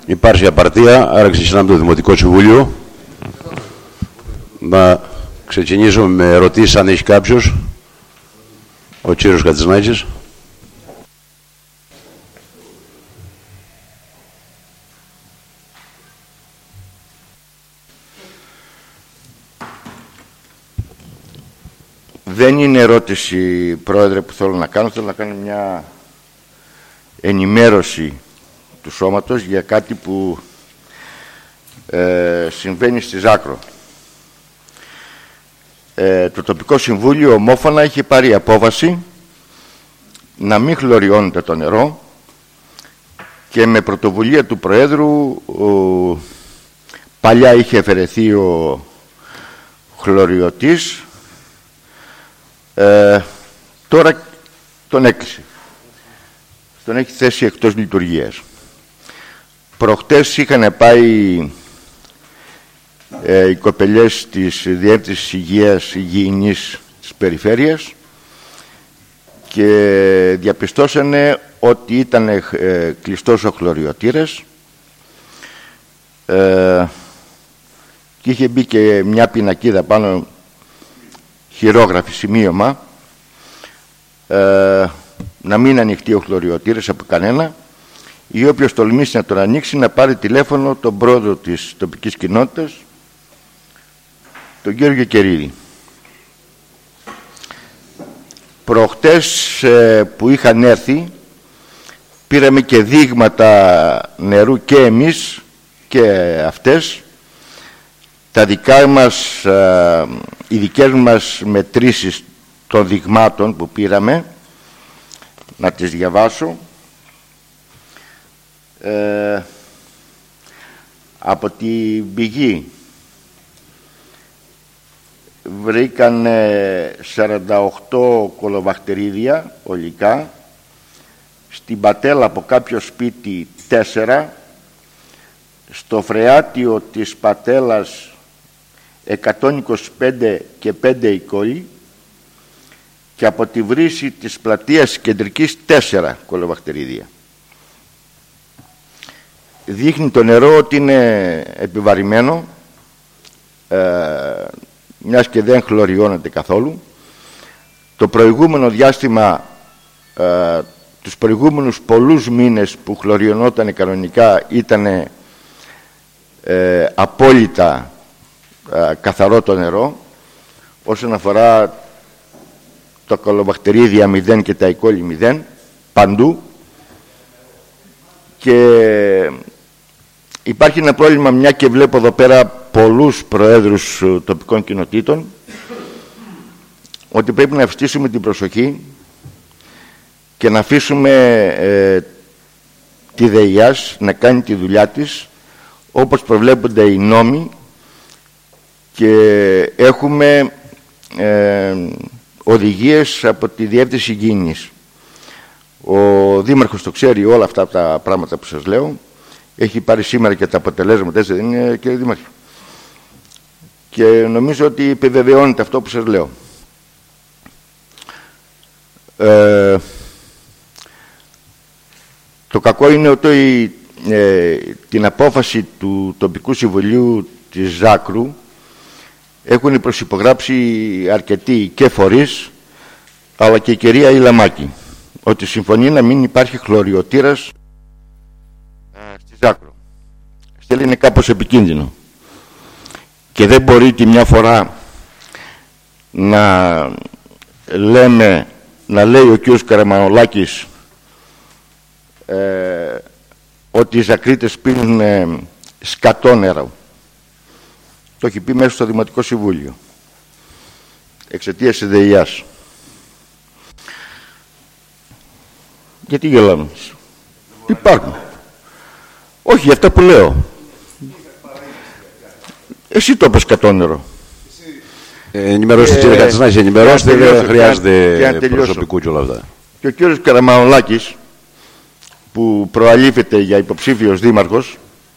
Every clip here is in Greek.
Υπάρχει απαρτία, άρα ξεκινάμε το Δημοτικό Συμβούλιο. Να ξεκινήσουμε με ερωτήσεις αν έχει κάποιος. Ο κύριος Κατσινάκης. Δεν είναι ερώτηση, Πρόεδρε, που θέλω να κάνω. Θέλω να κάνω μια ενημέρωση του σώματος για κάτι που συμβαίνει στη Ζάκρο. Το τοπικό συμβούλιο ομόφωνα είχε πάρει απόφαση να μην χλωριώνεται το νερό και με πρωτοβουλία του Προέδρου παλιά είχε αφαιρεθεί ο χλωριωτής, τώρα τον έκλεισε, τον έχει θέσει εκτός λειτουργίας. Προχτές είχαν πάει οι κοπελιές της Διεύθυνσης Υγιεινής της Περιφέρειας και διαπιστώσανε ότι ήταν κλειστός ο χλωριωτήρας και είχε μπει και μια πινακίδα πάνω, χειρόγραφη, σημείωμα, να μην ανοιχτεί ο χλωριωτήρας από κανένα, ή όποιος τολμήσει να τον ανοίξει να πάρει τηλέφωνο τον πρόεδρο της τοπικής κοινότητας, τον κύριο Γεκερίδη. Προχτές που είχαν έρθει, πήραμε και δείγματα νερού και εμείς και αυτές. Τα δικά μας, οι δικές μας μετρήσεις των δειγμάτων που πήραμε, να τις διαβάσω. Από την πηγή βρήκαν 48 κολοβαχτερίδια ολικά, στην Πατέλα από κάποιο σπίτι 4, στο φρεάτιο της Πατέλας 125 και 5 η κόλλη και από τη βρύση της πλατείας κεντρικής 4 κολοβαχτερίδια. Δείχνει το νερό ότι είναι επιβαρημένο, μιας και δεν χλωριώνεται καθόλου. Το προηγούμενο διάστημα, τους προηγούμενους πολλούς μήνες που χλωριωνόταν κανονικά, ήταν απόλυτα καθαρό το νερό. Όσον αφορά τα κολοβαχτερίδια 0 και τα ικόλη 0 παντού. Και υπάρχει ένα πρόβλημα, μια και βλέπω εδώ πέρα πολλούς προέδρους τοπικών κοινοτήτων, ότι πρέπει να αυστήσουμε την προσοχή και να αφήσουμε τη ΔΕΙΑΣ να κάνει τη δουλειά της όπως προβλέπονται οι νόμοι, και έχουμε οδηγίες από τη Διεύθυνση Υγιεινής. Ο Δήμαρχος το ξέρει όλα αυτά τα πράγματα που σας λέω. Έχει πάρει σήμερα και τα αποτελέσματα, έτσι δεν είναι, κύριε Δήμαρχε? Και νομίζω ότι επιβεβαιώνεται αυτό που σας λέω. Το κακό είναι ότι την απόφαση του τοπικού συμβουλίου της Ζάκρου έχουν προσυπογράψει αρκετοί και φορείς, αλλά και η κυρία Ηλαμάκη, ότι συμφωνεί να μην υπάρχει χλωριωτήρας στη Ζάκρο. Στέλνει, είναι κάπως επικίνδυνο και δεν μπορεί τη μια φορά να λέει ο κ. Καραμανολάκης ότι οι Ζακρίτες πίνουν σκατό νερό. Το έχει πει μέσα στο Δημοτικό Συμβούλιο εξαιτίας της ΔΕΙΑΣ. Γιατί γελάμε? Υπάρχουν. Όχι, για αυτά που λέω. Εσύ το είπες σκατό νερό. Ενημερώστε, κύριε Κατσινάκη, ενημερώστε, δεν χρειάζεται προσωπικού και όλα αυτά. Και ο κύριος Καραμανολάκης, που προαλήφεται για υποψήφιος δήμαρχος,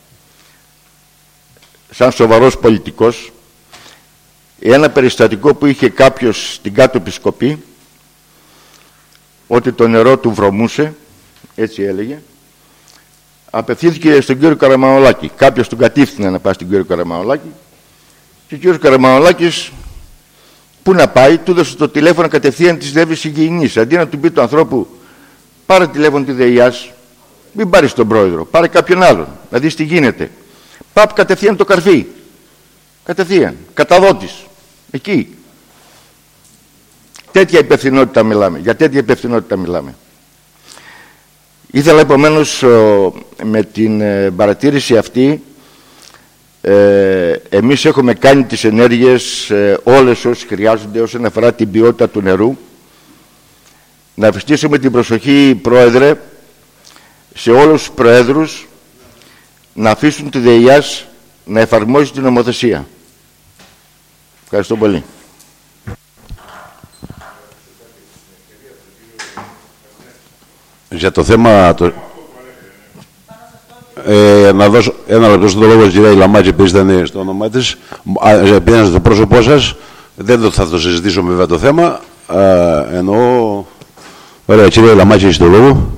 σαν σοβαρός πολιτικός, ένα περιστατικό που είχε κάποιος στην κάτω επισκοπή, ότι το νερό του βρωμούσε, έτσι έλεγε, απευθύνθηκε στον κύριο Καραμανολάκη. Κάποιος τον κατήφθηνε να πάει στον κύριο Καραμανολάκη και ο κύριος Καραμανολάκης, πού να πάει, του έδωσε το τηλέφωνο κατευθείαν της Δεύης Υγιεινής. Αντί να του πει του ανθρώπου, πάρε τηλέφωνο τη ΔΕΙΑΣ, μην πάρεις τον πρόεδρο, πάρε κάποιον άλλον, να δεις τι γίνεται. Πάπ κατευθείαν το καρφί. Κατευθείαν. Καταδότης. Εκεί. Τέτοια υπευθυνότητα μιλάμε. Για τέτοια υπευθυνότητα μιλάμε. Ήθελα επομένως με την παρατήρηση αυτή, εμείς έχουμε κάνει τις ενέργειες όλες όσες χρειάζονται όσον αφορά την ποιότητα του νερού. Να ευχαριστήσουμε την προσοχή, Πρόεδρε, σε όλους τους Προέδρους να αφήσουν τη ΔΕΙΑΣ να εφαρμόζει την νομοθεσία. Ευχαριστώ πολύ. Για το θέμα... να δώσω ένα λεπτό στον λόγο της κυρία Ηλαμάτζη, που ήταν στο όνομά της. Πήγαινε στο πρόσωπό σας. Δεν θα το συζητήσω βέβαια το θέμα. Εννοώ... Ωραία, κυρία Ηλαμάτζη, έχει το λόγο.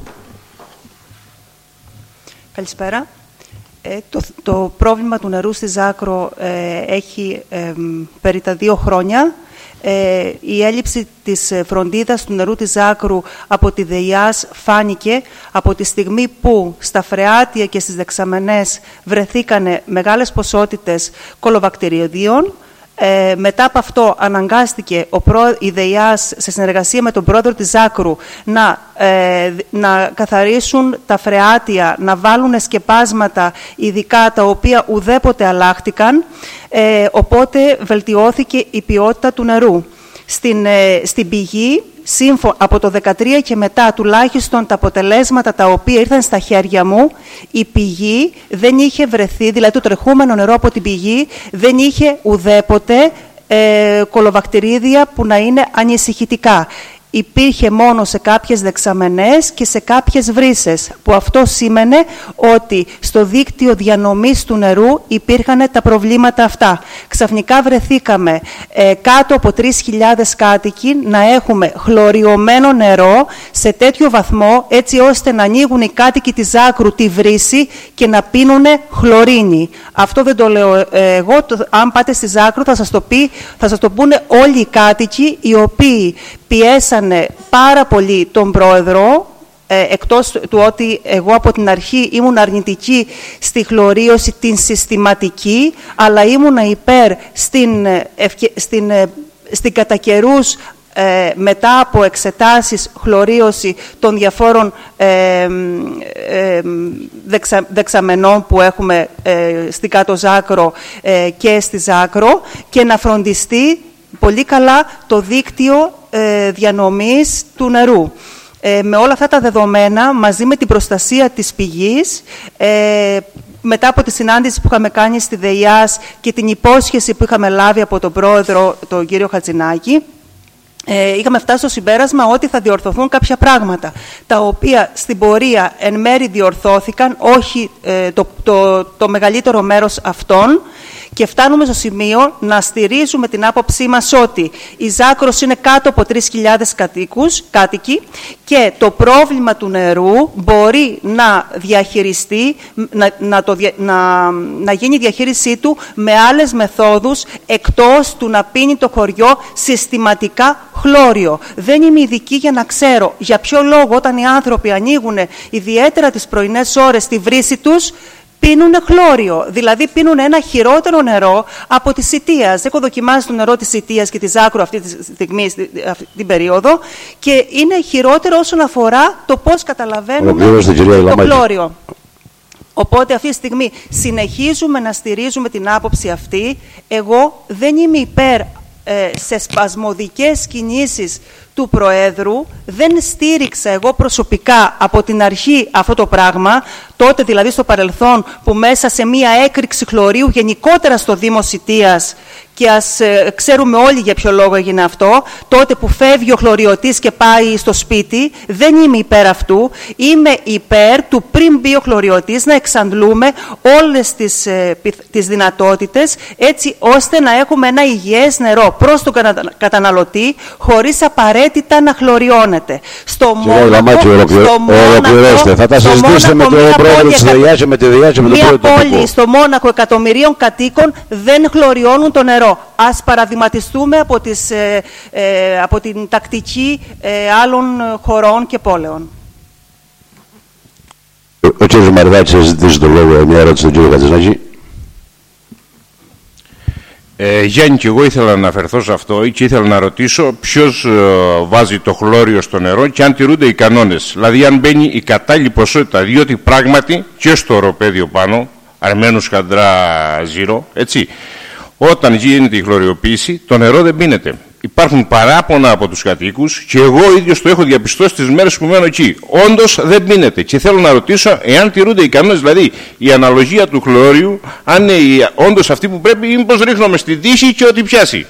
Καλησπέρα. Το πρόβλημα του νερού στη Ζάκρο έχει περί τα 2 χρόνια. Η έλλειψη της φροντίδας του νερού της Ζάκρου από τη ΔΕΙΑΣ φάνηκε από τη στιγμή που στα φρεάτια και στις δεξαμενές βρεθήκανε μεγάλες ποσότητες κολοβακτηριωδίων. Μετά από αυτό αναγκάστηκε η ΔΕΙΑΣ σε συνεργασία με τον πρόεδρο της Ζάκρου να καθαρίσουν τα φρεάτια, να βάλουν σκεπάσματα ειδικά τα οποία ουδέποτε αλλάχτηκαν, οπότε βελτιώθηκε η ποιότητα του νερού. Στην πηγή, από το 2013 και μετά, τουλάχιστον τα αποτελέσματα τα οποία ήρθαν στα χέρια μου, η πηγή δεν είχε βρεθεί, δηλαδή το τρεχούμενο νερό από την πηγή δεν είχε ουδέποτε κολοβακτηρίδια που να είναι ανησυχητικά. Υπήρχε μόνο σε κάποιες δεξαμενές και σε κάποιες βρύσες, που αυτό σήμαινε ότι στο δίκτυο διανομής του νερού υπήρχαν τα προβλήματα αυτά. Ξαφνικά βρεθήκαμε κάτω από 3.000 κάτοικοι να έχουμε χλωριωμένο νερό σε τέτοιο βαθμό, έτσι ώστε να ανοίγουν οι κάτοικοι της Ζάκρου τη βρύση και να πίνουν χλωρίνη. Αυτό δεν το λέω εγώ, αν πάτε στη Ζάκρου θα σας το πούνε όλοι οι κάτοικοι, οι οποίοι πιέσανε πάρα πολύ τον πρόεδρο, εκτός του ότι εγώ από την αρχή ήμουν αρνητική στη χλωρίωση την συστηματική, αλλά ήμουν υπέρ στην κατά καιρούς, μετά από εξετάσεις χλωρίωση των διαφόρων δεξαμενών που έχουμε στην Κάτω Ζάκρο και στη Ζάκρο, και να φροντιστεί πολύ καλά το δίκτυο διανομής του νερού. Με όλα αυτά τα δεδομένα, μαζί με την προστασία της πηγής, μετά από τη συνάντηση που είχαμε κάνει στη ΔΕΙΑΣ και την υπόσχεση που είχαμε λάβει από τον πρόεδρο, τον κύριο Χατζηνάκη, είχαμε φτάσει στο συμπέρασμα ότι θα διορθωθούν κάποια πράγματα, τα οποία στην πορεία εν μέρη διορθώθηκαν, όχι το μεγαλύτερο μέρος αυτών, και φτάνουμε στο σημείο να στηρίζουμε την άποψή μας ότι η Ζάκρος είναι κάτω από 3.000 κάτοικοι και το πρόβλημα του νερού μπορεί να διαχειριστεί, να γίνει η διαχείρισή του με άλλες μεθόδους, εκτός του να πίνει το χωριό συστηματικά χλώριο. Δεν είμαι ειδική για να ξέρω για ποιο λόγο όταν οι άνθρωποι ανοίγουν ιδιαίτερα τις πρωινές ώρες τη βρύση τους, πίνουν χλώριο, δηλαδή πίνουν ένα χειρότερο νερό από τη Σιτίας. Έχω δοκιμάσει το νερό της Σιτίας και της Ζάκρου αυτή τη στιγμή, αυτή την περίοδο, και είναι χειρότερο όσον αφορά το πώς καταλαβαίνουμε το χλώριο. Οπότε αυτή τη στιγμή συνεχίζουμε να στηρίζουμε την άποψη αυτή. Εγώ δεν είμαι υπέρ σε σπασμωδικές κινήσεις του Προέδρου, δεν στήριξα εγώ προσωπικά από την αρχή αυτό το πράγμα, τότε δηλαδή στο παρελθόν που μέσα σε μία έκρηξη χλωρίου γενικότερα στο Δήμο Σιτίας, και ας ξέρουμε όλοι για ποιο λόγο έγινε αυτό, τότε που φεύγει ο χλωριωτής και πάει στο σπίτι, δεν είμαι υπέρ αυτού. Είμαι υπέρ του πριν μπει ο χλωριωτής να εξαντλούμε όλες τις δυνατότητες, έτσι ώστε να έχουμε ένα υγιές νερό προς τον καταναλωτή, χωρίς απαραίτητα απαραίτητα να χλωριώνεται. Κύριε Λαμάκη, ολοκληρώστε. Θα τα συζητήσετε με τον πρόεδρο της ΔΕΙΑΣ και με τη ΔΕΙΑΣ και με τον πρόεδρο του τοπικού. Μια πόλη στο Μόνακο εκατομμυρίων κατοίκων δεν χλωριώνουν το νερό. Ας παραδειγματιστούμε από την τακτική άλλων χωρών και πόλεων. Ο κύριος Μαρδάκης θα ζητήσει το λόγο, μια ερώτηση στον κύριο Κατζηνάκη. Γιάννη, και εγώ ήθελα να αναφερθώ σε αυτό και ήθελα να ρωτήσω ποιος βάζει το χλώριο στο νερό και αν τηρούνται οι κανόνες. Δηλαδή, αν μπαίνει η κατάλληλη ποσότητα, διότι πράγματι και στο οροπέδιο πάνω, Αρμένους Χαντρά Ζήρο, έτσι, όταν γίνεται η χλωριοποίηση, το νερό δεν πίνεται. Υπάρχουν παράπονα από τους κατοίκους και εγώ ίδιος το έχω διαπιστώσει τις μέρες που μένω εκεί. Όντως δεν πίνεται. Και θέλω να ρωτήσω εάν τηρούνται οι κανόνες, δηλαδή η αναλογία του χλώριου, αν είναι όντως αυτή που πρέπει ή μήπως ρίχνουμε στη δύση και ό,τι πιάσει.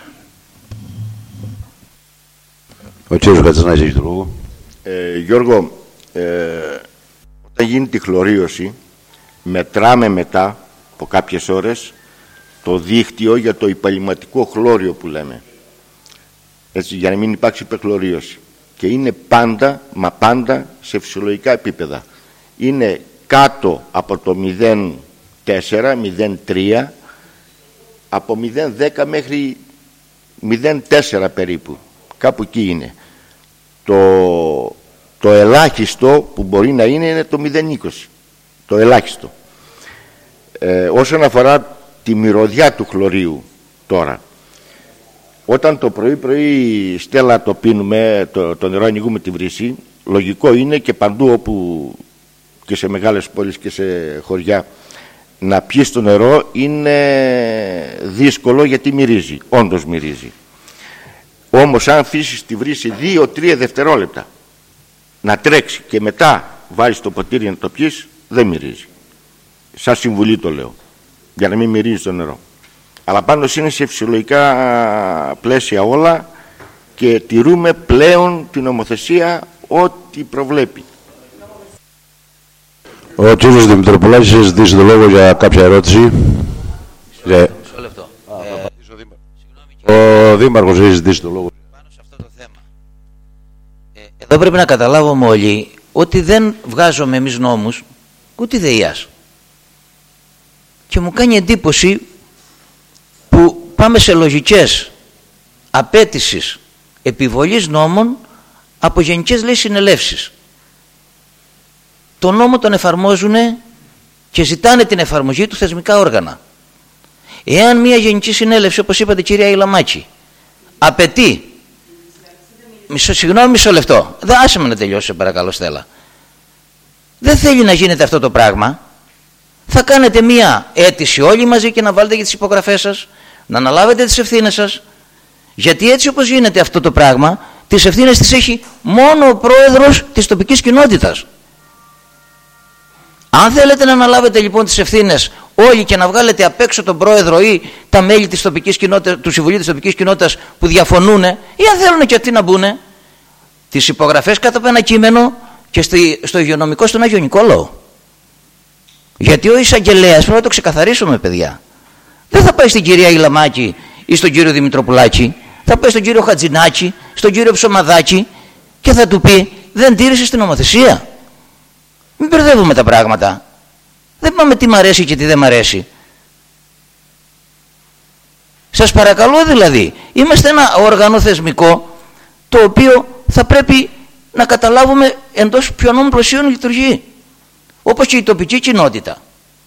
Ο κύριος Κατζηνάκης έχει το λόγο. Γιώργο, όταν γίνει τη χλωρίωση, μετράμε μετά από κάποιες ώρες το δίκτυο για το υπαλληματικό χλώριο που λέμε. Έτσι, για να μην υπάρξει υπερχλωρίωση. Και είναι πάντα, μα πάντα, σε φυσιολογικά επίπεδα. Είναι κάτω από το 0,4, 0,3, από 0,10 μέχρι 0,4 περίπου. Κάπου εκεί είναι. Το ελάχιστο που μπορεί να είναι το 0,20. Το ελάχιστο. Όσον αφορά τη μυρωδιά του χλωρίου τώρα, όταν το πρωί Στέλλα το πίνουμε, το νερό ανοίγουμε τη βρύση, λογικό είναι και παντού όπου και σε μεγάλες πόλεις και σε χωριά να πιείς το νερό είναι δύσκολο γιατί μυρίζει, όντως μυρίζει. Όμως αν αφήσεις τη βρύση 2-3 δευτερόλεπτα να τρέξει και μετά βάλεις το ποτήρι να το πιείς, δεν μυρίζει. Σαν συμβουλή το λέω, για να μην μυρίζει το νερό. Αλλά πάντως είναι σε φυσιολογικά πλαίσια όλα και τηρούμε πλέον την νομοθεσία ό,τι προβλέπει. Ο κύριος Δημητροπουλάκης έχει ζητήσει το λόγο για κάποια ερώτηση. Μισό λεπτό. Ο Δήμαρχος έχει ζητήσει το λόγο. Πάνω σε αυτό το θέμα. Εδώ πρέπει να καταλάβουμε όλοι ότι δεν βγάζουμε εμείς νόμους, ούτε ΔΕΙΑΣ. Και μου κάνει εντύπωση που πάμε σε λογικές απέτησης επιβολής νόμων από γενικές λέει συνελεύσεις. Το νόμο τον εφαρμόζουν και ζητάνε την εφαρμογή του θεσμικά όργανα. Εάν μια γενική συνέλευση, όπως είπατε κυρία Ηλαμάκη, απαιτεί, μισό λεπτό, άσε με να τελειώσει παρακαλώ Στέλλα, δεν θέλει να γίνεται αυτό το πράγμα, θα κάνετε μια αίτηση όλοι μαζί και να βάλετε και τις υπογραφές σας, να αναλάβετε τις ευθύνες σας, γιατί έτσι όπως γίνεται αυτό το πράγμα, τις ευθύνες τις έχει μόνο ο πρόεδρος της τοπικής κοινότητας. Αν θέλετε να αναλάβετε λοιπόν τις ευθύνες όλοι και να βγάλετε απ' έξω τον πρόεδρο ή τα μέλη της τοπικής κοινότητας, του Συμβουλίου της τοπικής κοινότητας που διαφωνούν, ή αν θέλουν και αυτοί να μπουν, τις υπογραφές κάτω από ένα κείμενο και στο υγειονομικό στον Άγιο Νικόλαο. Γιατί ο εισαγγελέας πρέπει να το ξεκαθαρίσουμε, παιδιά. Δεν θα πάει στην κυρία Ηλαμάκη ή στον κύριο Δημητροπουλάκη, θα πάει στον κύριο Χατζηνάκη, στον κύριο Ψωμαδάκη και θα του πει δεν τήρησες την νομοθεσία. Μην μπερδεύουμε τα πράγματα. Δεν πάμε τι μ' αρέσει και τι δεν μ' αρέσει. Σας παρακαλώ δηλαδή, είμαστε ένα όργανο θεσμικό το οποίο θα πρέπει να καταλάβουμε εντός ποιον πλαισίων λειτουργεί. Όπως και η τοπική κοινότητα.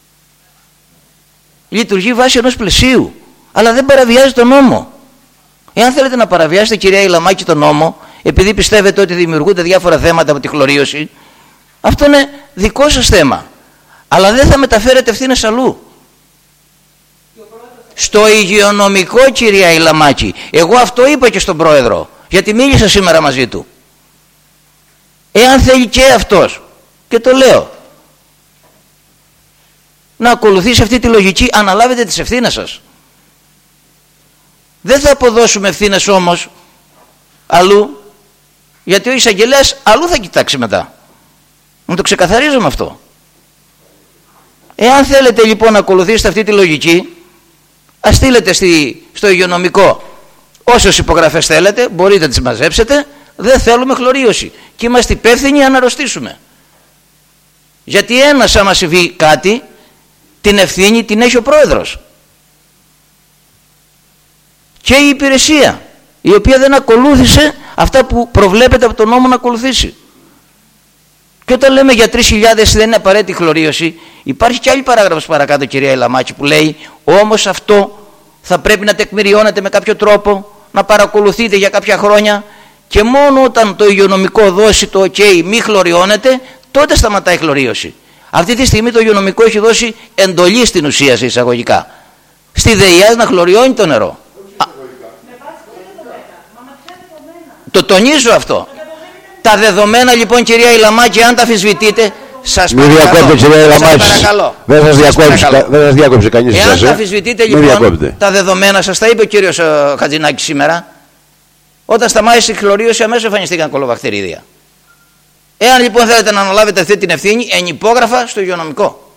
Λειτουργεί βάσει ενός πλαισίου, αλλά δεν παραβιάζει τον νόμο. Εάν θέλετε να παραβιάσετε κυρία Ηλαμάκη τον νόμο, επειδή πιστεύετε ότι δημιουργούνται διάφορα θέματα από τη χλωρίωση, αυτό είναι δικό σας θέμα. Αλλά δεν θα μεταφέρετε ευθύνες αλλού. Στο υγειονομικό κυρία Ηλαμάκη. Εγώ αυτό είπα και στον πρόεδρο, γιατί μίλησα σήμερα μαζί του. Εάν θέλει και αυτός, και το λέω, να ακολουθήσει αυτή τη λογική, αναλάβετε τις ευθύνες σας. Δεν θα αποδώσουμε ευθύνες όμως αλλού, γιατί ο εισαγγελέας αλλού θα κοιτάξει μετά. Να το ξεκαθαρίζουμε αυτό. Εάν θέλετε λοιπόν να ακολουθήσετε αυτή τη λογική, ας στείλετε στο υγειονομικό Όσες υπογραφές θέλετε, μπορείτε να τις μαζέψετε. Δεν θέλουμε χλωρίωση. Και είμαστε υπεύθυνοι να αρρωστήσουμε. Γιατί ένας, άμα συμβεί κάτι, την ευθύνη την έχει ο πρόεδρος. Και η υπηρεσία, η οποία δεν ακολούθησε αυτά που προβλέπεται από τον νόμο να ακολουθήσει. Και όταν λέμε για 3.000 δεν είναι απαραίτητη χλωρίωση, υπάρχει και άλλη παράγραφος παρακάτω, κυρία Ηλαμάκη, που λέει όμως αυτό θα πρέπει να τεκμηριώνεται με κάποιο τρόπο, να παρακολουθείτε για κάποια χρόνια, και μόνο όταν το υγειονομικό δώσει το ok μη χλωριώνεται, τότε σταματάει η χλωρίωση. Αυτή τη στιγμή το υγειονομικό έχει δώσει εντολή στην ουσία, σε εισαγωγικά, στη ΔΕΙΑΣ να χλωριώνει το νερό. Το τονίζω αυτό. Τα δεδομένα λοιπόν, κυρία Ηλαμάκη, αν τα αμφισβητείτε, σας παρακαλώ. Μην διακόπτε, κυρία Ηλαμάκη. Δεν σας διάκοψε κανείς εσάς. Εάν τα αμφισβητείτε λοιπόν τα δεδομένα, σας τα είπε ο κύριος Χατζηνάκης σήμερα, όταν σταμάτησε η χλωρίωση αμέσως εμφανιστήκαν κολοβακτηρίδια. Εάν λοιπόν θέλετε να αναλάβετε αυτή την ευθύνη, ενυπόγραφα στο υγειονομικό.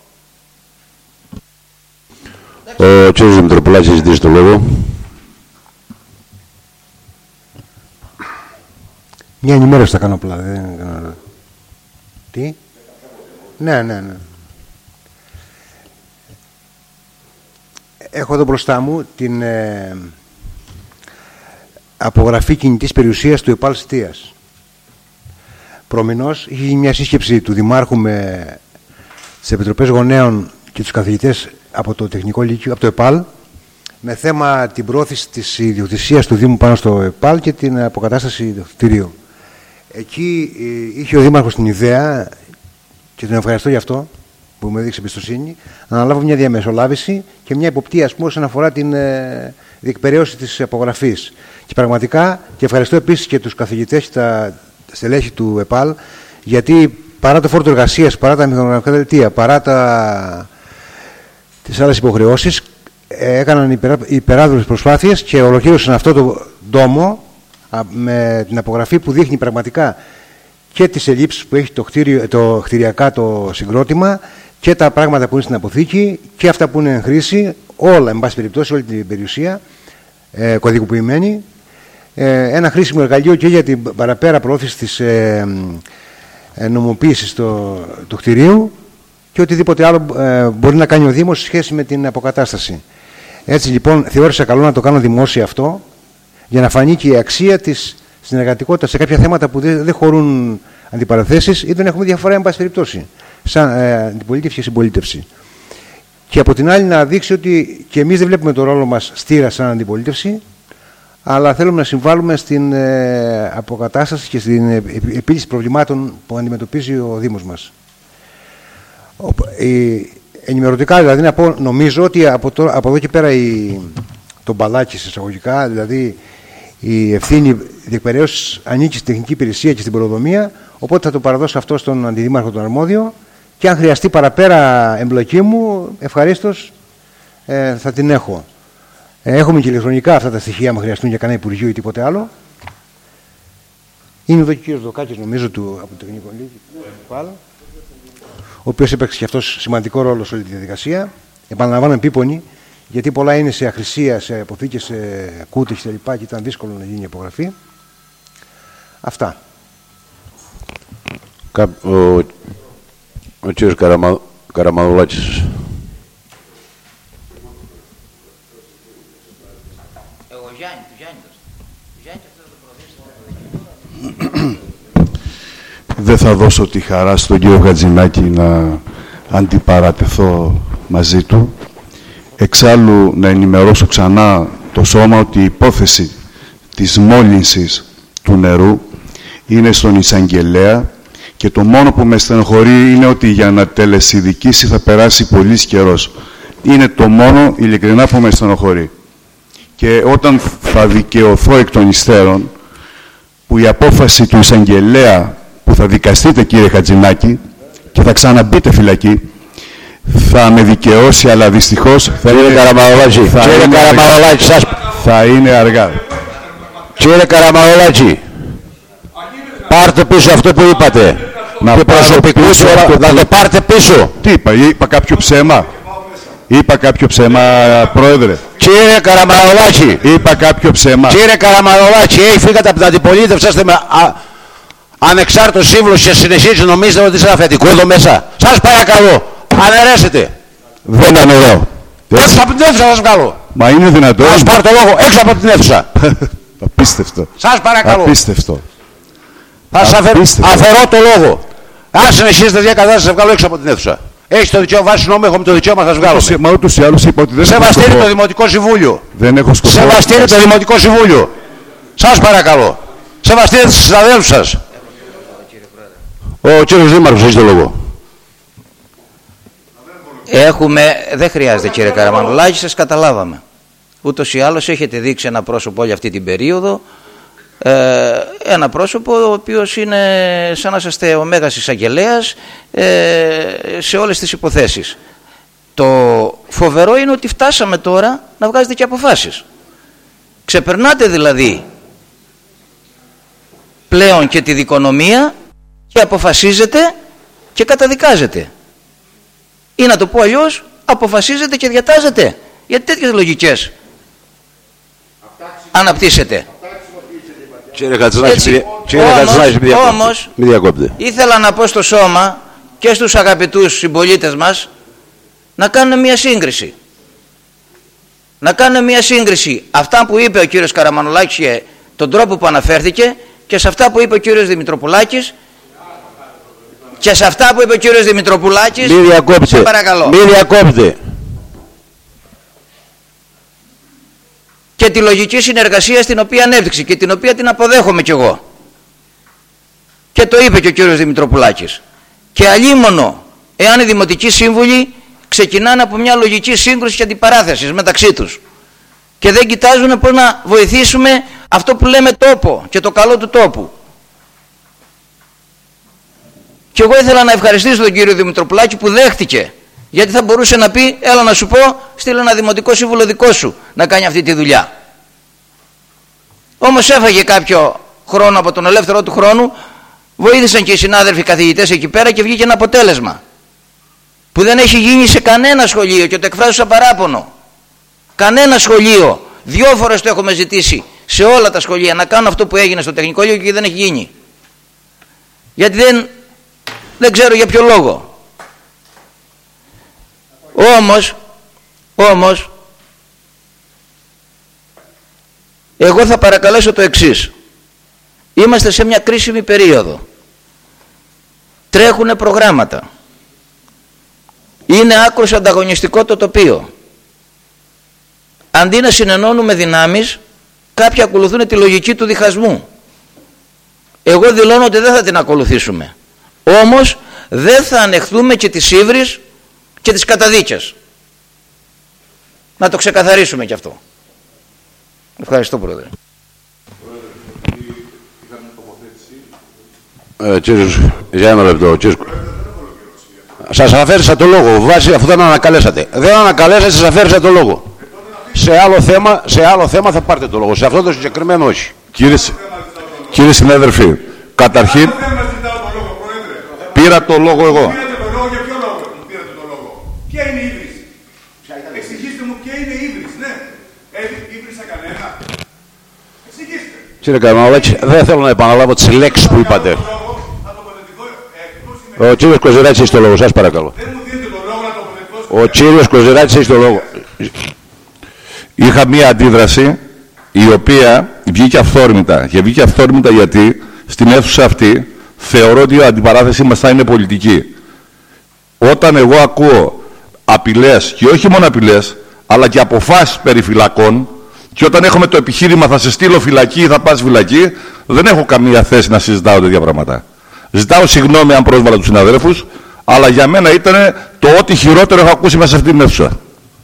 Ο κύριος Μητροπουλάκης έχει ζητήσει το λόγο. Μια ενημέρωση θα κάνω απλά. Τι? Ναι. Έχω εδώ μπροστά μου την απογραφή κινητής περιουσίας του ΕΠΑΛ Στίας. Προμηνώς είχε μια σύσκεψη του Δημάρχου με τις Επιτροπές Γονέων και τους καθηγητές από το Τεχνικό Λύκειο, από το ΕΠΑΛ, με θέμα την πρόθεση της ιδιοκτησίας του Δήμου πάνω στο ΕΠΑΛ και την αποκατάσταση του κτηρίου. Εκεί είχε ο Δήμαρχος την ιδέα, και τον ευχαριστώ γι' αυτό που μου έδειξε εμπιστοσύνη, να αναλάβω μια διαμεσολάβηση και μια υποπτία, ας πούμε, όσον αφορά την διεκπεραίωση της απογραφής. Και πραγματικά, και ευχαριστώ επίσης και τους καθηγητές και τα στελέχη του ΕΠΑΛ, γιατί παρά το φόρτο εργασίας, παρά τα μηχανογραφικά δελτία, παρά τις άλλες υποχρεώσεις, έκαναν υπεράδρομες προσπάθειες και ολοκλήρωσαν αυτό το δόμο με την απογραφή που δείχνει πραγματικά και τις ελλείψεις που έχει το κτηριακά το συγκρότημα και τα πράγματα που είναι στην αποθήκη και αυτά που είναι εν χρήση, όλα, εν πάση περιπτώσει, όλη την περιουσία κωδικοποιημένη. Ένα χρήσιμο εργαλείο και για την παραπέρα προώθηση της νομοποίησης του κτηρίου και οτιδήποτε άλλο μπορεί να κάνει ο Δήμος σε σχέση με την αποκατάσταση. Έτσι λοιπόν θεώρησα καλό να το κάνω δημόσια αυτό, για να φανεί και η αξία της συνεργατικότητας σε κάποια θέματα που δεν χωρούν αντιπαραθέσεις ή δεν έχουμε διαφορά, εν πάση περιπτώσει, σαν αντιπολίτευση και συμπολίτευση. Και από την άλλη να δείξει ότι και εμείς δεν βλέπουμε το ρόλο μας στήρα σαν αντιπολίτευση, αλλά θέλουμε να συμβάλλουμε στην αποκατάσταση και στην επίλυση προβλημάτων που αντιμετωπίζει ο Δήμος μας. Ενημερωτικά δηλαδή να πω, νομίζω ότι από εδώ και πέρα το μπαλάκι εισαγωγικά, δηλαδή η ευθύνη διεκπεραίωσης ανήκει στην τεχνική υπηρεσία και στην προδομία, οπότε θα το παραδώσω αυτό στον αντιδήμαρχο τον αρμόδιο και αν χρειαστεί παραπέρα εμπλοκή μου, ευχαρίστως θα την έχω. Έχουμε και ηλεκτρονικά αυτά τα στοιχεία, αν χρειαστούν για κανένα υπουργείο ή τίποτε άλλο. Είναι εδώ και ο κύριος Δοκάκης, νομίζω, από το Τεχνικό Λύκειο, ο οποίος έπαιξε και αυτός σημαντικό ρόλο σε όλη τη διαδικασία. Επαναλαμβάνω, επίπονη, γιατί πολλά είναι σε αχρησία, σε αποθήκες, σε κούτες κλπ. Και ήταν δύσκολο να γίνει η απογραφή. Αυτά. Ο κύριος Καραμαδουλάκης. Δεν θα δώσω τη χαρά στον κύριο Χατζηνάκη να αντιπαρατεθώ μαζί του. Εξάλλου να ενημερώσω ξανά το σώμα ότι η υπόθεση της μόλυνσης του νερού είναι στον εισαγγελέα και το μόνο που με στενοχωρεί είναι ότι για να τελεσιδικήσει θα περάσει πολύς καιρός. Είναι το μόνο ειλικρινά που με στενοχωρεί. Και όταν θα δικαιωθώ εκ των υστέρων που η απόφαση του εισαγγελέα που θα δικαστείτε, κύριε Χατζηνάκη, και θα ξαναμπείτε φυλακή, θα με δικαιώσει, αλλά δυστυχώς θα είναι αργά. Κύριε Καραμαδουλάκη, πάρτε πίσω αυτό που είπατε. Και προσωπικούς να το πάρτε πίσω. Τι είπα, είπα κάποιο ψέμα. Είπα κάποιο ψέμα, πρόεδρε. Κύριε Καραμανολάκη. Είπα κάποιο ψέμα. Κύριε Καραμανολάκη, φύγατε από την αντιπολίτευση, είστε με ανεξάρτητος σύμβουλος και συνεχίζει νομίζετε ότι είστε αφεντικό εδώ μέσα. Σας παρακαλώ, αναιρέσετε. Δεν αναιρώ. Έξω από την αίθουσα σας βγάλω. Μα είναι δυνατόν. Ας πάρω το λόγο, έξω από την αίθουσα. Απίστευτο. Σας παρακαλώ. Απίστευτο. Θα σας αφαιρώ το λόγο. Αν συνεχίσετε τέτοια κατάσταση, θα βγάλω έξω από την αίθουσα. Έχεις το δικαίωμα, βάσει νόμου, έχουμε το δικαίωμα, θα σας βγάλω. Μα ούτως ή άλλως είπα ότι δεν έχω Σεβαστείτε σκοπό. το Δημοτικό Συμβούλιο. Δεν έχω σκοπό. Σεβαστείτε το Δημοτικό Συμβούλιο. Σας παρακαλώ. Σεβαστείτε τις συναδέλφους σας. Ο κύριος Δήμαρχος έχει το λόγο. Δεν χρειάζεται κύριε Καραμανολάκη, σας καταλάβαμε. Ούτως ή άλλως έχετε δείξει ένα πρόσωπο όλη αυτή την περίοδο, ένα πρόσωπο ο οποίος είναι σαν να είσαστε ο Μέγας Εισαγγελέας σε όλες τις υποθέσεις. Το φοβερό είναι ότι φτάσαμε τώρα να βγάζετε και αποφάσεις. Ξεπερνάτε δηλαδή πλέον και τη δικονομία και αποφασίζετε και καταδικάζετε. Ή να το πω αλλιώς, αποφασίζετε και διατάζετε. Γιατί τέτοιες λογικές αναπτύσσετε. Κύριε Κατσινάκη, όμως μην διακόπτε. ήθελα να πω στο σώμα και στους αγαπητούς συμπολίτες μας να κάνουν μια σύγκριση. Να κάνουν μια σύγκριση αυτά που είπε ο κύριος Καραμανολάκης και τον τρόπο που αναφέρθηκε και σε αυτά που είπε ο κύριος Δημητροπουλάκης και σε αυτά που είπε ο κύριος Δημητροπουλάκης. Μην διακόπτε. Παρακαλώ. Μην διακόπτε. Και τη λογική συνεργασία στην οποία ανέπτυξε και την οποία την αποδέχομαι κι εγώ. Και το είπε και ο κύριος Δημητροπουλάκης. Και αλίμονο εάν οι δημοτικοί σύμβουλοι ξεκινάνε από μια λογική σύγκρουση και αντιπαράθεσης μεταξύ τους και δεν κοιτάζουν πώς να βοηθήσουμε αυτό που λέμε τόπο και το καλό του τόπου. Και εγώ ήθελα να ευχαριστήσω τον κύριο Δημητροπουλάκη που δέχτηκε, γιατί θα μπορούσε να πει έλα να σου πω, στείλε ένα δημοτικό σύμβουλο δικό σου να κάνει αυτή τη δουλειά. Όμως έφαγε κάποιο χρόνο από τον ελεύθερο του χρόνου, βοήθησαν και οι συνάδελφοι καθηγητές εκεί πέρα και βγήκε ένα αποτέλεσμα που δεν έχει γίνει σε κανένα σχολείο και το εκφράζω σαν παράπονο. Κανένα σχολείο, 2 φορές το έχουμε ζητήσει σε όλα τα σχολεία να κάνουν αυτό που έγινε στο τεχνικό λύκειο και δεν έχει γίνει. Γιατί δεν ξέρω για ποιο λόγο. Όμως εγώ θα παρακαλέσω το εξής. Είμαστε σε μια κρίσιμη περίοδο. Τρέχουνε προγράμματα. Είναι άκρως ανταγωνιστικό το τοπίο. Αντί να συνενώνουμε δυνάμεις, κάποιοι ακολουθούν τη λογική του διχασμού. Εγώ δηλώνω ότι δεν θα την ακολουθήσουμε. Όμως δεν θα ανεχθούμε και τις ύβρις και τις καταδίκες. Να το ξεκαθαρίσουμε κι αυτό. Ευχαριστώ Πρόεδρε. Κύριος, για ένα λεπτό. Σας αφαίρεσα το λόγο, αφού δεν ανακαλέσατε. Δεν ανακαλέσατε, σας αφαίρεσα το λόγο. Σε άλλο θέμα θα πάρετε το λόγο. Σε αυτό το συγκεκριμένο όχι. Κύριε συνάδελφοι, καταρχήν πήρα το λόγο εγώ. Ποια είναι η ύβριση? Εξηγήστε μου ποια είναι η ύβριση, ναι. Ήβρισα κανένα. Εξηγήστε. Κύριε Καραμανολάκη, δεν θέλω να επαναλάβω τις λέξεις που είπατε. Ο κύριος Κοζηράτης έχει το λόγο, σας παρακαλώ. Δεν μου δίνετε το λόγο να τοποθετηθώ. Ο κύριος Κοζηράτης έχει το λόγο. Είχα μία αντίδραση η οποία βγήκε αυθόρμητα. Και βγήκε αυθόρμητα γιατί στην αίθουσα αυτή θεωρώ ότι η αντιπαράθεση μας θα είναι πολιτική. Όταν εγώ ακούω απειλές, και όχι μόνο απειλές, αλλά και αποφάσεις περί φυλακών, και όταν έχουμε το επιχείρημα θα σε στείλω φυλακή ή θα πας φυλακή, δεν έχω καμία θέση να συζητάω τέτοια πράγματα. Ζητάω συγγνώμη αν πρόσβαλα τους συναδέλφους, αλλά για μένα ήταν το ό,τι χειρότερο έχω ακούσει μέσα σε αυτή την αίθουσα.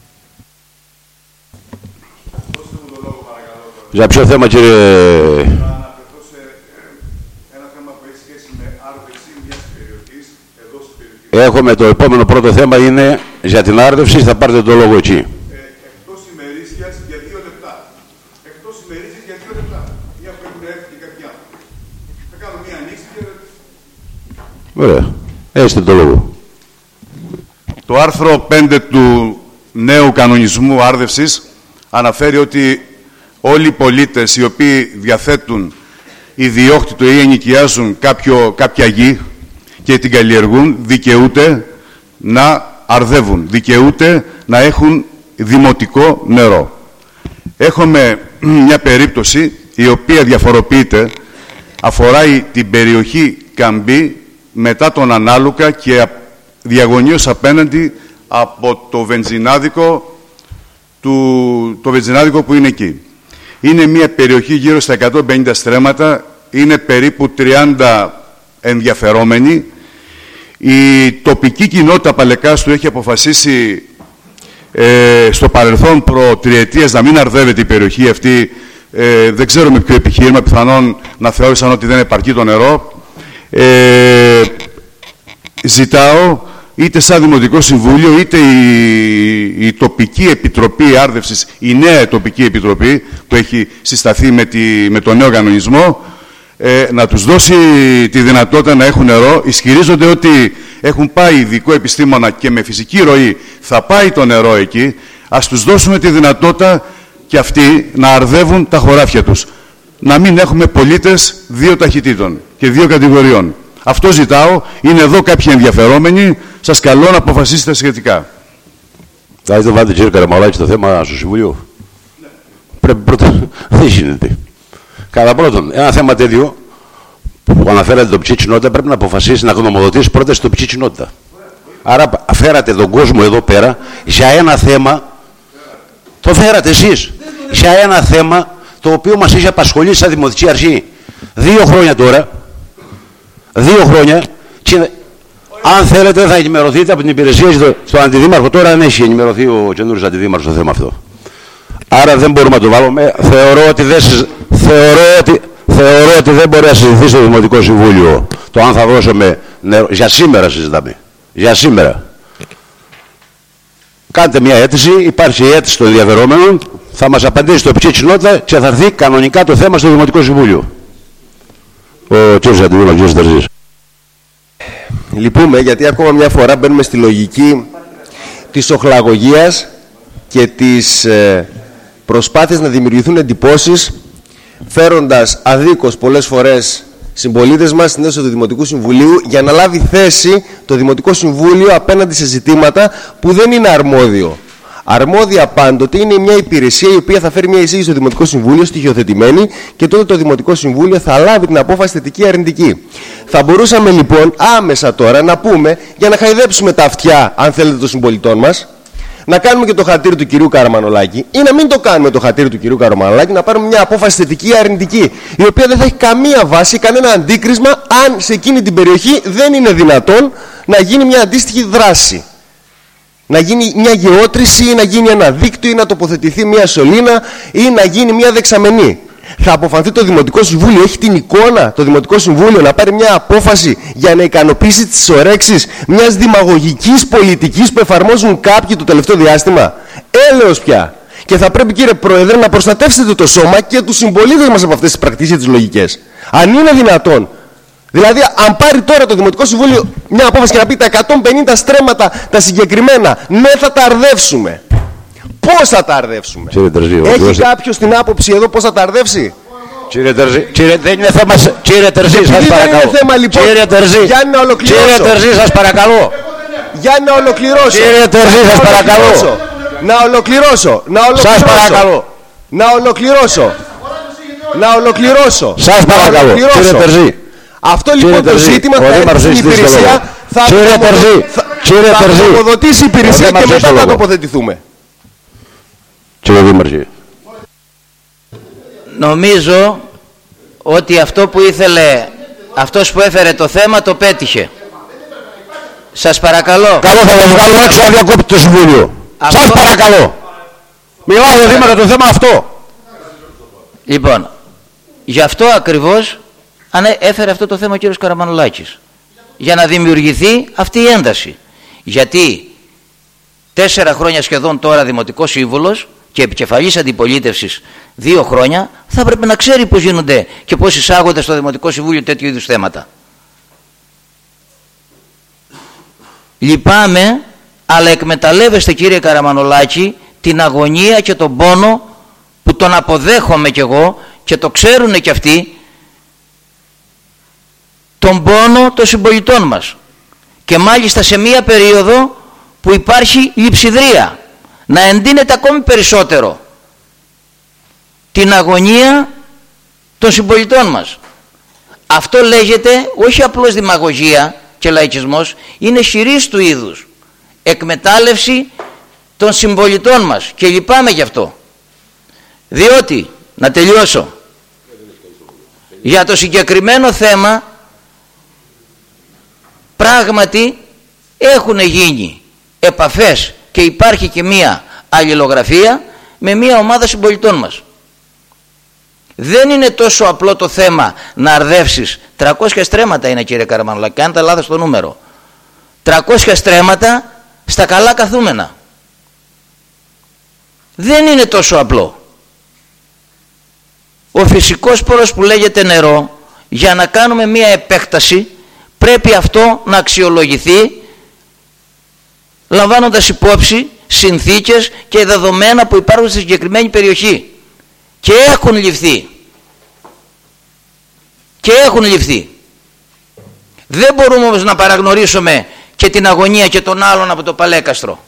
Για ποιο θέμα, κύριε? Να αναφερθώ σε ένα θέμα που έχει σχέση με άρδευση μιας περιοχής εδώ στην περιοχή. Έχουμε το επόμενο πρώτο θέμα είναι για την άρδευση, θα πάρετε το λόγο εκεί. Εκτός ημερήσιας για 2 λεπτά. Εκτός ημερήσιας για 2 λεπτά. Μια που έχουν έρθει και κάποιοι άνθρωποι. Θα κάνω μια ανοίξη και... Ωραία. Έχετε το λόγο. Το άρθρο 5 του νέου κανονισμού άρδευσης αναφέρει ότι όλοι οι πολίτες οι οποίοι διαθέτουν ιδιόκτητο ή ενοικιάζουν κάποια γη και την καλλιεργούν, δικαιούται να αρδεύουν, δικαιούται να έχουν δημοτικό νερό. Έχουμε μια περίπτωση η οποία διαφοροποιείται, αφορά την περιοχή Καμπή μετά τον Ανάλουκα και διαγωνίως απέναντι από το βενζινάδικο, το βενζινάδικο που είναι εκεί. Είναι μια περιοχή γύρω στα 150 στρέμματα, είναι περίπου 30 ενδιαφερόμενοι. Η τοπική κοινότητα Παλεκάστου έχει αποφασίσει στο παρελθόν προ-τριετίας να μην αρδεύεται η περιοχή αυτή. Δεν ξέρω με ποιο επιχείρημα, πιθανόν να θεώρησαν ότι δεν επαρκεί το νερό. Ζητάω είτε σαν Δημοτικό Συμβούλιο, είτε η τοπική επιτροπή άρδευσης, η νέα τοπική επιτροπή που έχει συσταθεί με το νέο κανονισμό, να τους δώσει τη δυνατότητα να έχουν νερό. Ισχυρίζονται ότι έχουν πάει ειδικό επιστήμονα και με φυσική ροή θα πάει το νερό εκεί. Ας τους δώσουμε τη δυνατότητα και αυτοί να αρδεύουν τα χωράφια τους. Να μην έχουμε πολίτες δύο ταχυτήτων και δύο κατηγοριών. Αυτό ζητάω. Είναι εδώ κάποιοι ενδιαφερόμενοι. Σας καλώ να αποφασίσετε σχετικά. Θα το βάλετε, κύριε Καραμανολάκη, το θέμα στο Συμβουλίο. Ναι. Πρέπει πρώτα. Δεν γίνεται. Κατά πρώτον, ένα θέμα τέτοιο που αναφέρατε την τοπική κοινότητα πρέπει να αποφασίσει, να γνωμοδοτήσει πρώτα στην τοπική κοινότητα. Άρα φέρατε τον κόσμο εδώ πέρα για ένα θέμα. Το φέρατε εσείς. Για ένα θέμα το οποίο μας είχε απασχολήσει σαν Δημοτική Αρχή 2 χρόνια τώρα. 2 χρόνια. Και αν θέλετε θα ενημερωθείτε από την υπηρεσία στον Αντιδήμαρχο. Τώρα δεν έχει ενημερωθεί ο καινούριος Αντιδήμαρχος στο θέμα αυτό. Άρα δεν μπορούμε να το βάλουμε. Θεωρώ ότι δεν μπορεί να συζητήσει στο Δημοτικό Συμβούλιο το αν θα δώσουμε νερό. Για σήμερα συζητάμε. Για σήμερα. Κάντε μια αίτηση, υπάρχει η αίτηση των ενδιαφερόμενων, θα μας απαντήσει το τοπική κοινότητα και θα έρθει κανονικά το θέμα στο Δημοτικό Συμβούλιο. Ο κύριος Αντιδήμαρχος, κύριος Τερζής. Λυπούμε γιατί ακόμα μια φορά μπαίνουμε στη λογική της οχλαγωγίας και της προσπάθειας να δημιουργηθούν εντυπώσεις, φέροντας αδίκως πολλές φορές συμπολίτες μας στην αίθουσα του Δημοτικού Συμβουλίου για να λάβει θέση το Δημοτικό Συμβούλιο απέναντι σε ζητήματα που δεν είναι αρμόδιο. Αρμόδια πάντοτε είναι μια υπηρεσία η οποία θα φέρει μια εισήγηση στο Δημοτικό Συμβούλιο, στοιχειοθετημένη, και τότε το Δημοτικό Συμβούλιο θα λάβει την απόφαση θετική ή αρνητική. Θα μπορούσαμε λοιπόν άμεσα τώρα να πούμε, για να χαϊδέψουμε τα αυτιά, αν θέλετε, των συμπολιτών μας, να κάνουμε και το χατήρι του κυρίου Καραμανολάκη, ή να μην το κάνουμε το χατήρι του κυρίου Καραμανολάκη, να πάρουμε μια απόφαση θετική ή αρνητική, η οποία δεν θα έχει καμία βάση, κανένα αντίκρισμα, αν σε εκείνη την περιοχή δεν είναι δυνατόν να γίνει μια αντίστοιχη δράση. Να γίνει μια γεώτρηση, ή να γίνει ένα δίκτυο, ή να τοποθετηθεί μια σωλήνα, ή να γίνει μια δεξαμενή. Θα αποφανθεί το Δημοτικό Συμβούλιο, έχει την εικόνα το Δημοτικό Συμβούλιο να πάρει μια απόφαση για να ικανοποιήσει τις ορέξεις μιας δημαγωγικής πολιτικής που εφαρμόζουν κάποιοι το τελευταίο διάστημα? Έλεος πια. Και θα πρέπει, κύριε Πρόεδρε, να προστατεύσετε το σώμα και τους συμπολίτες μας από αυτές τις πρακτικές και τις λογικές. Αν είναι δυνατόν. Δηλαδή, αν πάρει τώρα το Δημοτικό Συμβούλιο μια απόφαση και να πει τα 150 στρέμματα τα συγκεκριμένα, ναι, θα τα αρδεύσουμε. Πώς θα τα αρδεύσουμε? Έχει κάποιος την άποψη εδώ πώς θα τα αρδεύσει? Κύριε Τερζή, δεν είναι θέμα. Κύριε Τερζή, σας παρακαλώ. Δεν είναι θέμα, λοιπόν. Κύριε Τερζή, για να ολοκληρώσω. Κύριε Τερζή, σας παρακαλώ. Για να ολοκληρώσω. Κύριε Τερζή, σας παρακαλώ. Να ολοκληρώσω. Σας παρακαλώ. Να ολοκληρώσω. Να ολοκληρώσω. Σας παρακαλώ. Κύριε Τερζή. Αυτό λοιπόν το ζήτημα θα έρθει στην υπηρεσία. Θα τροφοδοτήσει η υπηρεσία και μετά θα τοποθετηθούμε. Κύριε Δήμαρχε. Νομίζω ότι αυτό που ήθελε, αυτός που έφερε το θέμα το πέτυχε. Σας παρακαλώ. Καλό, θα το βγάλω έξω να διακόπτει το Συμβούλιο. Σας παρακαλώ. Μιλάω για το θέμα αυτό. Λοιπόν, γι' αυτό ακριβώς έφερε αυτό το θέμα ο κύριος Καραμανολάκης. Για να δημιουργηθεί αυτή η ένταση. Γιατί 4 χρόνια σχεδόν τώρα Δημοτικός Σύμβουλος και επικεφαλής αντιπολίτευσης 2 χρόνια, θα πρέπει να ξέρει πώς γίνονται και πώς εισάγονται στο Δημοτικό Συμβούλιο τέτοιου είδους θέματα. Λυπάμαι, αλλά εκμεταλλεύεστε, κύριε Καραμανολάκη, την αγωνία και τον πόνο που τον αποδέχομαι κι εγώ και το ξέρουν κι αυτοί, τον πόνο των συμπολιτών μας, και μάλιστα σε μία περίοδο που υπάρχει λειψιδρία, να εντείνεται ακόμη περισσότερο την αγωνία των συμπολιτών μας. Αυτό λέγεται όχι απλώς δημαγωγία και λαϊκισμός, είναι χειρής του είδους εκμετάλλευση των συμπολιτών μας, και λυπάμαι γι' αυτό, διότι, να τελειώσω, για το συγκεκριμένο θέμα πράγματι έχουν γίνει επαφές και υπάρχει και μία αλληλογραφία με μία ομάδα συμπολιτών μας. Δεν είναι τόσο απλό το θέμα να αρδεύσεις 300 στρέμματα, είναι, κύριε Καραμανλάκη, κάνετε λάθος το νούμερο, 300 στρέμματα στα καλά καθούμενα. Δεν είναι τόσο απλό. Ο φυσικός πόρος που λέγεται νερό, για να κάνουμε μία επέκταση πρέπει αυτό να αξιολογηθεί λαμβάνοντας υπόψη συνθήκες και δεδομένα που υπάρχουν στη συγκεκριμένη περιοχή, και έχουν ληφθεί. Δεν μπορούμε όμως να παραγνωρίσουμε και την αγωνία και των άλλων από το Παλέκαστρο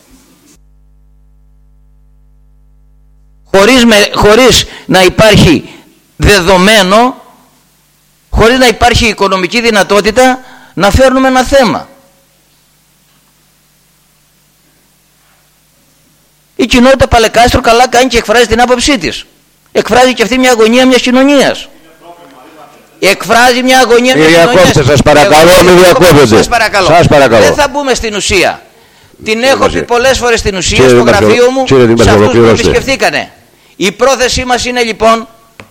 χωρίς να υπάρχει δεδομένο, χωρίς να υπάρχει οικονομική δυνατότητα να φέρνουμε ένα θέμα. Η κοινότητα Παλεκάστρου καλά κάνει και εκφράζει την άποψή της. Εκφράζει και αυτή μια αγωνία μιας κοινωνίας. Εκφράζει μια αγωνία μιας κοινωνίας. Σας παρακαλώ, μην διακόπτετε. Σας παρακαλώ. Δεν θα μπούμε στην ουσία. Την έχω πει πολλές φορές στην ουσία στο γραφείο μου, σε αυτούς που επισκεφθήκανε. Η πρόθεσή μας είναι λοιπόν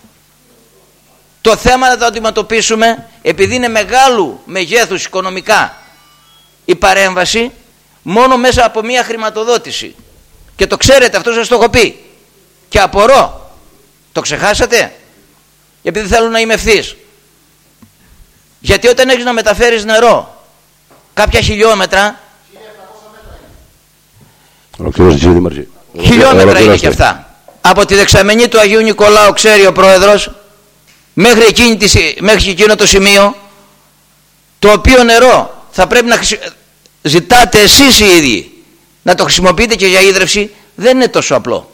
το θέμα να το αντιμετωπίσουμε, επειδή είναι μεγάλου μεγέθους οικονομικά η παρέμβαση, μόνο μέσα από μια χρηματοδότηση. Και το ξέρετε, αυτό σας το έχω πει. Και απορώ, το ξεχάσατε? Επειδή θέλω να είμαι ευθύς. Γιατί όταν έχεις να μεταφέρεις νερό κάποια χιλιόμετρα, χιλιόμετρα είναι και αυτά. Από τη δεξαμενή του Αγίου Νικολάου, ξέρει ο πρόεδρος, μέχρι εκείνο το σημείο, το οποίο νερό θα πρέπει να ζητάτε εσείς οι ίδιοι να το χρησιμοποιείτε και για ίδρυυση, δεν είναι τόσο απλό.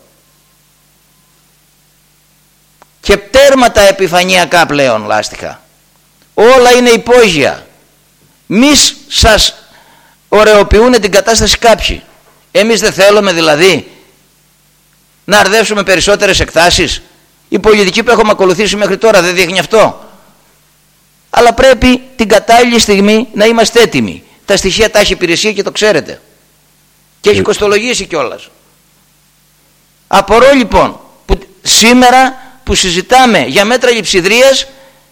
Και τέρματα επιφανειακά πλέον λάστιχα. Όλα είναι υπόγεια. Μη σας ωρεοποιούν την κατάσταση κάποιοι. Εμείς δεν θέλουμε δηλαδή να αρδεύσουμε περισσότερες εκτάσεις? Η πολιτική που έχουμε ακολουθήσει μέχρι τώρα δεν δείχνει αυτό? Αλλά πρέπει την κατάλληλη στιγμή να είμαστε έτοιμοι. Τα στοιχεία τα έχει η υπηρεσία και το ξέρετε. Και έχει κοστολογήσει κιόλας. Απορώ λοιπόν που σήμερα που συζητάμε για μέτρα λειψιδρίας,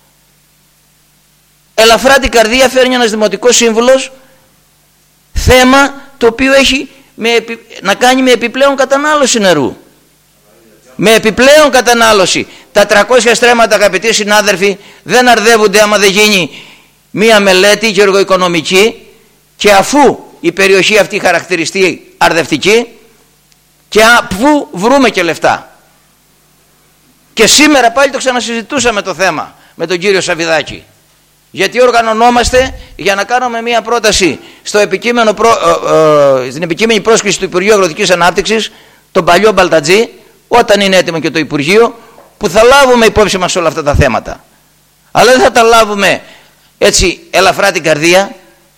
ελαφρά την καρδία φέρνει ένας δημοτικός σύμβουλος θέμα το οποίο έχει να κάνει με επιπλέον κατανάλωση νερού. Με επιπλέον κατανάλωση. Τα 300 στρέμματα, αγαπητοί συνάδελφοι, δεν αρδεύονται άμα δεν γίνει μία μελέτη γεωργοοικονομική, και αφού η περιοχή αυτή χαρακτηριστεί αρδευτική και αφού βρούμε και λεφτά. Και σήμερα πάλι το ξανασυζητούσαμε το θέμα με τον κύριο Σαββιδάκη, γιατί οργανωνόμαστε για να κάνουμε μία πρόταση στην επικείμενη πρόσκληση του Υπουργείου Αγροτικής Ανάπτυξης, τον παλιό Μπαλτατζή, όταν είναι έτοιμο και το Υπουργείο, που θα λάβουμε υπόψη μας όλα αυτά τα θέματα. Αλλά δεν θα τα λάβουμε έτσι ελαφρά την καρδία.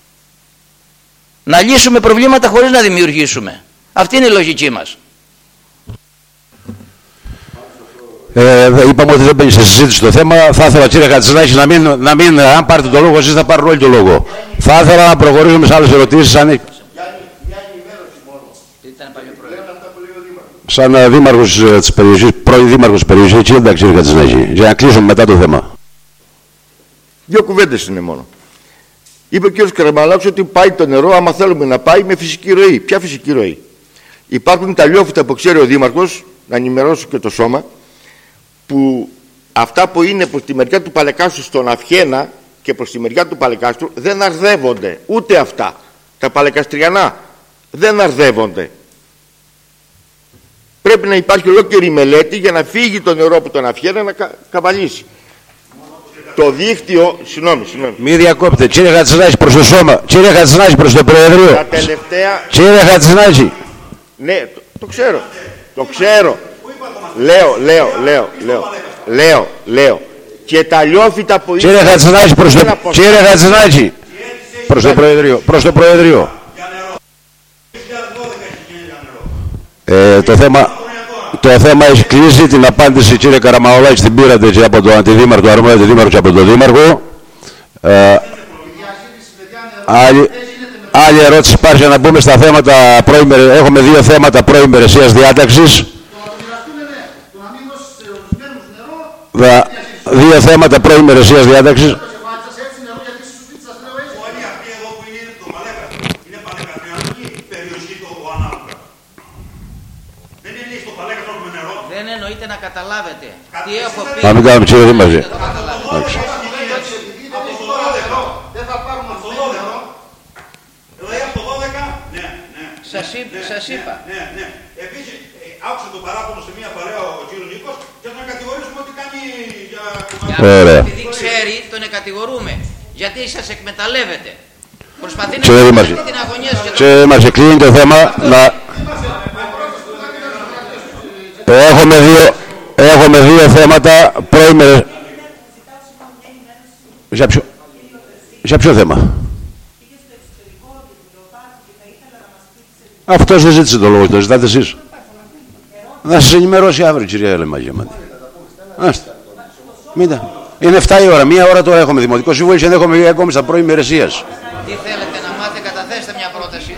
Να λύσουμε προβλήματα χωρίς να δημιουργήσουμε. Αυτή είναι η λογική μας. Είπαμε ότι δεν μπαίνει σε συζήτηση το θέμα. Θα ήθελα, κύριε Χατζηνάκη, αν πάρετε το λόγο, εσείς θα πάρετε όλοι το λόγο. Θα ήθελα να προχωρήσουμε σε άλλες ερωτήσεις. Σαν δήμαρχος της περιοχής, πρώην δήμαρχος της περιοχής, έτσι δεν τα κύριε Χατζηνάκη, για να κλείσουμε μετά το θέμα. Δύο κουβέντες είναι μόνο. Είπε ο κ. Καραμαλάκης ότι πάει το νερό, άμα θέλουμε να πάει, με φυσική ροή. Ποια φυσική ροή? Υπάρχουν τα λιόφυτα που ξέρει ο Δήμαρχος, να ενημερώσω και το σώμα, που αυτά που είναι προς τη μεριά του Παλεκάστρου στον Αυχένα και προς τη μεριά του Παλεκάστρου δεν αρδεύονται. Ούτε αυτά. Τα παλεκαστριανά δεν αρδεύονται. πρέπει να υπάρχει ολόκληρη μελέτη για να φύγει το νερό από τον Αφιέρα να καβαλήσει. Το δίκτυο, συγγνώμη. Μη διακόπτε, κύριε Χατζηνάκη, προς το σώμα. Κύριε Χατζηνάκη, προς το Προεδρείο. Τα τελευταία... Κύριε Χατζηνάκη. Ναι, το ξέρω. Λέω. Και τα λιώφυτα που... Κύριε Χατζηνάκη, προς το Προεδρείο. Το θέμα έχει κλείσει. Την απάντηση, κύριε Καραμανολάκη, την πήρατε και από τον Αντιδήμαρχο, τον αρμόδιο Αντιδήμαρχο και από τον Δήμαρχο. Άλλη ερώτηση υπάρχει για να μπούμε στα θέματα προημερεσίας. Έχουμε 2 θέματα προημερεσίας διάταξης. 2 θέματα προημερεσίας διάταξης. Δεν εννοείται να καταλάβετε τι έχω πει. Να μην κάνουμε κύριε Δήμαρχε. Δεν θα πάρουμε αυτό το νερό. Δηλαδή από το 12, ναι. Σας είπα. Ναι. Επίσης, άκουσα το παράπονο σε μια παρέα ο κύριος Νίκος και να κατηγορήσουμε ότι κάνει για... Επειδή ξέρει, τον εκατηγορούμε. Γιατί σας εκμεταλλεύετε. Προσπαθεί να Δήμαρχε. την αγωνία σας. Κύριε Δήμαρχε, κλείνει το θέμα. Έχουμε 2 θέματα προημερες. Για ποιο θέμα? Αυτός δεν ζήτησε το λόγο, το ζητάτε εσείς. Να σας ενημερώσει αύριο, κυρία Ελεμαγιαμάντη. Είναι 7 η ώρα, 1 ώρα τώρα έχουμε Δημοτικό Συμβούλιο και δεν έχουμε ακόμη στα προημερεσίας. Τι θέλετε να μάθετε, καταθέστε μια πρόταση.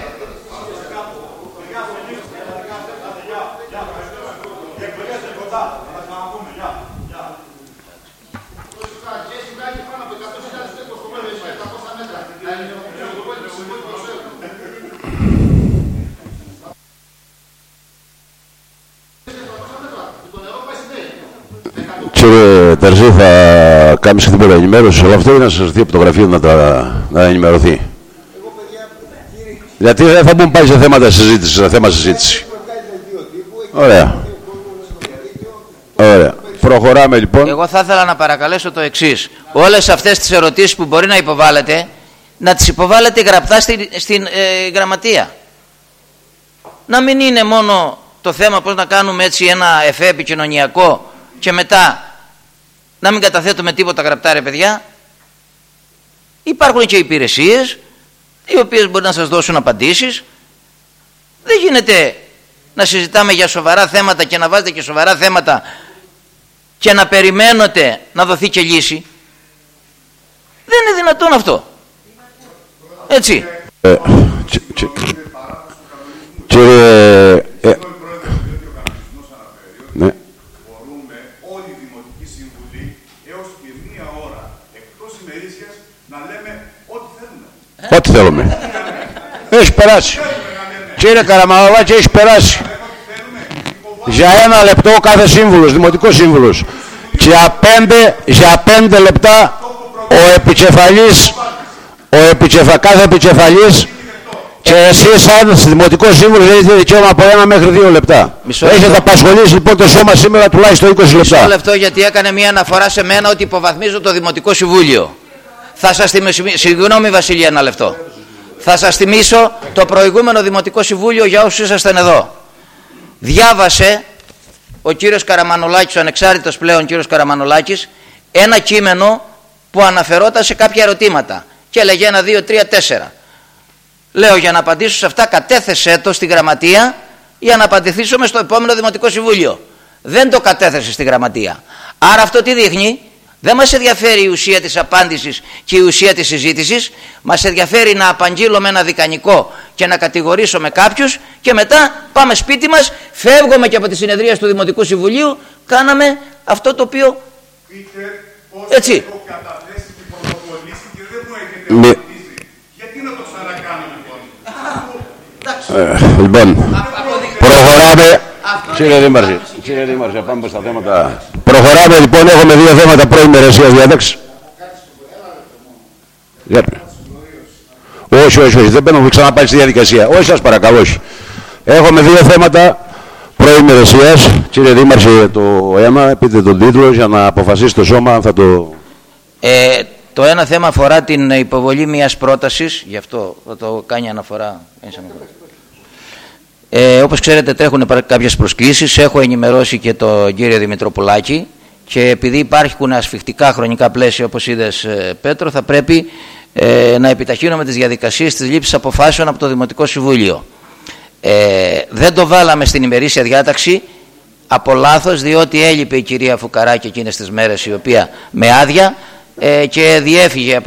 Κύριε Τερζή, θα κάνεις και την ενημέρωση σε όλο αυτό ή να σας έρθει από το γραφείο να ενημερωθεί? Γιατί δεν θα μπουν πάλι σε θέματα συζήτηση, σε θέμα συζήτηση. Ωραία. Προχωράμε λοιπόν. Εγώ θα ήθελα να παρακαλέσω το εξής. Όλες αυτές τις ερωτήσεις που μπορεί να υποβάλλετε, να τις υποβάλλετε γραπτά στην γραμματεία. Να μην είναι μόνο το θέμα πώς να κάνουμε έτσι ένα εφέ επικοινωνιακό και μετά να μην καταθέτουμε τίποτα γραπτά, ρε παιδιά. Υπάρχουν και υπηρεσίες οι οποίες μπορεί να σας δώσουν απαντήσεις. Δεν γίνεται να συζητάμε για σοβαρά θέματα και να βάζετε και σοβαρά θέματα και να περιμένετε να δοθεί και λύση. Δεν είναι δυνατόν αυτό. Έτσι. Κύριε... Ναι. Μπορούμε όλοι οι Δημοτικοί Σύμβουλοι έως και 1 ώρα εκτός ημερήσιας να λέμε ό,τι θέλουμε. Ό,τι θέλουμε. Έχει περάσει. Κύριε Καραμανολάκη, έχει περάσει. Για 1 λεπτό κάθε σύμβουλος, Δημοτικός Σύμβουλος. Για 5 λεπτά κάθε επικεφαλής και εσείς σαν Δημοτικός Σύμβουλος έχετε δικαίωμα από 1 μέχρι 2 λεπτά. Έχετε απασχολήσει λοιπόν το σώμα σήμερα τουλάχιστον 20 λεπτά. Μισό λεπτό, γιατί έκανε μια αναφορά σε μένα ότι υποβαθμίζω το Δημοτικό Συμβούλιο. Θα σας θυμίσω, συγγνώμη Βασίλη, 1 λεπτό. Θα σας θυμίσω το προηγούμενο Δημοτικό Συμβούλιο για όσους ήσασταν εδώ. Διάβασε ο κύριος Καραμανολάκης, ο ανεξάρτητος πλέον κύριος Καραμανολάκης, ένα κείμενο που αναφερόταν σε κάποια ερωτήματα και έλεγε 1, 2, 3, 4. Λέω, για να απαντήσω σε αυτά κατέθεσέ το στη γραμματεία για να απαντηθήσουμε στο επόμενο Δημοτικό Συμβούλιο. Δεν το κατέθεσε στη γραμματεία. Άρα αυτό τι δείχνει? Δεν μας ενδιαφέρει η ουσία της απάντησης και η ουσία της συζήτησης. Μας ενδιαφέρει να απαγγείλουμε ένα δικανικό και να κατηγορήσουμε κάποιους και μετά πάμε σπίτι μας, φεύγουμε και από τη συνεδρία του Δημοτικού Συμβουλίου, κάναμε αυτό το οποίο... Έτσι. Γιατί να το ξανακάνουμε λοιπόν, προχωράμε. Κύριε Δήμαρχε, πάμε στα θέματα. Προχωράμε λοιπόν, έχουμε 2 θέματα προημερεσίας διάταξης. Όχι, δεν παίρνω ξαναπάει στη διαδικασία. Όχι, σας παρακαλώ, όχι. Έχουμε 2 θέματα προημερεσίας, κύριε Δήμαρχε, το ένα, πείτε τον τίτλο για να αποφασίσει το σώμα αν θα το... Το ένα θέμα αφορά την υποβολή μιας πρότασης, γι' αυτό θα το κάνει αναφορά. Όπως ξέρετε τρέχουν κάποιες προσκλήσεις, έχω ενημερώσει και τον κύριο Δημητροπουλάκη και επειδή υπάρχουν ασφιχτικά χρονικά πλαίσια, όπως είδες Πέτρο, θα πρέπει να επιταχύνουμε τις διαδικασίες της λήψης αποφάσεων από το Δημοτικό Συμβούλιο. Δεν το βάλαμε στην ημερήσια διάταξη από λάθος, διότι έλειπε η κυρία Φουκαράκη εκείνες τις μέρες, η οποία με άδεια και διέφυγε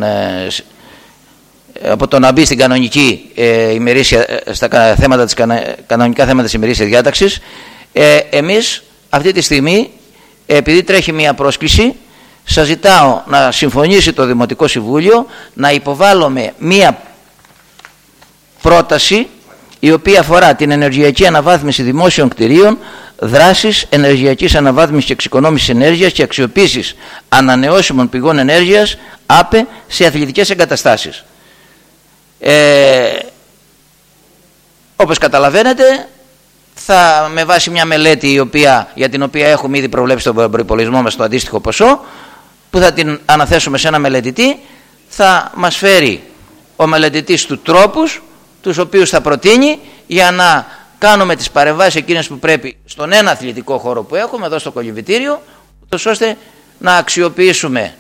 από το να μπει στην κανονική ημερήσια, στα θέματα της, κανονικά θέματα της ημερήσιας διάταξης. Εμείς αυτή τη στιγμή, επειδή τρέχει μια πρόσκληση, σας ζητάω να συμφωνήσει το Δημοτικό Συμβούλιο να υποβάλλουμε μια πρόταση η οποία αφορά την ενεργειακή αναβάθμιση δημόσιων κτηρίων, δράσεις ενεργειακής αναβάθμισης και εξοικονόμησης ενέργειας και αξιοποίησης ανανεώσιμων πηγών ενέργειας ΑΠΕ σε αθλητικές εγκαταστάσεις. Όπως καταλαβαίνετε, με βάση μια μελέτη για την οποία έχουμε ήδη προβλέψει τον προϋπολογισμό μας το αντίστοιχο ποσό, που θα την αναθέσουμε σε ένα μελετητή, θα μας φέρει ο μελετητής του τρόπους τους οποίους θα προτείνει για να κάνουμε τις παρεμβάσεις εκείνες που πρέπει στον ένα αθλητικό χώρο που έχουμε εδώ στο κολυμβητήριο, ώστε να αξιοποιήσουμε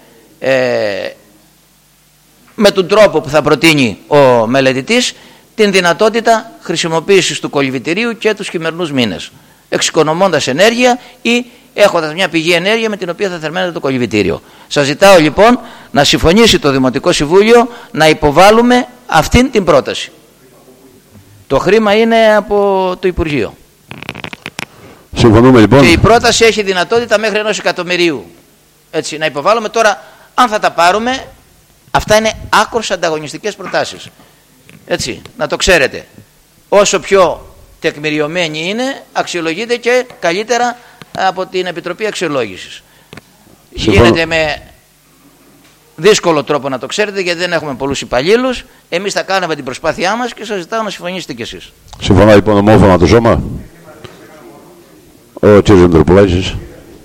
με τον τρόπο που θα προτείνει ο μελετητής την δυνατότητα χρησιμοποίησης του κολυμβητηρίου και τους χειμερινούς μήνες, εξοικονομώντας ενέργεια ή έχοντας μια πηγή ενέργεια με την οποία θα θερμαίνεται το κολυμβητήριο. Σας ζητάω λοιπόν να συμφωνήσει το Δημοτικό Συμβούλιο να υποβάλουμε αυτήν την πρόταση. Το χρήμα είναι από το Υπουργείο. Συμφωνούμε λοιπόν. Και η πρόταση έχει δυνατότητα μέχρι 1 εκατομμυρίου. Έτσι, να υποβάλουμε τώρα, αν θα τα πάρουμε, αυτά είναι άκρως ανταγωνιστικές προτάσεις. Έτσι, να το ξέρετε. Όσο πιο τεκμηριωμένη είναι, αξιολογείται και καλύτερα από την Επιτροπή Αξιολόγησης. Γίνεται με δύσκολο τρόπο, να το ξέρετε, γιατί δεν έχουμε πολλούς υπαλλήλους. Εμείς θα κάνουμε την προσπάθειά μας και σας ζητάω να συμφωνήσετε κι εσείς. Συμφωνώ λοιπόν ομόφωνα το σώμα. Ο κ. Δημητροπουλάκης.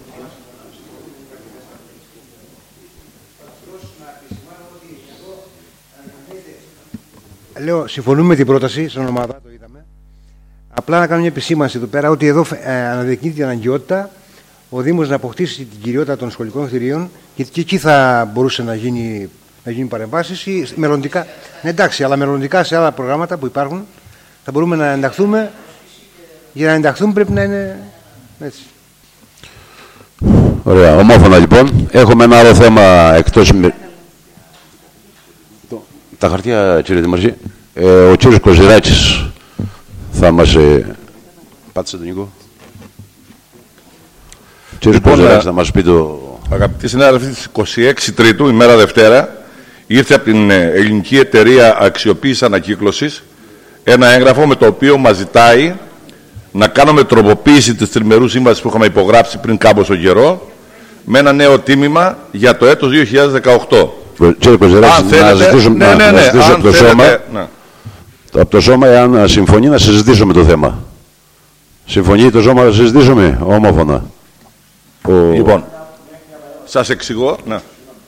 Λέω, συμφωνούμε με την πρόταση, σαν ομάδα το είδαμε. Απλά να κάνω μια επισήμανση εδώ πέρα ότι εδώ αναδεικνύει την αναγκαιότητα ο Δήμος να αποκτήσει την κυριότητα των σχολικών κτηρίων, γιατί και εκεί θα μπορούσε να γίνει παρεμβάσεις ή μελλοντικά. Ναι, εντάξει, αλλά μελλοντικά σε άλλα προγράμματα που υπάρχουν θα μπορούμε να ενταχθούμε. Για να ενταχθούμε πρέπει να είναι έτσι. Ωραία, ομόφωνα λοιπόν. Έχουμε ένα άλλο θέμα εκτός. Τα χαρτιά, κύριε Δημαρχή. Ο κύριος Κοζηράκης θα μας... Πάτησε τον Νίκο. Κύριος Κοζηράκης θα μας πει το... Αγαπητοί συνάδελφοι, της 26 Τρίτου, ημέρα Δευτέρα, ήρθε από την Ελληνική Εταιρεία Αξιοποίησης Ανακύκλωσης ένα έγγραφο με το οποίο μας ζητάει να κάνουμε τροποποίηση της τριμερού σύμβασης που είχαμε υπογράψει πριν κάμποσο καιρό με ένα νέο τίμημα για το έτος 2018. Κύριε Κοζηράκη, να ζητήσουμε από το σώμα, από το σώμα, εάν συμφωνεί, να συζητήσουμε το θέμα. Συμφωνεί το σώμα να συζητήσουμε ομόφωνα. Λοιπόν, σας εξηγώ. Ναι.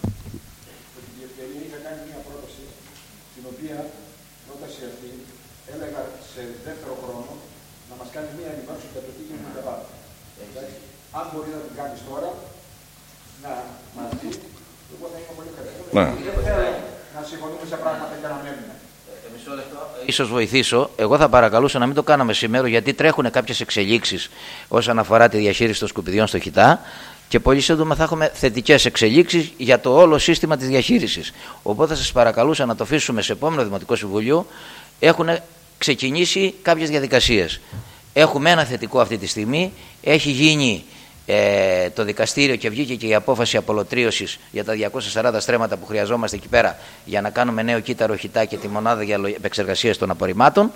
Να συμφωνούμε σε πράγματα και να μένουμε. Ίσως βοηθήσω. Εγώ θα παρακαλούσα να μην το κάναμε σήμερα, γιατί τρέχουν κάποιες εξελίξεις όσον αφορά τη διαχείριση των σκουπιδιών στο Χιτά και πολύ σύντομα θα έχουμε θετικές εξελίξεις για το όλο σύστημα της διαχείρισης. Οπότε θα σας παρακαλούσα να το αφήσουμε σε επόμενο Δημοτικό Συμβούλιο. Έχουν ξεκινήσει κάποιες διαδικασίες. Έχουμε ένα θετικό αυτή τη στιγμή. Έχει γίνει το δικαστήριο και βγήκε και η απόφαση απολωτρίωσης για τα 240 στρέμματα που χρειαζόμαστε εκεί πέρα για να κάνουμε νέο κύτταρο Χιτά και τη μονάδα για επεξεργασίες των απορριμμάτων.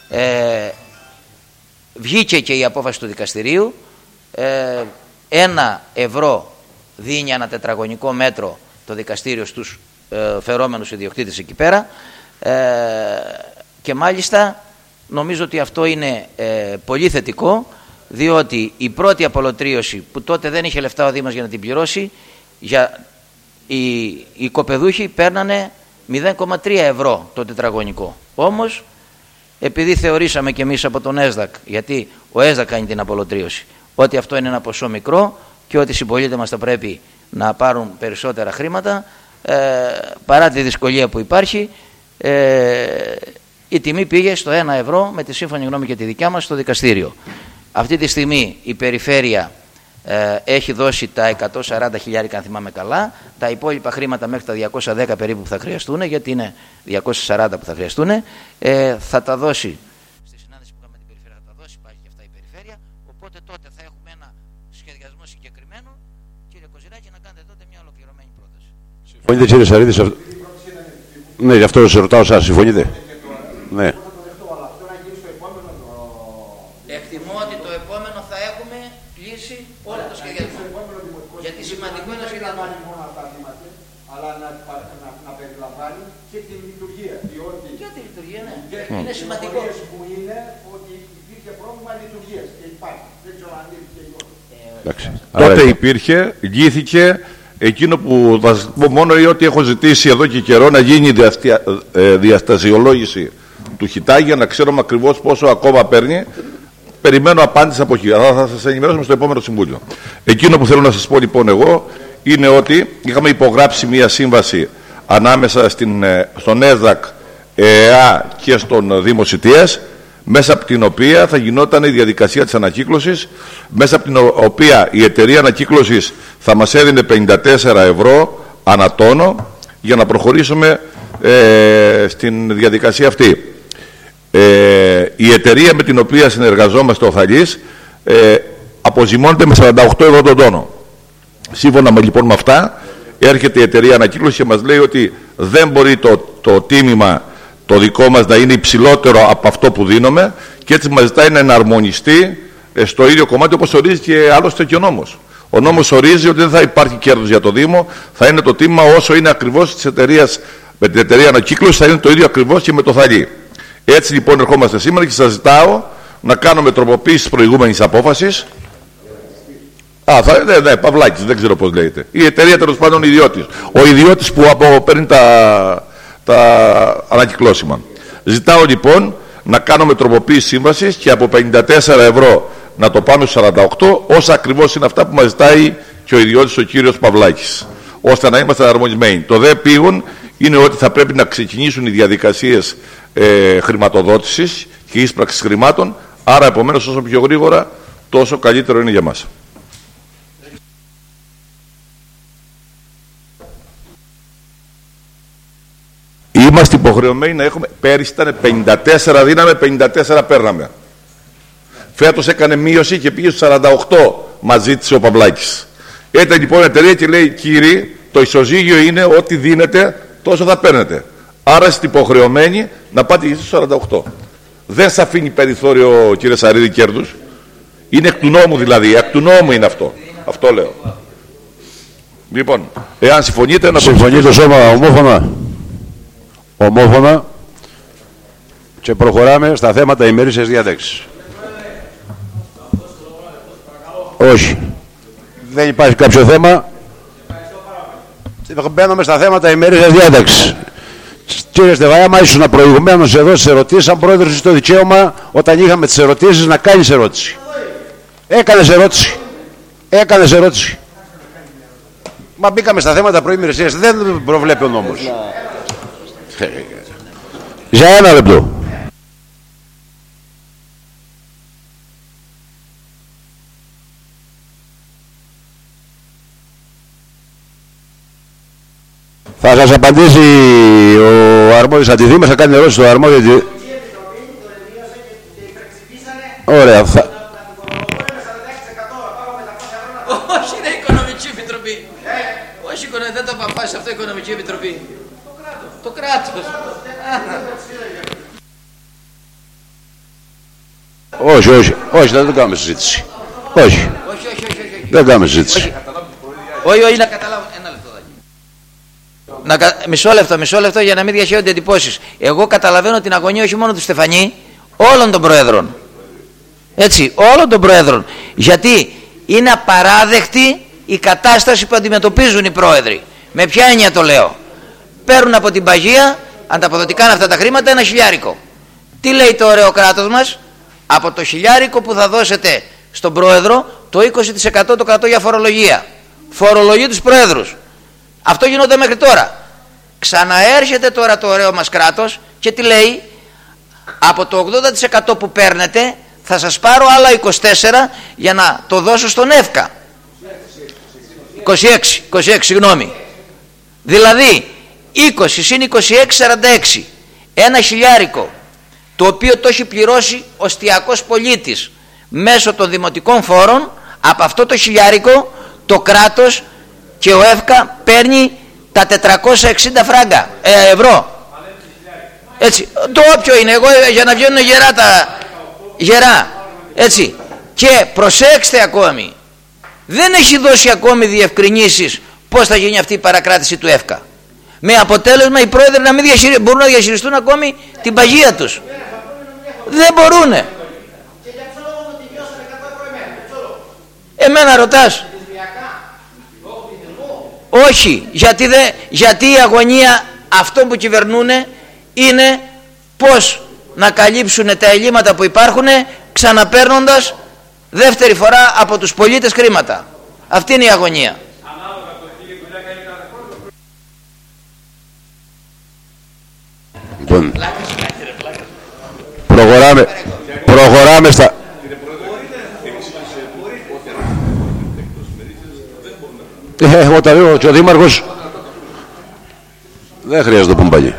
Βγήκε και η απόφαση του δικαστηρίου. 1 ευρώ δίνει ένα τετραγωνικό μέτρο το δικαστήριο στους φερόμενους ιδιοκτήτες εκεί πέρα. Και μάλιστα νομίζω ότι αυτό είναι πολύ θετικό, διότι η πρώτη απολωτρίωση που τότε δεν είχε λεφτά ο Δήμος για να την πληρώσει, οι κοπεδούχοι παίρνανε 0,3 ευρώ το τετραγωνικό. Όμως, επειδή θεωρήσαμε και εμείς από τον ΕΣΔΑΚ, γιατί ο ΕΣΔΑΚ κάνει την απολωτρίωση, ότι αυτό είναι ένα ποσό μικρό και ότι οι συμπολίτες μας θα πρέπει να πάρουν περισσότερα χρήματα, παρά τη δυσκολία που υπάρχει, η τιμή πήγε στο 1 ευρώ με τη σύμφωνη γνώμη και τη δικιά μας στο δικαστήριο. Αυτή τη στιγμή η περιφέρεια έχει δώσει τα 140 χιλιάρικα, αν θυμάμαι καλά, τα υπόλοιπα χρήματα μέχρι τα 210 περίπου που θα χρειαστούν, γιατί είναι 240 που θα χρειαστούν, θα τα δώσει στη συνάντηση που είχαμε με την περιφέρεια, θα τα δώσει πάλι και αυτά η περιφέρεια, οπότε τότε θα έχουμε ένα σχεδιασμό συγκεκριμένο, κύριε Κοζηράκη, να κάνετε τότε μια ολοκληρωμένη πρόταση. Συμφωνείτε, κύριε Σαρίδη? Ναι, γι' αυτό σε ρωτάω εσάς, συμφωνείτε? Ναι. Εκτιμώ ότι το επόμενο θα έχουμε λύσει όλο το σχεδιασμό. Γιατί σημαντικό είναι το σχεδιασμό. Αλλά να περιλαμβάνει και την λειτουργία. Διότι και τη λειτουργία, ναι. Είναι σημαντικό. Που είναι ότι υπήρχε πρόβλημα λειτουργίας και υπάρχει. Δεν ξέρω αν λύθηκε ή όχι. Τότε υπήρχε, λύθηκε. Εκείνο που θα σας πω μόνο είναι ότι έχω ζητήσει εδώ και καιρό να γίνει διαστασιολόγηση του Χιτά για να ξέρουμε ακριβώς πόσο ακόμα παίρνει. Περιμένω απάντηση από εκεί. Αλλά θα σας ενημερώσουμε στο επόμενο συμβούλιο. Εκείνο που θέλω να σας πω λοιπόν εγώ είναι ότι είχαμε υπογράψει μια σύμβαση ανάμεσα στον ΕΣΔΑΚ, ΕΕΑ και στον Δήμο Σιτίας, μέσα από την οποία θα γινόταν η διαδικασία της ανακύκλωσης, μέσα από την οποία η εταιρεία ανακύκλωσης θα μας έδινε 54 ευρώ ανά τόνο για να προχωρήσουμε στην διαδικασία αυτή. Η εταιρεία με την οποία συνεργαζόμαστε, ο Θαλής, αποζημώνεται με 48 ευρώ τον τόνο. Σύμφωνα λοιπόν με αυτά, έρχεται η εταιρεία ανακύκλωση και μας λέει ότι δεν μπορεί το τίμημα το δικό μας να είναι υψηλότερο από αυτό που δίνουμε, και έτσι μας ζητάει να εναρμονιστεί στο ίδιο κομμάτι, όπως ορίζει και άλλωστε και ο νόμος. Ο νόμος ορίζει ότι δεν θα υπάρχει κέρδος για το Δήμο, θα είναι το τίμημα όσο είναι ακριβώς της εταιρείας, με την εταιρεία ανακύκλωση θα είναι το ίδιο ακριβώς και με το Θαλή. Έτσι λοιπόν ερχόμαστε σήμερα και σας ζητάω να κάνουμε τροποποίηση της προηγούμενης απόφασης. Ναι, Παυλάκης, δεν ξέρω πώς λέγεται. Η εταιρεία τέλος πάντων ιδιώτης. Ο ιδιώτης που παίρνει τα ανακυκλώσιμα. Ζητάω λοιπόν να κάνουμε τροποποίηση σύμβασης και από 54 ευρώ να το πάμε στους 48, όσα ακριβώς είναι αυτά που μας ζητάει και ο ιδιώτης ο κύριος Παυλάκης, ώστε να είμαστε αρμονισμένοι. Το δε πήγον είναι ότι θα πρέπει να ξεκινήσουν οι διαδικασίες χρηματοδότησης και ίσπραξης χρημάτων, άρα επομένως όσο πιο γρήγορα τόσο καλύτερο είναι για μας. Είμαστε υποχρεωμένοι να έχουμε, πέρυσι ήταν 54 δίναμε, 54 παίρναμε. Φέτος έκανε μείωση και πήγε στους 48, μας ζήτησε ο Παυλάκης. Ήταν λοιπόν η εταιρεία και λέει, κύριοι, το ισοζύγιο είναι ότι δίνετε τόσο θα παίρνετε. Άρα είστε υποχρεωμένοι να πάτε και στους 48. Δεν σας αφήνει περιθώριο, κύριε Σαρίδη, κέρδους. Είναι εκ του νόμου δηλαδή, εκ του νόμου είναι αυτό. Αυτό λέω. Λοιπόν, εάν συμφωνείτε να... Συμφωνεί το σώμα ομόφωνα. Ομόφωνα. Και προχωράμε στα θέματα ημερήσιας διάταξης. Όχι. Δεν υπάρχει κάποιο θέμα. Μπαίνουμε στα θέματα ημερήσιας διάταξης. Κύριε Στεβάιαμα, ήσουν προηγουμένως εδώ στις ερωτήσεις, σαν πρόεδρος στο δικαίωμα όταν είχαμε τις ερωτήσεις να κάνεις ερώτηση. Έκανες ερώτηση. Μα μπήκαμε στα θέματα προημερησίας, δεν προβλέπει ο νόμος. Για ένα λεπτό. Θα σας απαντήσει ο αρμόδιος αντιδήμας, θα κάνει ερώτηση στο αρμόδιο. Ωραία. Όχι, είναι η Οικονομική Επιτροπή. Όχι, δεν το αποφάσισε αυτό η Οικονομική Επιτροπή. Το κράτος. Όχι, δεν το κάνουμε συζήτηση. Όχι. Δεν κάνουμε συζήτηση. Όχι, να καταλάβω. Μισό λεπτό για να μην διαχέονται εντυπώσεις. Εγώ καταλαβαίνω την αγωνία όχι μόνο του Στεφανή, όλων των προέδρων. Έτσι, όλων των προέδρων. Γιατί είναι απαράδεκτη η κατάσταση που αντιμετωπίζουν οι πρόεδροι. Με ποια έννοια το λέω? Παίρνουν από την παγία, ανταποδοτικά αυτά τα χρήματα, 1 χιλιάρικο. Τι λέει το ωραίο κράτος μας? Από το χιλιάρικο που θα δώσετε στον πρόεδρο, το 20% το κρατώ για φορολογία. Φορολογεί τους πρόεδρους. Αυτό γινόταν μέχρι τώρα. Ξαναέρχεται τώρα το ωραίο μας κράτος και τι λέει? Από το 80% που παίρνετε θα σας πάρω άλλα 24 για να το δώσω στον ΕΦΚΑ. 26, συγγνώμη. Δηλαδή 20 συν 26, 46. 1 χιλιάρικο, το οποίο το έχει πληρώσει ο στιακός πολίτης μέσω των δημοτικών φόρων. Από αυτό το χιλιάρικο το κράτος και ο ΕΦΚΑ παίρνει τα 460 φράγκα, ευρώ. Έτσι, το όποιο είναι, εγώ για να βγαίνουν γερά τα γερά. Έτσι. Και προσέξτε ακόμη, δεν έχει δώσει ακόμη διευκρινήσεις πώς θα γίνει αυτή η παρακράτηση του ΕΦΚΑ. Με αποτέλεσμα οι πρόεδροι να μην μπορούν να διαχειριστούν ακόμη την παγία τους. Δεν μπορούνε. Εμένα ρωτάς? Όχι, γιατί η αγωνία αυτών που κυβερνούν είναι πώς να καλύψουν τα ελλείμματα που υπάρχουν, ξαναπαίρνοντας δεύτερη φορά από τους πολίτες χρήματα. Αυτή είναι η αγωνία. Λοιπόν, προχωράμε στα... Όταν λέω και ο Δήμαρχος δεν χρειάζεται να πούμε πάλι.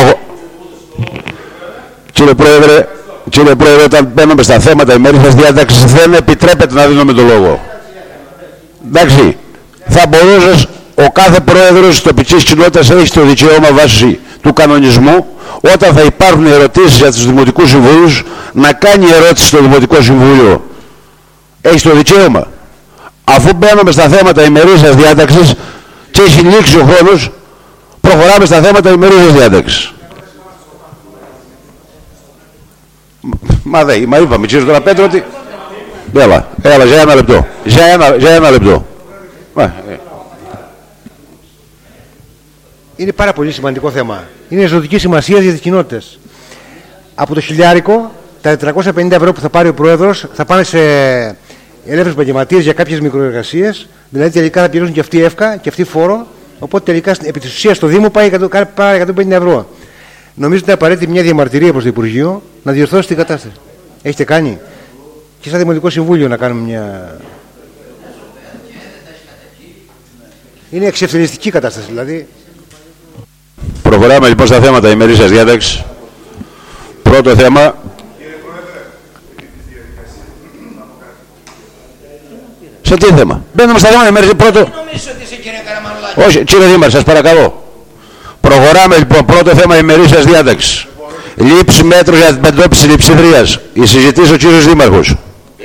Κύριε Πρόεδρε, όταν μπαίνουμε στα θέματα ημέρησης διάταξης δεν επιτρέπεται να δίνουμε το λόγο. Εντάξει, θα μπορούσε ο κάθε πρόεδρος της τοπικής κοινότητας έχει το δικαίωμα βάσει του κανονισμού, όταν θα υπάρχουν ερωτήσεις για τους δημοτικούς συμβούλους, να κάνει ερώτηση στο Δημοτικό Συμβούλιο. Έχει το δικαίωμα. Αφού μπαίνουμε στα θέματα ημερήσιας διάταξης και έχει λήξει ο χρόνος, προχωράμε στα θέματα ημερήσιας διάταξης. Μα είπαμε, κύριε τώρα Πέτρο, ότι... Έλα, για ένα λεπτό. Για ένα λεπτό. Είναι πάρα πολύ σημαντικό θέμα. Είναι ζωτική σημασία για τις κοινότητες. Από το χιλιάρικο, τα 450 ευρώ που θα πάρει ο πρόεδρος θα πάνε σε ελεύθερους επαγγελματίες για κάποιες μικροεργασίες. Δηλαδή τελικά θα πληρώσουν και αυτοί εύκα και αυτοί φόρο. Οπότε τελικά επί της ουσίας στο Δήμο πάει 150 ευρώ. Νομίζω ότι είναι απαραίτητη μια διαμαρτυρία προς το Υπουργείο να διορθώσει την κατάσταση. Έχετε κάνει? Και σαν Δημοτικό Συμβούλιο να κάνουμε μια. Είναι εξευθελιστική κατάσταση δηλαδή. Προχωράμε λοιπόν στα θέματα ημερήσιας διάταξης. Πρώτο θέμα. Σε τι θέμα? Μπαίνουμε στα θέματα ημερήσιας. Πρώτο. Όχι, κύριε Δήμαρχε, σας παρακαλώ. Προχωράμε λοιπόν. Πρώτο θέμα ημερήσιας διάταξης. Λήψη μέτρων για την αντιμετώπιση λειψιδρίας. Η συζητήσει ο κύριος Δήμαρχος.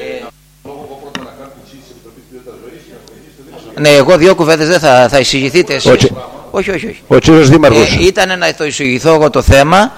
Ναι, εγώ δύο κουβέντες δεν θα εισηγηθείτε εσείς. Όχι. Ο κύριος Δήμαρχος. Ήταν να το εισηγηθώ εγώ το θέμα,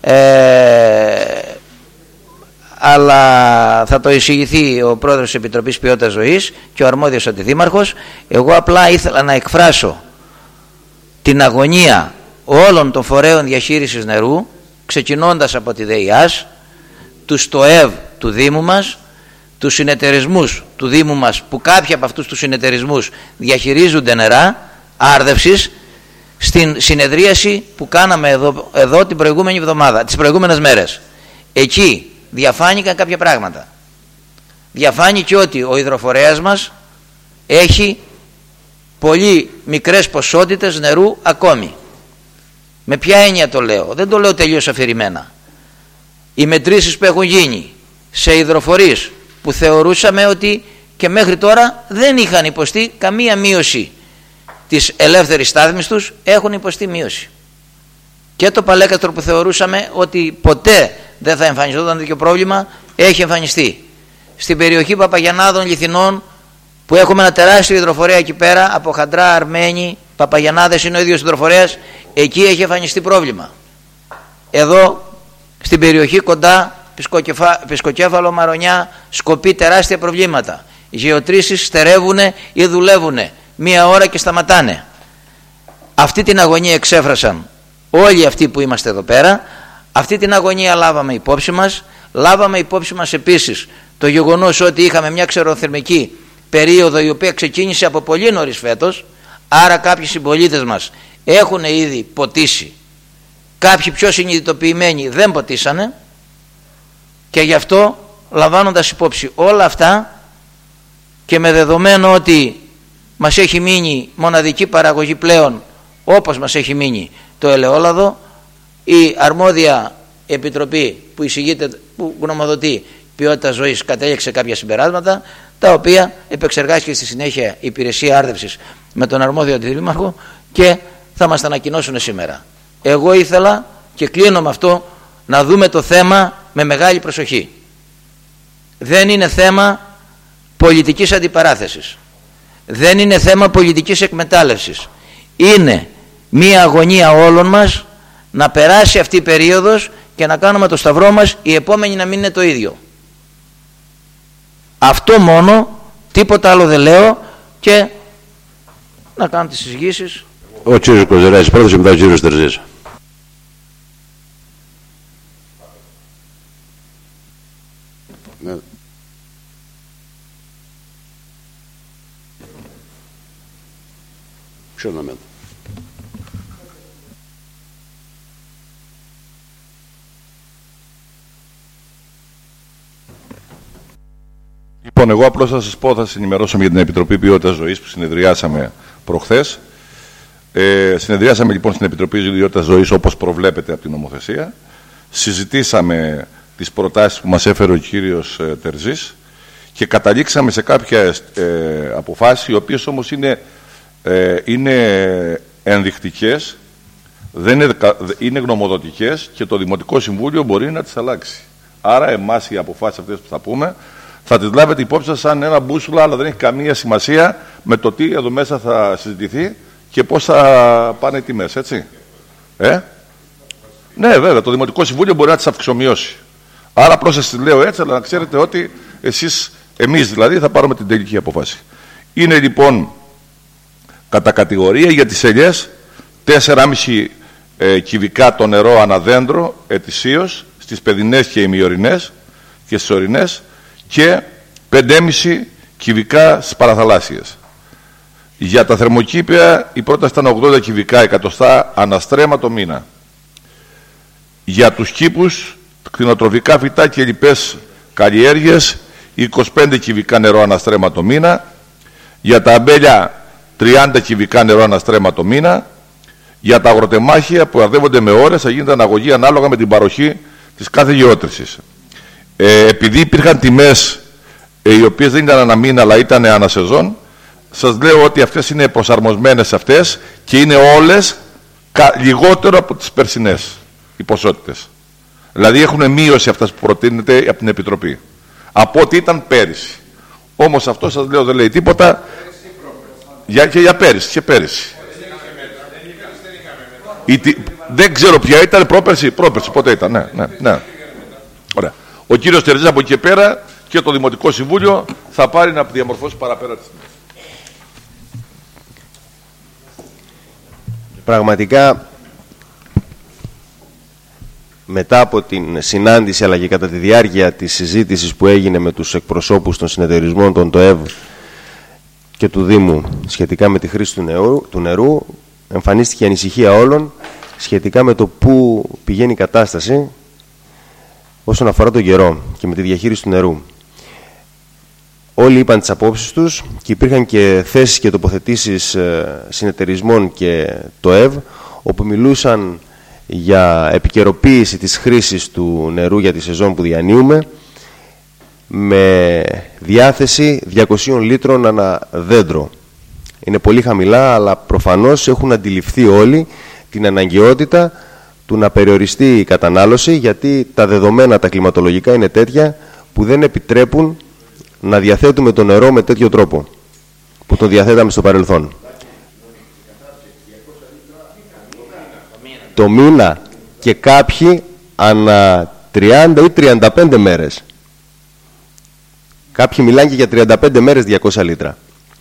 αλλά θα το εισηγηθεί ο πρόεδρος της Επιτροπής Ποιότητας Ζωής και ο αρμόδιος αντιδήμαρχος. Εγώ απλά ήθελα να εκφράσω την αγωνία όλων των φορέων διαχείρισης νερού, ξεκινώντας από τη ΔΕΙΑΣ, του ΣΤΟΕΒ του Δήμου μας, τους συνεταιρισμούς του Δήμου μας, που κάποιοι από αυτούς τους συνεταιρισμούς διαχειρίζονται νερά άρδευσης, στην συνεδρίαση που κάναμε εδώ την προηγούμενη εβδομάδα, τις προηγούμενες μέρες. Εκεί διαφάνηκαν κάποια πράγματα. Διαφάνηκε ότι ο υδροφορέας μας έχει πολύ μικρές ποσότητες νερού ακόμη. Με ποια έννοια το λέω? Δεν το λέω τελείως αφηρημένα. Οι μετρήσεις που έχουν γίνει σε υδροφορείς που θεωρούσαμε ότι και μέχρι τώρα δεν είχαν υποστεί καμία μείωση της ελεύθερης στάθμης τους, έχουν υποστεί μείωση. Και το Παλέκαστρο που θεωρούσαμε ότι ποτέ δεν θα εμφανιζόταν τέτοιο πρόβλημα, έχει εμφανιστεί. Στην περιοχή Παπαγιαννάδων Λιθινών, που έχουμε ένα τεράστιο υδροφορέα εκεί πέρα, από Χαντρά, Αρμένη, Παπαγιαννάδες είναι ο ίδιος υδροφορέας, εκεί έχει εμφανιστεί πρόβλημα. Εδώ στην περιοχή κοντά Πισκοκέφαλο, Μαρονιά, Σκοπή, τεράστια προβλήματα. Οι γεωτρήσεις στερεύουν ή δουλεύουν μία ώρα και σταματάνε. Αυτή την αγωνία εξέφρασαν όλοι αυτοί που είμαστε εδώ πέρα. Αυτή την αγωνία λάβαμε υπόψη μας. Λάβαμε υπόψη μας επίσης το γεγονός ότι είχαμε μια ξεροθερμική περίοδο η οποία ξεκίνησε από πολύ νωρίς φέτος. Άρα κάποιοι συμπολίτες μας έχουν ήδη ποτίσει. Κάποιοι πιο συνειδητοποιημένοι δεν ποτίσανε. Και γι' αυτό, λαμβάνοντας υπόψη όλα αυτά και με δεδομένο ότι μας έχει μείνει μοναδική παραγωγή πλέον, όπως μας έχει μείνει το ελαιόλαδο, η αρμόδια επιτροπή που γνωμοδοτεί ποιότητα ζωής κατέληξε κάποια συμπεράσματα, τα οποία επεξεργάστηκε στη συνέχεια η υπηρεσία άρδευσης με τον αρμόδιο αντιδήμαρχο και θα μας τα ανακοινώσουν σήμερα. Εγώ ήθελα, και κλείνω με αυτό, να δούμε το θέμα με μεγάλη προσοχή. Δεν είναι θέμα πολιτικής αντιπαράθεσης. Δεν είναι θέμα πολιτικής εκμετάλλευσης. Είναι μία αγωνία όλων μας να περάσει αυτή η περίοδος και να κάνουμε το σταυρό μας, η επόμενη να μην είναι το ίδιο. Αυτό μόνο, τίποτα άλλο δεν λέω, και να κάνω τις συζητήσεις. Ο κύριος Κοζεράκης πρώτος και μετά ο κύριος Τερζής. Ναι. Ποιο να μένω. Λοιπόν, εγώ απλώς θα σας πω, θα σας ενημερώσω για την Επιτροπή Ποιότητας Ζωής που συνεδριάσαμε προχθές. Συνεδριάσαμε λοιπόν στην Επιτροπή Ποιότητας Ζωής όπως προβλέπεται από την νομοθεσία. Συζητήσαμε τις προτάσεις που μας έφερε ο κύριος Τερζής και καταλήξαμε σε κάποιες αποφάσεις, οι οποίες όμως είναι ενδεικτικές, είναι γνωμοδοτικές και το Δημοτικό Συμβούλιο μπορεί να τις αλλάξει. Άρα εμάς οι αποφάσεις αυτές που θα πούμε θα τις λάβετε υπόψη σας σαν ένα μπούσουλα, αλλά δεν έχει καμία σημασία με το τι εδώ μέσα θα συζητηθεί και πώς θα πάνε οι τιμές, έτσι. Ναι, βέβαια, το Δημοτικό Συμβούλιο μπορεί να τις αυξομοιώσει. Άρα απλώς σας τις λέω έτσι, αλλά να ξέρετε ότι εμείς δηλαδή θα πάρουμε την τελική αποφάση. Είναι λοιπόν κατά κατηγορία για τις ελιές 4,5 κυβικά το νερό αναδέντρο ετησίως στις παιδινές και ημιορεινές και στις ορεινές και 5,5 κυβικά στις παραθαλάσσιες. Για τα θερμοκήπια η πρόταση ήταν 80 κυβικά εκατοστά αναστρέμα το μήνα. Για τους κήπους, κτηνοτροφικά φυτά και λοιπές καλλιέργειες 25 κυβικά νερό αναστρέμα το μήνα. Για τα αμπέλια 30 κυβικά νερό αναστρέμα το μήνα. Για τα αγροτεμάχια που αρδεύονται με ώρες θα γίνεται αναγωγή ανάλογα με την παροχή της κάθε γεώτρησης. Επειδή υπήρχαν τιμές οι οποίες δεν ήταν ανά μήνα αλλά ήταν ανά σεζόν, σας λέω ότι αυτές είναι προσαρμοσμένες αυτές και είναι όλες λιγότερο από τις περσινές οι ποσότητες. Δηλαδή έχουν μείωση αυτές που προτείνεται από την Επιτροπή από ό,τι ήταν πέρυσι. Όμως αυτό σας λέω δεν λέει τίποτα και για πέρυσι και πέρυσι. Δεν ξέρω ποια ήταν πρόπερσι, πότε ήταν, ναι. Ωραία. Ο κύριος Τερζής από εκεί και πέρα και το Δημοτικό Συμβούλιο θα πάρει να διαμορφώσει παραπέρα τις τιμές. Πραγματικά μετά από την συνάντηση αλλά και κατά τη διάρκεια της συζήτησης που έγινε με τους εκπροσώπους των συνεταιρισμών των ΤΟΕΒ και του Δήμου σχετικά με τη χρήση του νερού εμφανίστηκε ανησυχία όλων σχετικά με το πού πηγαίνει η κατάσταση όσον αφορά τον καιρό και με τη διαχείριση του νερού. Όλοι είπαν τις απόψεις τους και υπήρχαν και θέσεις και τοποθετήσεις συνεταιρισμών και ΤΟΕΒ όπου μιλούσαν για επικαιροποίηση της χρήσης του νερού για τη σεζόν που διανύουμε με διάθεση 200 λίτρων ανά δέντρο. Είναι πολύ χαμηλά, αλλά προφανώς έχουν αντιληφθεί όλοι την αναγκαιότητα του να περιοριστεί η κατανάλωση, γιατί τα δεδομένα τα κλιματολογικά είναι τέτοια που δεν επιτρέπουν να διαθέτουμε το νερό με τέτοιο τρόπο που το διαθέταμε στο παρελθόν. Το μήνα και κάποιοι ανά 30 ή 35 μέρες. Κάποιοι μιλάνε και για 35 μέρες 200 λίτρα.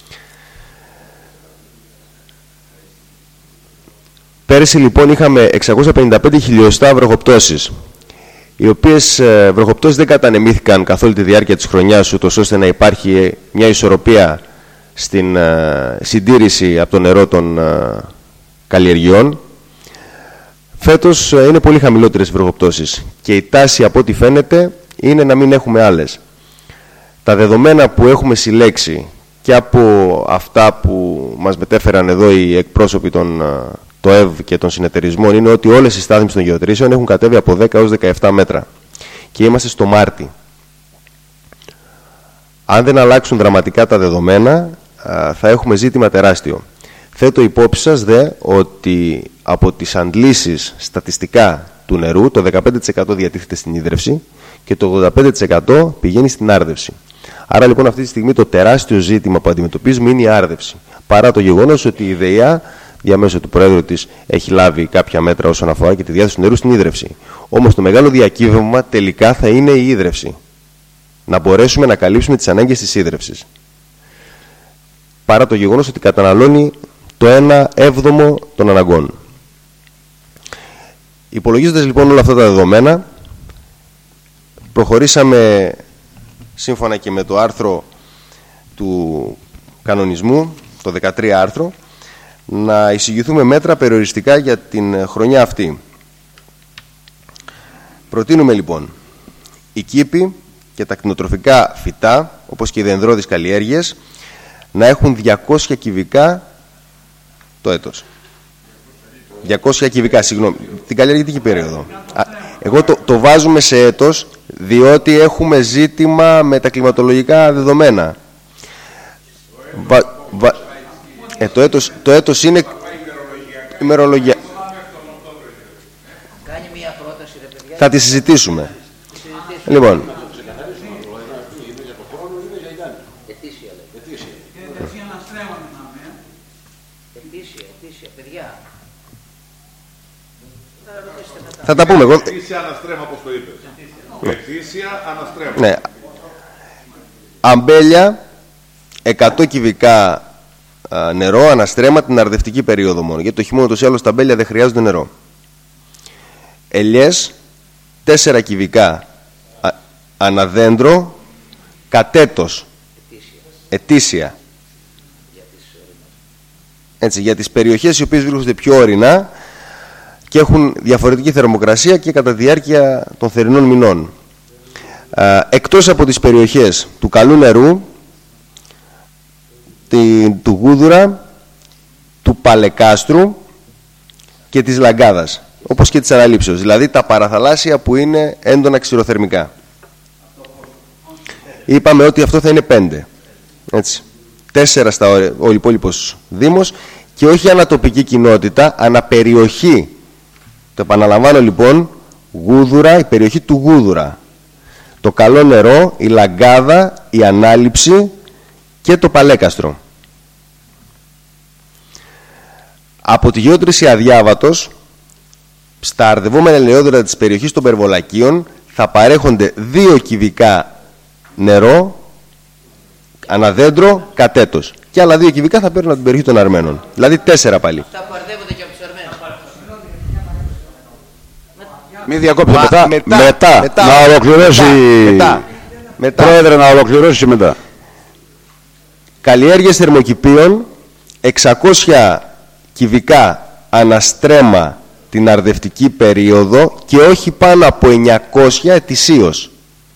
Πέρυσι λοιπόν είχαμε 655 χιλιοστά βροχοπτώσεις, οι οποίες βροχοπτώσεις δεν κατανεμήθηκαν καθ' όλη τη διάρκεια της χρονιάς, ούτως ώστε να υπάρχει μια ισορροπία στην συντήρηση από το νερό των καλλιεργειών. Φέτος είναι πολύ χαμηλότερες οι βροχοπτώσεις και η τάση από ό,τι φαίνεται είναι να μην έχουμε άλλες. Τα δεδομένα που έχουμε συλλέξει και από αυτά που μας μετέφεραν εδώ οι εκπρόσωποι το ΕΒ και των συνεταιρισμών είναι ότι όλες οι στάθμες των γεωτρήσεων έχουν κατέβει από 10 έως 17 μέτρα και είμαστε στο Μάρτι. Αν δεν αλλάξουν δραματικά τα δεδομένα θα έχουμε ζήτημα τεράστιο. Θέτω υπόψη σας δε ότι από τις αντλήσεις στατιστικά του νερού το 15% διατίθεται στην ίδρυυση και το 85% πηγαίνει στην άρδευση. Άρα λοιπόν αυτή τη στιγμή το τεράστιο ζήτημα που αντιμετωπίζουμε είναι η άρδευση. Παρά το γεγονός ότι η ΔΕΙΑ διαμέσου του Προέδρου της έχει λάβει κάποια μέτρα όσον αφορά και τη διάθεση του νερού στην ίδρυυση. Όμως το μεγάλο διακύβευμα τελικά θα είναι η ίδρυυση. Να μπορέσουμε να καλύψουμε τις ανάγκες της ίδρυυσης. Παρά το γεγονός ότι καταναλώνει το 1/7 των αναγκών. Υπολογίζοντας λοιπόν όλα αυτά τα δεδομένα, προχωρήσαμε σύμφωνα και με το άρθρο του κανονισμού, το 13 άρθρο, να εισηγηθούμε μέτρα περιοριστικά για την χρονιά αυτή. Προτείνουμε λοιπόν οι κήποι και τα κτηνοτροφικά φυτά, όπως και οι δενδρώδεις καλλιέργειες, να έχουν 200 κυβικά το έτος. 200 κυβικά, συγγνώμη, την καλλιεργητική περίοδο. Εγώ το βάζουμε σε έτος, διότι έχουμε ζήτημα με τα κλιματολογικά δεδομένα. Το έτος είναι ημερολογία. Κάνει μια πρόταση, ρε παιδιά. Θα τη συζητήσουμε. Λοιπόν. Ετήσια, παιδιά. Θα τα πούμε εγώ. Ετήσια αναστρέμα, όπως το είπες. Ετήσια αναστρέμα. Ναι. Αμπέλια, 100 κυβικά νερό αναστρέμα την αρδευτική περίοδο μόνο. Γιατί το χειμώνα ούτως ή άλλως τα αμπέλια δεν χρειάζονται νερό. Ελιές, 4 κυβικά αναδέντρο κατέτος. Ετήσια. Έτσι, για τις περιοχές οι οποίες βρίσκονται πιο ορεινά και έχουν διαφορετική θερμοκρασία και κατά τη διάρκεια των θερινών μηνών. Εκτός από τις περιοχές του καλού νερού, του Γούδουρα, του Παλεκάστρου και της Λαγκάδας, όπως και της Αναλήψεως, δηλαδή τα παραθαλάσσια που είναι έντονα ξηροθερμικά. Είπαμε ότι αυτό θα είναι 5. Έτσι. 4 ο υπόλοιπος δήμος και όχι ανατοπική κοινότητα, αναπεριοχή. Το επαναλαμβάνω λοιπόν, Γούδουρα, η περιοχή του Γούδουρα, το καλό νερό, η Λαγκάδα, η Ανάληψη και το Παλέκαστρο. Από τη γεώτρηση αδιάβατος, στα αρδευόμενα ελαιόδωρα της περιοχής των Περβολακίων θα παρέχονται 2 κυβικά νερό αναδέντρο κατέτος και άλλα 2 κυβικά θα παίρνουν από την περιοχή των Αρμένων, δηλαδή 4 πάλι. Αυτά που αρδεύονται και από τους Αρμένους. Μην διακόψετε μετά. Να ολοκληρώσει. Μετά. Πρόεδρε, να ολοκληρώσει μετά. Καλλιέργειες θερμοκηπίων, 600 κυβικά αναστρέμα την αρδευτική περίοδο και όχι πάνω από 900 ετησίως.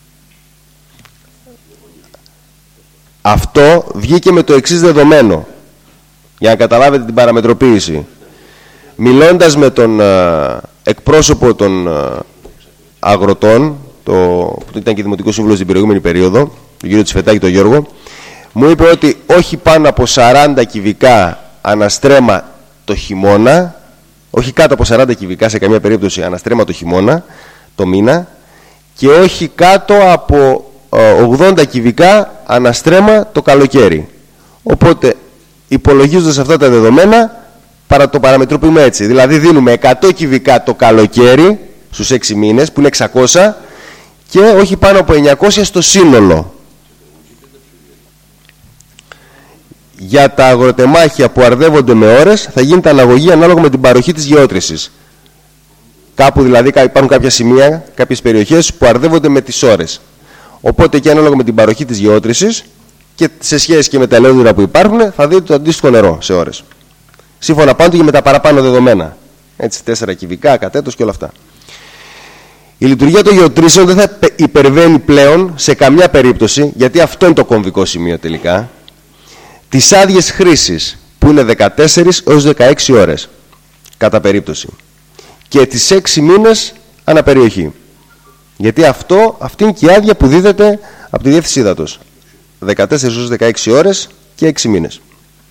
Αυτό βγήκε με το εξής δεδομένο, για να καταλάβετε την παραμετροποίηση. Μιλώντας με τον εκπρόσωπο των αγροτών, που ήταν και δημοτικός σύμβουλος στην προηγούμενη περίοδο, τον κύριο Τσιφετάκη, τον Γιώργο, μου είπε ότι όχι πάνω από 40 κυβικά αναστρέμα το χειμώνα, όχι κάτω από 40 κυβικά σε καμία περίπτωση αναστρέμα το χειμώνα, το μήνα, και όχι κάτω από 80 κυβικά αναστρέμα το καλοκαίρι. Οπότε υπολογίζοντας αυτά τα δεδομένα το παραμετροποιούμε έτσι. Δηλαδή δίνουμε 100 κυβικά το καλοκαίρι στους 6 μήνες που είναι 600 και όχι πάνω από 900 στο σύνολο. Για τα αγροτεμάχια που αρδεύονται με ώρες θα γίνεται αναγωγή ανάλογα με την παροχή της γεώτρησης. Κάπου δηλαδή υπάρχουν κάποια σημεία, κάποιες περιοχές που αρδεύονται με τις ώρες. Οπότε και ανάλογα με την παροχή της γεώτρησης και σε σχέση και με τα ελαιόδυρα που υπάρχουν θα δείτε το αντίστοιχο νερό σε ώρες. Σύμφωνα πάντοτε και με τα παραπάνω δεδομένα. Έτσι, 4 κυβικά, κατέτος και όλα αυτά. Η λειτουργία των γεωτρήσεων δεν θα υπερβαίνει πλέον σε καμιά περίπτωση, γιατί αυτό είναι το κομβικό σημείο τελικά, τις άδειες χρήσης που είναι 14 έως 16 ώρες κατά περίπτωση και τις 6 μήνες αναπεριοχή. Γιατί αυτή είναι και η άδεια που δίδεται από τη Διεύθυνση Ύδατος. 14 έως 16 ώρες και 6 μήνες.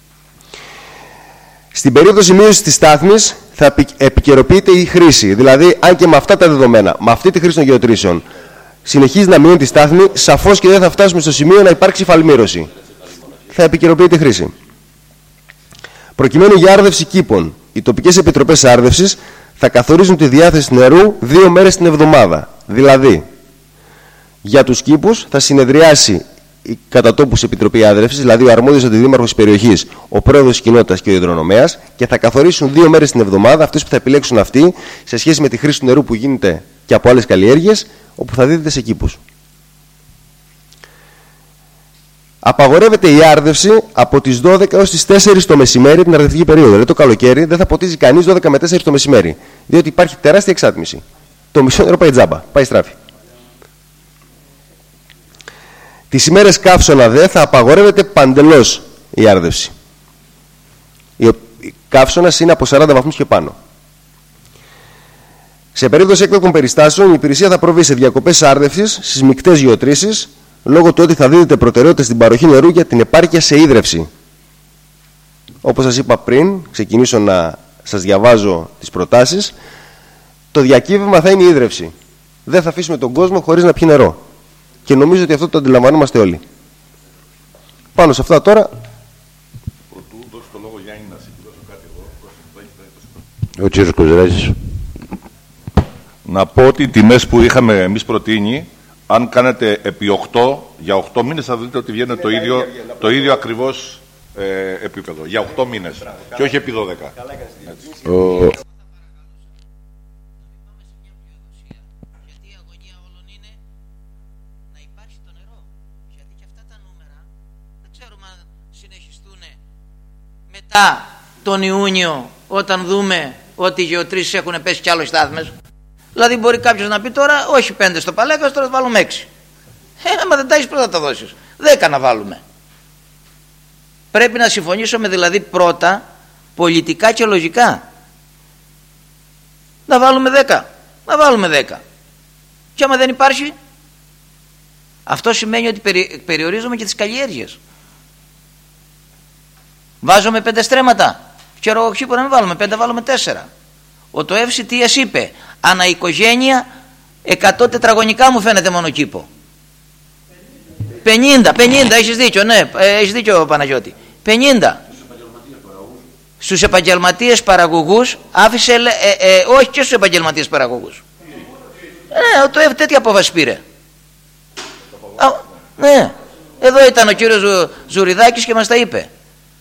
Στην περίπτωση μείωσης της στάθμης θα επικαιροποιείται η χρήση. Δηλαδή, αν και με αυτά τα δεδομένα, με αυτή τη χρήση των γεωτρήσεων, συνεχίζει να μειώνει τη στάθμη, σαφώς και δεν θα φτάσουμε στο σημείο να υπάρξει φαλμήρωση. Θα επικαιροποιείται η χρήση. Προκειμένου για άρδευση κήπων, οι τοπικές επιτροπές άρδευσης θα καθορίζουν τη διάθεση νερού 2 μέρες την εβδομάδα. Δηλαδή, για τους κήπους θα συνεδριάσει η κατατόπους επιτροπή άρδευσης, δηλαδή ο αρμόδιος αντιδήμαρχος της περιοχής, ο πρόεδρος της κοινότητας και ο υδρονομέας, και θα καθορίσουν 2 μέρες την εβδομάδα αυτές που θα επιλέξουν αυτοί σε σχέση με τη χρήση του νερού που γίνεται και από άλλες καλλιέργειες, όπου θα δίδεται σε κήπους. Απαγορεύεται η άρδευση από τις 12 έως τις 4 το μεσημέρι την αρδευτική περίοδο. Δηλαδή το καλοκαίρι δεν θα ποτίζει κανείς 12 με 4 το μεσημέρι, διότι υπάρχει τεράστια εξάτμιση. Το μισό νερό πάει τζάμπα, πάει στράφη. Τις ημέρες καύσωνα δε θα απαγορεύεται παντελώς η άρδευση. Η καύσωνας είναι από 40 βαθμούς και πάνω. Σε περίπτωση έκτακτων περιστάσεων, η υπηρεσία θα προβεί σε διακοπές άρδευσης στις μεικτές γεωτρήσεις, λόγω του ότι θα δίδεται προτεραιότητα στην παροχή νερού για την επάρκεια σε ίδρυυση. Όπως σας είπα πριν, ξεκινήσω να σας διαβάζω τις προτάσεις, το διακύβευμα θα είναι η ίδρυυση. Δεν θα αφήσουμε τον κόσμο χωρίς να πιει νερό. Και νομίζω ότι αυτό το αντιλαμβανόμαστε όλοι. Πάνω σε αυτά τώρα... Πρωτού δώσω το λόγο Γιάννη να συμπληρώσω κάτι εγώ. Ο κύριος Κοζεράκης. Να πω ότι οι τιμές που είχαμε εμείς προτείνει, αν κάνετε επί 8, για 8 μήνες θα δείτε ότι βγαίνει το ίδιο ακριβώς επίπεδο. Για 8 μήνες. Και όχι επί 12. Τον Ιούνιο, όταν δούμε ότι οι γεωτρήσεις έχουν πέσει κι άλλο στάθμες. Δηλαδή μπορεί κάποιος να πει τώρα όχι 5 στο Παλέκας, τώρα θα βάλουμε 6. Άμα δεν τα έχεις πρώτα τα δώσεις, 10 να βάλουμε. Πρέπει να συμφωνήσουμε δηλαδή πρώτα πολιτικά και λογικά. Να βάλουμε 10, να βάλουμε 10. Και άμα δεν υπάρχει, αυτό σημαίνει ότι περιορίζουμε και τις καλλιέργειες. Βάζουμε 5 στρέμματα. Ξέρω εγώ να μην βάλουμε 5, βάλουμε 4. Ο το Εύση τι ας είπε? Ανά οικογένεια 100 τετραγωνικά μου φαίνεται μόνο κήπο. 50, έχεις δίκιο, ναι, έχεις δίκιο Παναγιώτη. 50. Στους επαγγελματίες παραγωγούς άφησε, όχι και στους επαγγελματίες παραγωγούς. Ο το Εύση τέτοια απόφαση πήρε. Ναι, εδώ ήταν ο κύριος Ζουριδάκης και μας τα είπε.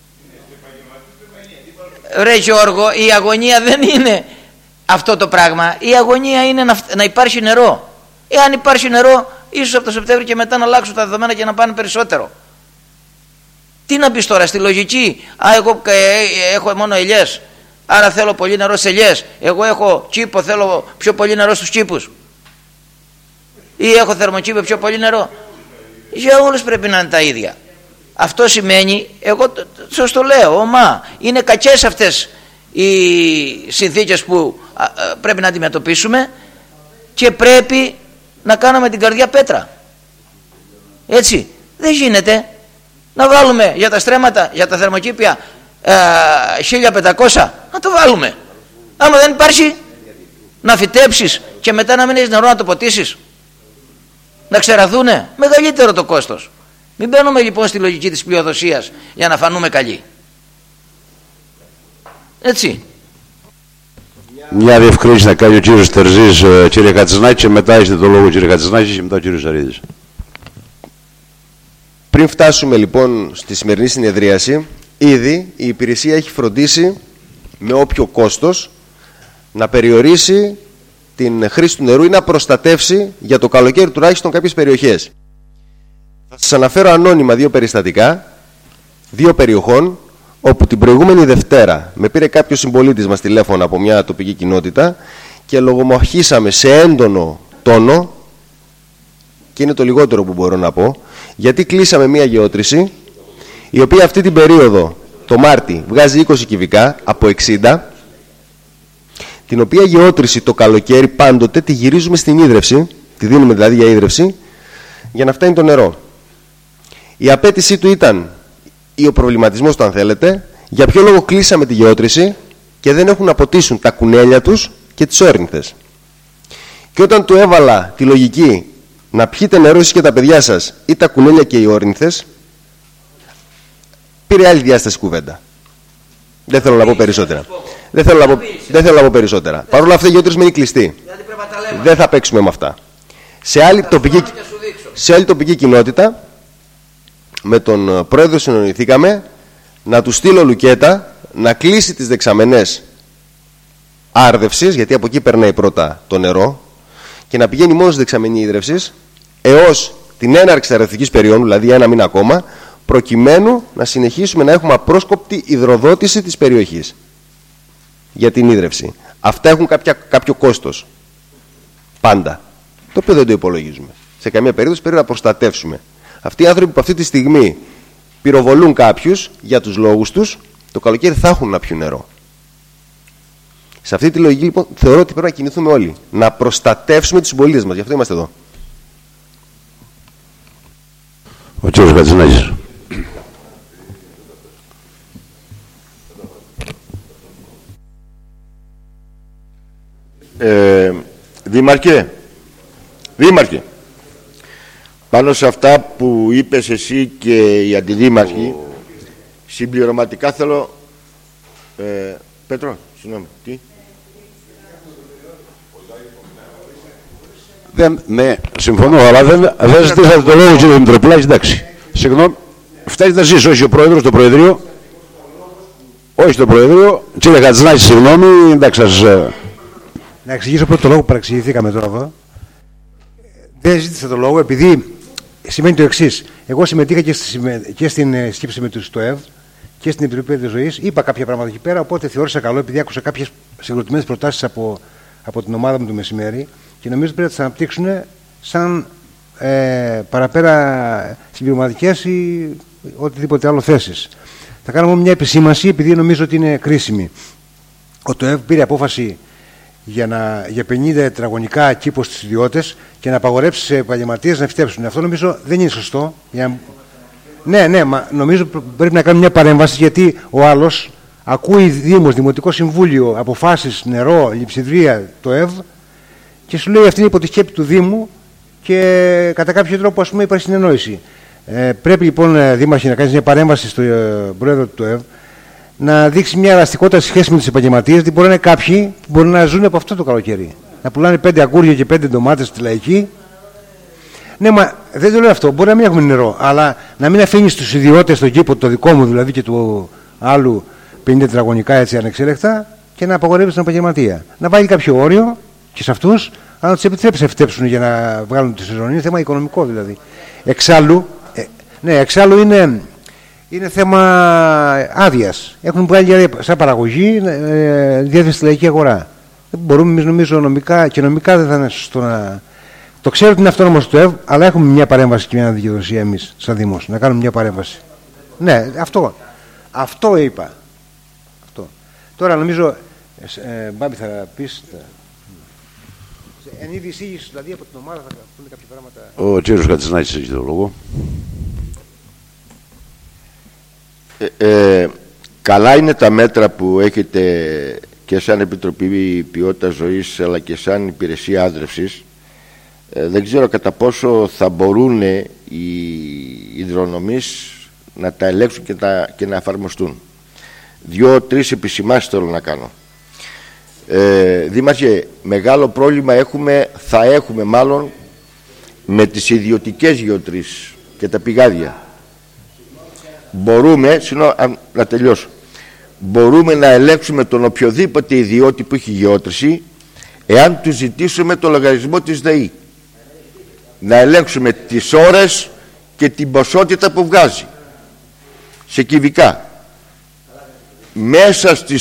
Ρε Γιώργο, η αγωνία δεν είναι αυτό το πράγμα. Η αγωνία είναι να υπάρχει νερό. Εάν υπάρχει νερό, ίσως από το Σεπτέμβριο και μετά να αλλάξουν τα δεδομένα και να πάνε περισσότερο. Τι να πεις τώρα στη λογική? Εγώ έχω μόνο ελιές, άρα θέλω πολύ νερό σε ελιές. Εγώ έχω κήπο, θέλω πιο πολύ νερό στους κήπους. Ή έχω θερμοκήπο, πιο πολύ νερό. Για όλους πρέπει να είναι τα ίδια. Αυτό σημαίνει, εγώ σας το λέω, είναι κακές αυτές οι συνθήκες που πρέπει να αντιμετωπίσουμε και πρέπει να κάνουμε την καρδιά πέτρα. Έτσι, δεν γίνεται να βάλουμε για τα στρέμματα, για τα θερμοκήπια 1500, να το βάλουμε. Άμα δεν υπάρχει, να φυτέψεις και μετά να μην έχεις νερό να το ποτίσεις, να ξεραθούνε, μεγαλύτερο το κόστος. Μην μπαίνουμε λοιπόν στη λογική της πλειοδοσίας για να φανούμε καλοί. Έτσι. Μια Μια διευκρίνηση να κάνει ο κύριος Τερζής, κύριε Κατσινάκη, και μετά έχετε το λόγο κύριε Κατσινάκη και μετά ο κύριος Σαρίδης. Πριν φτάσουμε λοιπόν στη σημερινή συνεδρίαση, ήδη η υπηρεσία έχει φροντίσει με όποιο κόστος να περιορίσει την χρήση του νερού ή να προστατεύσει για το καλοκαίρι τουλάχιστον κάποιες περιοχές. Θα σας αναφέρω ανώνυμα 2 περιστατικά 2 περιοχών όπου την προηγούμενη Δευτέρα με πήρε κάποιος συμπολίτης μας τηλέφωνο από μια τοπική κοινότητα και λογομαχήσαμε σε έντονο τόνο, και είναι το λιγότερο που μπορώ να πω, γιατί κλείσαμε μια γεώτρηση η οποία αυτή την περίοδο το Μάρτι βγάζει 20 κυβικά από 60, την οποία γεώτρηση το καλοκαίρι πάντοτε τη γυρίζουμε στην ίδρυυση, τη δίνουμε δηλαδή για ίδρυυση, για να φτάνει το νερό. Η απέτησή του ήταν, ή ο προβληματισμός του αν θέλετε, για ποιο λόγο κλείσαμε τη γεώτρηση και δεν έχουν να ποτίσουν τα κουνέλια τους και τις όρνηθες. Και όταν του έβαλα τη λογική να πιείτε νερό εσείς και τα παιδιά σας ή τα κουνέλια και οι όρνηθες, πήρε άλλη διάσταση κουβέντα. Δεν θέλω να πω περισσότερα. Δεν θέλω να πω περισσότερα. Παρ' όλα αυτά η γεώτρηση μένει κλειστή. Δεν θα παίξουμε με αυτά. Σε άλλη τοπική κοινότητα, με τον πρόεδρο συνονιθήκαμε να του στείλω λουκέτα να κλείσει τις δεξαμενές άρδευσης, γιατί από εκεί περνάει πρώτα το νερό, και να πηγαίνει μόνο στη δεξαμενή ίδρευσης έως την έναρξη αρδευτικής περίοδου, δηλαδή 1 μήνα ακόμα, προκειμένου να συνεχίσουμε να έχουμε απρόσκοπτη υδροδότηση της περιοχής για την ίδρυυση. Αυτά έχουν κάποιο κόστος. Πάντα. Το οποίο δεν το υπολογίζουμε. Σε καμία περίπτωση πρέπει να προστατεύσουμε. Αυτοί οι άνθρωποι που αυτή τη στιγμή πυροβολούν κάποιους για τους λόγους τους, το καλοκαίρι θα έχουν να πιούν νερό. Σε αυτή τη λογική λοιπόν θεωρώ ότι πρέπει να κινηθούμε όλοι. Να προστατεύσουμε τους συμπολίτες μας. Γι' αυτό είμαστε εδώ. Ο κύριος Κατσινάκης. Δήμαρχε, πάνω σε αυτά που είπες εσύ και οι αντιδήμαρχοι, συμπληρωματικά θέλω... Πέτρο, συγγνώμη, τι? Ναι, συμφωνώ, αλλά δεν ζητήσατε το λόγο κύριε Μητροπουλάκη, εντάξει. Συγγνώμη, φτάσετε εσείς, όχι ο Πρόεδρος, το Προεδρείο. Όχι το Προεδρείο. Κύριε Κατσινάκη, συγγνώμη, εντάξει σας... Να εξηγήσω πρώτο το λόγο που παραξηγηθήκαμε τώρα εδώ. Δεν ζήτησα το λόγο επειδή σημαίνει το εξής. Εγώ συμμετείχα και στην σκέψη με τους ΤΟΕΒ και στην Επιτροπή Ζωής. Είπα κάποια πράγματα εκεί πέρα, οπότε θεώρησα καλό επειδή άκουσα κάποιες συγκροτημένες προτάσεις από την ομάδα μου το μεσημέρι και νομίζω πρέπει να τις αναπτύξουν σαν παραπέρα συμπληρωματικές ή οτιδήποτε άλλο θέσεις. Θα κάνω μια επισήμανση επειδή νομίζω ότι είναι κρίσιμη. Ο ΤΟΕΒ πήρε απόφαση για 50 τετραγωνικά κήπο στους ιδιώτες και να απαγορέψει σε επαγγελματίες να φυτέψουν. Αυτό νομίζω δεν είναι σωστό. Ναι, μα νομίζω πρέπει να κάνουμε μια παρέμβαση γιατί ο άλλος ακούει Δήμος, Δημοτικό Συμβούλιο, αποφάσεις, νερό, λειψιδρία, το ΕΒ και σου λέει αυτή είναι υπό τη σκέπη του Δήμου και κατά κάποιο τρόπο ας πούμε υπάρχει συνεννόηση. Πρέπει λοιπόν Δήμαρχε να κάνεις μια παρέμβαση στον πρόεδρο του ΕΒ να δείξει μια ελαστικότητα στη σχέση με τους επαγγελματίες, γιατί μπορεί να είναι κάποιοι που μπορεί να ζουν από αυτό το καλοκαίρι. Να πουλάνε 5 αγκούρια και 5 ντομάτες στη λαϊκή. Ναι, μα δεν το λέω αυτό. Μπορεί να μην έχουμε νερό, αλλά να μην αφήνει τους ιδιώτες στον κήπο, το δικό μου δηλαδή και του άλλου 50 τετραγωνικά έτσι ανεξέλεκτα και να απαγορεύει την επαγγελματία. Να βάλει κάποιο όριο και σε αυτούς, αλλά να τους επιτρέψει να φυτέψουν για να βγάλουν τη σεζόν. Είναι θέμα οικονομικό δηλαδή. Εξάλλου είναι θέμα άδειας. Έχουν βγάλει σαν παραγωγή διάθεση στη λαϊκή αγορά. Δεν μπορούμε εμείς νομίζω νομικά και νομικά δεν θα είναι σωστό να. Το ξέρω ότι είναι αυτόνομο το ΕΒ, αλλά έχουμε μια παρέμβαση και μια δικαιοδοσία εμείς σαν Δήμος. Να κάνουμε μια παρέμβαση. Ναι, αυτό είπα. Αυτό. Τώρα νομίζω, Μπάμπη θα πεις. Εν είδη εισήγηση δηλαδή από την ομάδα θα πούνε κάποια πράγματα. Ο κύριος Κατσινάκης έχει το λόγο. Καλά είναι τα μέτρα που έχετε και σαν Επιτροπή Ποιότητας Ζωής αλλά και σαν Υπηρεσία Άδρευσης. Δεν ξέρω κατά πόσο θα μπορούν οι υδρονομείς να τα ελέγξουν και να εφαρμοστούν. 2-3 επισημάσεις θέλω να κάνω. Δήμαρχε, μεγάλο πρόβλημα θα έχουμε μάλλον με τις ιδιωτικές γεωτρήσεις και τα πηγάδια. Μπορούμε, να τελειώσω, μπορούμε να ελέγξουμε τον οποιοδήποτε ιδιώτη που έχει γεώτρηση εάν του ζητήσουμε το λογαριασμό της ΔΕΗ. Να ελέγξουμε τις ώρες και την ποσότητα που βγάζει σε κυβικά. Μέσα στις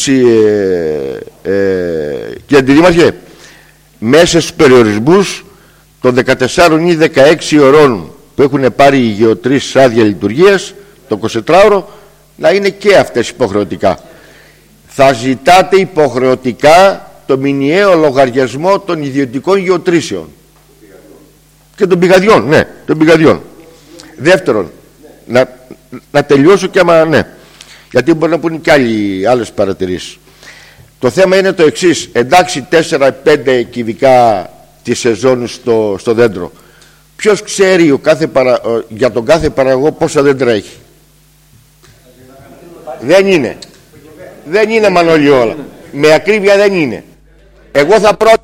και αντιδήμαρχε, μέσα στους περιορισμούς των 14 ή 16 ωρών που έχουν πάρει οι γεωτρήσεις άδεια λειτουργίας, το 24ωρο, να είναι και αυτές υποχρεωτικά. Θα ζητάτε υποχρεωτικά το μηνιαίο λογαριασμό των ιδιωτικών γεωτρήσεων και των πηγαδιών, ναι, των πηγαδιών. Δεύτερον, να τελειώσω και άμα ναι, γιατί μπορεί να πούνε και άλλες παρατηρήσεις. Το θέμα είναι το εξής. Εντάξει, 4-5 κυβικά τη σεζόν στο δέντρο. Ποιος ξέρει για τον κάθε παραγωγό πόσα δέντρα έχει? Δεν είναι Μανώλη όλα. Με ακρίβεια δεν είναι. Εγώ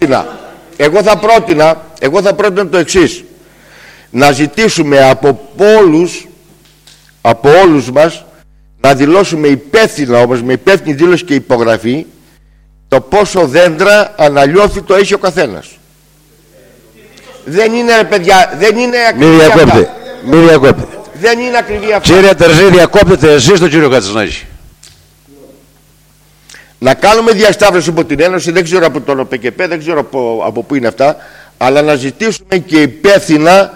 θα πρότεινα το εξής. Να ζητήσουμε από όλους μας να δηλώσουμε υπεύθυνα, όμως με υπεύθυνη δήλωση και υπογραφή, το πόσο δέντρα αναλιώθητο έχει ο καθένας. Δεν είναι, παιδιά, δεν είναι ακριβή αυτά. Μην διακόπτε. Δεν είναι ακριβή αυτά. Κύριε Τερζή, διακόπτετε εσείς τον κύριο Κατσινάκη. Να κάνουμε διασταύρωση από την Ένωση, δεν ξέρω από τον ΟΠΚΠ, δεν ξέρω από πού είναι αυτά, αλλά να ζητήσουμε και υπεύθυνα.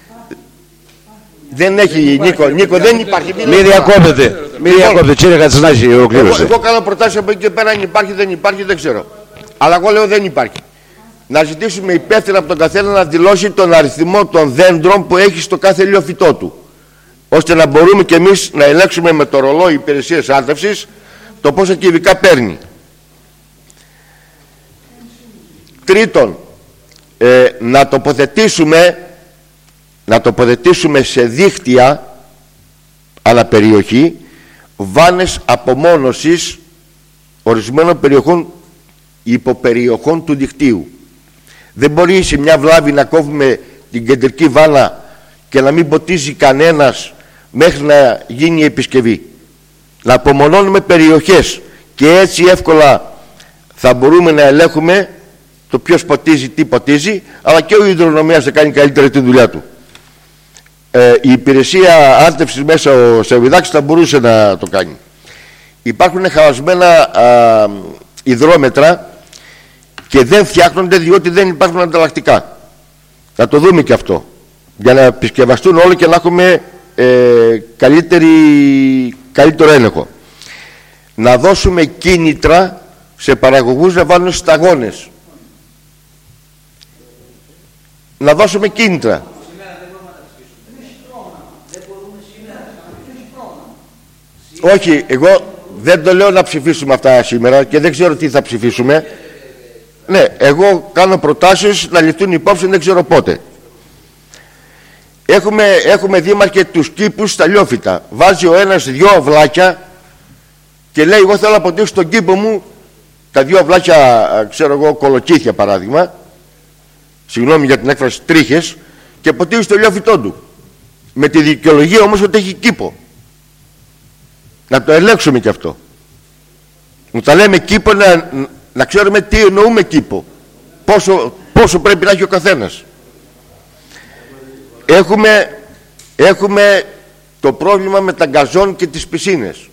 Δεν έχει, Νίκο, δεν υπάρχει. Μην διακόπτετε. Μην διακόπτετε, κύριε Κατσινάκη, ολοκλήρωσε. Εγώ κάνω προτάσεις από εκεί και πέρα, αν υπάρχει, δεν υπάρχει, δεν ξέρω. Αλλά εγώ λέω δεν υπάρχει. Να ζητήσουμε υπεύθυνα από τον καθένα να δηλώσει τον αριθμό των δέντρων που έχει στο κάθε ηλιοφυτό του, ώστε να μπορούμε κι εμείς να ελέγξουμε με το ρολόι υπηρεσίες άρδευσης το πόσα κυβικά παίρνει. Τρίτον, να τοποθετήσουμε σε δίκτυα αναπεριοχή βάνες απομόνωσης ορισμένων περιοχών, υποπεριοχών του δικτύου. Δεν μπορεί σε μια βλάβη να κόβουμε την κεντρική βάνα και να μην ποτίζει κανένας μέχρι να γίνει η επισκευή. Να απομονώνουμε περιοχές και έτσι εύκολα θα μπορούμε να ελέγχουμε το ποιος ποτίζει, τι ποτίζει, αλλά και ο υδρονομέας θα κάνει καλύτερα τη δουλειά του. Η υπηρεσία άρτευσης μέσα ο Σεβιδάκης θα μπορούσε να το κάνει. Υπάρχουν χαλασμένα υδρόμετρα και δεν φτιάχνονται διότι δεν υπάρχουν ανταλλακτικά. Να το δούμε και αυτό, για να επισκευαστούν όλοι και να έχουμε καλύτερο έλεγχο. Να δώσουμε κίνητρα σε παραγωγούς να βάλουν σταγόνες. Να δώσουμε κίνητρα. Όχι, εγώ δεν το λέω να ψηφίσουμε αυτά σήμερα και δεν ξέρω τι θα ψηφίσουμε. Ναι, εγώ κάνω προτάσεις να ληφθούν υπόψη, δεν ξέρω πότε. Έχουμε δήμαρχε τους κήπους στα λιόφυτα. Βάζει ο ένας 2 αυλάκια και λέει εγώ θέλω να ποτίσω στον κήπο μου τα 2 αυλάκια, ξέρω εγώ, κολοκύθια παράδειγμα, συγγνώμη για την έκφραση, τρίχες, και ποτίζει στο λιόφυτό του, με τη δικαιολογία όμως ότι έχει κήπο. Να το ελέγξουμε και αυτό. Όταν λέμε κήπο, να ξέρουμε τι εννοούμε κήπο, πόσο πρέπει να έχει ο καθένας. Έχουμε το πρόβλημα με τα γκαζόν και τις πισίνες.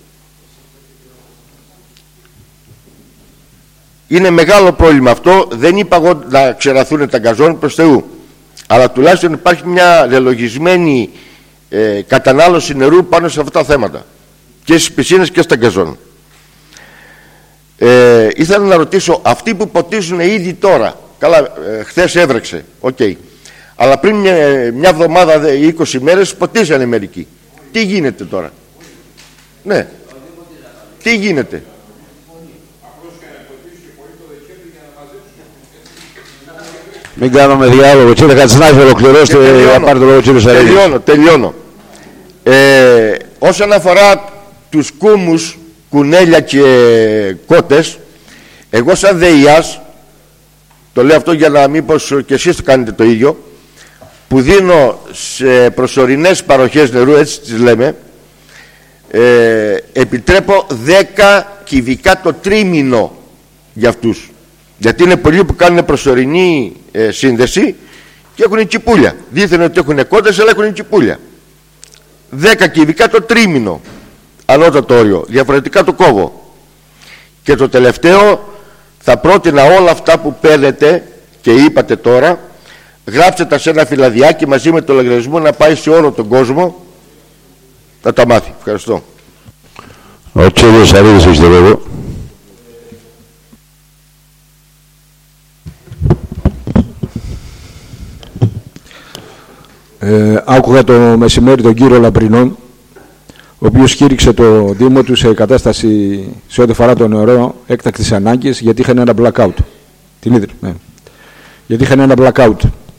Είναι μεγάλο πρόβλημα αυτό. Δεν είπα εγώ να ξεραθούν τα γκαζόν, προς Θεού, αλλά τουλάχιστον υπάρχει μια λελογισμένη κατανάλωση νερού πάνω σε αυτά τα θέματα, και στις πισίνες και στα γκαζόν. Ήθελα να ρωτήσω, αυτοί που ποτίζουν ήδη τώρα, καλά, χθες έβρεξε, okay, αλλά πριν μια εβδομάδα ή 20 μέρες ποτίζανε μερικοί. Τι γίνεται τώρα? Ναι, τι γίνεται? Μην κάνουμε διάλογο. Κύριε Κατσινάκη, ολοκληρώστε. Πάρτε το λόγο, κύριε Σαρίδη. Τελειώνω. Όσον αφορά τους κούμους, κουνέλια και κότες, Εγώ σαν ΔΕΙΑΣ, το λέω αυτό για να μήπως και εσείς κάνετε το ίδιο, που δίνω σε προσωρινές παροχές νερού, έτσι τις λέμε, επιτρέπω 10 κυβικά το τρίμηνο για αυτούς. Γιατί είναι πολλοί που κάνουν προσωρινή σύνδεση και έχουν τσιπούλια. Δήθεν ότι έχουν κόντες, αλλά έχουν τσιπούλια. 10 κυβικά το τρίμηνο ανώτατο όριο, διαφορετικά το κόβω. Και το τελευταίο, θα πρότεινα όλα αυτά που παίρνετε και είπατε τώρα, γράψτε τα σε ένα φυλαδιάκι μαζί με το λογαριασμό να πάει σε όλο τον κόσμο να τα μάθει. Ευχαριστώ. Ο κύριος Αρίδης έχει το λόγο. Άκουγα το μεσημέρι τον κύριο Λαμπρινό, ο οποίος κήρυξε το Δήμο του σε κατάσταση σε ό,τι αφορά το νερό έκτακτης ανάγκης, γιατί είχαν ένα blackout. Την είδε, ναι. Γιατί είχαν ένα blackout.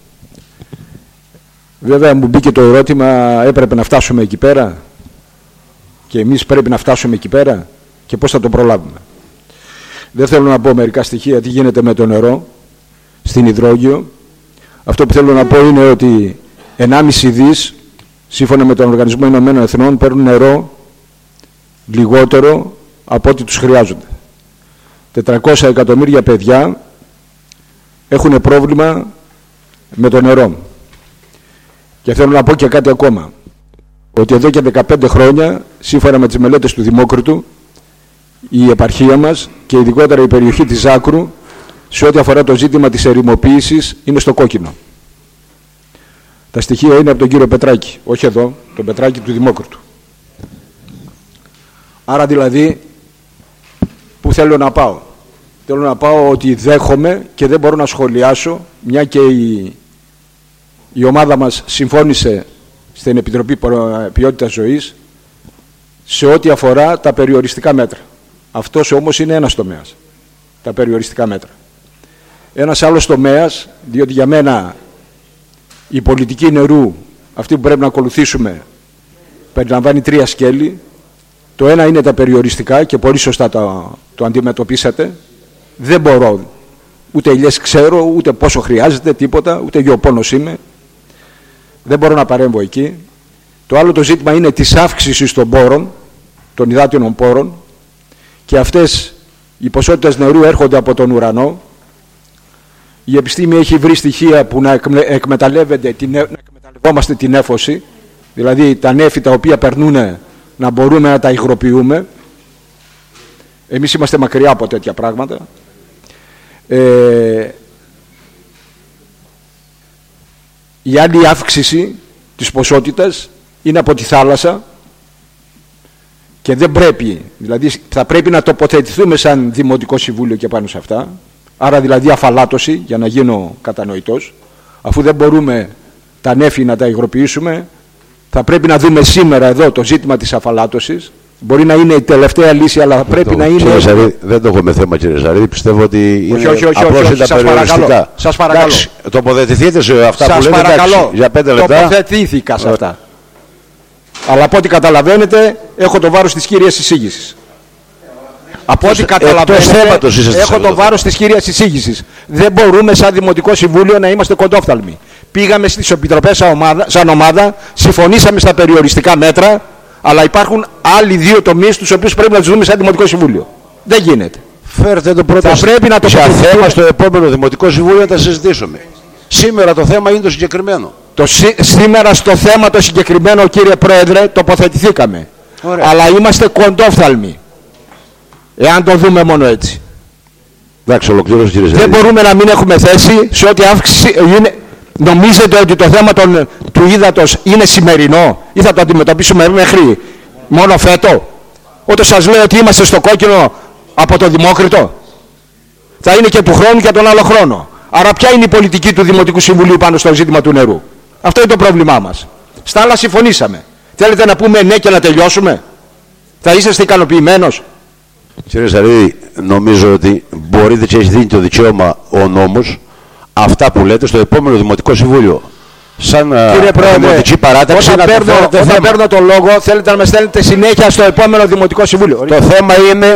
Βέβαια μου μπήκε το ερώτημα, έπρεπε να φτάσουμε εκεί πέρα και εμείς πρέπει να φτάσουμε εκεί πέρα και πώς θα το προλάβουμε. Δεν θέλω να πω μερικά στοιχεία τι γίνεται με το νερό στην Υδρόγειο. Αυτό που θέλω να πω είναι ότι 1,5 δις σύμφωνα με τον Οργανισμό Ηνωμένων Εθνών παίρνουν νερό λιγότερο από ό,τι τους χρειάζονται. 400 εκατομμύρια παιδιά έχουν πρόβλημα με το νερό. Και θέλω να πω και κάτι ακόμα, ότι εδώ και 15 χρόνια σύμφωνα με τις μελέτες του Δημόκριτου η επαρχία μας και ειδικότερα η περιοχή της Ζάκρου σε ό,τι αφορά το ζήτημα της ερημοποίησης είναι στο κόκκινο. Τα στοιχεία είναι από τον κύριο Πετράκη, όχι εδώ, τον Πετράκη του Δημόκριτου. Άρα δηλαδή, πού θέλω να πάω. Θέλω να πάω ότι δέχομαι και δεν μπορώ να σχολιάσω, μια και η ομάδα μας συμφώνησε στην Επιτροπή Ποιότητας Ζωής σε ό,τι αφορά τα περιοριστικά μέτρα. Αυτός όμως είναι ένας τομέας, τα περιοριστικά μέτρα. Ένας άλλος τομέας, διότι για μένα η πολιτική νερού, αυτή που πρέπει να ακολουθήσουμε, περιλαμβάνει 3 σκέλη. Το ένα είναι τα περιοριστικά και πολύ σωστά το αντιμετωπίσατε. Δεν μπορώ, ούτε ηλιές ξέρω, ούτε πόσο χρειάζεται, τίποτα, ούτε γεωπόνος είμαι. Δεν μπορώ να παρέμβω εκεί. Το άλλο το ζήτημα είναι της αύξησης των πόρων, των υδάτινων πόρων, και αυτές οι ποσότητες νερού έρχονται από τον ουρανό. Η επιστήμη έχει βρει στοιχεία που να εκμεταλλευόμαστε την νέφωση, δηλαδή τα νέφη τα οποία περνούν να μπορούμε να τα υγροποιούμε. Εμείς είμαστε μακριά από τέτοια πράγματα. Η άλλη αύξηση της ποσότητας είναι από τη θάλασσα και δεν πρέπει, δηλαδή θα πρέπει να τοποθετηθούμε σαν Δημοτικό Συμβούλιο και πάνω σε αυτά. Άρα δηλαδή αφαλάτωση, για να γίνω κατανοητός, αφού δεν μπορούμε τα νέφη να τα υγροποιήσουμε, θα πρέπει να δούμε σήμερα εδώ το ζήτημα της αφαλάτωσης. Μπορεί να είναι η τελευταία λύση, αλλά θα πρέπει να είναι... Κύριε Ζαρίδη, δεν το έχω με θέμα, κύριε Ζαρίδη. Πιστεύω ότι είναι απλώς τα περιοριστικά. Σας παρακαλώ. Τοποθετηθείτε σε αυτά που λέτε, εντάξει, για 5 λεπτά. Τοποθετήθηκα σε αυτά. Αλλά από ό,τι καταλαβαίνετε, έχω το βάρος της κύριας εισήγησης. Από ό,τι καταλαβαίνετε, έχω το βάρος της κύριας εισήγησης. Δεν μπορούμε σαν Δημοτικό Συμβούλιο να είμαστε κοντόφθαλμοι. Πήγαμε στις επιτροπές σαν ομάδα, συμφωνήσαμε στα περιοριστικά μέτρα, αλλά υπάρχουν άλλοι 2 τομείς τους οποίους πρέπει να τους δούμε σαν Δημοτικό Συμβούλιο. Δεν γίνεται. Φέρτε το πρώτο θέμα στο επόμενο Δημοτικό Συμβούλιο να τα συζητήσουμε. Σήμερα το θέμα είναι το συγκεκριμένο. Σήμερα στο θέμα το συγκεκριμένο, κύριε Πρόεδρε, τοποθετηθήκαμε. Ωραία. Αλλά είμαστε κοντόφθαλμοι. Εάν το δούμε μόνο έτσι. Εντάξει, ολοκλήρωσε, κύριε Ζαρίδη. Δεν μπορούμε να μην έχουμε θέση σε ό,τι αύξηση είναι. Νομίζετε ότι το θέμα του ύδατος είναι σημερινό ή θα το αντιμετωπίσουμε μέχρι μόνο φέτο? Όταν σας λέω ότι είμαστε στο κόκκινο από το Δημόκριτο, θα είναι και του χρόνου και τον άλλο χρόνο. Άρα ποια είναι η πολιτική του Δημοτικού Συμβουλίου πάνω στο ζήτημα του νερού? Αυτό είναι το πρόβλημά μας. Στα άλλα συμφωνήσαμε. Θέλετε να πούμε ναι και να τελειώσουμε? Θα είσαστε ικανοποιημένος? Κύριε Ζαρίδη, νομίζω ότι μπορείτε και έχει δίνει το δικαίωμα ο νόμος αυτά που λέτε στο επόμενο Δημοτικό Συμβούλιο. Σαν δημοτική παράταξη όταν παίρνω το λόγο θέλετε να με στέλνετε συνέχεια στο επόμενο Δημοτικό Συμβούλιο. Το θέμα είναι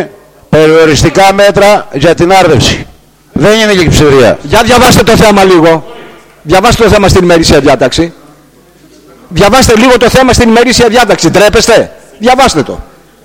περιοριστικά μέτρα για την άρδευση. Δεν είναι λειψιδρία. Για διαβάστε το θέμα λίγο. Διαβάστε το θέμα στην ημερήσια διάταξη. Διαβάστε λίγο το θέμα στην ημερήσια διάταξη. Τρέπεστε. Διαβάστε το.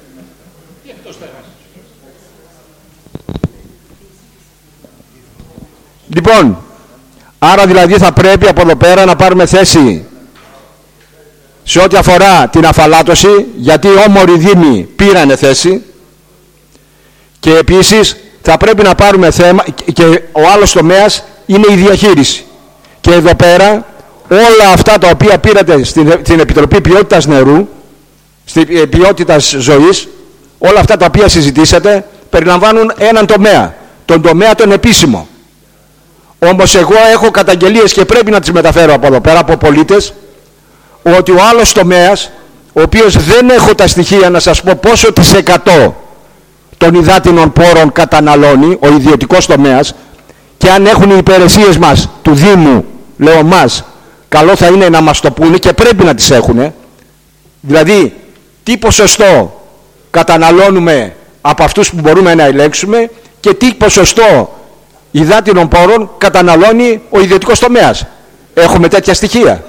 Λοιπόν, άρα δηλαδή θα πρέπει από εδώ πέρα να πάρουμε θέση σε ό,τι αφορά την αφαλάτωση, γιατί όμοροι δήμοι πήρανε θέση, και επίσης θα πρέπει να πάρουμε θέμα, και ο άλλος τομέας είναι η διαχείριση. Και εδώ πέρα όλα αυτά τα οποία πήρατε στην Επιτροπή Ποιότητας Νερού, στην Ποιότητας Ζωής, όλα αυτά τα οποία συζητήσατε περιλαμβάνουν έναν τομέα, τον τομέα τον επίσημο. Όμως εγώ έχω καταγγελίες και πρέπει να τις μεταφέρω από εδώ πέρα από πολίτες, ότι ο άλλος τομέας, ο οποίος δεν έχω τα στοιχεία να σας πω πόσο της 100 των υδάτινων πόρων καταναλώνει, ο ιδιωτικός τομέας, και αν έχουν οι υπηρεσίες μας του Δήμου, λέω μας, καλό θα είναι να μας το πούνε και πρέπει να τις έχουν. Δηλαδή, τι ποσοστό καταναλώνουμε από αυτούς που μπορούμε να ελέγξουμε και τι ποσοστό υδάτινων πόρων καταναλώνει ο ιδιωτικός τομέας. Έχουμε τέτοια στοιχεία.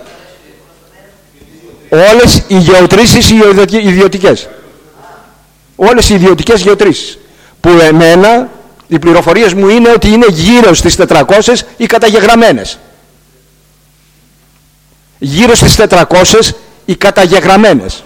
Όλες οι γεωτρήσεις οι ιδιωτικές. Όλες οι ιδιωτικές γεωτρήσεις. Που εμένα, οι πληροφορίες μου είναι ότι είναι γύρω στις 400 οι καταγεγραμμένες. Γύρω στις 400 οι καταγεγραμμένες.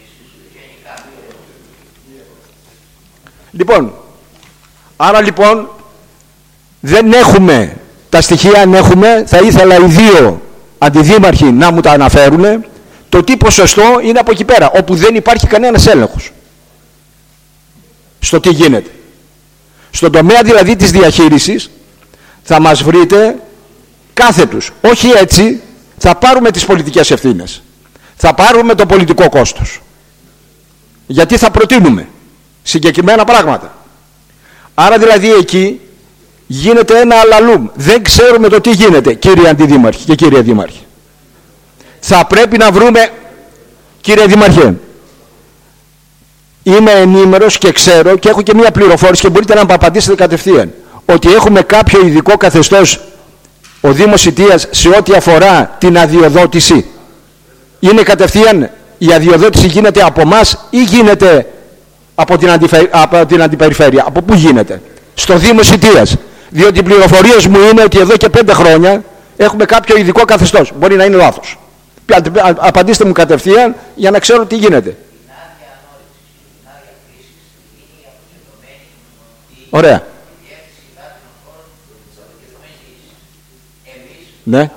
Λοιπόν, άρα λοιπόν δεν έχουμε τα στοιχεία, αν έχουμε, θα ήθελα οι δύο αντιδήμαρχοι να μου τα αναφέρουν, το τι ποσοστό είναι από εκεί πέρα, όπου δεν υπάρχει κανένας έλεγχος στο τι γίνεται. Στον τομέα δηλαδή της διαχείρισης θα μας βρείτε κάθετους. Όχι έτσι, θα πάρουμε τις πολιτικές ευθύνες. Θα πάρουμε το πολιτικό κόστος. Γιατί θα προτείνουμε συγκεκριμένα πράγματα. Άρα δηλαδή εκεί γίνεται ένα αλαλούμ. Δεν ξέρουμε το τι γίνεται, κύριε Αντιδήμαρχη και κύριε Δήμαρχη. Θα πρέπει να βρούμε, κύριε Δήμαρχε, είμαι ενήμερος και ξέρω και έχω και μία πληροφόρηση και μπορείτε να μου απαντήσετε κατευθείαν, ότι έχουμε κάποιο ειδικό καθεστώς ο Δήμος Ιτίας σε ό,τι αφορά την αδειοδότηση. Είναι κατευθείαν, η αδειοδότηση γίνεται από εμάς ή γίνεται από την αντιπεριφέρεια? Από πού γίνεται? Στο Δήμο Ιτίας. Διότι οι πληροφορίες μου είναι ότι εδώ και 5 χρόνια έχουμε κάποιο ειδικό καθεστώς. Μπορεί να είναι λάθος. Απαντήστε μου κατευθείαν για να ξέρω τι γίνεται. Ωραία. Ναι.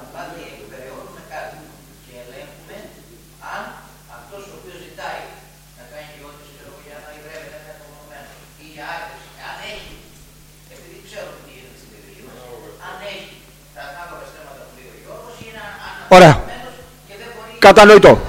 Ωραία. Κατανοητό.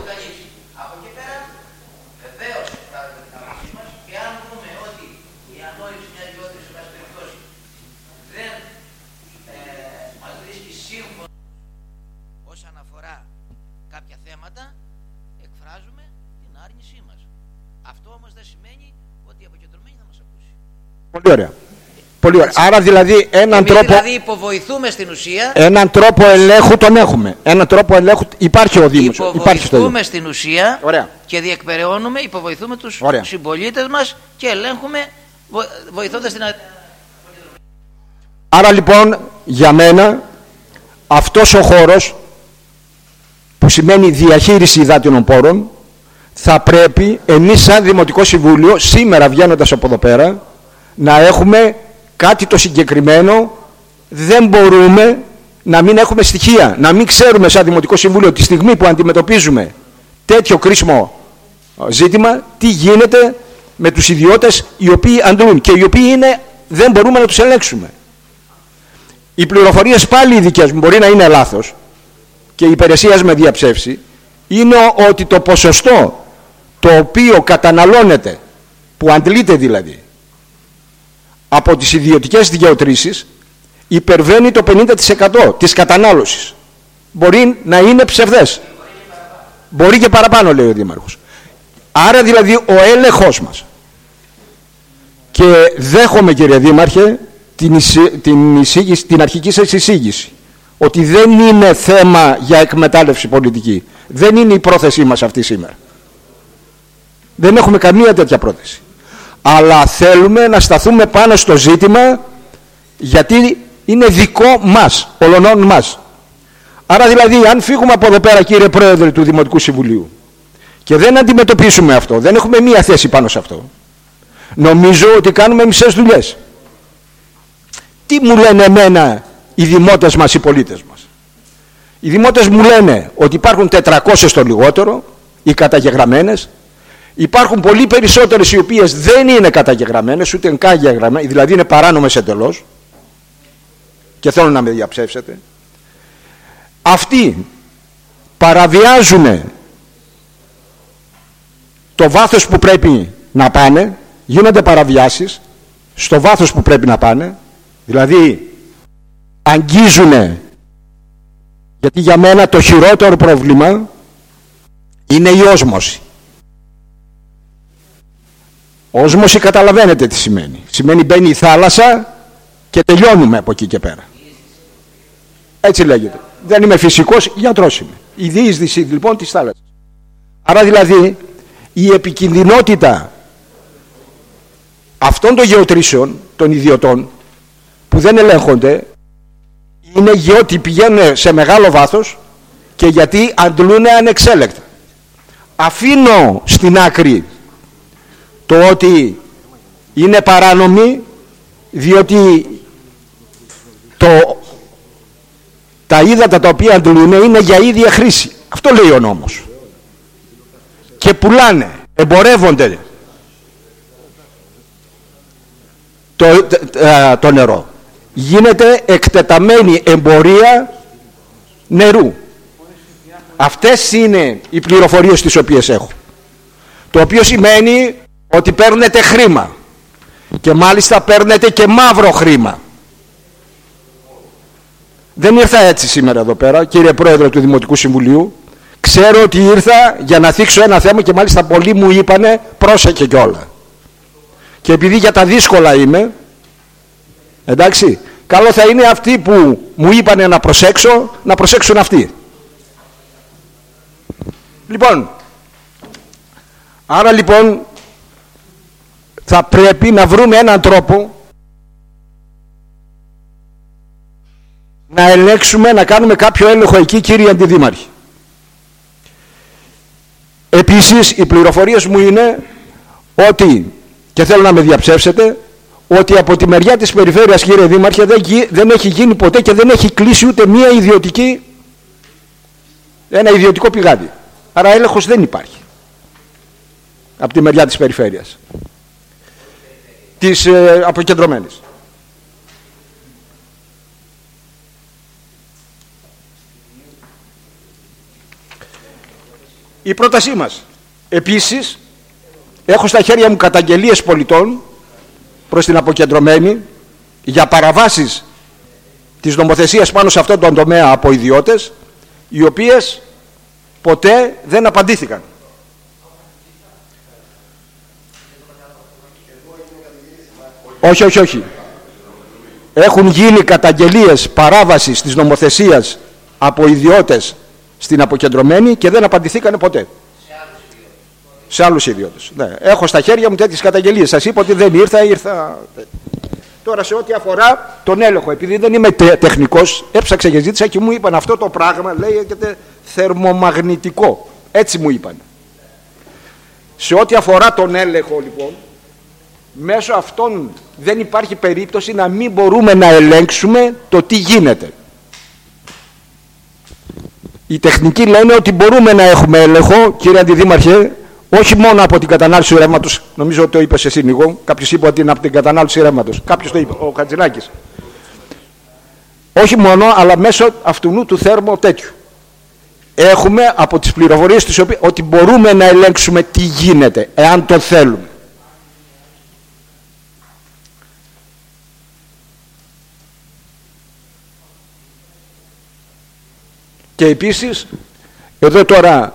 Όσον αφορά κάποια θέματα, εκφράζουμε την άρνησή μας. Αυτό όμως δεν σημαίνει ότι η αποκεντρωμένη θα μας ακούσει. Πολύ ωραία. Πολύ ωραία. Άρα δηλαδή έναν τρόπο, δηλαδή υποβοηθούμε στην ουσία. Έναν τρόπο ελέγχου τον έχουμε. Έναν τρόπο ελέγχου υπάρχει ο Δήμος. Υποβοηθούμε στην ουσία. Ωραία. Και διεκπεραιώνουμε, υποβοηθούμε τους συμπολίτες μας και ελέγχουμε βοηθώντας την. Άρα λοιπόν για μένα αυτός ο χώρος που σημαίνει διαχείριση υδάτινων πόρων θα πρέπει εμείς σαν Δημοτικό Συμβούλιο σήμερα βγαίνοντας από εδώ πέρα να έχουμε κάτι το συγκεκριμένο. Δεν μπορούμε να μην έχουμε στοιχεία, να μην ξέρουμε σαν Δημοτικό Συμβούλιο τη στιγμή που αντιμετωπίζουμε τέτοιο κρίσιμο ζήτημα τι γίνεται με τους ιδιώτες οι οποίοι αντρούν και οι οποίοι δεν μπορούμε να τους ελέγξουμε. Οι πληροφορίες πάλι οι δικές μου μπορεί να είναι λάθος και η υπηρεσία με διαψεύσει, είναι ότι το ποσοστό το οποίο καταναλώνεται, που αντλείται δηλαδή από τις ιδιωτικές γεωτρήσεις, υπερβαίνει το 50% της κατανάλωσης. Μπορεί να είναι ψευδές. Μπορεί και παραπάνω, λέει ο Δήμαρχος. Άρα δηλαδή ο έλεγχος μας Και δέχομαι, κύριε Δήμαρχε, την αρχική σας εισήγηση, ότι δεν είναι θέμα για εκμετάλλευση πολιτική. Δεν είναι η πρόθεσή μας αυτή σήμερα. Δεν έχουμε καμία τέτοια πρόθεση. Αλλά θέλουμε να σταθούμε πάνω στο ζήτημα, γιατί είναι δικό μας, ολονών μας. Άρα δηλαδή, αν φύγουμε από εδώ πέρα, κύριε Πρόεδρε του Δημοτικού Συμβουλίου, και δεν αντιμετωπίσουμε αυτό, δεν έχουμε μία θέση πάνω σε αυτό, νομίζω ότι κάνουμε μισές δουλειές. Τι μου λένε εμένα οι δημότες μας, οι πολίτες μας? Οι δημότες μου λένε ότι υπάρχουν 400 το λιγότερο, οι καταγεγραμμένες. Υπάρχουν πολύ περισσότερες οι οποίες δεν είναι καταγεγραμμένες, ούτε καν γεγραμμένες, δηλαδή είναι παράνομες εντελώς, και θέλω να με διαψεύσετε. Αυτοί παραβιάζουν το βάθος που πρέπει να πάνε, γίνονται παραβιάσεις στο βάθος που πρέπει να πάνε, δηλαδή αγγίζουν, γιατί για μένα το χειρότερο πρόβλημα είναι η όσμωση. Όσμωση καταλαβαίνετε τι σημαίνει. Σημαίνει μπαίνει η θάλασσα και τελειώνουμε από εκεί και πέρα. Έτσι λέγεται. Δεν είμαι φυσικός, γιατρός είμαι. Η διείσδυση λοιπόν της θάλασσας. Άρα δηλαδή η επικινδυνότητα αυτών των γεωτρήσεων, των ιδιωτών, που δεν ελέγχονται, είναι γιατί πηγαίνουν σε μεγάλο βάθος και γιατί αντλούν ανεξέλεκτα. Αφήνω στην άκρη το ότι είναι παράνομοι, διότι τα ύδατα τα οποία αντλούν είναι για ίδια χρήση. Αυτό λέει ο νόμος. Και πουλάνε, εμπορεύονται το νερό. Γίνεται εκτεταμένη εμπορία νερού. Αυτές είναι οι πληροφορίες τις οποίες έχω. Το οποίο σημαίνει ότι παίρνετε χρήμα. Και μάλιστα παίρνετε και μαύρο χρήμα. Δεν ήρθα έτσι σήμερα εδώ πέρα, κύριε Πρόεδρε του Δημοτικού Συμβουλίου. Ξέρω ότι ήρθα για να θίξω ένα θέμα και μάλιστα πολλοί μου είπανε πρόσεχε κιόλα. Και επειδή για τα δύσκολα είμαι, εντάξει, καλό θα είναι αυτοί που μου είπανε να προσέξω, να προσέξουν αυτοί. Λοιπόν, άρα λοιπόν θα πρέπει να βρούμε έναν τρόπο να ελέγξουμε, να κάνουμε κάποιο έλεγχο εκεί, κύριε Αντιδήμαρχη. Επίσης, οι πληροφορίες μου είναι ότι, και θέλω να με διαψεύσετε, ότι από τη μεριά της περιφέρειας, κύριε Δήμαρχε, δεν έχει γίνει ποτέ και δεν έχει κλείσει ούτε ένα ιδιωτικό πηγάδι. Άρα έλεγχος δεν υπάρχει από τη μεριά της περιφέρειας, της αποκεντρωμένης. Η πρότασή μας, επίσης, έχω στα χέρια μου καταγγελίες πολιτών προς την αποκεντρωμένη για παραβάσεις της νομοθεσίας πάνω σε αυτόν τον τομέα από ιδιώτες, οι οποίες ποτέ δεν απαντήθηκαν. Όχι. Έχουν γίνει καταγγελίες παράβασης της νομοθεσίας από ιδιώτες στην αποκεντρωμένη και δεν απαντηθήκανε ποτέ. Σε άλλους ιδιώτες. Ναι. Έχω στα χέρια μου τέτοιες καταγγελίες. Σας είπα ότι δεν ήρθα. Τώρα σε ό,τι αφορά τον έλεγχο, επειδή δεν είμαι τεχνικός, έψαξα και ζήτησα και μου είπαν αυτό το πράγμα λέγεται θερμομαγνητικό. Έτσι μου είπαν. Σε ό,τι αφορά τον έλεγχο λοιπόν, μέσω αυτών δεν υπάρχει περίπτωση να μην μπορούμε να ελέγξουμε το τι γίνεται. Οι τεχνικοί λένε ότι μπορούμε να έχουμε έλεγχο, κύριε Αντιδήμαρχε, όχι μόνο από την κατανάλωση ρεύματος. Νομίζω ότι το είπες εσύ Νίκο. Κάποιος είπε ότι είναι από την κατανάλωση ρεύματος. Κάποιος το είπε, ο Χατζηνάκης. Όχι μόνο, αλλά μέσω αυτού του θέρμου τέτοιου. Έχουμε από τις πληροφορίες τις οποίες ότι μπορούμε να ελέγξουμε τι γίνεται, εάν το θέλουμε. Και επίσης, εδώ τώρα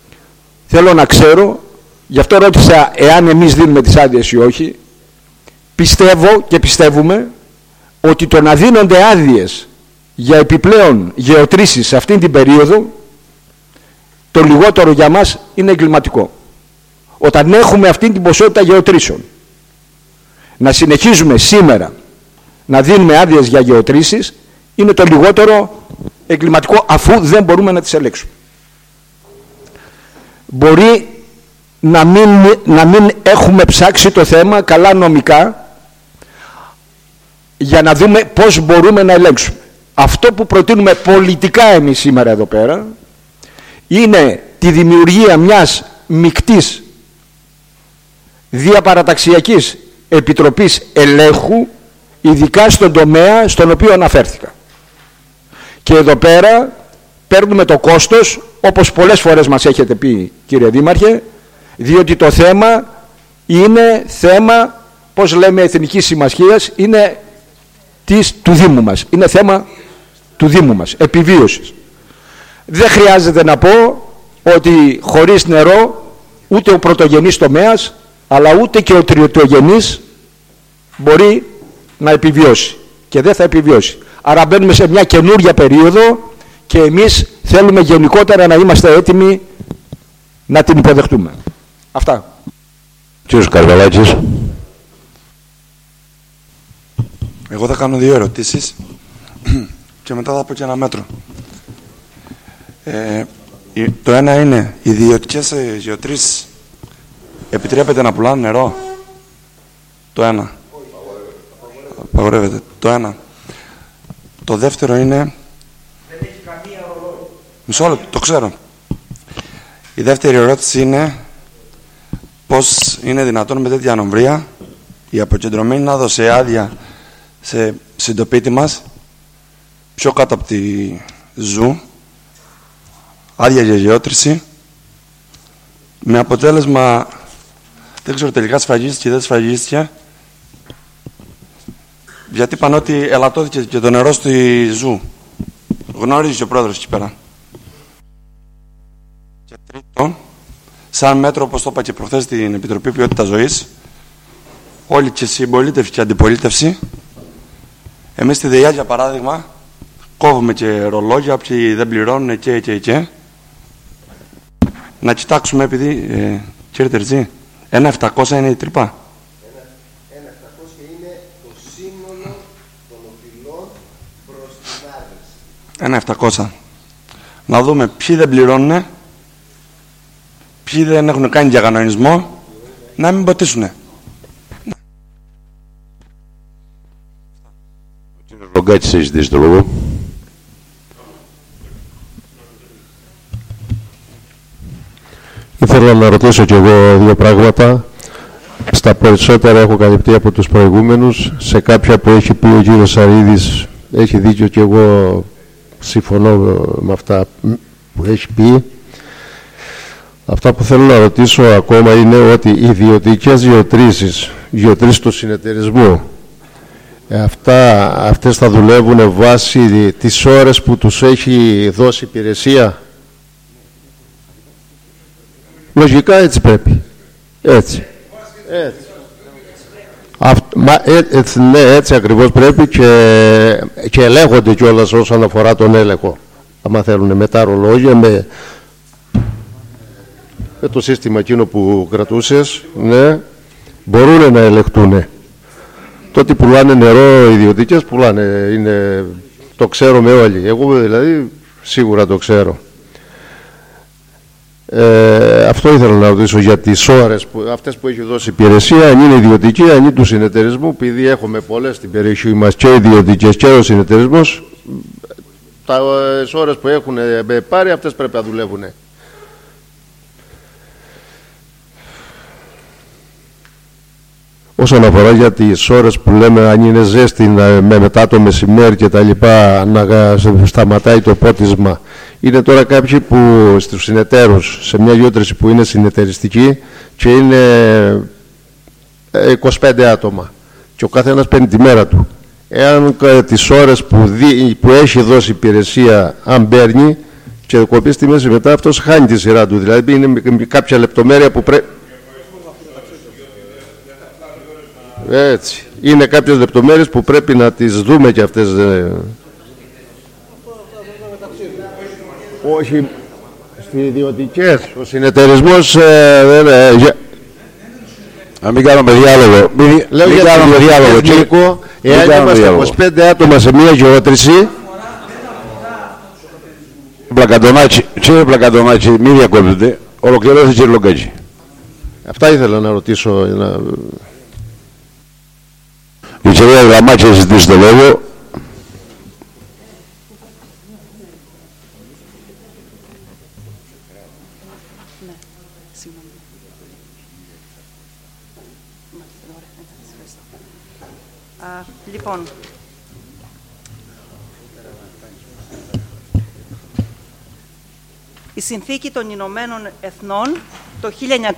θέλω να ξέρω, γι' αυτό ρώτησα εάν εμείς δίνουμε τις άδειες ή όχι, Πιστεύω και πιστεύουμε ότι το να δίνονται άδειες για επιπλέον γεωτρήσεις σε αυτήν την περίοδο, το λιγότερο για μας είναι εγκληματικό. Όταν έχουμε αυτήν την ποσότητα γεωτρήσεων, να συνεχίζουμε σήμερα να δίνουμε άδειες για γεωτρήσεις είναι το λιγότερο εγκληματικό, αφού δεν μπορούμε να τις ελέγξουμε. Μπορεί να μην έχουμε ψάξει το θέμα καλά νομικά για να δούμε πώς μπορούμε να ελέγξουμε. Αυτό που προτείνουμε πολιτικά εμείς σήμερα εδώ πέρα είναι τη δημιουργία μιας μεικτής διαπαραταξιακής επιτροπής ελέγχου, ειδικά στον τομέα στον οποίο αναφέρθηκα. Και εδώ πέρα παίρνουμε το κόστος, όπως πολλές φορές μας έχετε πει, κύριε Δήμαρχε, διότι το θέμα είναι θέμα, πώς λέμε, εθνικής συμμαχίας, είναι του Δήμου μας. Είναι θέμα του Δήμου μας, επιβίωσης. Δεν χρειάζεται να πω ότι χωρίς νερό ούτε ο πρωτογενής τομέας, αλλά ούτε και ο τριτογενής μπορεί να επιβιώσει και δεν θα επιβιώσει. Άρα μπαίνουμε σε μια καινούρια περίοδο και εμείς θέλουμε γενικότερα να είμαστε έτοιμοι να την υποδεχτούμε. Αυτά. Κύριος Καρβαλάκης. Εγώ θα κάνω 2 ερωτήσεις και μετά θα πω και ένα μέτρο. Το ένα είναι, οι ιδιωτικές γεωτρήσεις επιτρέπεται να πουλάνε νερό? Το ένα. Απαγορεύεται. Το ένα. Το δεύτερο είναι... Δεν έχει καμία ρολόι. Μισό λεπτό, το ξέρω. Η δεύτερη ερώτηση είναι πώς είναι δυνατόν με τέτοια νομβρία η αποκεντρωμένη να δώσει άδεια σε συντοπίτη μας πιο κάτω από τη Ζου, άδεια για γεώτρηση, με αποτέλεσμα, δεν ξέρω τελικά σφραγίστηκε ή δεν σφραγίστηκε, γιατί είπαν ότι ελαττώθηκε και το νερό στη Ζου. Γνωρίζει και ο πρόεδρος εκεί πέρα. Και τρίτο, σαν μέτρο, όπως το είπα και προχθές στην Επιτροπή Ποιότητας Ζωής, όλη και συμπολίτευση και αντιπολίτευση, εμείς στη ΔΕΙΑ, για παράδειγμα, κόβουμε και ρολόγια, όποιοι δεν πληρώνουν και. Να κοιτάξουμε, επειδή, κύριε Τερτζή, 1.700 είναι η τρύπα. 1.700 είναι το σύνολο των οφειλών προς την άδειξη. 1.700. Να δούμε ποιοι δεν πληρώνουν, ποιοι δεν έχουν κάνει διαγανονισμό, να μην ποτίσουνε. Ο κύριος Ρογκάτης έχει ζητήσει το λόγο. Ήθελα να ρωτήσω κι εγώ 2 πράγματα. Στα περισσότερα έχω καλυπτεί από τους προηγούμενους. Σε κάποια που έχει πει ο κύριος Σαρίδης έχει δίκιο και εγώ συμφωνώ με αυτά που έχει πει. Αυτά που θέλω να ρωτήσω ακόμα είναι ότι οι ιδιωτικές γεωτρήσεις του συνεταιρισμού, αυτές θα δουλεύουν βάσει τις ώρες που τους έχει δώσει υπηρεσία? Λογικά έτσι πρέπει. Έτσι. Ναι, έτσι ακριβώς πρέπει και ελέγχονται κιόλας όσον αφορά τον έλεγχο. Άμα θέλουν με τα ρολόγια, με το σύστημα εκείνο που κρατούσες, ναι, μπορούν να ελεγχτούν. Το ότι πουλάνε νερό, ιδιωτικές πουλάνε, το ξέρουμε όλοι. Εγώ δηλαδή σίγουρα το ξέρω. Αυτό ήθελα να ρωτήσω για τις ώρες αυτές που έχει δώσει υπηρεσία, αν είναι ιδιωτική, αν είναι του συνεταιρισμού, επειδή έχουμε πολλές στην περιοχή μας και ιδιωτικές και ο συνεταιρισμός, τις ώρες που έχουν πάρει αυτές πρέπει να δουλεύουν. Όσον αφορά για τις ώρες που λέμε, αν είναι ζέστη μετά το μεσημέρι και τα λοιπά, να σταματάει το πότισμα, είναι τώρα κάποιοι που στους συνεταίρους, σε μια γεώτρηση που είναι συνεταιριστική και είναι 25 άτομα και ο καθένας παίρνει τη μέρα του. Εάν τις ώρες που έχει δώσει υπηρεσία, αν παίρνει και κοπεί στη μέση μετά, αυτός χάνει τη σειρά του. Δηλαδή είναι κάποια λεπτομέρεια που πρέπει... Έτσι. Είναι κάποιες λεπτομέρειες που πρέπει να τις δούμε και αυτές. Όχι, στις ιδιωτικές. Ο συνεταιρισμός να μην κάνουμε διάλογο. Λέω για το διάλογο. Εάν είμαστε 25 άτομα σε μία γεώτρηση. Κύριε Πλακαντονάκη, μην διακόπτετε. Ολοκληρώθηκε, κύριε Λογκάτζη. Αυτά ήθελα να ρωτήσω. Η κυρία Γραμμάκη έχει ζητήσει το λόγο. Λοιπόν, η Συνθήκη των Ηνωμένων Εθνών το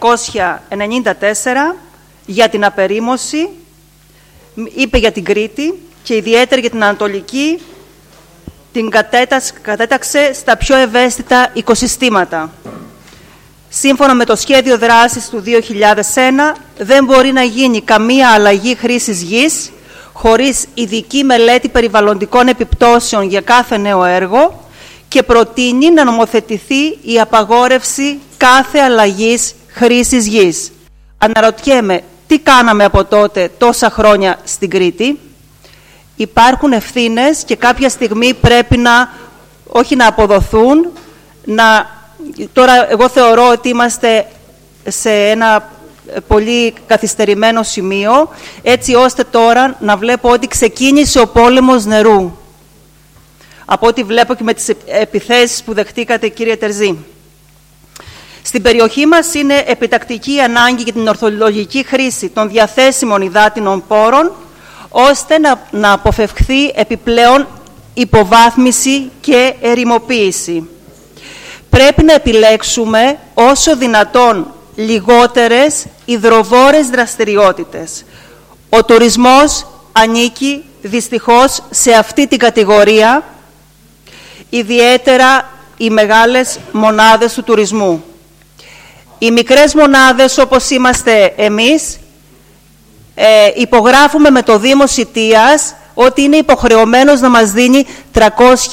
1994 για την απερίμωση είπε για την Κρήτη και ιδιαίτερα για την Ανατολική την κατέταξε στα πιο ευαίσθητα οικοσυστήματα. Σύμφωνα με το σχέδιο δράσης του 2001 δεν μπορεί να γίνει καμία αλλαγή χρήσης γης χωρίς ειδική μελέτη περιβαλλοντικών επιπτώσεων για κάθε νέο έργο και προτείνει να νομοθετηθεί η απαγόρευση κάθε αλλαγής χρήσης γης. Αναρωτιέμαι, τι κάναμε από τότε τόσα χρόνια στην Κρήτη? Υπάρχουν ευθύνες και κάποια στιγμή πρέπει όχι να αποδοθούν, Τώρα εγώ θεωρώ ότι είμαστε σε ένα πολύ καθυστερημένο σημείο, έτσι ώστε τώρα να βλέπω ότι ξεκίνησε ο πόλεμος νερού. Από ό,τι βλέπω και με τις επιθέσεις που δεχτήκατε, κύριε Τερζή. Στην περιοχή μας είναι επιτακτική ανάγκη για την ορθολογική χρήση των διαθέσιμων υδάτινων πόρων, ώστε να αποφευχθεί επιπλέον υποβάθμιση και ερημοποίηση. Πρέπει να επιλέξουμε όσο δυνατόν λιγότερες υδροβόρες δραστηριότητες. Ο τουρισμός ανήκει δυστυχώς σε αυτή την κατηγορία, ιδιαίτερα οι μεγάλες μονάδες του τουρισμού. Οι μικρές μονάδες όπως είμαστε εμείς υπογράφουμε με το Δήμο Σιτίας ότι είναι υποχρεωμένος να μας δίνει 300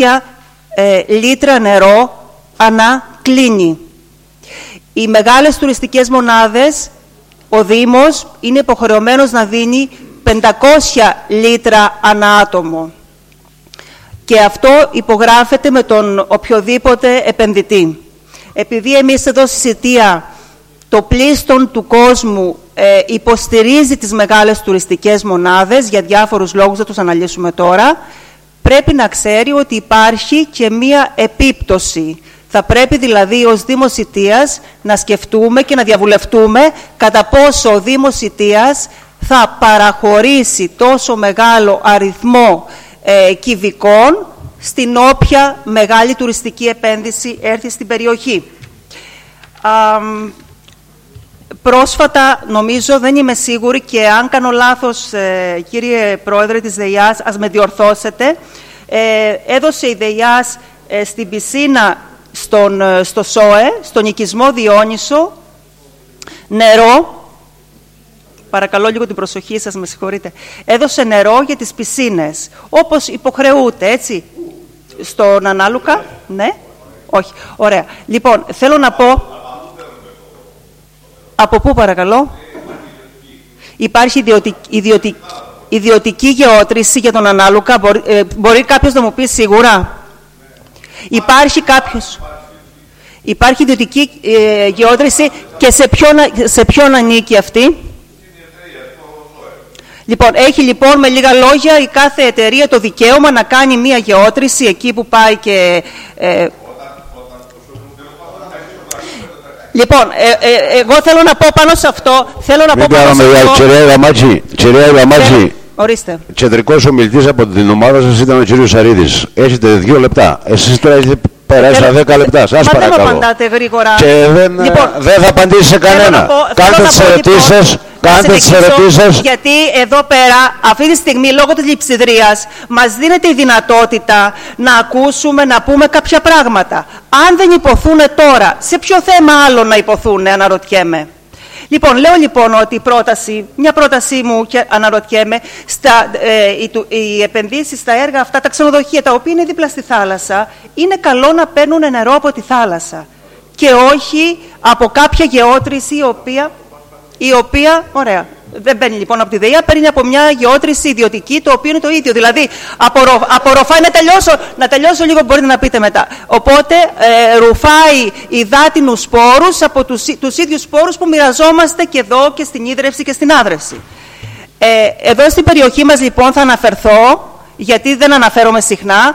λίτρα νερό ανά κλίνη. Οι μεγάλες τουριστικές μονάδες, ο Δήμος είναι υποχρεωμένος να δίνει 500 λίτρα ανά άτομο. Και αυτό υπογράφεται με τον οποιοδήποτε επενδυτή. Επειδή εμείς εδώ στη Σιτία το πλείστον του κόσμου υποστηρίζει τις μεγάλες τουριστικές μονάδες για διάφορους λόγους, δεν τους αναλύσουμε τώρα, πρέπει να ξέρει ότι υπάρχει και μία επίπτωση. Θα πρέπει δηλαδή ως Δήμος Σιτίας να σκεφτούμε και να διαβουλευτούμε κατά πόσο ο Δήμος Σιτίας θα παραχωρήσει τόσο μεγάλο αριθμό κυβικών στην όποια μεγάλη τουριστική επένδυση έρθει στην περιοχή. Πρόσφατα, νομίζω, δεν είμαι σίγουρη και αν κάνω λάθος, κύριε Πρόεδρε της ΔΕΙΑΣ, ας με διορθώσετε, έδωσε η ΔΕΙΑΣ στην πισίνα στο ΣΟΕ, στον οικισμό Διόνυσο, νερό, παρακαλώ λίγο την προσοχή σας, με συγχωρείτε, έδωσε νερό για τις πισίνες, όπως υποχρεούται, έτσι, στον Ανάλουκα, ναι, όχι, ωραία. Λοιπόν, θέλω να πω, από πού παρακαλώ? Υπάρχει ιδιωτική γεώτρηση για τον Ανάλουκα, μπορεί κάποιος να μου πει σίγουρα? Υπάρχει κάποιος? Υπάρχει ιδιωτική γεώτρηση και σε ποιον ανήκει αυτή? Λοιπόν, έχει λοιπόν με λίγα λόγια η κάθε εταιρεία το δικαίωμα να κάνει μία γεώτρηση εκεί που πάει και... Λοιπόν, εγώ θέλω να πω πάνω σε αυτό... Κυρία Γραμμάτζη, ορίστε. Κεντρικός ομιλητής από την ομάδα σας ήταν ο κύριος Σαρίδης. Έχετε 2 λεπτά. Εσείς τώρα έχετε περάσει τα 10 λεπτά. Σας παρακαλώ. Δεν απαντάτε γρήγορα. Και δεν θα απαντήσει σε κανένα. Κάντε τις ερωτήσεις. Κάντε τις ερωτήσεις σας. Γιατί εδώ πέρα, αυτή τη στιγμή, λόγω της λειψιδρίας, μας δίνεται η δυνατότητα να ακούσουμε, να πούμε κάποια πράγματα. Αν δεν υποθούν τώρα, σε ποιο θέμα άλλο να υποθούν, αναρωτιέμαι. Λοιπόν, λέω λοιπόν ότι μια πρότασή μου, και αναρωτιέμαι, οι επενδύσεις στα έργα αυτά, τα ξενοδοχεία, τα οποία είναι δίπλα στη θάλασσα, είναι καλό να παίρνουν νερό από τη θάλασσα και όχι από κάποια γεώτρηση η οποία ωραία, δεν παίρνει λοιπόν από τη ΔΕΗ, παίρνει από μια γεώτρηση ιδιωτική, το οποίο είναι το ίδιο. Δηλαδή, απορροφάει, να τελειώσω λίγο, μπορείτε να πείτε μετά. Οπότε, ρουφάει υδάτινους σπόρους από τους ίδιους σπόρους που μοιραζόμαστε και εδώ και στην ίδρυυση και στην άδρευση. Εδώ στην περιοχή μας λοιπόν θα αναφερθώ, γιατί δεν αναφέρομαι συχνά,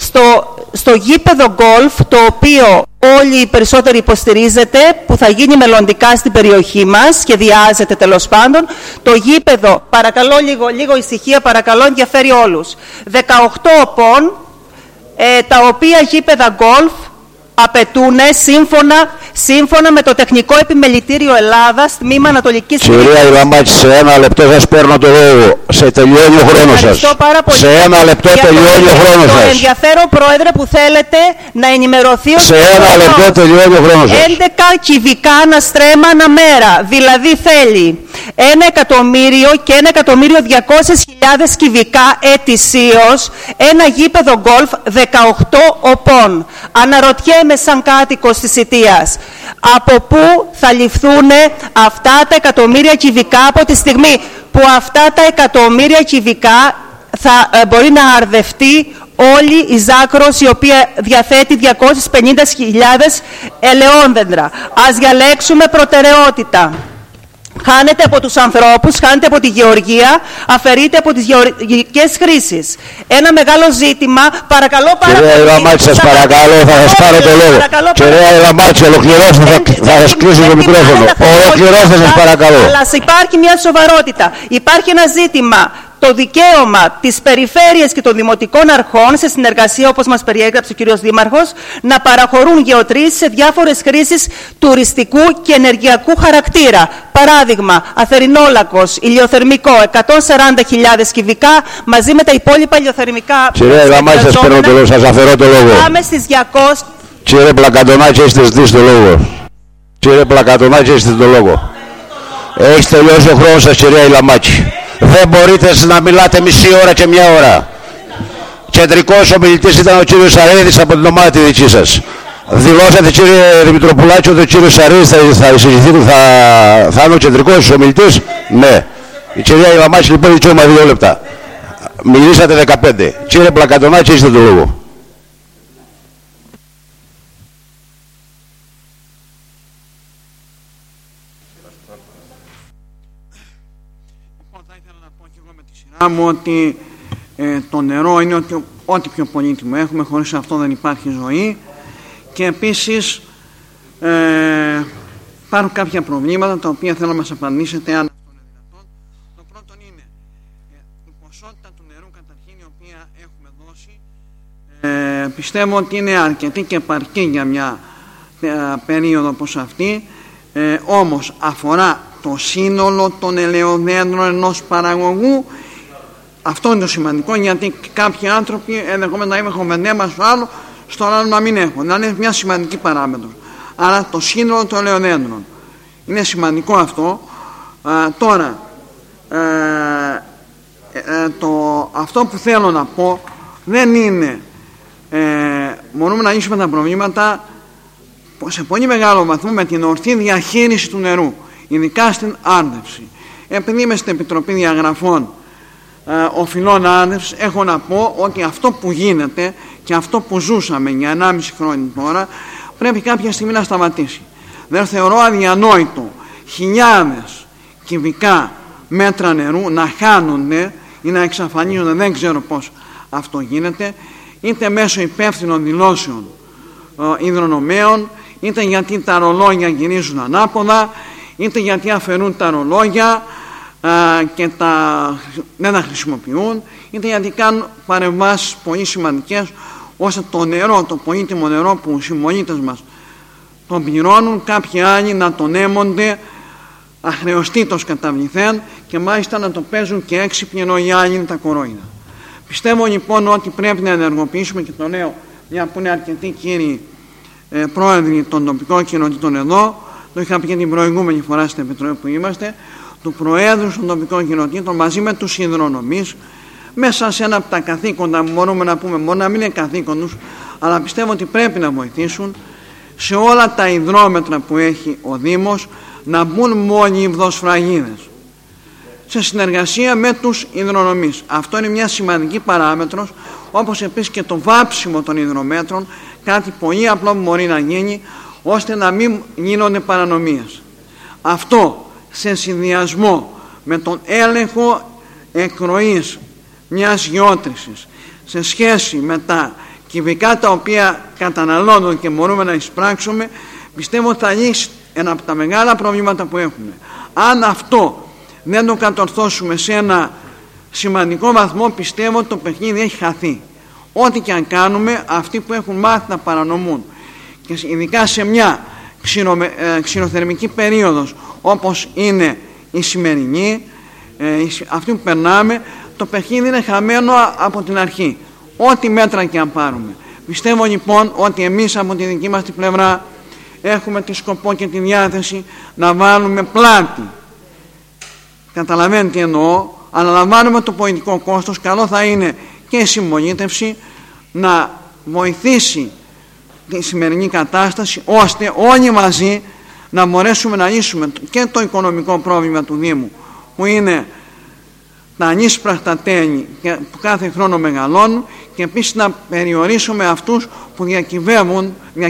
στο γήπεδο γκολφ, το οποίο όλοι οι περισσότεροι υποστηρίζετε, που θα γίνει μελλοντικά στην περιοχή μας, σχεδιάζεται τέλος πάντων. Το γήπεδο, παρακαλώ λίγο ησυχία, παρακαλώ, ενδιαφέρει όλους. 18 οπών, τα οποία γήπεδα γκολφ απαιτούν σύμφωνα με το Τεχνικό Επιμελητήριο Ελλάδας, τμήμα Ανατολικής Κρήτης. Κυρία Ιλαμάκη, σε ένα λεπτό σας παίρνω το λόγο. Σε τελειώνει ο χρόνος σας. Σε ένα λεπτό τελειώνει ο χρόνος σας. Το ενδιαφέρον, Πρόεδρε, που θέλετε να ενημερωθεί ότι σε ένα λεπτό τελειώνει ο χρόνος σας. 11 κυβικά αναστρέμα ανά μέρα. Δηλαδή θέλει 1 εκατομμύριο και 1.200.000 κυβικά ετησίως, ένα γήπεδο γκολφ 18 οπών. Αναρωτιέμαι σαν κάτοικος της Σιτίας, από πού θα ληφθούν αυτά τα εκατομμύρια κυβικά από τη στιγμή που αυτά τα εκατομμύρια κυβικά θα μπορεί να αρδευτεί όλη η Ζάκρος, η οποία διαθέτει 250.000 ελαιόδεντρα. Ας διαλέξουμε προτεραιότητα. Χάνεται από τους ανθρώπους, χάνεται από τη γεωργία, αφαιρείται από τις γεωργικές χρήσεις. Ένα μεγάλο ζήτημα, παρακαλώ πάρα πολύ. Κυρία Ιλαμάκη, σας παρακαλώ, θα σας πάρω το λόγο. Κυρία Ιλαμάκη, ολοκληρώστε, θα σας κλείσω το μικρόφωνο. Ολοκληρώστε, σας παρακαλώ. Αλλά υπάρχει μια σοβαρότητα. Υπάρχει ένα ζήτημα. Το δικαίωμα της περιφέρειας και των δημοτικών αρχών, σε συνεργασία, όπως μας περιέγραψε ο κύριος Δήμαρχος, να παραχωρούν γεωτρήσεις σε διάφορες χρήσεις τουριστικού και ενεργειακού χαρακτήρα. Παράδειγμα, Αθερινόλακος, ηλιοθερμικό, 140.000 κυβικά, μαζί με τα υπόλοιπα ηλιοθερμικά. Κυρία Ιλαμάκη, σας παίρνω το λόγο, σας αφαιρώ το λόγο. Πάμε στις 200. Κύριε Πλακατονάκη, έχετε ζητήσει το λόγο. Κύριε Πλακατονάκη, έχετε το λόγο. Έχει τελειώσει ο χρόνος σας, κυρία Ιλαμάκη. Δεν μπορείτε να μιλάτε μισή ώρα και μια ώρα. Κεντρικός ομιλητής ήταν ο κύριος Σαρίδης από την ομάδα τη δική σας. Δηλώσατε, κύριε Δημητροπουλάκη, ότι ο κύριος Σαρίδης θα είναι ο κεντρικός ομιλητής. Ναι. Η κυρία Ιλαμάκη λοιπόν δικαίωμα 2 λεπτά. Μιλήσατε 15. Κύριε Πλακατονάκη, έχετε το λόγο. Μου ότι το νερό είναι ό,τι πιο πολύτιμο έχουμε, χωρίς αυτό δεν υπάρχει ζωή, και επίσης υπάρχουν κάποια προβλήματα τα οποία θέλω να μας απαντήσετε αν αυτό είναι δυνατόν. Το πρώτο είναι η ποσότητα του νερού καταρχήν η οποία έχουμε δώσει, πιστεύω ότι είναι αρκετή και επαρκή για μια περίοδο όπως αυτή, όμως αφορά το σύνολο των ελαιοδέντρων ενός παραγωγού. Αυτό είναι το σημαντικό, γιατί κάποιοι άνθρωποι ενδεχομένως να έχουν ένα στο άλλο, στο άλλο να μην έχουν. Να είναι μια σημαντική παράμετρο. Άρα το σύνολο των ελαιοδέντρων. Είναι σημαντικό αυτό. Τώρα, αυτό που θέλω να πω δεν είναι μπορούμε να λύσουμε τα προβλήματα σε πολύ μεγάλο βαθμό με την ορθή διαχείριση του νερού, ειδικά στην άρδευση. Επειδή είμαι στην Επιτροπή Διαγραφών οφειλών άρδευσης, έχω να πω ότι αυτό που γίνεται και αυτό που ζούσαμε για 1,5 χρόνια τώρα πρέπει κάποια στιγμή να σταματήσει. Δεν θεωρώ αδιανόητο χιλιάδες κυβικά μέτρα νερού να χάνονται ή να εξαφανίζονται, δεν ξέρω πώς αυτό γίνεται, είτε μέσω υπεύθυνων δηλώσεων υδρονομέων, είτε γιατί τα ρολόγια γυρίζουν ανάποδα, είτε γιατί αφαιρούν τα ρολόγια και δεν τα χρησιμοποιούν, είτε γιατί κάνουν παρεμβάσεις πολύ σημαντικές, ώστε το νερό, το πολύτιμο νερό που οι συμπολίτες μας τον πληρώνουν, κάποιοι άλλοι να τον έμονται αχρεωστήτως καταβληθέν και μάλιστα να το παίζουν και έξυπνοι, ενώ οι άλλοι είναι τα κορόιδα. Πιστεύω λοιπόν ότι πρέπει να ενεργοποιήσουμε, και το λέω μια που είναι αρκετοί κύριοι πρόεδροι των τοπικών κοινοτήτων εδώ, το είχα πει και την προηγούμενη φορά στην Επιτροπή που είμαστε, του Προέδρου των τοπικών κοινοτήτων μαζί με τους υδρονομείς, μέσα σε ένα από τα καθήκοντα που μπορούμε να πούμε, μπορεί να μην είναι καθήκον τους, αλλά πιστεύω ότι πρέπει να βοηθήσουν σε όλα τα υδρόμετρα που έχει ο Δήμος να μπουν μόνοι υδροσφραγίδες σε συνεργασία με τους υδρονομείς. Αυτό είναι μια σημαντική παράμετρος, όπως επίσης και το βάψιμο των υδρομέτρων, κάτι πολύ απλό που μπορεί να γίνει ώστε να μην γίνονται παρανομίες. Αυτό σε συνδυασμό με τον έλεγχο εκροής μιας γεώτρησης σε σχέση με τα κυβικά τα οποία καταναλώνουν και μπορούμε να εισπράξουμε, πιστεύω θα λύσει ένα από τα μεγάλα προβλήματα που έχουμε. Αν αυτό δεν το κατορθώσουμε σε ένα σημαντικό βαθμό, πιστεύω ότι το παιχνίδι έχει χαθεί. Ό,τι και αν κάνουμε, αυτοί που έχουν μάθει να παρανομούν και ειδικά σε μια ξηροθερμική περίοδος όπως είναι η σημερινή, αυτή που περνάμε, το παιχνίδι είναι χαμένο από την αρχή, ό,τι μέτρα και αν πάρουμε. Πιστεύω λοιπόν ότι εμείς από τη δική μας την πλευρά έχουμε τη σκοπό και τη διάθεση να βάλουμε πλάτη. Καταλαβαίνετε τι εννοώ, αναλαμβάνουμε το πολιτικό κόστος. Καλό θα είναι και η συμπολίτευση να βοηθήσει τη σημερινή κατάσταση, ώστε όλοι μαζί να μπορέσουμε να λύσουμε και το οικονομικό πρόβλημα του Δήμου, που είναι τα ανίσπραχτα τέλη που κάθε χρόνο μεγαλώνουν, και επίσης να περιορίσουμε αυτούς που διακυβεύουν,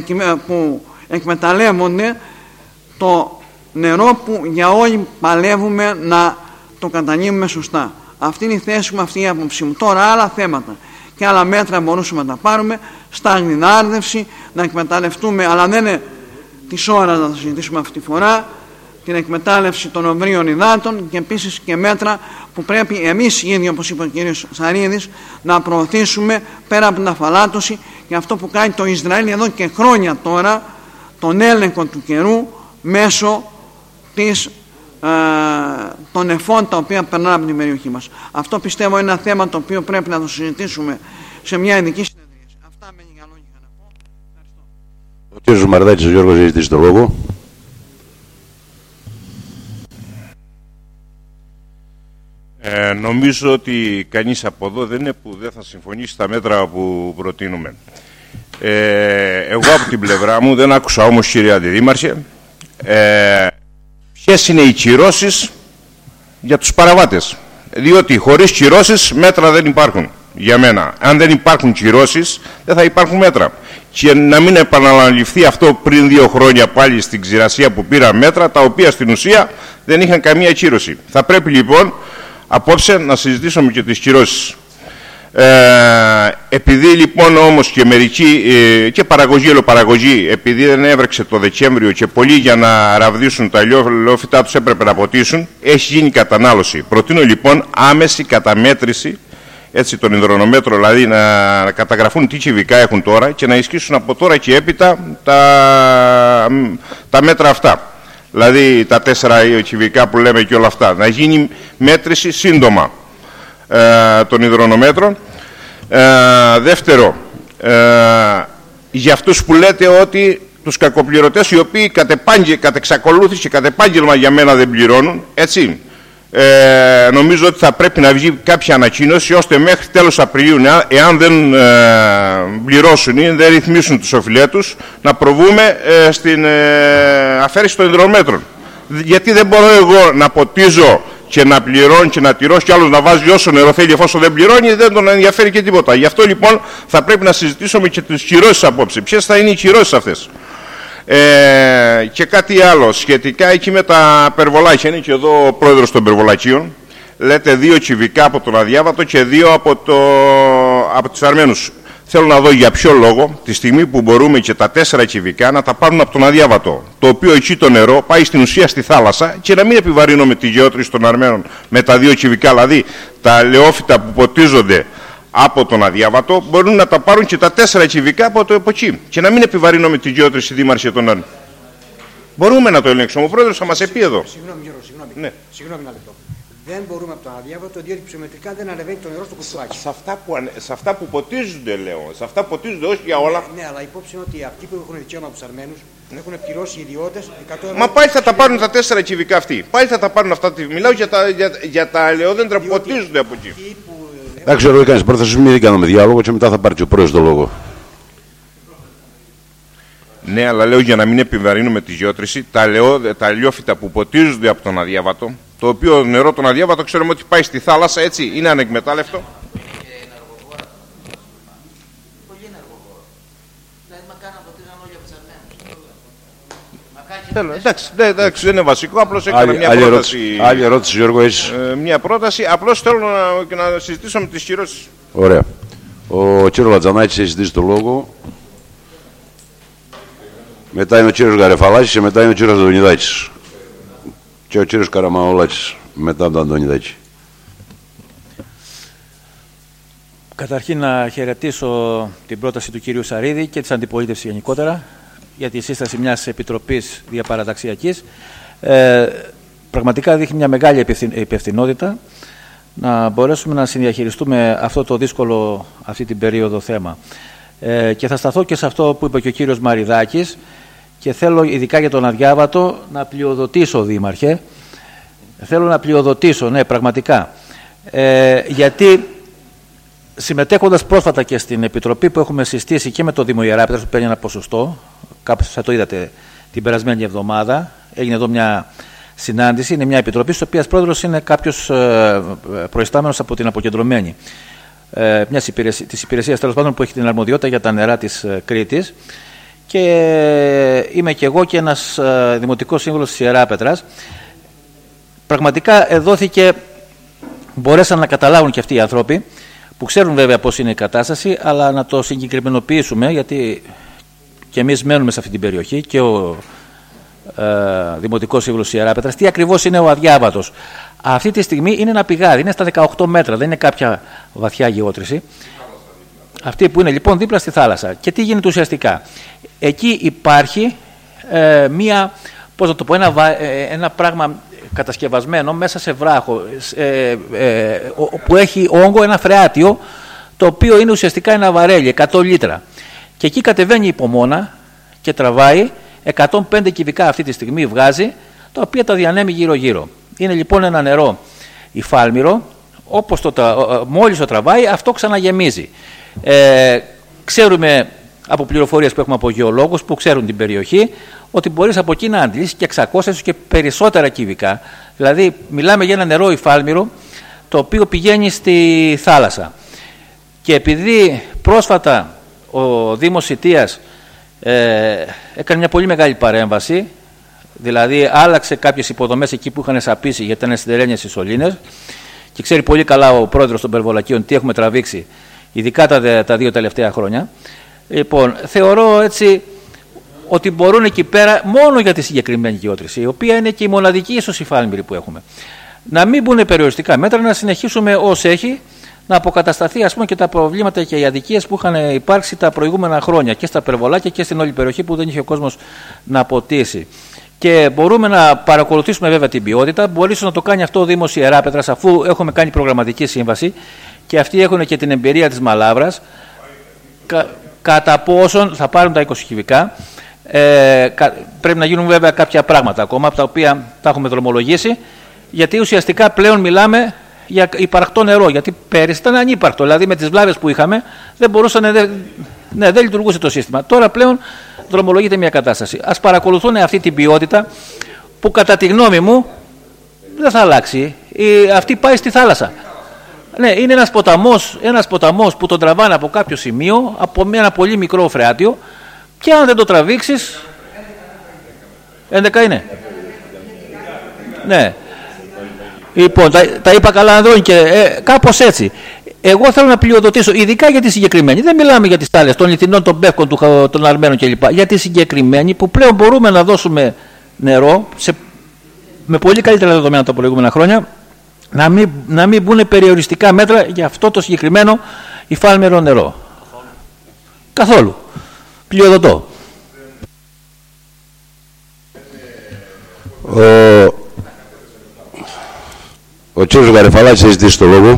που εκμεταλλεύονται το νερό που για όλοι παλεύουμε να το κατανείμουμε σωστά. Αυτή είναι η θέση μου, αυτή η άποψή μου. Τώρα άλλα θέματα και άλλα μέτρα μπορούσαμε να τα πάρουμε, σταγνινάρδευση, να εκμεταλλευτούμε, αλλά δεν είναι της ώρας να τα συζητήσουμε αυτή τη φορά, την εκμετάλλευση των ομβρίων υδάτων, και επίσης και μέτρα που πρέπει εμείς οι ίδιοι, όπως είπε ο κ. Σαρίδης, να προωθήσουμε πέρα από την αφαλάτωση, και αυτό που κάνει το Ισραήλ εδώ και χρόνια τώρα, τον έλεγχο του καιρού μέσω των νεφών τα οποία περνάνε από την περιοχή μας. Αυτό πιστεύω είναι ένα θέμα το οποίο πρέπει να το συζητήσουμε σε μια ειδική συνεδρίαση. Αυτά με λίγα λόγια είχα να πω. Ευχαριστώ. Ο κ. Μαρδάκης, ο Γιώργος, έχει ζητήσει το λόγο. Νομίζω ότι κανείς από εδώ δεν είναι που δεν θα συμφωνήσει στα μέτρα που προτείνουμε. Εγώ από την πλευρά μου δεν άκουσα όμως, κύριε Αντιδήμαρχε, ποιες είναι οι κυρώσεις για τους παραβάτες. Διότι χωρίς κυρώσεις μέτρα δεν υπάρχουν για μένα. Αν δεν υπάρχουν κυρώσεις δεν θα υπάρχουν μέτρα. Και να μην επαναληφθεί αυτό πριν 2 χρόνια πάλι στην ξηρασία που πήραν μέτρα, τα οποία στην ουσία δεν είχαν καμία κύρωση. Θα πρέπει λοιπόν απόψε να συζητήσουμε και τις κυρώσεις. Επειδή λοιπόν όμως και μερικοί και παραγωγή, επειδή δεν έβρεξε το Δεκέμβριο και πολλοί για να ραβδίσουν τα λεώφυτά τους έπρεπε να ποτίσουν, έχει γίνει κατανάλωση. Προτείνω λοιπόν άμεση καταμέτρηση, έτσι, των υδρονομέτρων, δηλαδή να καταγραφούν τι κυβικά έχουν τώρα και να ισχύσουν από τώρα και έπειτα τα μέτρα αυτά. Δηλαδή τα 4 κυβικά που λέμε και όλα αυτά. Να γίνει μέτρηση σύντομα των υδρονομέτρων. Δεύτερο, για αυτούς που λέτε ότι τους κακοπληρωτές, οι οποίοι κατ' εξακολούθηση και κατ' επάγγελμα για μένα δεν πληρώνουν, έτσι, νομίζω ότι θα πρέπει να βγει κάποια ανακοίνωση ώστε μέχρι τέλος Απριλίου, εάν δεν πληρώσουν ή δεν ρυθμίσουν τους οφειλέτους, να προβούμε στην αφαίρεση των υδρομέτρων. Γιατί δεν μπορώ εγώ να ποτίζω και να πληρώνει και να τηρώσει, και άλλος να βάζει όσο νερό θέλει, εφόσον δεν πληρώνει, δεν τον ενδιαφέρει και τίποτα. Γι' αυτό λοιπόν θα πρέπει να συζητήσουμε και τις κυρώσεις απόψε. Ποιες θα είναι οι κυρώσεις αυτές. Και κάτι άλλο σχετικά εκεί με τα περβολάκια. Είναι και εδώ ο πρόεδρος των περβολακίων. Λέτε 2 κυβικά από τον αδιάβατο και 2 από τους Αρμένους. Θέλω να δω για ποιο λόγο τη στιγμή που μπορούμε και τα 4 κυβικά να τα πάρουν από τον αδιάβατο, το οποίο εκεί το νερό πάει στην ουσία στη θάλασσα, και να μην επιβαρύνουμε τη γεώτρηση των Αρμένων με τα 2 κυβικά, δηλαδή τα λεώφυτα που ποτίζονται από τον αδιάβατο μπορούν να τα πάρουν και τα 4 κυβικά από εκεί, και να μην επιβαρύνουμε τη γεώτρηση, δήμαρχε, των Αρμένων. Μπορούμε να το ελέγξουμε. Ο πρόεδρος θα μας πει εδώ. Συγγνώμη, Γιώργο, συγγνώμη ένα λεπτό. Δεν μπορούμε από τον αδιάβατο, διότι ψωμετρικά δεν ανεβαίνει το νερό στο κουφάκι. Σε αυτά που ποτίζονται, λέω. Σε αυτά που ποτίζονται, όχι για όλα. Ναι, αλλά υπόψη είναι ότι αυτοί που έχουν δικαίωμα από τους Αρμένους Έχουν πληρώσει οι ιδιώτες 100 ευρώ. Μα πάλι θα τα πάρουν τα 4 κυβικά αυτοί. Πάλι θα τα πάρουν αυτά. Μιλάω για τα ελαιόδεντρα που ποτίζονται από εκεί. Εντάξει, Γιώργο, έκανες πρόταση, μην κάνουμε διάλογο και μετά θα πάρει και ο πρόεδρος το λόγο. Ναι, αλλά λέω για να μην επιβαρύνουμε τη γεώτρηση, τα αλλιόφυτα που ποτίζονται από τον αδιάβατο, το οποίο νερό τον αδιάβατο ξέρουμε ότι πάει στη θάλασσα, έτσι, είναι ανεκμετάλλευτο. Εντάξει, δεν είναι βασικό, απλώς έκανα μια πρόταση. Άλλη ερώτηση, Γιώργο, έχεις? Μια πρόταση, απλώς θέλω να συζητήσω με τις κυρώσεις. Ωραία. Ο κύριος Λατζανάκης έχει ζητήσει το λόγο. Μετά είναι ο κύριος Γαρεφαλάκης και μετά είναι ο κύριος Αντωνιδάκης. Και ο κύριος Καραμαολάκης μετά τον Αντωνιδάκη. Καταρχήν να χαιρετήσω την πρόταση του κύριου Σαρίδη και της αντιπολίτευσης γενικότερα για τη σύσταση μιας επιτροπής διαπαραταξιακής. Πραγματικά δείχνει μια μεγάλη υπευθυνότητα να μπορέσουμε να συνδιαχειριστούμε αυτό το δύσκολο αυτή την περίοδο θέμα. Και θα σταθώ και σε αυτό που είπε και ο κύριος Μαριδάκης και θέλω ειδικά για τον αδιάβατο να πλειοδοτήσω, Δήμαρχε. Θέλω να πλειοδοτήσω, ναι, πραγματικά. Γιατί συμμετέχοντας πρόσφατα και στην Επιτροπή που έχουμε συστήσει και με το Δήμο Ιεράπετρας που παίρνει ένα ποσοστό, κάποιος θα το είδατε την περασμένη εβδομάδα, έγινε εδώ μια συνάντηση, είναι μια επιτροπή, της οποίας πρόεδρος είναι κάποιος προϊστάμενος από την αποκεντρωμένη. Της υπηρεσίας τέλος πάντων που έχει την αρμοδιότητα για τα νερά της Κρήτης και είμαι και εγώ και ένας δημοτικός σύμβουλος της Ιεράπετρας. Πραγματικά δόθηκε, μπορέσαν να καταλάβουν και αυτοί οι άνθρωποι που ξέρουν βέβαια πώς είναι η κατάσταση, αλλά να το συγκεκριμενοποιήσουμε γιατί και εμείς μένουμε σε αυτή την περιοχή και ο Δημοτικός Σύμβουλος της Ιεράπετρας, τι ακριβώς είναι ο αδιάβατος. Αυτή τη στιγμή είναι ένα πηγάδι, είναι στα 18 μέτρα, δεν είναι κάποια βαθιά γεώτρηση. Αυτή που είναι λοιπόν δίπλα στη θάλασσα. Και τι γίνεται ουσιαστικά? Εκεί υπάρχει ένα πράγμα κατασκευασμένο μέσα σε βράχο που έχει όγκο, ένα φρεάτιο, το οποίο είναι ουσιαστικά ένα βαρέλι 100 λίτρα. Και εκεί κατεβαίνει η υπομόνα και τραβάει 105 κυβικά αυτή τη στιγμή βγάζει, τα οποία τα διανέμει γύρω-γύρω. Είναι λοιπόν ένα νερό υφάλμυρο, όπως μόλις το τραβάει αυτό ξαναγεμίζει. Ξέρουμε από πληροφορίες που έχουμε από γεωλόγους που ξέρουν την περιοχή ότι μπορείς από εκεί να αντλήσεις και 600 και περισσότερα κυβικά. Δηλαδή μιλάμε για ένα νερό υφάλμυρο το οποίο πηγαίνει στη θάλασσα. Και επειδή πρόσφατα ο Δήμος Σιτίας έκανε μια πολύ μεγάλη παρέμβαση, δηλαδή άλλαξε κάποιες υποδομές εκεί που είχαν σαπίσει γιατί ήταν σιδερένιες οι σωλήνες και ξέρει πολύ καλά ο πρόεδρος των Περβολακίων τι έχουμε τραβήξει ειδικά τα 2 τελευταία χρόνια. Λοιπόν, θεωρώ έτσι ότι μπορούν εκεί πέρα μόνο για τη συγκεκριμένη γεώτρηση, η οποία είναι και η μοναδική ίσως υφάλμυρη που έχουμε, να μην μπουν περιοριστικά μέτρα, να συνεχίσουμε ως έχει, να αποκατασταθεί ας πούμε και τα προβλήματα και οι αδικίες που είχαν υπάρξει τα προηγούμενα χρόνια και στα Περβολάκια και στην όλη περιοχή που δεν είχε ο κόσμος να ποτίσει. Και μπορούμε να παρακολουθήσουμε βέβαια την ποιότητα. Μπορεί να το κάνει αυτό ο Δήμος Ιεράπετρας, αφού έχουμε κάνει προγραμματική σύμβαση και αυτοί έχουν και την εμπειρία της Μαλάβρας. Κατά πόσον θα πάρουν τα 20 κυβικά. Πρέπει να γίνουν βέβαια κάποια πράγματα ακόμα, από τα οποία τα έχουμε δρομολογήσει, γιατί ουσιαστικά πλέον μιλάμε για υπαρκτό νερό. Γιατί πέρυσι ήταν ανύπαρκτο, δηλαδή με τις βλάβες που είχαμε δεν λειτουργούσε το σύστημα. Τώρα πλέον δρομολογείται μια κατάσταση. Ας παρακολουθούν αυτή την ποιότητα που κατά τη γνώμη δεν θα αλλάξει. Αυτή πάει στη θάλασσα. Ναι, είναι ένας ποταμός που τον τραβάνε από κάποιο σημείο, από ένα πολύ μικρό φρεάτιο, και αν δεν το τραβήξεις... 11 είναι. Ναι. Λοιπόν, τα είπα καλά Ανδρώνικε, κάπως έτσι. Εγώ θέλω να πλειοδοτήσω, ειδικά για τη συγκεκριμένη. Δεν μιλάμε για τις άλλες, των Λιθινών, των Πεύκων, των Αρμένων κλπ. Για τη συγκεκριμένη που πλέον μπορούμε να δώσουμε νερό με πολύ καλύτερα δεδομένα τα προηγούμενα χρόνια, να μην μπουν περιοριστικά μέτρα για αυτό το συγκεκριμένο υφάλμερο νερό. Καθόλου. Πλειοδοτώ. Ο κύριος Γαρεφαλάκης έχει ζητήσει το λόγο.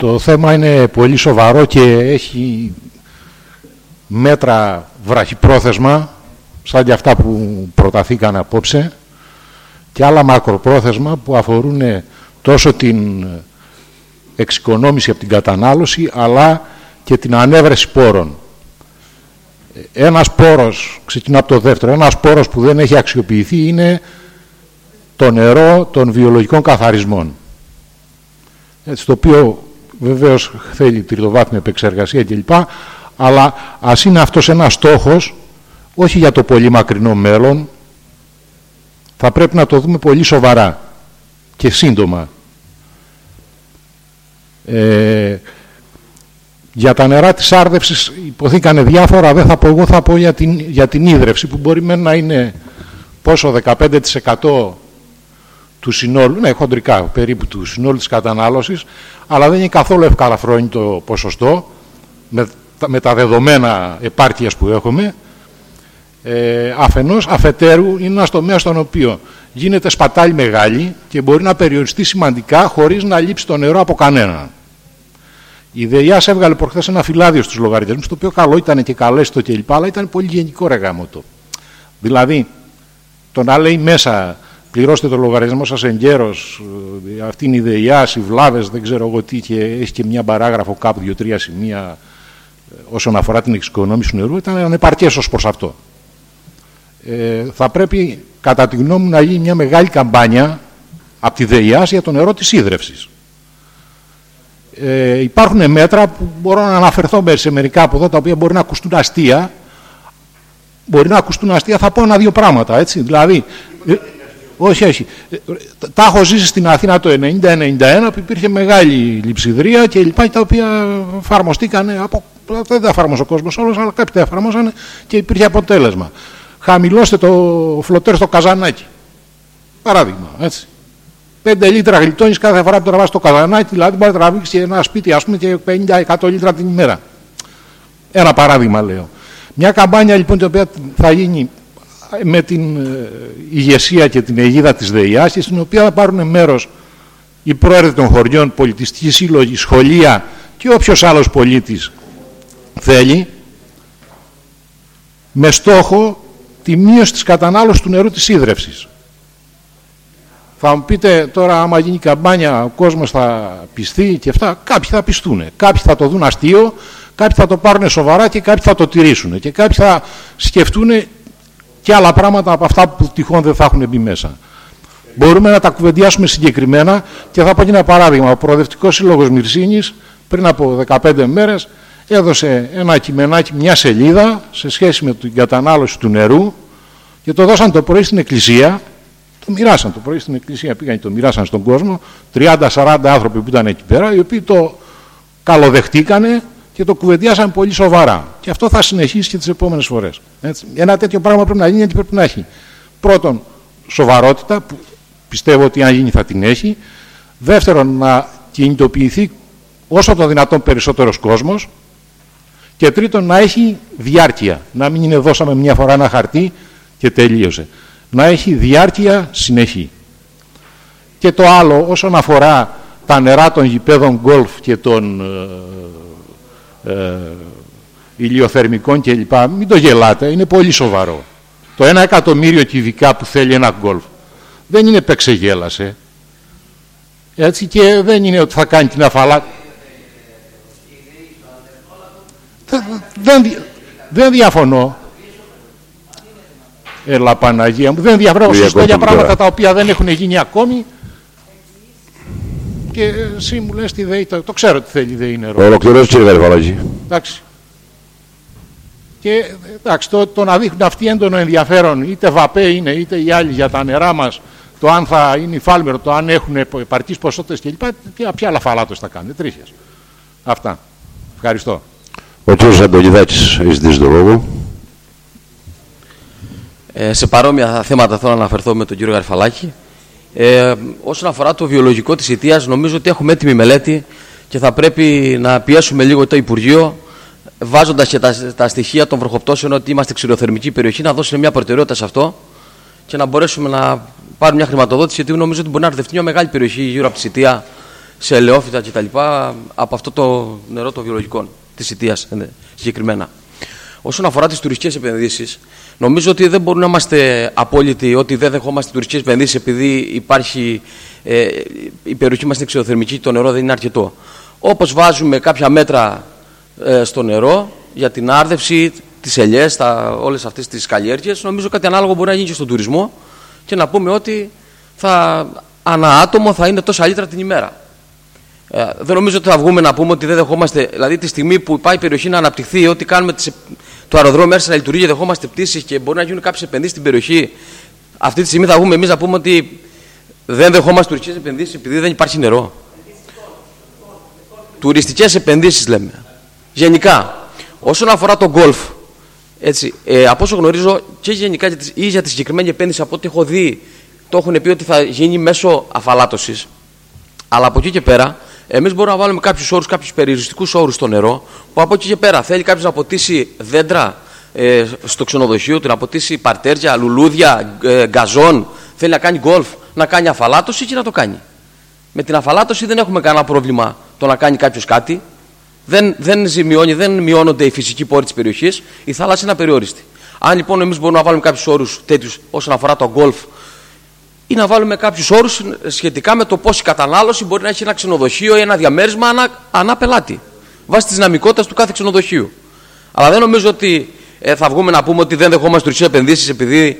Το θέμα είναι πολύ σοβαρό και έχει μέτρα βραχυπρόθεσμα, σαν και αυτά που προταθήκαν απόψε, και άλλα μακροπρόθεσμα που αφορούν τόσο την εξοικονόμηση από την κατανάλωση, αλλά και την ανέβρεση πόρων. Ένας πόρος, ξεκινώ από το δεύτερο, ένας πόρος που δεν έχει αξιοποιηθεί είναι το νερό των βιολογικών καθαρισμών. Έτσι, το οποίο βεβαίως θέλει τριτοβάθμια επεξεργασία κλπ. Αλλά ας είναι αυτός ένας στόχος, όχι για το πολύ μακρινό μέλλον, θα πρέπει να το δούμε πολύ σοβαρά και σύντομα. Για τα νερά της άρδευσης υποθήκανε διάφορα, δεν θα πω εγώ, θα πω για την ίδρυυση, που μπορεί να είναι πόσο, 15% του συνόλου, ναι, χοντρικά περίπου του συνόλου της κατανάλωσης, αλλά δεν είναι καθόλου ευκαλαφρόνητο ποσοστό με τα δεδομένα επάρκειας που έχουμε. Αφενός, αφετέρου είναι ένας τομέας στον οποίο γίνεται σπατάλη μεγάλη και μπορεί να περιοριστεί σημαντικά χωρίς να λείψει το νερό από κανέναν. Η ΔΕΙΑΣ έβγαλε προχθές ένα φυλάδιο στους λογαριασμούς, το οποίο καλό ήταν και καλέστο κλπ, αλλά ήταν πολύ γενικό ρε γάμοτο. Δηλαδή, το να λέει μέσα, πληρώστε το λογαριασμό σας εγκαίρως, αυτή είναι η ΔΕΙΑΣ, οι βλάβες, δεν ξέρω εγώ τι, και έχει και μια παράγραφο κάπου 2-3 σημεία όσον αφορά την εξοικονόμηση του νερού, ήταν ανεπαρκές ως προς αυτό. Θα πρέπει, κατά τη γνώμη μου, να γίνει μια μεγάλη καμπάνια από τη ΔΕΙΑΣ για το νερό της ίδρυυσης. Υπάρχουν μέτρα που μπορώ να αναφερθώ σε μερικά από εδώ, τα οποία μπορεί να ακουστούν αστεία. Μπορεί να ακουστούν αστεία, θα πω ένα-δύο πράγματα, έτσι. Δηλαδή, όχι. Τα έχω ζήσει στην Αθήνα το 90-91, που υπήρχε μεγάλη λειψιδρία και λοιπά, τα οποία εφαρμοστήκανε δεν τα εφαρμόσε ο κόσμος όλος, αλλά κάποιοι τα εφαρμόσανε και υπήρχε αποτέλεσμα. Χαμηλώστε το φλωτέρ στο καζανάκι. Παράδειγμα, έτσι. 5 λίτρα γλιτώνεις κάθε φορά που τραβάς το καζανάκι, δηλαδή μπορεί να τραβήξει ένα σπίτι, ας πούμε, και 50-100 λίτρα την ημέρα. Ένα παράδειγμα λέω. Μια καμπάνια λοιπόν, η οποία θα γίνει με την ηγεσία και την αιγίδα της ΔΕΙΑΣ, στην οποία θα πάρουν μέρος οι πρόεδροι των χωριών, πολιτιστικοί σύλλογοι, σχολεία και όποιος άλλος πολίτης θέλει, με στόχο τη μείωση της κατανάλωσης του νερού της ίδρυυσης. Θα μου πείτε τώρα, άμα γίνει καμπάνια, ο κόσμος θα πιστεί και αυτά. Κάποιοι θα πιστούν, κάποιοι θα το δουν αστείο, κάποιοι θα το πάρουν σοβαρά και κάποιοι θα το τηρήσουν. Και κάποιοι θα σκεφτούν και άλλα πράγματα από αυτά που τυχόν δεν θα έχουν μπει μέσα. Μπορούμε να τα κουβεντιάσουμε συγκεκριμένα και θα πω και ένα παράδειγμα. Ο Προοδευτικός Σύλλογος Μυρσίνης πριν από 15 μέρες έδωσε ένα κειμενάκι, μια σελίδα σε σχέση με την κατανάλωση του νερού και το δώσαν το πρωί στην εκκλησία. Το μοιράσαν το πρωί στην εκκλησία, πήγαν και το μοιράσαν στον κόσμο, 30-40 άνθρωποι που ήταν εκεί πέρα, οι οποίοι το καλοδεχτήκανε και το κουβεντιάσαν πολύ σοβαρά. Και αυτό θα συνεχίσει και τις επόμενες φορές. Έτσι. Ένα τέτοιο πράγμα πρέπει να γίνει, γιατί πρέπει να έχει πρώτον σοβαρότητα, που πιστεύω ότι αν γίνει θα την έχει. Δεύτερον, να κινητοποιηθεί όσο το δυνατόν περισσότερος κόσμος. Και τρίτον, να έχει διάρκεια. Να μην είναι δώσαμε μια φορά ένα χαρτί και τελείωσε. Να έχει διάρκεια συνεχή. Και το άλλο, όσον αφορά τα νερά των γηπέδων γκολφ και των ηλιοθερμικών κλπ. Μην το γελάτε, είναι πολύ σοβαρό. Το 1 εκατομμύριο κυβικά που θέλει ένα γκολφ δεν είναι παίξε-γέλασε. Έτσι, και δεν είναι ότι θα κάνει την αφαλά. Δεν διαφωνώ. Έλα Παναγία μου, δεν διαφωνώ σωστά για πράγματα τα οποία δεν έχουν γίνει ακόμη. Και εσύ μου λες τη ΔΕΗ, το ξέρω τι θέλει η ΔΕΗ νερό. Ολοκληρώσει κύριε Γαρυφαλάκη. Εντάξει. Και εντάξει, το να δείχνουν αυτοί έντονο ενδιαφέρον, είτε ΒΑΠΕ είναι είτε οι άλλοι για τα νερά μας, το αν θα είναι υφάλμερο, το αν έχουν επαρκείς ποσότητες κλπ. Ποια άλλα φαλάτος θα κάνουν, τρίχες. Αυτά. Ευχαριστώ. Ο κύριος Αντωνιδάκης έχει ζητήσει το λόγο. Σε παρόμοια θέματα θέλω να αναφερθώ με τον κύριο Γαρυφαλάκη. Όσον αφορά το βιολογικό της αιτίας, νομίζω ότι έχουμε έτοιμη μελέτη και θα πρέπει να πιέσουμε λίγο το Υπουργείο, βάζοντας και τα στοιχεία των βροχοπτώσεων, ότι είμαστε ξηριοθερμική περιοχή, να δώσουν μια προτεραιότητα σε αυτό και να μπορέσουμε να πάρουμε μια χρηματοδότηση, γιατί νομίζω ότι μπορεί να αρδευτεί μια μεγάλη περιοχή γύρω από τη Σιτία σε ελαιόφυτα κτλ. Από αυτό το νερό των βιολογικών της Ιτίας συγκεκριμένα. Όσον αφορά τις τουριστικές επενδύσεις, νομίζω ότι δεν μπορούμε να είμαστε απόλυτοι ότι δεν δεχόμαστε τουριστικές επενδύσεις επειδή η περιοχή μας είναι εξωθερμική και το νερό δεν είναι αρκετό. Όπως βάζουμε κάποια μέτρα στο νερό για την άρδευση, τις ελιές, όλες αυτές τις καλλιέργειες, νομίζω κάτι ανάλογο μπορεί να γίνει και στον τουρισμό και να πούμε ότι ανά άτομο θα είναι τόσα λίτρα την ημέρα. Δεν νομίζω ότι θα βγούμε να πούμε ότι δεν δεχόμαστε, δηλαδή τη στιγμή που πάει η περιοχή να αναπτυχθεί, ότι κάνουμε το αεροδρόμιο έρθει να λειτουργεί, δεχόμαστε πτήσεις και μπορεί να γίνουν κάποιες επενδύσεις στην περιοχή. Αυτή τη στιγμή θα βγούμε εμείς να πούμε ότι δεν δεχόμαστε τουριστικές επενδύσεις επειδή δεν υπάρχει νερό. Τουριστικές επενδύσεις λέμε. Γενικά, όσον αφορά το γκολφ, από όσο γνωρίζω και γενικά ή για τη συγκεκριμένη επένδυση, από ό,τι έχω δει, το έχουν πει ότι θα γίνει μέσω αφαλάτωσης. Αλλά από εκεί και πέρα, εμείς μπορούμε να βάλουμε κάποιους όρους, κάποιους περιοριστικούς όρους στο νερό, που από εκεί και πέρα θέλει κάποιος να ποτίσει δέντρα στο ξενοδοχείο του, να ποτίσει παρτέρια, λουλούδια, γκαζόν, θέλει να κάνει γκολφ, να κάνει αφαλάτωση και να το κάνει. Με την αφαλάτωση δεν έχουμε κανένα πρόβλημα το να κάνει κάποιος κάτι. Δεν μειώνονται οι φυσικοί πόροι της περιοχής, η θάλασσα είναι απεριόριστη. Αν λοιπόν εμείς μπορούμε να βάλουμε κάποιους όρους τέτοιους όσον αφορά το γκολφ, ή να βάλουμε κάποιους όρους σχετικά με το πόση κατανάλωση μπορεί να έχει ένα ξενοδοχείο ή ένα διαμέρισμα ανά πελάτη, βάσει της δυναμικότητας του κάθε ξενοδοχείου. Αλλά δεν νομίζω ότι θα βγούμε να πούμε ότι δεν δεχόμαστε τουριστικές επενδύσεις επειδή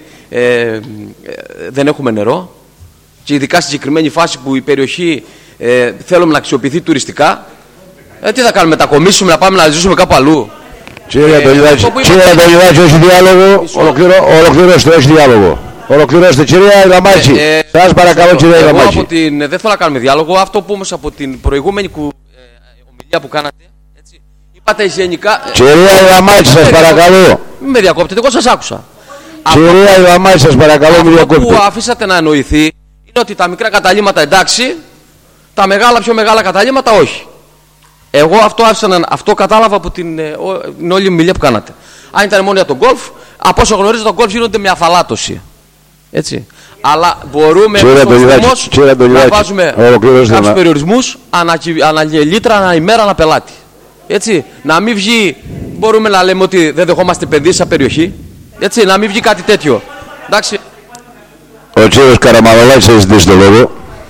δεν έχουμε νερό. Και ειδικά στη συγκεκριμένη φάση που η περιοχή θέλουμε να αξιοποιηθεί τουριστικά, τι θα κάνουμε, μετακομίσουμε, να πάμε να ζήσουμε κάπου αλλού? Κύριε Αντωνιδάκη, όχι διάλογο. Ολοκληρώστε, όχι διάλογο. Ολοκληρώστε, κυρία Ιλαμάκη. Σας παρακαλώ, κυρία Ιλαμάκη. Δεν θέλω να κάνουμε διάλογο. Αυτό που όμως από την προηγούμενη ομιλία που κάνατε, είπατε γενικά. Κυρία Ιλαμάκη, σας παρακαλώ. Μην με διακόπτετε, εγώ σας άκουσα. Κυρία Ιλαμάκη, σας παρακαλώ, μην διακόπτετε. Αυτό που αφήσατε να εννοηθεί είναι ότι τα μικρά καταλύματα εντάξει, τα πιο μεγάλα καταλύματα όχι. Εγώ αυτό κατάλαβα από την όλη ομιλία που κάνατε. Αν ήταν μόνο για τον γκολφ, από όσο γνωρίζω, τον γκολφ γίνονται με αφαλάτωση. Έτσι. Αλλά μπορούμε όμως να βάζουμε κάποιους περιορισμούς ανά λίτρα, ανά ημέρα, ανά πελάτη. Έτσι. Να μην βγει, μπορούμε να λέμε ότι δεν δεχόμαστε επενδύσεις σε περιοχή. Έτσι. Να μην βγει κάτι τέτοιο. Εντάξει. Ο κύριος Καραμανολάκης έχει ζητήσει το λόγο.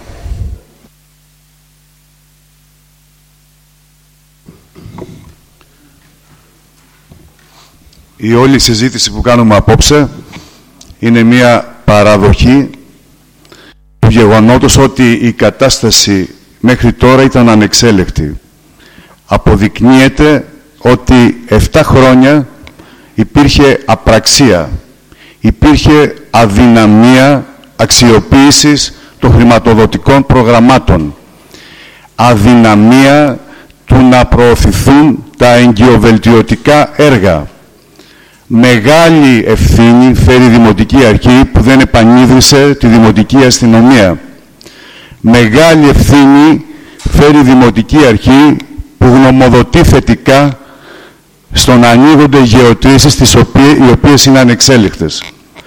Η όλη συζήτηση που κάνουμε απόψε είναι μια παραδοχή του γεγονότος ότι η κατάσταση μέχρι τώρα ήταν ανεξέλεκτη. Αποδεικνύεται ότι 7 χρόνια υπήρχε απραξία, υπήρχε αδυναμία αξιοποίησης των χρηματοδοτικών προγραμμάτων, αδυναμία του να προωθηθούν τα εγκυοβελτιωτικά έργα. Μεγάλη ευθύνη φέρει η Δημοτική Αρχή που δεν επανίδρυσε τη Δημοτική Αστυνομία. Μεγάλη ευθύνη φέρει η Δημοτική Αρχή που γνωμοδοτεί θετικά στο να ανοίγονται γεωτρήσεις οι οποίες είναι ανεξέλεκτες.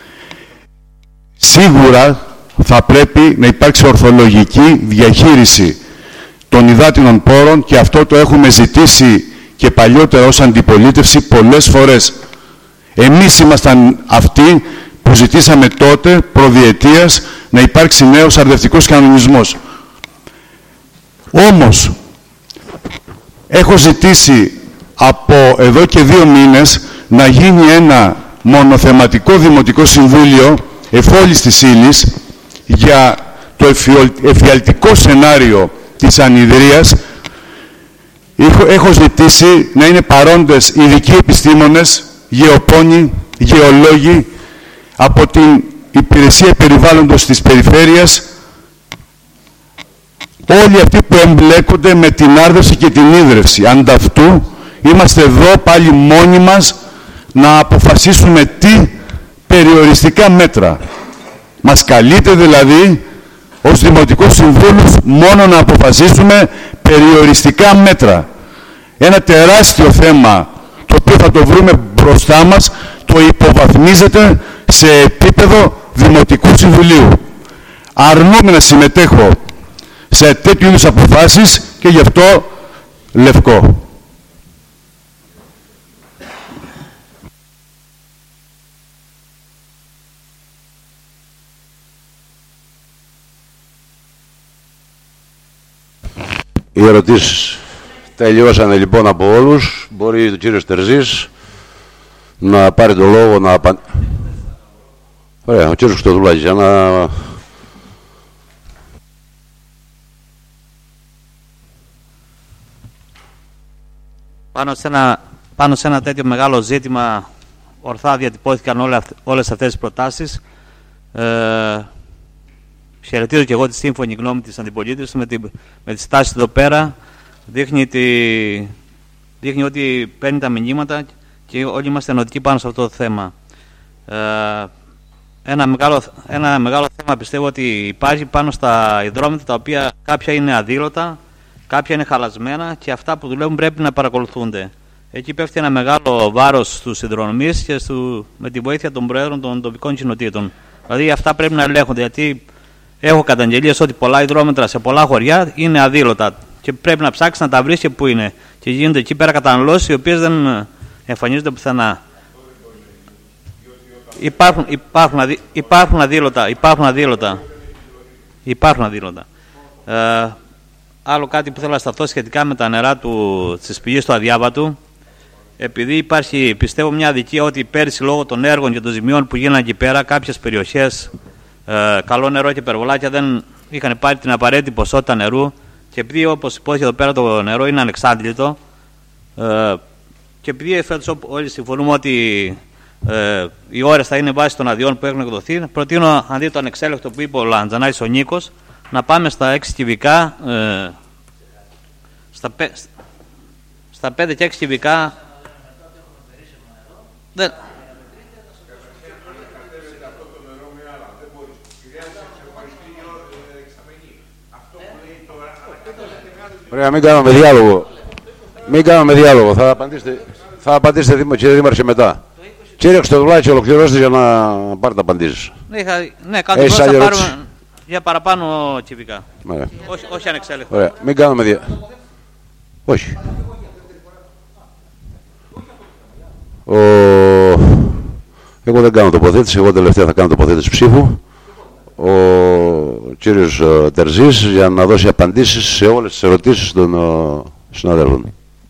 Σίγουρα θα πρέπει να υπάρξει ορθολογική διαχείριση των υδάτινων πόρων και αυτό το έχουμε ζητήσει και παλιότερα ως αντιπολίτευση πολλές φορές. Εμείς ήμασταν αυτοί που ζητήσαμε τότε, προδιετίας, να υπάρξει νέος αρδευτικός κανονισμός. Όμως, έχω ζητήσει από εδώ και 2 μήνες να γίνει ένα μονοθεματικό Δημοτικό Συμβούλιο εφόλης της ύλης για το εφιαλτικό σενάριο της ανιδρείας. Έχω ζητήσει να είναι παρόντες ειδικοί επιστήμονες, γεωπόνοι, γεωλόγοι από την Υπηρεσία Περιβάλλοντος της Περιφέρειας, όλοι αυτοί που εμπλέκονται με την άρδευση και την ίδρυυση. Ανταυτού είμαστε εδώ πάλι μόνοι μας να αποφασίσουμε τι περιοριστικά μέτρα. Μας καλείται δηλαδή ως Δημοτικός Συμβούλους μόνο να αποφασίσουμε περιοριστικά μέτρα. Ένα τεράστιο θέμα το οποίο θα το βρούμε μπροστά μας, το υποβαθμίζεται σε επίπεδο Δημοτικού Συμβουλίου. Αρνούμαι να συμμετέχω σε τέτοιου είδους αποφάσεις και γι' αυτό λευκό. Οι ερωτήσεις τελειώσανε λοιπόν από όλους. Μπορεί ο κύριος Τερζής να πάρει το λόγο να απαντήσει. Ωραία, ο κύριος Χριστοδουλάκης, για να... Πάνω σε ένα τέτοιο μεγάλο ζήτημα ορθά διατυπώθηκαν όλες αυτές τις προτάσεις. Χαιρετίζω και εγώ τη σύμφωνη γνώμη της αντιπολίτευσης με τη στάση εδώ πέρα. Δείχνει ότι παίρνει τα μηνύματα και όλοι είμαστε ενωτικοί πάνω σε αυτό το θέμα. Ένα μεγάλο θέμα πιστεύω ότι υπάρχει πάνω στα υδρόμετρα, τα οποία κάποια είναι αδήλωτα, κάποια είναι χαλασμένα και αυτά που δουλεύουν πρέπει να παρακολουθούνται. Εκεί πέφτει ένα μεγάλο βάρος στους υδρονομείς και με τη βοήθεια των προέδρων των τοπικών κοινοτήτων. Δηλαδή αυτά πρέπει να ελέγχονται, γιατί έχω καταγγελίες ότι πολλά υδρόμετρα σε πολλά χωριά είναι αδήλωτα και πρέπει να ψάξει να τα βρει και πού είναι. Και γίνονται εκεί πέρα καταναλώσεις οι οποίες δεν εμφανίζονται πουθενά. Υπάρχουν αδήλωτα. Άλλο κάτι που θέλω να σταθώ σχετικά με τα νερά της πηγής του Αδιάβατου. Επειδή υπάρχει, πιστεύω, μια αδικία ότι πέρυσι λόγω των έργων και των ζημιών που γίνανε εκεί πέρα, κάποιες περιοχές, καλό νερό και υπερβολάκια, δεν είχαν πάρει την απαραίτητη ποσότητα νερού. Και επειδή, όπως υπόθηκε εδώ πέρα, το νερό είναι ανεξάντλητο, και επειδή φέτος όλοι συμφωνούμε ότι οι ώρες θα είναι βάση των αδειών που έχουν εκδοθεί, προτείνω αντί το ανεξέλεκτο που είπε ο Λαντζανάκης ο Νίκος, να πάμε στα 6 κυβικά, στα 5 και 6 κυβικά. Ωραία, μην κάνουμε διάλογο. Μην κάνουμε διάλογο. Θα απαντήσετε κύριε Δήμαρχε μετά. Κύριε Χριστοδουλάκη, ολοκληρώστε για να πάρετε απαντήσεις. Ναι, κάτι θα πάρουμε για παραπάνω κυβικά. Όχι ανεξέλεκτο. Ωραία, μην κάνουμε διάλογο. Όχι. Εγώ δεν κάνω τοποθέτηση, εγώ τελευταία θα κάνω τοποθέτηση ψήφου. Ο κύριος Τερζής για να δώσει απαντήσεις σε όλες τις ερωτήσεις των συναδέλφων.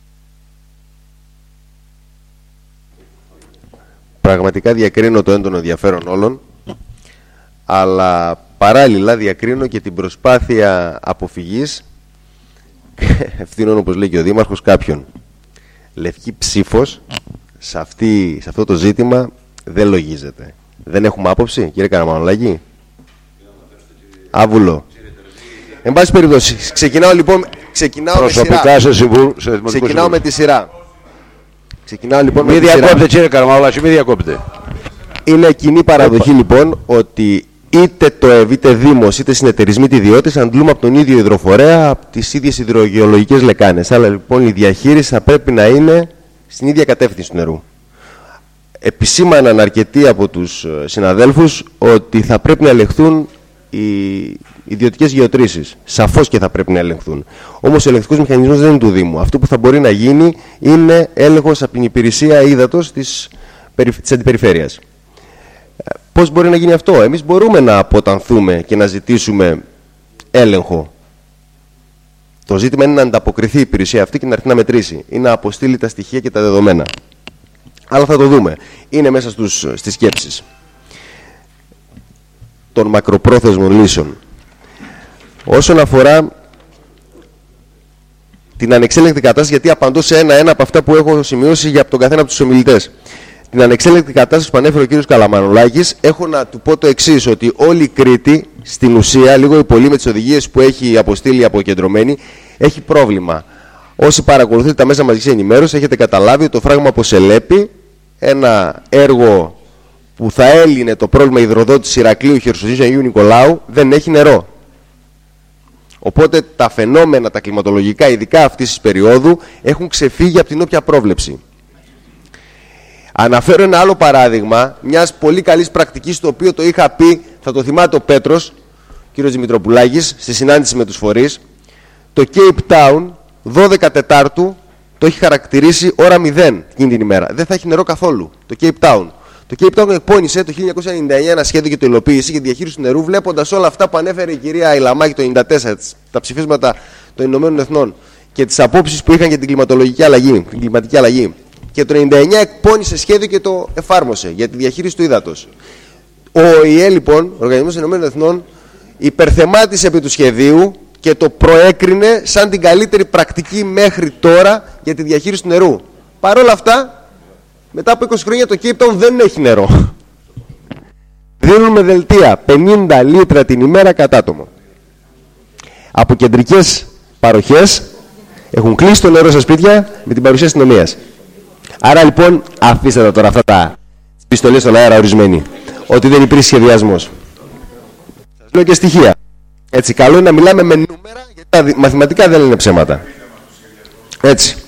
Πραγματικά διακρίνω το έντονο ενδιαφέρον όλων, αλλά παράλληλα διακρίνω και την προσπάθεια αποφυγής, ευθύνων όπως λέει και ο Δήμαρχος, κάποιον. Λευκή ψήφος σε αυτό το ζήτημα δεν λογίζεται. Δεν έχουμε άποψη, κύριε Καραμανολάκη? Άβουλο. Εν πάση περιπτώσει, ξεκινάω λοιπόν. Ξεκινάω με τη σειρά. Ξεκινάω λοιπόν με τη σειρά. Μη διακόπτε, κύριε Καραμανολάκη, μη διακόπτε. Είναι κοινή παραδοχή λοιπόν ότι είτε το ΕΒ, είτε Δήμος, είτε συνεταιρισμοί, είτε ιδιώτες αντλούμε από τον ίδιο υδροφορέα, από τις ίδιες υδρογεολογικές λεκάνες. Αλλά λοιπόν η διαχείριση θα πρέπει να είναι στην ίδια κατεύθυνση του νερού. Επισήμαναν αρκετοί από τους συναδέλφους ότι θα πρέπει να ελεγχθούν οι ιδιωτικές γεωτρήσεις. Σαφώς και θα πρέπει να ελεγχθούν. Όμως ο ελεγχτικός μηχανισμός δεν είναι του Δήμου. Αυτό που θα μπορεί να γίνει είναι έλεγχος από την υπηρεσία ύδατος της αντιπεριφέρειας. Πώς μπορεί να γίνει αυτό? Εμείς μπορούμε να αποτανθούμε και να ζητήσουμε έλεγχο. Το ζήτημα είναι να ανταποκριθεί η υπηρεσία αυτή και να έρθει να μετρήσει ή να αποστείλει τα στοιχεία και τα δεδομένα. Αλλά θα το δούμε. Είναι μέσα στις σκέψεις των μακροπρόθεσμων λύσεων. Όσον αφορά την ανεξέλεγκτη κατάσταση, γιατί απαντώ σε ένα-ένα από αυτά που έχω σημειώσει για τον καθένα από τους ομιλητές. Την ανεξέλεγκτη κατάσταση που ανέφερε ο κ. Καλαμανολάκης, έχω να του πω το εξής, ότι όλη η Κρήτη, στην ουσία, λίγο ή πολύ με τις οδηγίες που έχει αποστείλει αποκεντρωμένη, έχει πρόβλημα. Όσοι παρακολουθείτε τα μέσα μαζικής ενημέρωσης, έχετε καταλάβει ότι το φράγμα Ποσελέπη, ένα έργο που θα έλυνε το πρόβλημα υδροδότησης Ηρακλείου, Χερσονήσου, Αγίου Νικολάου, δεν έχει νερό. Οπότε τα φαινόμενα, τα κλιματολογικά, ειδικά αυτής της περίοδου, έχουν ξεφύγει από την όποια πρόβλεψη. Αναφέρω ένα άλλο παράδειγμα μιας πολύ καλής πρακτικής, το οποίο το είχα πει, θα το θυμάται ο Πέτρος, κ. Δημητροπουλάκης, στη συνάντηση με τους φορείς, το Cape Town 12 Τετάρτου το έχει χαρακτηρίσει ώρα 0 εκείνη την ημέρα. Δεν θα έχει νερό καθόλου. Το Cape Town. Το Cape Town εκπώνησε το 1999 ένα σχέδιο και το υλοποίησε για τη διαχείριση του νερού, βλέποντας όλα αυτά που ανέφερε η κυρία Ιλαμάκη το 1994, τα ψηφίσματα των Ηνωμένων Εθνών και τις απόψεις που είχαν για την κλιματική αλλαγή. Και το 1999 εκπώνησε σχέδιο και το εφάρμοσε για τη διαχείριση του ύδατος. Ο ΟΗΕ, λοιπόν, ο Οργανισμός των Ηνωμένων Εθνών, υπερθεμάτισε επί του σχεδίου και το προέκρινε σαν την καλύτερη πρακτική μέχρι τώρα για τη διαχείριση του νερού. Παρ' όλα αυτά, μετά από 20 χρόνια το Cape Town δεν έχει νερό. Δίνουμε δελτία 50 λίτρα την ημέρα κατά άτομο. Από κεντρικές παροχές έχουν κλείσει το νερό στα σπίτια με την παρουσία αστυνομίας. Άρα λοιπόν αφήστε τα τώρα αυτά τα πιστολές στον αέρα ορισμένοι, ότι δεν υπήρχε σχεδιασμός. Σας λέω και στοιχεία. Έτσι, καλό είναι να μιλάμε με νούμερα, γιατί τα μαθηματικά δεν είναι ψέματα. Έτσι.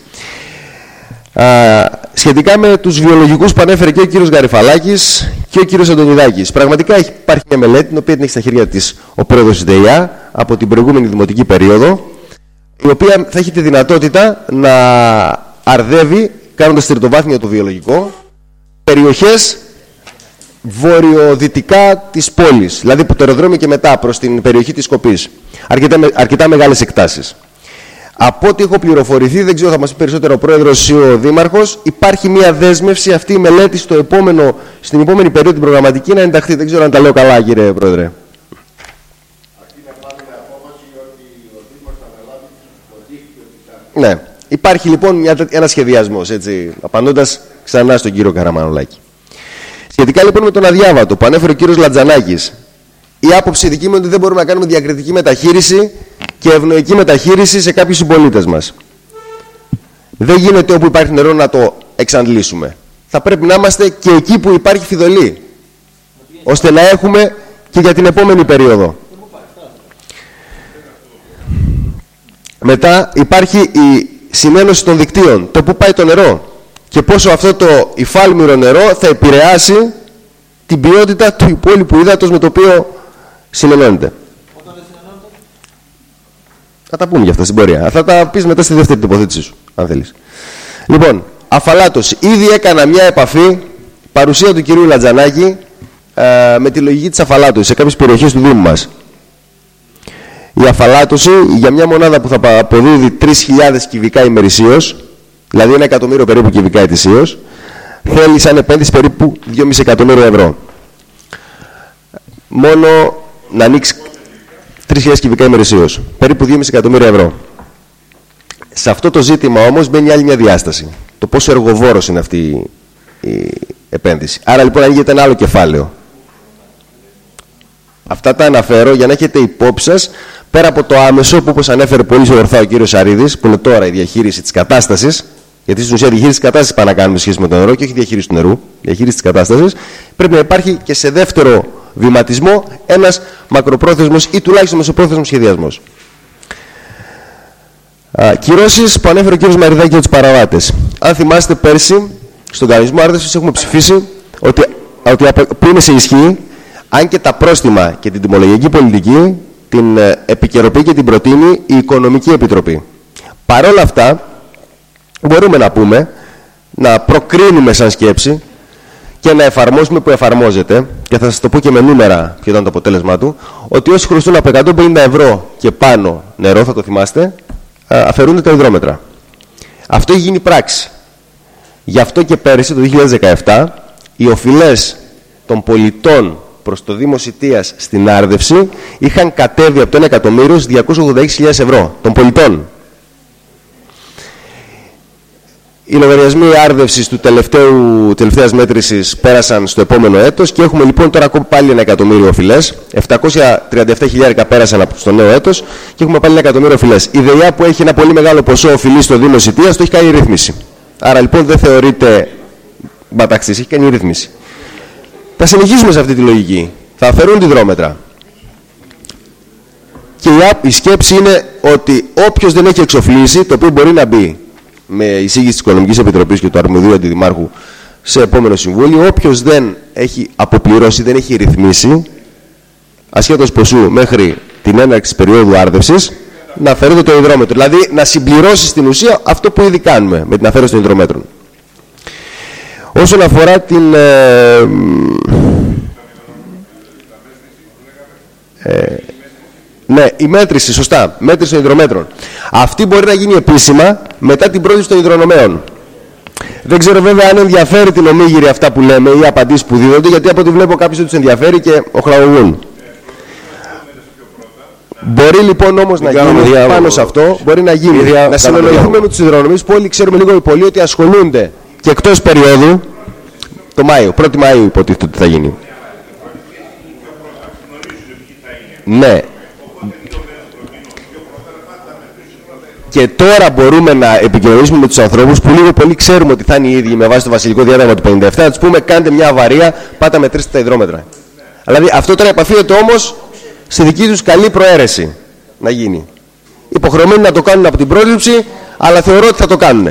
Σχετικά με τους βιολογικούς που ανέφερε και ο κύριος Γαριφαλάκης και ο κύριος Αντωνιδάκης. Πραγματικά υπάρχει μια μελέτη, την οποία την έχει στα χέρια της ο πρόεδρος της ΔΕΙΑ από την προηγούμενη δημοτική περίοδο, η οποία θα έχει τη δυνατότητα να αρδεύει, κάνοντας τριτοβάθμιο το βιολογικό, περιοχές βορειοδυτικά της πόλης, δηλαδή από το αεροδρόμιο και μετά προς την περιοχή της Σκοπής. Αρκετά μεγάλες εκτάσεις. Από ό,τι έχω πληροφορηθεί, δεν ξέρω, θα μας πει περισσότερο ο πρόεδρος ή ο δήμαρχος, υπάρχει μια δέσμευση αυτή η μελέτη στην επόμενη περίοδο την προγραμματική να ενταχθεί. Δεν ξέρω αν τα λέω καλά, κύριε πρόεδρε. Ναι. Υπάρχει λοιπόν ένα σχεδιασμός, έτσι, απαντώντας ξανά στον κύριο Καραμανολάκη. Σχετικά λοιπόν με τον αδιάβατο που ανέφερε ο κύριος Λατζανάκης, η άποψη δική μου είναι ότι δεν μπορούμε να κάνουμε διακριτική μεταχείριση και ευνοϊκή μεταχείριση σε κάποιους συμπολίτες μας. Δεν γίνεται όπου υπάρχει νερό να το εξαντλήσουμε. Θα πρέπει να είμαστε και εκεί που υπάρχει φιδωλή, ώστε να έχουμε και για την επόμενη περίοδο. Μετά υπάρχει η συνένωση των δικτύων, το που πάει το νερό και πόσο αυτό το υφάλμυρο νερό θα επηρεάσει την ποιότητα του υπόλοιπου ύδατος με το οποίο συνενώνεται. Θα τα πούμε για αυτά στην πορεία. Θα τα πεις μετά στη δεύτερη τοποθέτησή σου, αν θέλεις. Λοιπόν, αφαλάτωση. Ήδη έκανα μια επαφή, παρουσία του κυρίου Λατζανάκη, με τη λογική της αφαλάτωσης σε κάποιες περιοχές του Δήμου μας. Η αφαλάτωση για μια μονάδα που θα αποδίδει 3.000 κυβικά ημερησίως, δηλαδή 1 εκατομμύριο περίπου κυβικά ετησίως, θέλει σαν επένδυση περίπου 2,5 εκατομμύρια ευρώ. Μόνο να ανοίξει 3.000 κυβικά ημερησίως, περίπου 2,5 εκατομμύρια ευρώ. Σε αυτό το ζήτημα όμως μπαίνει άλλη μια διάσταση. Το πόσο εργοβόρος είναι αυτή η επένδυση. Άρα λοιπόν ανοίγεται ένα άλλο κεφάλαιο. Αυτά τα αναφέρω για να έχετε υπόψη σας, πέρα από το άμεσο που, όπως ανέφερε πολύ ορθά ο κύριος Σαρίδης, που είναι τώρα η διαχείριση της κατάστασης, γιατί στην ουσία διαχείριση της κατάστασης πάμε να κάνουμε σχέση με το νερό και όχι διαχείριση του νερού, διαχείριση της κατάστασης, πρέπει να υπάρχει και σε δεύτερο βηματισμό ένας μακροπρόθεσμος ή τουλάχιστον μεσοπρόθεσμος σχεδιασμός. Κυρώσεις που ανέφερε ο κύριος Μαριδάκη για τους παραβάτες. Αν θυμάστε, πέρσι στον κανονισμό άρδευσης έχουμε ψηφίσει ότι που είναι σε ισχύ, αν και τα πρόστιμα και την τιμολογιακή πολιτική την επικαιροποιεί και την προτείνει η Οικονομική Επιτροπή. Παρ' όλα αυτά, μπορούμε να πούμε, να προκρίνουμε σαν σκέψη και να εφαρμόσουμε που εφαρμόζεται, και θα σας το πω και με νούμερα ποιο ήταν το αποτέλεσμά του, ότι όσοι χρωστούν από 150 ευρώ και πάνω νερό, θα το θυμάστε, αφαιρούνται τα υδρόμετρα. Αυτό έχει γίνει πράξη. Γι' αυτό και πέρυσι, το 2017, οι οφειλές των πολιτών προς το Δήμο Σιτίας στην άρδευση είχαν κατέβει από το 1 εκατομμύριο στις 286.000 ευρώ των πολιτών. Οι λογαριασμοί άρδευσης του τελευταίας μέτρησης πέρασαν στο επόμενο έτος και έχουμε λοιπόν τώρα ακόμη πάλι 1 εκατομμύριο οφειλές. 737.000 πέρασαν στο νέο έτος και έχουμε πάλι 1 εκατομμύριο οφειλές. Η ΔΕΙΑ που έχει ένα πολύ μεγάλο ποσό οφειλή στο Δήμο Σιτίας το έχει κάνει ρύθμιση. Άρα λοιπόν δεν θεωρείται μπαταξής, έχει κάνει ρύθμιση. Θα συνεχίσουμε σε αυτή τη λογική. Θα αφαιρούν τη δρόμετρα. Και η σκέψη είναι ότι όποιος δεν έχει εξοφλήσει, το οποίο μπορεί να μπει με εισήγηση της Οικονομικής Επιτροπής και του αρμοδίου αντιδημάρχου σε επόμενο συμβούλιο, όποιος δεν έχει αποπληρώσει, δεν έχει ρυθμίσει, ασχέτως ποσού μέχρι την έναρξη της περίοδου άρδευσης, να αφαιρείται το υδρόμετρο. Δηλαδή να συμπληρώσει στην ουσία αυτό που ήδη κάνουμε με την αφαίρεση των υδρομέτρων. Όσον αφορά την... ναι, η μέτρηση, σωστά, μέτρηση των υδρομέτρων. Αυτή μπορεί να γίνει επίσημα μετά την πρόληψη των υδρονομέων. Δεν ξέρω βέβαια αν ενδιαφέρει την ομίγυρη αυτά που λέμε ή απαντήσεις που δίνονται, γιατί από ό,τι βλέπω κάποιους δεν τους ενδιαφέρει και οχλαγωγούν. Μπορεί λοιπόν όμως να γίνει πάνω σε αυτό, μπορεί να γίνει, να συνολογηθούμε με τους υδρονομείς που όλοι ξέρουμε λίγο ή πολύ ότι ασχολούνται και εκτός περίοδου, το Μάιο, 1η Μαΐου υποτίθεται ότι θα γίνει. Ναι. Και τώρα μπορούμε να επικοινωνήσουμε με τους ανθρώπους που λίγο πολύ ξέρουμε ότι θα είναι οι ίδιοι με βάση το βασιλικό διάταγμα του 57, να τους πούμε κάντε μια αβαρία, πάτε μετρήστε τα υδρόμετρα. Δηλαδή αυτό τώρα επαφίεται όμως στη δική τους καλή προαίρεση να γίνει. Υποχρεωμένοι να το κάνουν από την πρόληψη, αλλά θεωρώ ότι θα το κάνουν.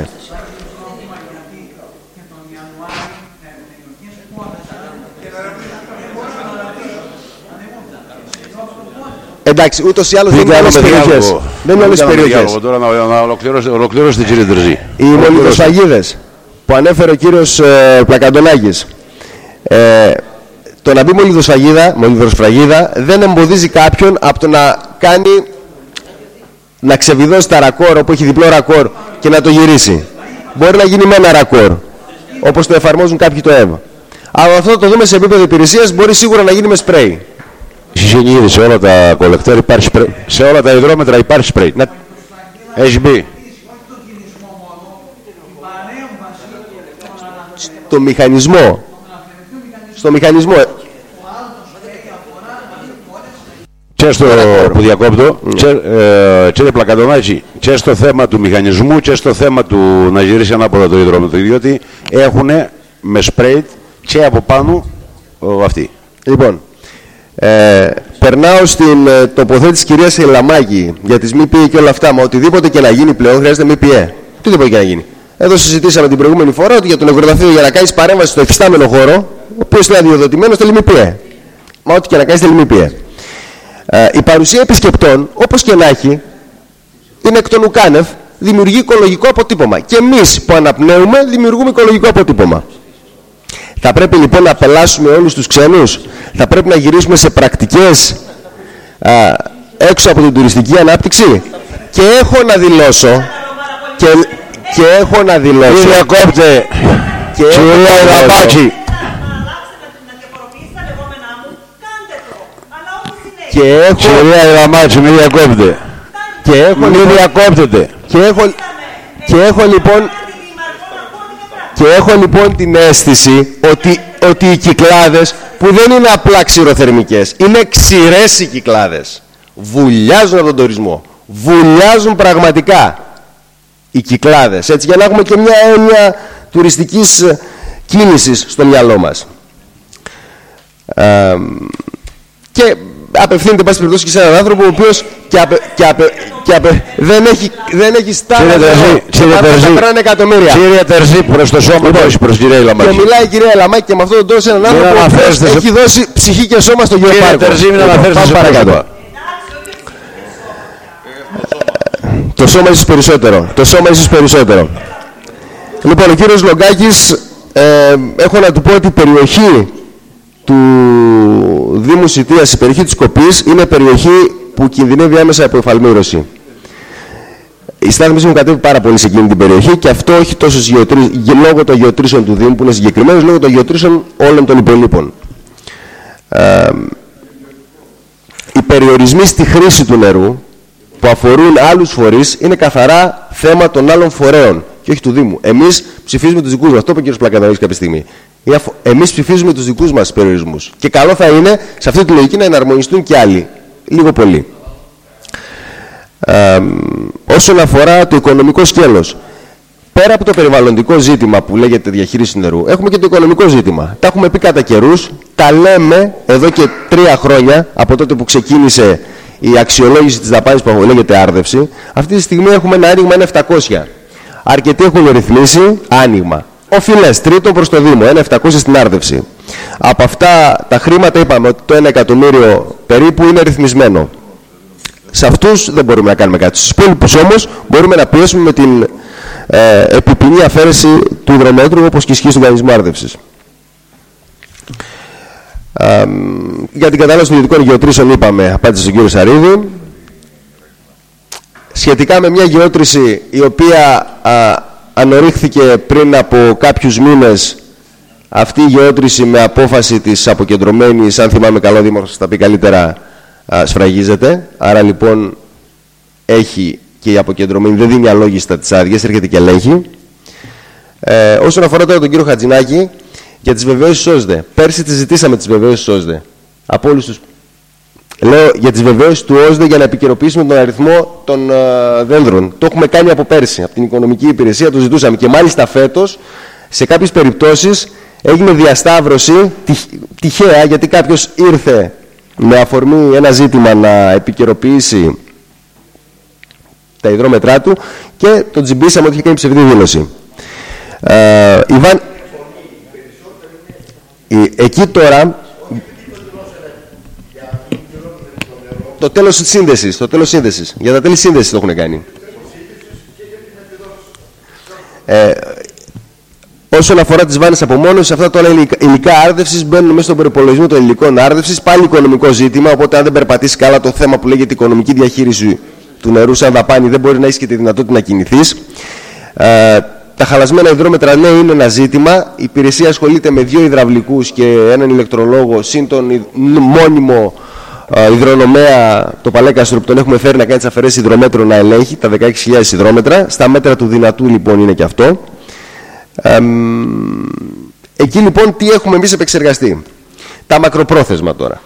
Εντάξει, ούτως ή άλλως δεν είναι άλλες περιοχές. Δεν είναι άλλες περιοχές. Τώρα να ολοκληρώσει την κύριε Τερζή. Οι μολυβδοσφαγίδες που ανέφερε ο κύριος Πλακαντονάκης. Το να μπει μολυβδοσφραγίδα δεν εμποδίζει κάποιον από το να κάνει, να ξεβιδώσει τα ρακόρ όπου έχει διπλό ρακόρ και να το γυρίσει. Μπορεί να γίνει με ένα ρακόρ, όπως το εφαρμόζουν κάποιοι το ΕΒ. Αλλά αυτό το δούμε σε επίπεδο υπηρεσίας, μπορεί σίγουρα να γίνει με σπρέι. Συγγνώμη, σε όλα τα κολεκτέρ υπάρχει σπρέι. Σε όλα τα υδρόμετρα υπάρχει σπρέι. Έχει μπει. Στο μηχανισμό. Στο μηχανισμό. Και στο που διακόπτω, κύριε Πλακαντονάκη, και στο θέμα του μηχανισμού και στο θέμα του να γυρίσει ανάποδα το υδρόμετρο, διότι έχουν με σπρέι και από πάνω αυτοί. Λοιπόν, περνάω στην τοποθέτηση της κυρίας Ελαμάκη για τις ΜΠΕ και όλα αυτά. Μα οτιδήποτε και να γίνει πλέον χρειάζεται ΜΠΕ. Οτιδήποτε και να γίνει. Εδώ συζητήσαμε την προηγούμενη φορά ότι για τον νεκροταφείο για να κάνεις παρέμβαση στο εφιστάμενο χώρο, ο οποίος είναι αδειοδοτημένος, θέλει ΜΠΕ. Μα ό,τι και να κάνεις θέλει ΜΠΕ. Η παρουσία επισκεπτών, όπως και να έχει, είναι εκ των ουκάνευ, δημιουργεί οικολογικό αποτύπωμα. Και εμείς που αναπνέουμε δημιουργούμε οικολογικό αποτύπωμα. Θα πρέπει λοιπόν να απελάσουμε όλους τους ξένους, θα πρέπει να γυρίσουμε σε πρακτικές έξω από την τουριστική ανάπτυξη. Και έχω να δηλώσω, και έχω να δηλώσω, κύριε Κόπτε, κυρία Ελαμάκη, κυρία Ελαμάκη, μην διακόπτε. Και έχω λοιπόν την αίσθηση ότι οι κυκλάδες που δεν είναι απλά ξηροθερμικές, είναι ξηρές οι κυκλάδες. Βουλιάζουν από τον τουρισμό. Βουλιάζουν πραγματικά οι κυκλάδες. Έτσι, για να έχουμε και μια έννοια τουριστικής κίνησης στο μυαλό μας. Και απευθύνεται πάση περιπτώσει και σε έναν άνθρωπο ο οποίος δεν έχει στάδια να εκατομμύρια. Κύριε Τερζή, προς το σώμα του, όχι προς κυρία Ελαμάκη. Και μιλάει η κυρία Ελαμάκη και με αυτόν τον τρόπο σε έναν άνθρωπο που έχει δώσει ψυχή και σώμα στο γεωπάρκο. Κύριε Τερζή, μην αναφέρεστε σε παρακάτω. Το σώμα ίσως περισσότερο. Το σώμα ίσως περισσότερο. Λοιπόν, ο κύριος Λογκάκης, έχω να του πω ότι η περιοχή του Δήμου Σιτίας, η περιοχή της Σκοπής, είναι περιοχή που κινδυνεύει άμεσα από εφαλμήρωση. Η στάθμιση μου κατέβει πάρα πολύ σε εκείνη την περιοχή και αυτό όχι τόσο λόγω των γεωτρήσεων του Δήμου που είναι συγκεκριμένος, λόγω των γεωτρήσεων όλων των υπολείπων. Οι περιορισμοί στη χρήση του νερού που αφορούν άλλους φορείς είναι καθαρά θέμα των άλλων φορέων και όχι του Δήμου. Εμείς ψηφίζουμε τους δικούς μας. Το είπε ο κ. Πλακαντονάκης κάποια στιγμή. Εμείς ψηφίζουμε τους δικούς μας περιορισμούς. Και καλό θα είναι σε αυτή τη λογική να εναρμονιστούν και άλλοι. Λίγο πολύ. Όσον αφορά το οικονομικό σκέλος, πέρα από το περιβαλλοντικό ζήτημα που λέγεται διαχείριση νερού, έχουμε και το οικονομικό ζήτημα. Τα έχουμε πει κατά καιρούς, τα λέμε εδώ και 3 χρόνια, από τότε που ξεκίνησε η αξιολόγηση της δαπάνης που λέγεται άρδευση. Αυτή τη στιγμή έχουμε ένα άνοιγμα 700. Αρκετοί έχουν ρυθμίσει άνοιγμα. οφειλές τρίτον προς το Δήμο, 1.700 στην άρδευση. Από αυτά τα χρήματα είπαμε ότι το 1 εκατομμύριο περίπου είναι ρυθμισμένο. Σε αυτούς δεν μπορούμε να κάνουμε κάτι. Στους υπόλοιπους όμως μπορούμε να πιέσουμε με την επιπληνή αφαίρεση του υδρομέτρου, όπως και ισχύει στον κανονισμό άρδευσης. Για την κατάλληλωση των ιδιωτικών γεωτρήσεων είπαμε, απάντησε στον κύριο Σαρίδη. Σχετικά με μια γεώτρηση η οποία ανορρίχθηκε πριν από κάποιους μήνες, αυτή η γεώτρηση με απόφαση της αποκεντρωμένης, αν θυμάμαι καλό, Δήμαρχος θα τα πει καλύτερα, σφραγίζεται. Άρα λοιπόν έχει και η αποκεντρωμένη, δεν δίνει αλόγιστα τις άδειες, έρχεται και ελέγχει. Όσον αφορά τώρα τον κύριο Χατζηνάκη, για τις βεβαίωσεις ΩΣΔΕ. Πέρσι τις ζητήσαμε τις βεβαίωσεις ΩΣΔΕ. Από όλους τους... Λέω για τις βεβαίωσεις του ΩΣΔΕ για να επικαιροποιήσουμε τον αριθμό των δένδρων. Το έχουμε κάνει από πέρσι, από την οικονομική υπηρεσία το ζητούσαμε. Και μάλιστα φέτος, σε κάποιες περιπτώσεις, έγινε διασταύρωση τυχαία, γιατί κάποιος ήρθε με αφορμή ένα ζήτημα να επικαιροποιήσει τα υδρόμετρά του και τον τζιμπήσαμε ότι είχε κάνει ψευδή δήλωση. Εκεί τώρα το τέλος σύνδεσης, για τα τέλη σύνδεσης το έχουν κάνει. Όσον αφορά τις βάνες απομόνωσης, αυτά τώρα υλικά άρδευσης μπαίνουν μέσα στον προϋπολογισμό των υλικών άρδευσης, πάλι οικονομικό ζήτημα, οπότε αν δεν περπατήσει καλά το θέμα που λέγεται οικονομική διαχείριση του νερού σαν δαπάνη, δεν μπορεί να έχει και τη δυνατότητα να κινηθείς. Τα χαλασμένα υδρόμετρα, ναι, είναι ένα ζήτημα. Η υπηρεσία ασχολείται με 2 υδραυλικούς και έναν ηλεκτρολόγο, συν τον μόνιμο υδρονομέα, το Παλέκαστρο, που τον έχουμε φέρει να κάνει τις αφαιρέσεις υδρομέτρων να ελέγχει, τα 16.000 υδρόμετρα. Στα μέτρα του δυνατού λοιπόν είναι και αυτό. Εκεί λοιπόν τι έχουμε εμείς επεξεργαστεί. Τα μακροπρόθεσμα τώρα.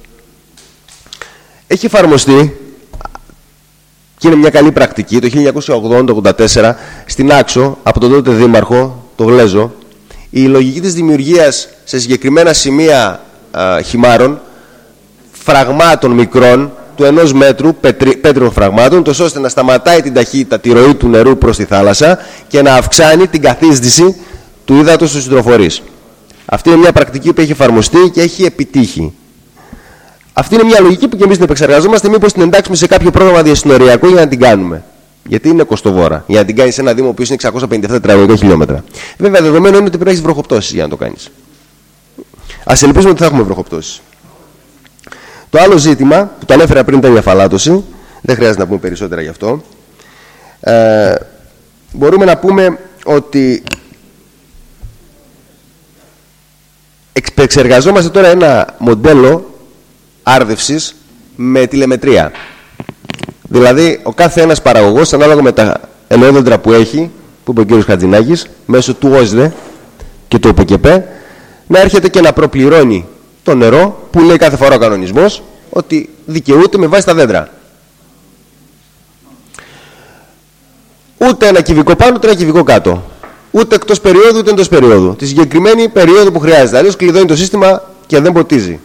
Έχει εφαρμοστεί και είναι μια καλή πρακτική το 1980-84 στην Άξο από τον τότε δήμαρχο, το Γλέζο, η λογική της δημιουργίας σε συγκεκριμένα σημεία χυμάρων φραγμάτων μικρών του 1 μέτρου πέτριων φραγμάτων, τόσο ώστε να σταματάει την ταχύτητα, τη ροή του νερού προς τη θάλασσα και να αυξάνει την καθίσδυση του ύδατος στους υδροφορείς. Αυτή είναι μια πρακτική που έχει εφαρμοστεί και έχει επιτύχει. Αυτή είναι μια λογική που και εμείς την επεξεργαζόμαστε, μήπως την εντάξουμε σε κάποιο πρόγραμμα διασυνοριακό για να την κάνουμε. Γιατί είναι κοστοβόρα. Για να την κάνεις σε ένα δήμο που είναι 657 τετραγωνικά χιλιόμετρα. Βέβαια, δεδομένο είναι ότι πρέπει να έχεις βροχοπτώσεις για να το κάνεις. Ας ελπίζουμε ότι θα έχουμε βροχοπτώσεις. Το άλλο ζήτημα που το ανέφερα πριν ήταν η αφαλάτωση. Δεν χρειάζεται να πούμε περισσότερα γι' αυτό. Μπορούμε να πούμε ότι επεξεργαζόμαστε τώρα ένα μοντέλο άρδευσης με τηλεμετρία. Δηλαδή, ο κάθε ένας παραγωγός, ανάλογα με τα ελαιόδεντρα που έχει, που είπε ο κ. Χατζηνάκης, μέσω του ΩΣΔΕ και του ΟΠΚΕΠΕ, να έρχεται και να προπληρώνει το νερό, που λέει κάθε φορά ο κανονισμός, ότι δικαιούται με βάση τα δέντρα. Ούτε ένα κυβικό πάνω, ούτε ένα κυβικό κάτω. Ούτε εκτός περίοδου, ούτε εντός περίοδου. Τη συγκεκριμένη περίοδο που χρειάζεται. Αλλιώς κλειδώνει το σύστημα και δεν ποτίζει.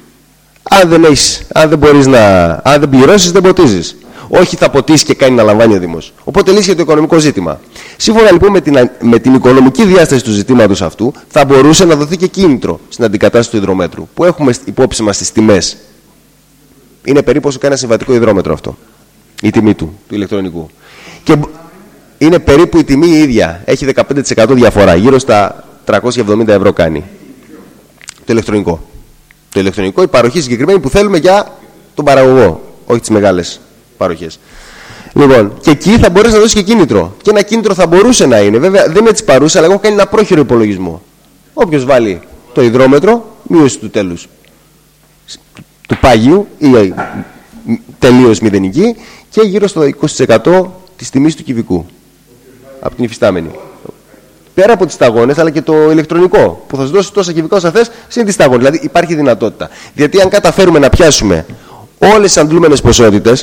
Αν δεν πληρώσεις, δεν ποτίζεις. Όχι θα ποτίσει και κάνει να λαμβάνει ο Δήμος. Οπότε λύσει το οικονομικό ζήτημα. Σύμφωνα λοιπόν με την οικονομική διάσταση του ζητήματος αυτού, θα μπορούσε να δοθεί και κίνητρο στην αντικατάσταση του υδρομέτρου, που έχουμε υπόψη μας στις τιμές. Είναι περίπου όσο κάνει ένα συμβατικό υδρόμετρο αυτό. Η τιμή του ηλεκτρονικού. Και είναι περίπου η τιμή η ίδια. Έχει 15% διαφορά. Γύρω στα 370 ευρώ κάνει. Το ηλεκτρονικό. Το ηλεκτρονικό, η παροχή συγκεκριμένη που θέλουμε για τον παραγωγό. Όχι τις μεγάλες παροχές. Λοιπόν, και εκεί θα μπορέσει να δώσει και κίνητρο. Και ένα κίνητρο θα μπορούσε να είναι. Βέβαια δεν είναι έτσι παρούσα, αλλά έχω κάνει ένα πρόχειρο υπολογισμό. Όποιος βάλει το υδρόμετρο, μείωση του τέλους του πάγιου ή τελείως μηδενική και γύρω στο 20% της τιμής του κυβικού από την υφιστάμενη. Πέρα από τις σταγόνες, αλλά και το ηλεκτρονικό που θα σου δώσει τόσα κυβικά όσα θες, συν τις σταγόνες. Δηλαδή υπάρχει δυνατότητα. Γιατί αν καταφέρουμε να πιάσουμε όλες τις αντλούμενες ποσότητες,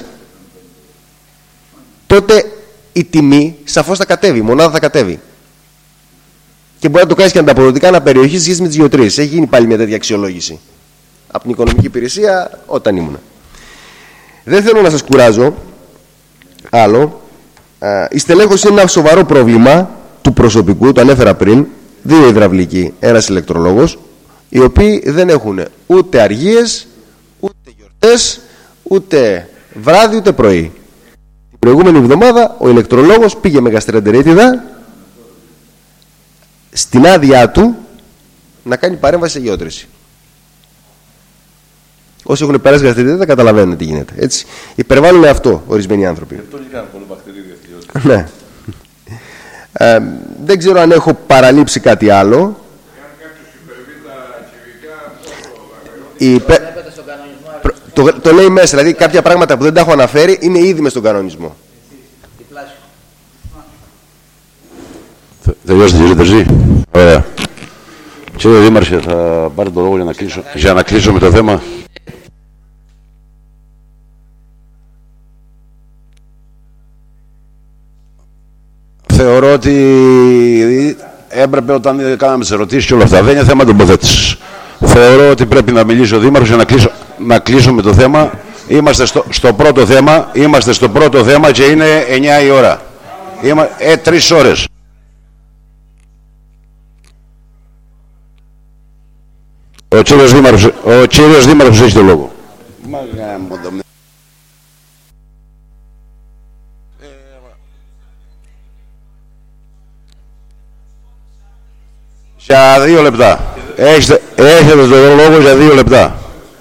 τότε η τιμή σαφώς θα κατέβει, η μονάδα θα κατέβει. Και μπορεί να το κάνεις και ανταποδοτικά να περιοχής σχέση με τις γεωτρήσεις. Έχει γίνει πάλι μια τέτοια αξιολόγηση από την οικονομική υπηρεσία όταν ήμουν. Δεν θέλω να σας κουράζω άλλο. Η στελέχωση είναι ένα σοβαρό πρόβλημα του προσωπικού, το ανέφερα πριν. 2 υδραυλικοί, 1 ηλεκτρολόγος, οι οποίοι δεν έχουν ούτε αργίες, ούτε γιορτές, ούτε βράδυ, ούτε πρωί. Την προηγούμενη εβδομάδα ο ηλεκτρολόγος πήγε με γαστρεντερίτιδα στην άδειά του να κάνει παρέμβαση σε γεώτρηση. Όσοι έχουν περάσει γαστρεντερίτιδα καταλαβαίνουν τι γίνεται. Έτσι. Υπερβάλλουν αυτό ορισμένοι άνθρωποι. Ναι. Δεν ξέρω αν έχω παραλείψει κάτι άλλο. Το λέει μέσα, δηλαδή κάποια πράγματα που δεν τα έχω αναφέρει είναι ήδη μες στον κανονισμό. Τελειώσετε κύριε Τερζή. Ωραία. Κύριε Δήμαρχε, θα πάρετε το λόγο για να κλείσω με το θέμα. Θεωρώ ότι έπρεπε όταν κάναμε τις ερωτήσεις και όλα αυτά, δεν είναι θέμα τοποθέτησης. Θεωρώ ότι πρέπει να μιλήσει ο Δήμαρχος για να κλείσουμε το θέμα. Είμαστε στο πρώτο θέμα και είναι 9 η ώρα. 3 ώρες. Ο κύριος Δήμαρχος έχει το λόγο. Για 2 λεπτά. Έχετε το λόγο για 2 λεπτά.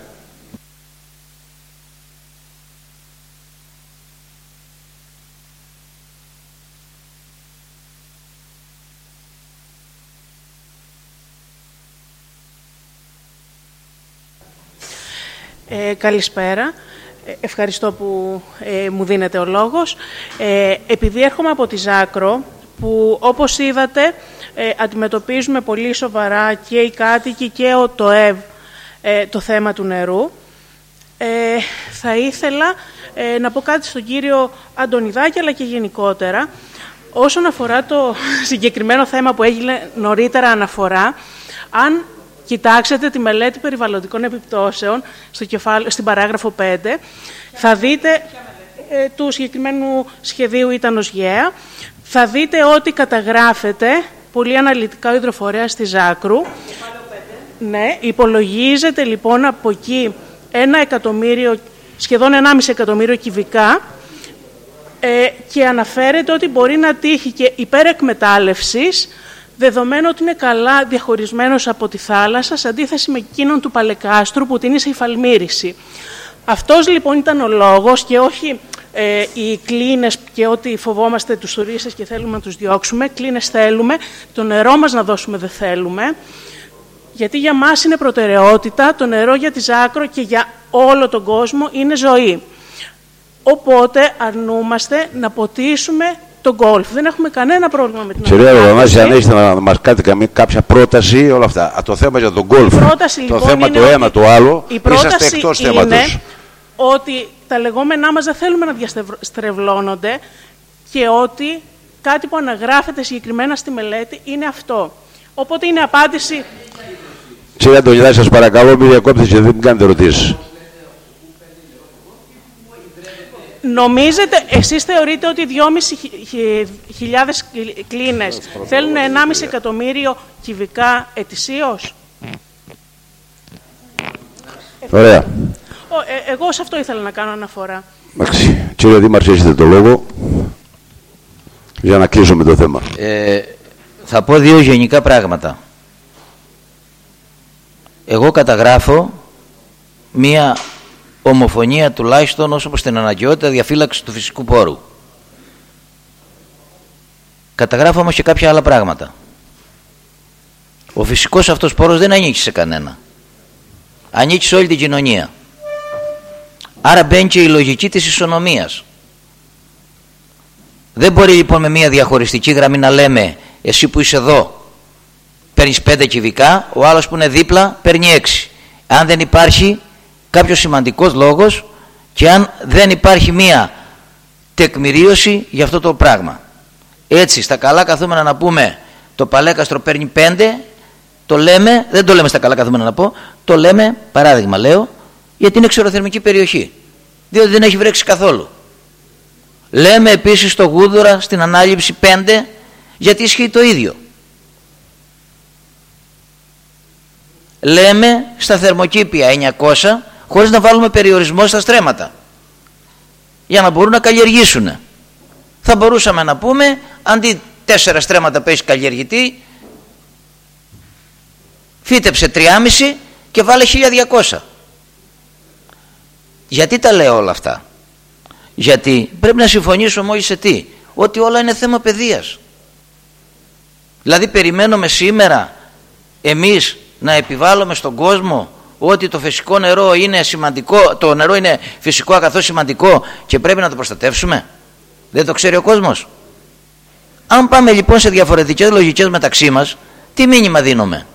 Καλησπέρα. Ευχαριστώ που μου δίνετε ο λόγος. Επειδή έρχομαι από τη Ζάκρο, που όπως είδατε αντιμετωπίζουμε πολύ σοβαρά και οι κάτοικοι και ο ΤΟΕΒ το θέμα του νερού, θα ήθελα να πω κάτι στον κύριο Αντωνιδάκη, αλλά και γενικότερα. Όσον αφορά το συγκεκριμένο θέμα που έγινε νωρίτερα αναφορά, αν κοιτάξετε τη μελέτη περιβαλλοντικών επιπτώσεων στην παράγραφο 5, θα δείτε του συγκεκριμένου σχεδίου ήταν ως ΓΕΑ, θα δείτε ότι καταγράφεται πολύ αναλυτικά ο υδροφορέας της Ζάκρου. Ναι, υπολογίζεται λοιπόν από εκεί 1 εκατομμύριο, σχεδόν 1,5 εκατομμύριο κυβικά, και αναφέρεται ότι μπορεί να τύχει και υπερεκμετάλλευσης, δεδομένου ότι είναι καλά διαχωρισμένος από τη θάλασσα, σε αντίθεση με εκείνον του Παλεκάστρου που τείνει σε υφαλμύριση. Αυτός λοιπόν ήταν ο λόγος και όχι οι κλίνες και ότι φοβόμαστε τους τουρίστες και θέλουμε να τους διώξουμε. Κλίνες θέλουμε, το νερό μας να δώσουμε δεν θέλουμε, γιατί για μας είναι προτεραιότητα, το νερό για τη Ζάκρο και για όλο τον κόσμο είναι ζωή. Οπότε αρνούμαστε να ποτίσουμε τον γκολφ. Δεν έχουμε κανένα πρόβλημα με την Κυρία Ροδονάση, αν έχετε να μας κάνετε κάποια πρόταση, όλα αυτά. Το θέμα για τον γκολφ, το θέμα το ένα, το άλλο, είσαστε εκτός θέματος. Ότι τα λεγόμενά μας δεν θέλουμε να διαστρεβλώνονται και ότι κάτι που αναγράφεται συγκεκριμένα στη μελέτη είναι αυτό. Οπότε είναι απάντηση. Κύριε Αντωνιδάκη, σας παρακαλώ, μην διακόπτετε και δεν κάνετε ερωτήσεις. Νομίζετε, εσείς θεωρείτε ότι 2.500 κλίνες θέλουν 1,5 εκατομμύριο κυβικά ετησίως? Ωραία. Εγώ σε αυτό ήθελα να κάνω αναφορά. Εντάξει. Κύριε Δήμαρχε, έχετε το λόγο για να κλείσουμε το θέμα. Θα πω 2 γενικά πράγματα. Εγώ καταγράφω μία ομοφωνία τουλάχιστον όσο προς την αναγκαιότητα διαφύλαξης του φυσικού πόρου. Καταγράφω όμως και κάποια άλλα πράγματα. Ο φυσικός αυτός πόρος δεν ανήκει σε κανένα. Ανήκει σε όλη την κοινωνία. Άρα μπαίνει και η λογική της ισονομίας. Δεν μπορεί λοιπόν με μια διαχωριστική γραμμή να λέμε εσύ που είσαι εδώ παίρνεις 5 κυβικά, ο άλλος που είναι δίπλα παίρνει 6. Αν δεν υπάρχει κάποιος σημαντικός λόγος και αν δεν υπάρχει μία τεκμηρίωση για αυτό το πράγμα. Έτσι στα καλά καθούμενα να πούμε το Παλέκαστρο παίρνει 5, το λέμε, δεν το λέμε στα καλά καθούμενα να πω, το λέμε, παράδειγμα λέω, γιατί είναι ξεροθερμική περιοχή, διότι δεν έχει βρέξει καθόλου. Λέμε επίσης στο Γούδωρα στην ανάληψη 5, γιατί ισχύει το ίδιο. λέμε στα θερμοκήπια 900 χωρίς να βάλουμε περιορισμό στα στρέμματα για να μπορούν να καλλιεργήσουν. Θα μπορούσαμε να πούμε αντί 4 στρέμματα που έχει καλλιεργητή, φύτεψε 3,5 και βάλε 1200. Γιατί τα λέω όλα αυτά? Γιατί πρέπει να συμφωνήσουμε όλοι σε τι? Ότι όλα είναι θέμα παιδείας. Δηλαδή περιμένουμε σήμερα εμείς να επιβάλλουμε στον κόσμο ότι το φυσικό νερό είναι σημαντικό, το νερό είναι φυσικό αγαθό σημαντικό και πρέπει να το προστατεύσουμε? Δεν το ξέρει ο κόσμος? Αν πάμε λοιπόν σε διαφορετικές λογικές μεταξύ μας, τι μήνυμα δίνουμε?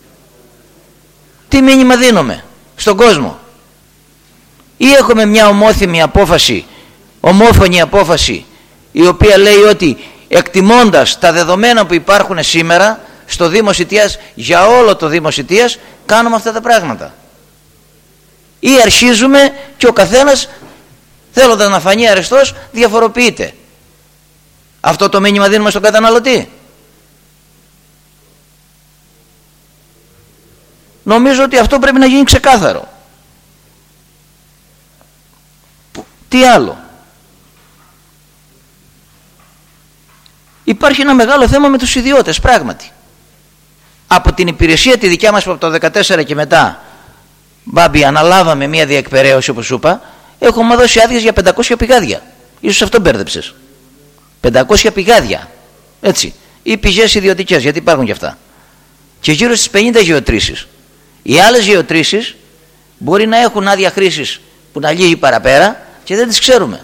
Τι μήνυμα δίνουμε στον κόσμο? Ή έχουμε μια ομόφωνη απόφαση η οποία λέει ότι εκτιμώντας τα δεδομένα που υπάρχουν σήμερα στο Δήμο Σιτίας, για όλο το Δήμο Σιτίας κάνουμε αυτά τα πράγματα? Ή αρχίζουμε και ο καθένας θέλοντας να φανεί αρεστός διαφοροποιείται? Αυτό το μήνυμα δίνουμε στον καταναλωτή? Νομίζω ότι αυτό πρέπει να γίνει ξεκάθαρο. Τι άλλο? Υπάρχει ένα μεγάλο θέμα με τους ιδιώτες, πράγματι. Από την υπηρεσία τη δικιά μας που από το 2014 και μετά, Μπάμπη, αναλάβαμε μια διεκπαιρέωση, όπως σου είπα, έχουμε δώσει άδειες για 500 πηγάδια. Ίσως αυτό μπέρδεψες. 500 πηγάδια, έτσι, ή πηγές ιδιωτικές, γιατί υπάρχουν και αυτά. Και γύρω στις 50 γεωτρήσεις. Οι άλλες γεωτρήσεις μπορεί να έχουν άδεια χρήσης που να λύγει παραπέρα και δεν τις ξέρουμε.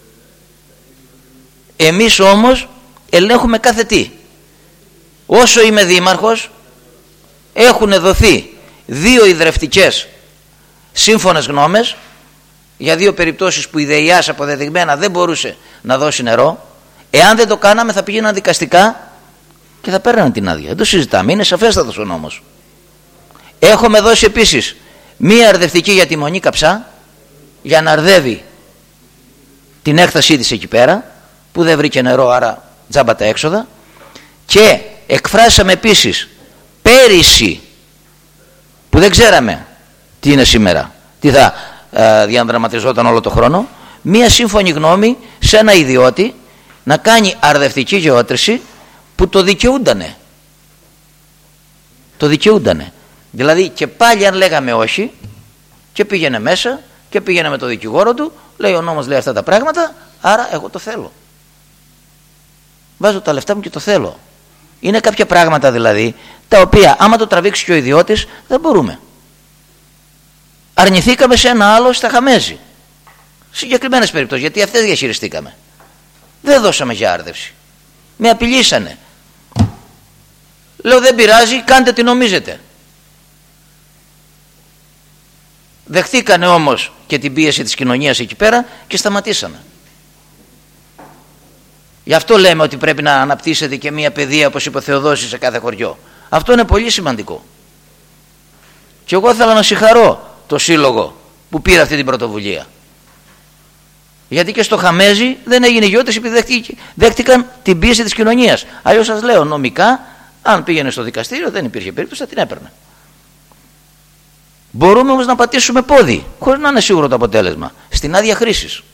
Εμείς όμως ελέγχουμε κάθε τι. Όσο είμαι δήμαρχος, έχουν δοθεί 2 ιδρευτικές σύμφωνες γνώμες για 2 περιπτώσεις που η ΔΕΙΑΣ αποδεδειγμένα δεν μπορούσε να δώσει νερό. Εάν δεν το κάναμε θα πήγαιναν δικαστικά και θα παίρναν την άδεια. Δεν το συζητάμε, είναι σαφέστατος ο νόμος. Έχουμε δώσει επίσης 1 αρδευτική για τη Μονή Καψά για να αρδεύει την έκτασή της εκεί πέρα που δεν βρήκε νερό, άρα τζάμπα τα έξοδα. Και εκφράσαμε επίσης πέρυσι, που δεν ξέραμε τι είναι σήμερα, τι θα διαδραματιζόταν όλο το χρόνο, 1 σύμφωνη γνώμη σε ένα ιδιώτη να κάνει αρδευτική γεώτρηση που το δικαιούντανε. Το δικαιούντανε. Δηλαδή και πάλι αν λέγαμε όχι και πήγαινε μέσα και πήγαινε με το δικηγόρο του, λέει ο νόμος λέει αυτά τα πράγματα, άρα εγώ το θέλω. Βάζω τα λεφτά μου και το θέλω. Είναι κάποια πράγματα δηλαδή τα οποία άμα το τραβήξει και ο ιδιώτης δεν μπορούμε. Αρνηθήκαμε σε ένα άλλο στα Χαμέζη. Συγκεκριμένες περιπτώσεις, γιατί αυτές διαχειριστήκαμε. Δεν δώσαμε για άρδευση. Με απειλήσανε. Λέω δεν πειράζει, κάντε τι νομίζετε. Δεχτήκανε όμως και την πίεση της κοινωνίας εκεί πέρα και σταματήσαμε. Γι' αυτό λέμε ότι πρέπει να αναπτύσσεται και μια παιδεία, όπως είπε ο Θεοδόσης, σε κάθε χωριό. Αυτό είναι πολύ σημαντικό. Και εγώ θέλω να συγχαρώ το σύλλογο που πήρε αυτή την πρωτοβουλία. Γιατί και στο Χαμέζι δεν έγινε γεώτες επειδή δέχτηκαν την πίεση της κοινωνίας. Αλλιώς σας λέω νομικά, αν πήγαινε στο δικαστήριο δεν υπήρχε περίπτωση, θα την έπαιρνε. Μπορούμε όμως να πατήσουμε πόδι, χωρίς να είναι σίγουρο το αποτέλεσμα, στην άδεια χρήσης.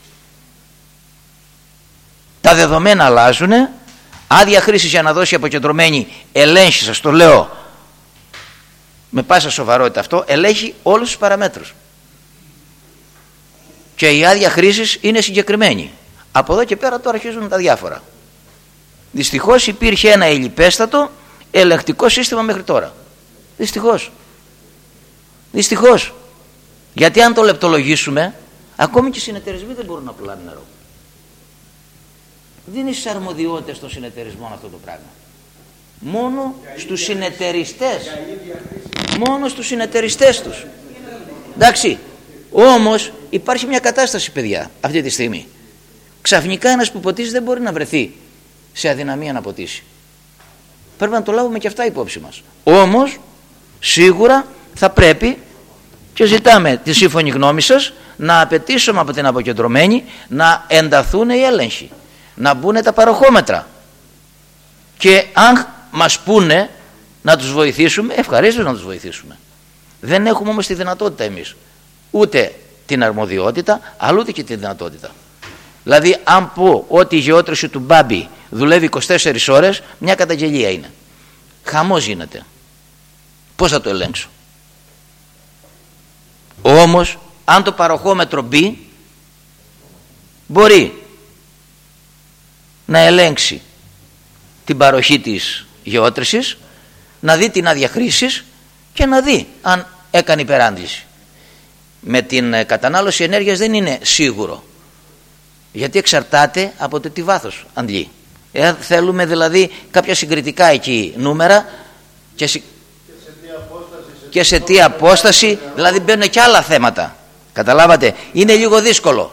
Τα δεδομένα αλλάζουν, άδεια χρήσης για να δώσει αποκεντρωμένη ελέγχει, σας το λέω με πάσα σοβαρότητα αυτό, ελέγχει όλους τους παραμέτρους. Και η άδεια χρήσης είναι συγκεκριμένη. Από εδώ και πέρα τώρα αρχίζουν τα διάφορα. Δυστυχώς υπήρχε ένα ελλιπέστατο ελεγκτικό σύστημα μέχρι τώρα. Δυστυχώς. Γιατί αν το λεπτολογήσουμε, ακόμη και οι συνεταιρισμοί δεν μπορούν να πουλάνε νερό. Δεν είναι στις αρμοδιότητες των συνεταιρισμών αυτό το πράγμα. Μόνο στους συνεταιριστές τους. Εντάξει. Όμως υπάρχει μια κατάσταση, παιδιά, αυτή τη στιγμή. Ξαφνικά ένας που ποτίζει δεν μπορεί να βρεθεί σε αδυναμία να ποτίσει. Πρέπει να το λάβουμε και αυτά υπόψη μας. Όμως σίγουρα θα πρέπει, και ζητάμε τη σύμφωνη γνώμη σας, να απαιτήσουμε από την αποκεντρωμένη να ενταθούν οι έλεγχοι, να μπουν τα παροχόμετρα. Και αν μας πούνε να τους βοηθήσουμε, ευχαρίστως να τους βοηθήσουμε. Δεν έχουμε όμως τη δυνατότητα εμείς. Ούτε την αρμοδιότητα, αλλά ούτε και τη δυνατότητα. Δηλαδή, αν πω ότι η γεώτρηση του Μπάμπη δουλεύει 24 ώρες, μια καταγγελία είναι. Χαμός γίνεται. Πώς θα το ελέγξω? Όμως, αν το παροχόμετρο μπει, μπορεί να ελέγξει την παροχή της γεώτρησης, να δει την άδεια χρήσης και να δει αν έκανε υπεράντληση. Με την κατανάλωση ενέργειας δεν είναι σίγουρο, γιατί εξαρτάται από το τι βάθος αντλεί. Θέλουμε δηλαδή κάποια συγκριτικά εκεί νούμερα και σε τι απόσταση, δηλαδή μπαίνουν και άλλα θέματα. Καταλάβατε, είναι λίγο δύσκολο.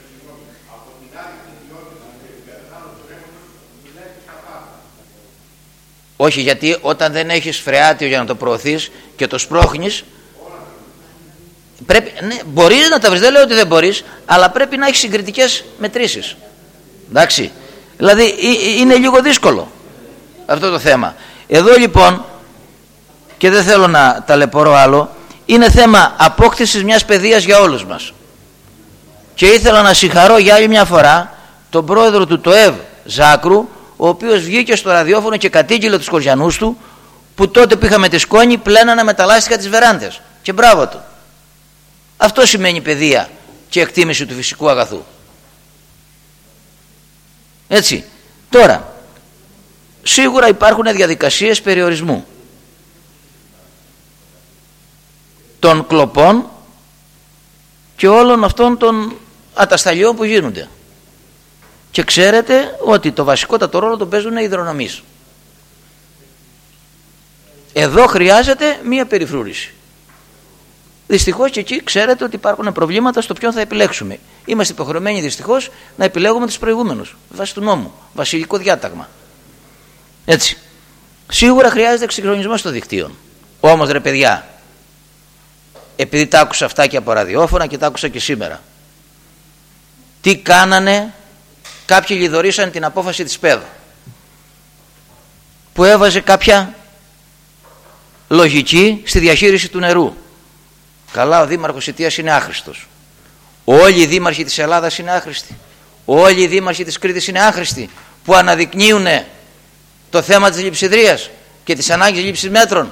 Όχι, γιατί όταν δεν έχεις φρεάτιο για να το προωθείς και το σπρώχνεις, πρέπει, ναι, μπορείς να τα βρεις, δεν λέω ότι δεν μπορείς, αλλά πρέπει να έχεις συγκριτικές μετρήσεις. Εντάξει, δηλαδή είναι λίγο δύσκολο αυτό το θέμα. Εδώ λοιπόν, και δεν θέλω να ταλαιπωρώ άλλο, είναι θέμα απόκτησης μιας παιδείας για όλους μας. Και ήθελα να συγχαρώ για άλλη μια φορά τον πρόεδρο του ΤΟΕΒ Ζάκρου, ο οποίος βγήκε στο ραδιόφωνο και κατήγγειλε τους κοριανούς του, που τότε που είχαμε τη σκόνη πλένανε με τα λάστιχα τις βεράντες. Και μπράβο του. Αυτό σημαίνει παιδεία και εκτίμηση του φυσικού αγαθού. Έτσι. Τώρα, σίγουρα υπάρχουν διαδικασίες περιορισμού των κλοπών και όλων αυτών των ατασταλιών που γίνονται. Και ξέρετε ότι το βασικότατο ρόλο τον παίζουν οι υδρονομείς. Εδώ χρειάζεται μία περιφρούρηση. Δυστυχώς και εκεί ξέρετε ότι υπάρχουν προβλήματα στο ποιον θα επιλέξουμε. Είμαστε υποχρεωμένοι δυστυχώς να επιλέγουμε τους προηγούμενους, βάσει του νόμου, βασιλικό διάταγμα. Έτσι. Σίγουρα χρειάζεται εξυγχρονισμός των δικτύων. Όμως ρε παιδιά, επειδή τα άκουσα αυτά και από ραδιόφωνα και τα άκουσα και σήμερα, τι κάνανε? Κάποιοι λιδωρήσαν την απόφαση της ΠΕΔ που έβαζε κάποια λογική στη διαχείριση του νερού. Καλά, ο δήμαρχος Ιτίας είναι άχρηστος. Όλοι οι δήμαρχοι της Ελλάδας είναι άχρηστοι. Όλοι οι δήμαρχοι της Κρήτης είναι άχρηστοι, που αναδεικνύουν το θέμα της λειψιδρίας και της ανάγκης λήψης μέτρων.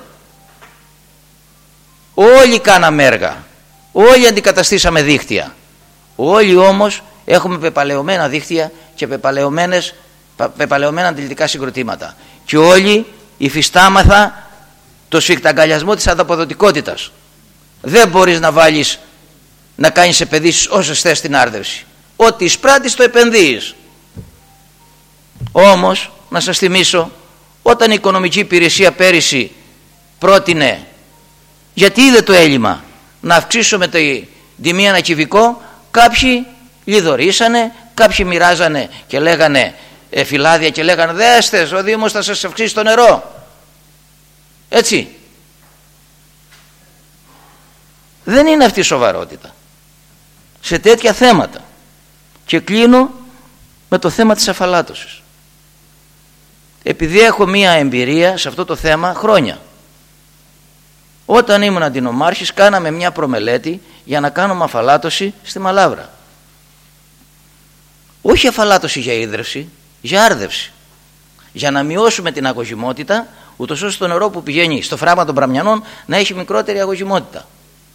Όλοι κάναμε έργα. Όλοι αντικαταστήσαμε δίκτυα. Όλοι όμως έχουμε πεπαλαιωμένα δίκτυα και πεπαλαιωμένα αντιλητικά συγκροτήματα. Και όλοι υφιστάμαθα το σφιχταγκαλιασμό της ανταποδοτικότητας. Δεν μπορείς να βάλεις, να κάνεις επενδύσεις όσες θες στην άρδευση. Ό,τι εισπράττεις το επενδύεις. Όμως, να σας θυμίσω, όταν η οικονομική υπηρεσία πέρυσι πρότεινε, γιατί είδε το έλλειμμα, να αυξήσουμε τη τιμή ανά κυβικό, κάποιοι λιδωρήσανε, κάποιοι μοιράζανε και λέγανε φυλάδια και λέγανε δέστε, ο Δήμος θα σας αυξήσει το νερό. Έτσι. Δεν είναι αυτή η σοβαρότητα σε τέτοια θέματα. Και κλείνω με το θέμα της αφαλάτωσης. Επειδή έχω μία εμπειρία σε αυτό το θέμα χρόνια. Όταν ήμουν αντινομάρχης κάναμε μια προμελέτη για να κάνουμε αφαλάτωση στη Μαλάβρα. Όχι αφαλάτωση για ίδρυυση, για άρδευση. Για να μειώσουμε την αγωγημότητα, ούτως ώστε το νερό που πηγαίνει στο φράγμα των Πραμιανών να έχει μικρότερη αγωγημότητα.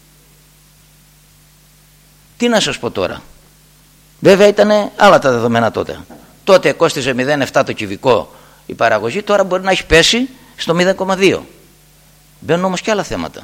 Τι να σας πω τώρα. Βέβαια ήταν άλλα τα δεδομένα τότε. Τότε κόστιζε 0,7 το κυβικό η παραγωγή, τώρα μπορεί να έχει πέσει στο 0,2. Μπαίνουν όμως και άλλα θέματα.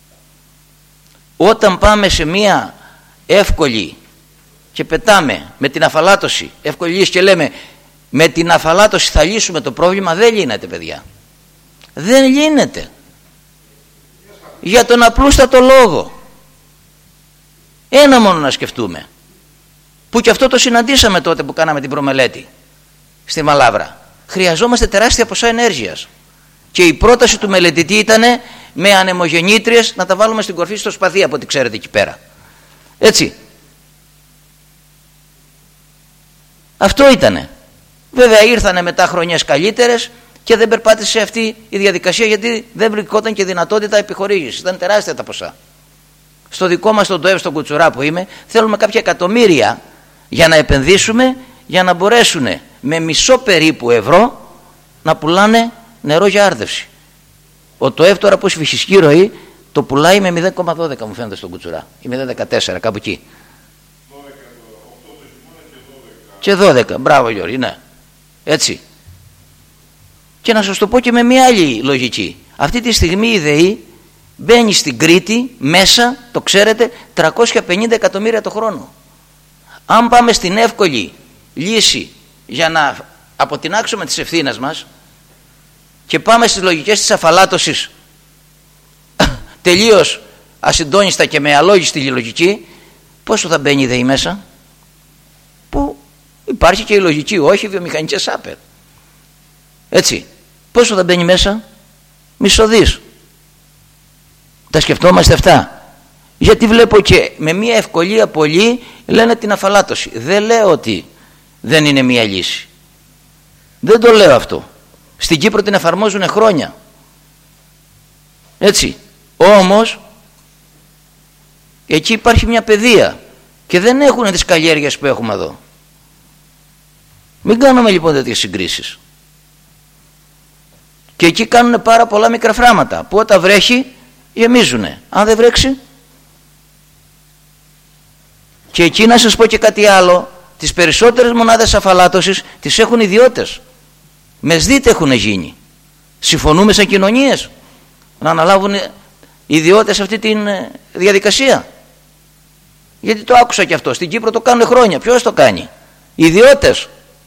Όταν πάμε σε μία εύκολη και πετάμε με την αφαλάτωση, εύκολη λύση, και λέμε με την αφαλάτωση θα λύσουμε το πρόβλημα, δεν λύνεται παιδιά. Δεν λύνεται. Για τον απλούστατο λόγο. Ένα μόνο να σκεφτούμε, που και αυτό το συναντήσαμε τότε που κάναμε την προμελέτη στη Μαλάβρα. Χρειαζόμαστε τεράστια ποσά ενέργειας και η πρόταση του μελετητή ήταν με ανεμογεννήτριες να τα βάλουμε στην κορφή στο σπαθί, από ό,τι ξέρετε εκεί πέρα. Έτσι. Αυτό ήτανε. Βέβαια ήρθανε μετά χρονιές καλύτερες, και δεν περπάτησε αυτή η διαδικασία, γιατί δεν βρισκόταν και δυνατότητα επιχορήγησης. Ήταν τεράστια τα ποσά. Στο δικό μας τον ΤΟΕΒ, στον Κουτσουρά που είμαι, θέλουμε κάποια εκατομμύρια για να επενδύσουμε, για να μπορέσουν με μισό περίπου ευρώ να πουλάνε νερό για άρδευση. Ο ΤΟΕΒ τώρα που έχει φυσική ροή το πουλάει με 0,12 μου φαίνεται στον Κουτσουρά, ή 0,14 κάπου εκεί. Και 12, μπράβο Γιώργη, ναι. Έτσι. Και να σας το πω και με μια άλλη λογική. Αυτή τη στιγμή η ΔΕΗ μπαίνει στην Κρήτη μέσα, το ξέρετε, 350 εκατομμύρια το χρόνο. Αν πάμε στην εύκολη λύση για να αποτινάξουμε τις ευθύνες μας και πάμε στις λογικές της αφαλάτωσης τελείως ασυντόνιστα και με αλόγιστη λογική, πόσο θα μπαίνει η ΔΕΗ μέσα? Που υπάρχει και η λογική, όχι βιομηχανικές άπερ. Έτσι, πόσο θα μπαίνει μέσα? Μισοδείς. Τα σκεφτόμαστε αυτά? Γιατί βλέπω και με μια ευκολία πολλοί λένε την αφαλάτωση. Δεν λέω ότι δεν είναι μια λύση. Δεν το λέω αυτό. Στην Κύπρο την εφαρμόζουν χρόνια. Έτσι. Όμως εκεί υπάρχει μια παιδεία και δεν έχουν τις καλλιέργειες που έχουμε εδώ. Μην κάνουμε λοιπόν τέτοιες συγκρίσεις. Και εκεί κάνουν πάρα πολλά μικρά φράματα που όταν βρέχει γεμίζουνε. Αν δεν βρέξει. Και εκεί να σας πω και κάτι άλλο. Τις περισσότερες μονάδες αφαλάτωσης τις έχουν ιδιώτες. Με ΣΔΙΤ έχουν γίνει. Συμφωνούμε σαν κοινωνίες να αναλάβουν οι ιδιώτες αυτή τη διαδικασία? Γιατί το άκουσα και αυτό. Στην Κύπρο το κάνουν χρόνια. Ποιος το κάνει? Οι ιδιώτες.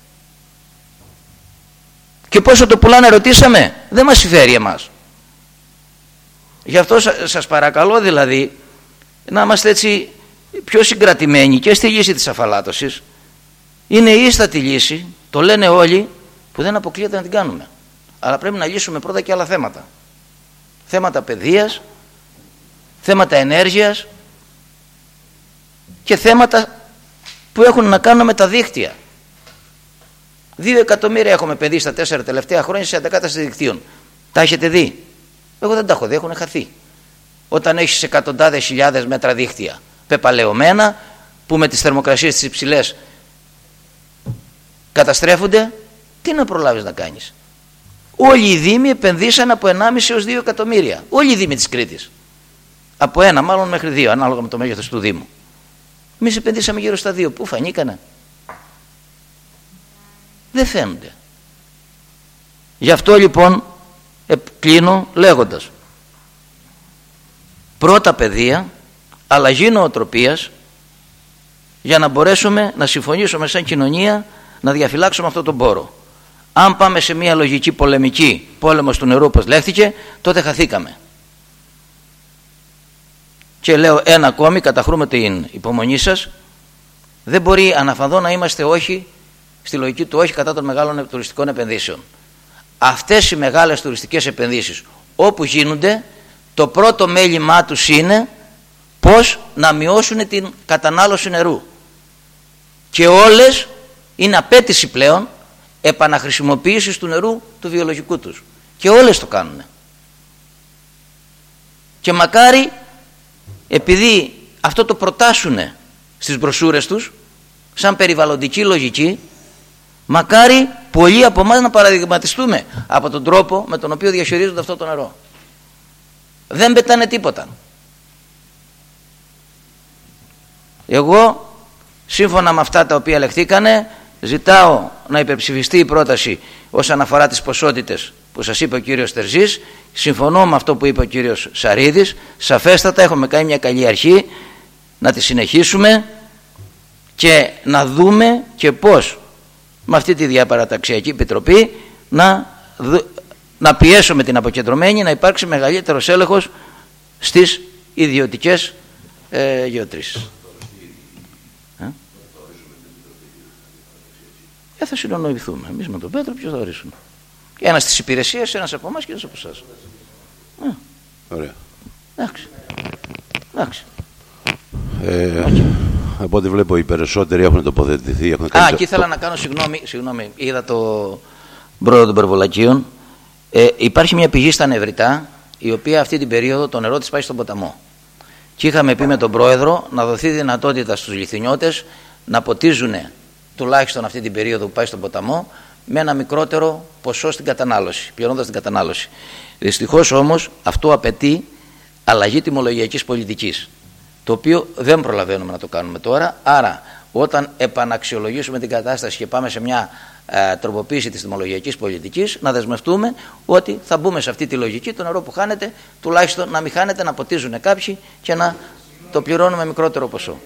Και πόσο το πουλάνε ρωτήσαμε? Δεν μας συμφέρει εμάς. Γι' αυτό σας παρακαλώ δηλαδή να είμαστε έτσι πιο συγκρατημένοι και στη λύση της αφαλάτωσης. Είναι η ίστατη λύση, το λένε όλοι, που δεν αποκλείεται να την κάνουμε. Αλλά πρέπει να λύσουμε πρώτα και άλλα θέματα. Θέματα παιδείας, θέματα ενέργειας και θέματα που έχουν να κάνουν με τα δίκτυα. 2 εκατομμύρια έχουμε επενδύσει τα 4 τελευταία χρόνια σε αντακάτασταση δικτύων. Τα έχετε δει? Εγώ δεν τα έχω δει, έχουν χαθεί. Όταν έχεις εκατοντάδες χιλιάδες μέτρα δίκτυα πεπαλαιωμένα που με τις θερμοκρασίες τις υψηλές καταστρέφονται, τι να προλάβεις να κάνεις? Όλοι οι δήμοι επενδύσαν από 1,5 έως 2 εκατομμύρια. Όλοι οι δήμοι της Κρήτης. Από 1 μάλλον μέχρι 2, ανάλογα με το μέγεθος του Δήμου. Εμείς επενδύσαμε γύρω στα 2. Πού φανήκανε? Δεν φαίνονται. Γι' αυτό λοιπόν κλείνω λέγοντας: πρώτα παιδεία, αλλαγή νοοτροπίας, για να μπορέσουμε να συμφωνήσουμε σαν κοινωνία να διαφυλάξουμε αυτό τον πόρο. Αν πάμε σε μια λογική πολεμική, πόλεμος του νερού όπως λέχθηκε, τότε χαθήκαμε. Και λέω ένα ακόμη, καταχρούμε την υπομονή σας, δεν μπορεί αναφανδό να είμαστε όχι στη λογική του όχι κατά των μεγάλων τουριστικών επενδύσεων. Αυτές οι μεγάλες τουριστικές επενδύσεις όπου γίνονται, το πρώτο μέλημά τους είναι πώς να μειώσουν την κατανάλωση νερού. Και όλες είναι απέτηση πλέον επαναχρησιμοποίησης του νερού του βιολογικού τους. Και όλες το κάνουν. Και μακάρι, επειδή αυτό το προτάσουν στις μπροσούρες τους σαν περιβαλλοντική λογική, μακάρι πολλοί από εμάς να παραδειγματιστούμε από τον τρόπο με τον οποίο διαχειρίζονται αυτό το νερό. Δεν πετάνε τίποτα. Εγώ, σύμφωνα με αυτά τα οποία λεχθήκανε, ζητάω να υπερψηφιστεί η πρόταση όσον αφορά τις ποσότητες που σας είπε ο κύριος Τερζής. Συμφωνώ με αυτό που είπε ο κύριος Σαρίδης. Σαφέστατα έχουμε κάνει μια καλή αρχή, να τη συνεχίσουμε και να δούμε και πώς με αυτή τη διαπαραταξιακή επιτροπή να πιέσουμε την αποκεντρωμένη να υπάρξει μεγαλύτερος έλεγχος στις ιδιωτικές γεωτρήσεις. Θα συνονοηθούμε εμείς με τον Πέτρο, ποιος θα ορίσουμε? Ένας στις υπηρεσίες, ένας από εμάς και ένας από εσάς. Ωραία. Εντάξει. Από ό,τι βλέπω οι περισσότεροι έχουν τοποθετηθεί. Εκεί ήθελα να κάνω συγγνώμη, είδα το πρόεδρο των Περβολακίων. Υπάρχει μια πηγή στα Νευριτά, η οποία αυτή την περίοδο το νερό της πάει στον ποταμό. Και είχαμε πει με τον πρόεδρο να δοθεί δυνατότητα στους λιθινιώτες να ποτίζουν τουλάχιστον αυτή την περίοδο που πάει στον ποταμό με ένα μικρότερο ποσό στην κατανάλωση, πληρώνοντας την κατανάλωση. Δυστυχώς όμως αυτό απαιτεί αλλαγή τιμολογιακής πολιτικής, το οποίο δεν προλαβαίνουμε να το κάνουμε τώρα. Άρα όταν επαναξιολογήσουμε την κατάσταση και πάμε σε μια τροποποίηση της τιμολογιακής πολιτικής, να δεσμευτούμε ότι θα μπούμε σε αυτή τη λογική, το νερό που χάνεται τουλάχιστον να μην χάνεται, να ποτίζουν κάποιοι και να το πληρώνουμε μικρότερο ποσό.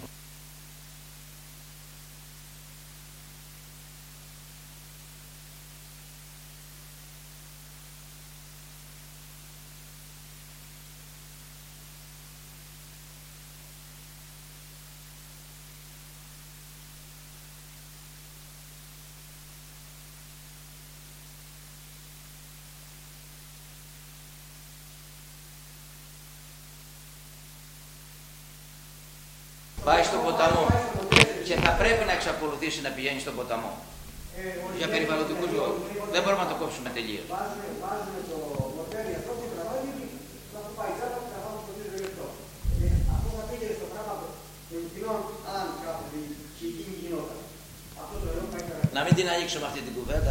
Πάει στον ποταμό και θα πρέπει να εξακολουθήσει να πηγαίνει στον ποταμό για περιβαλλοντικούς λόγους. Δεν μπορούμε να το κόψουμε τελείως. Βάζουμε το μοντέλο αυτό και τραβάει θα το πάει κάτω και θα βάλουμε το ίδιο γι' αυτό. Αυτό θα πήγαινε στο πράγμα των κοινών αν κάποιο συγκίνη γινόταν. Αυτό το νερό πάει καλά. Να μην την ανοίξουμε αυτή την κουβέντα.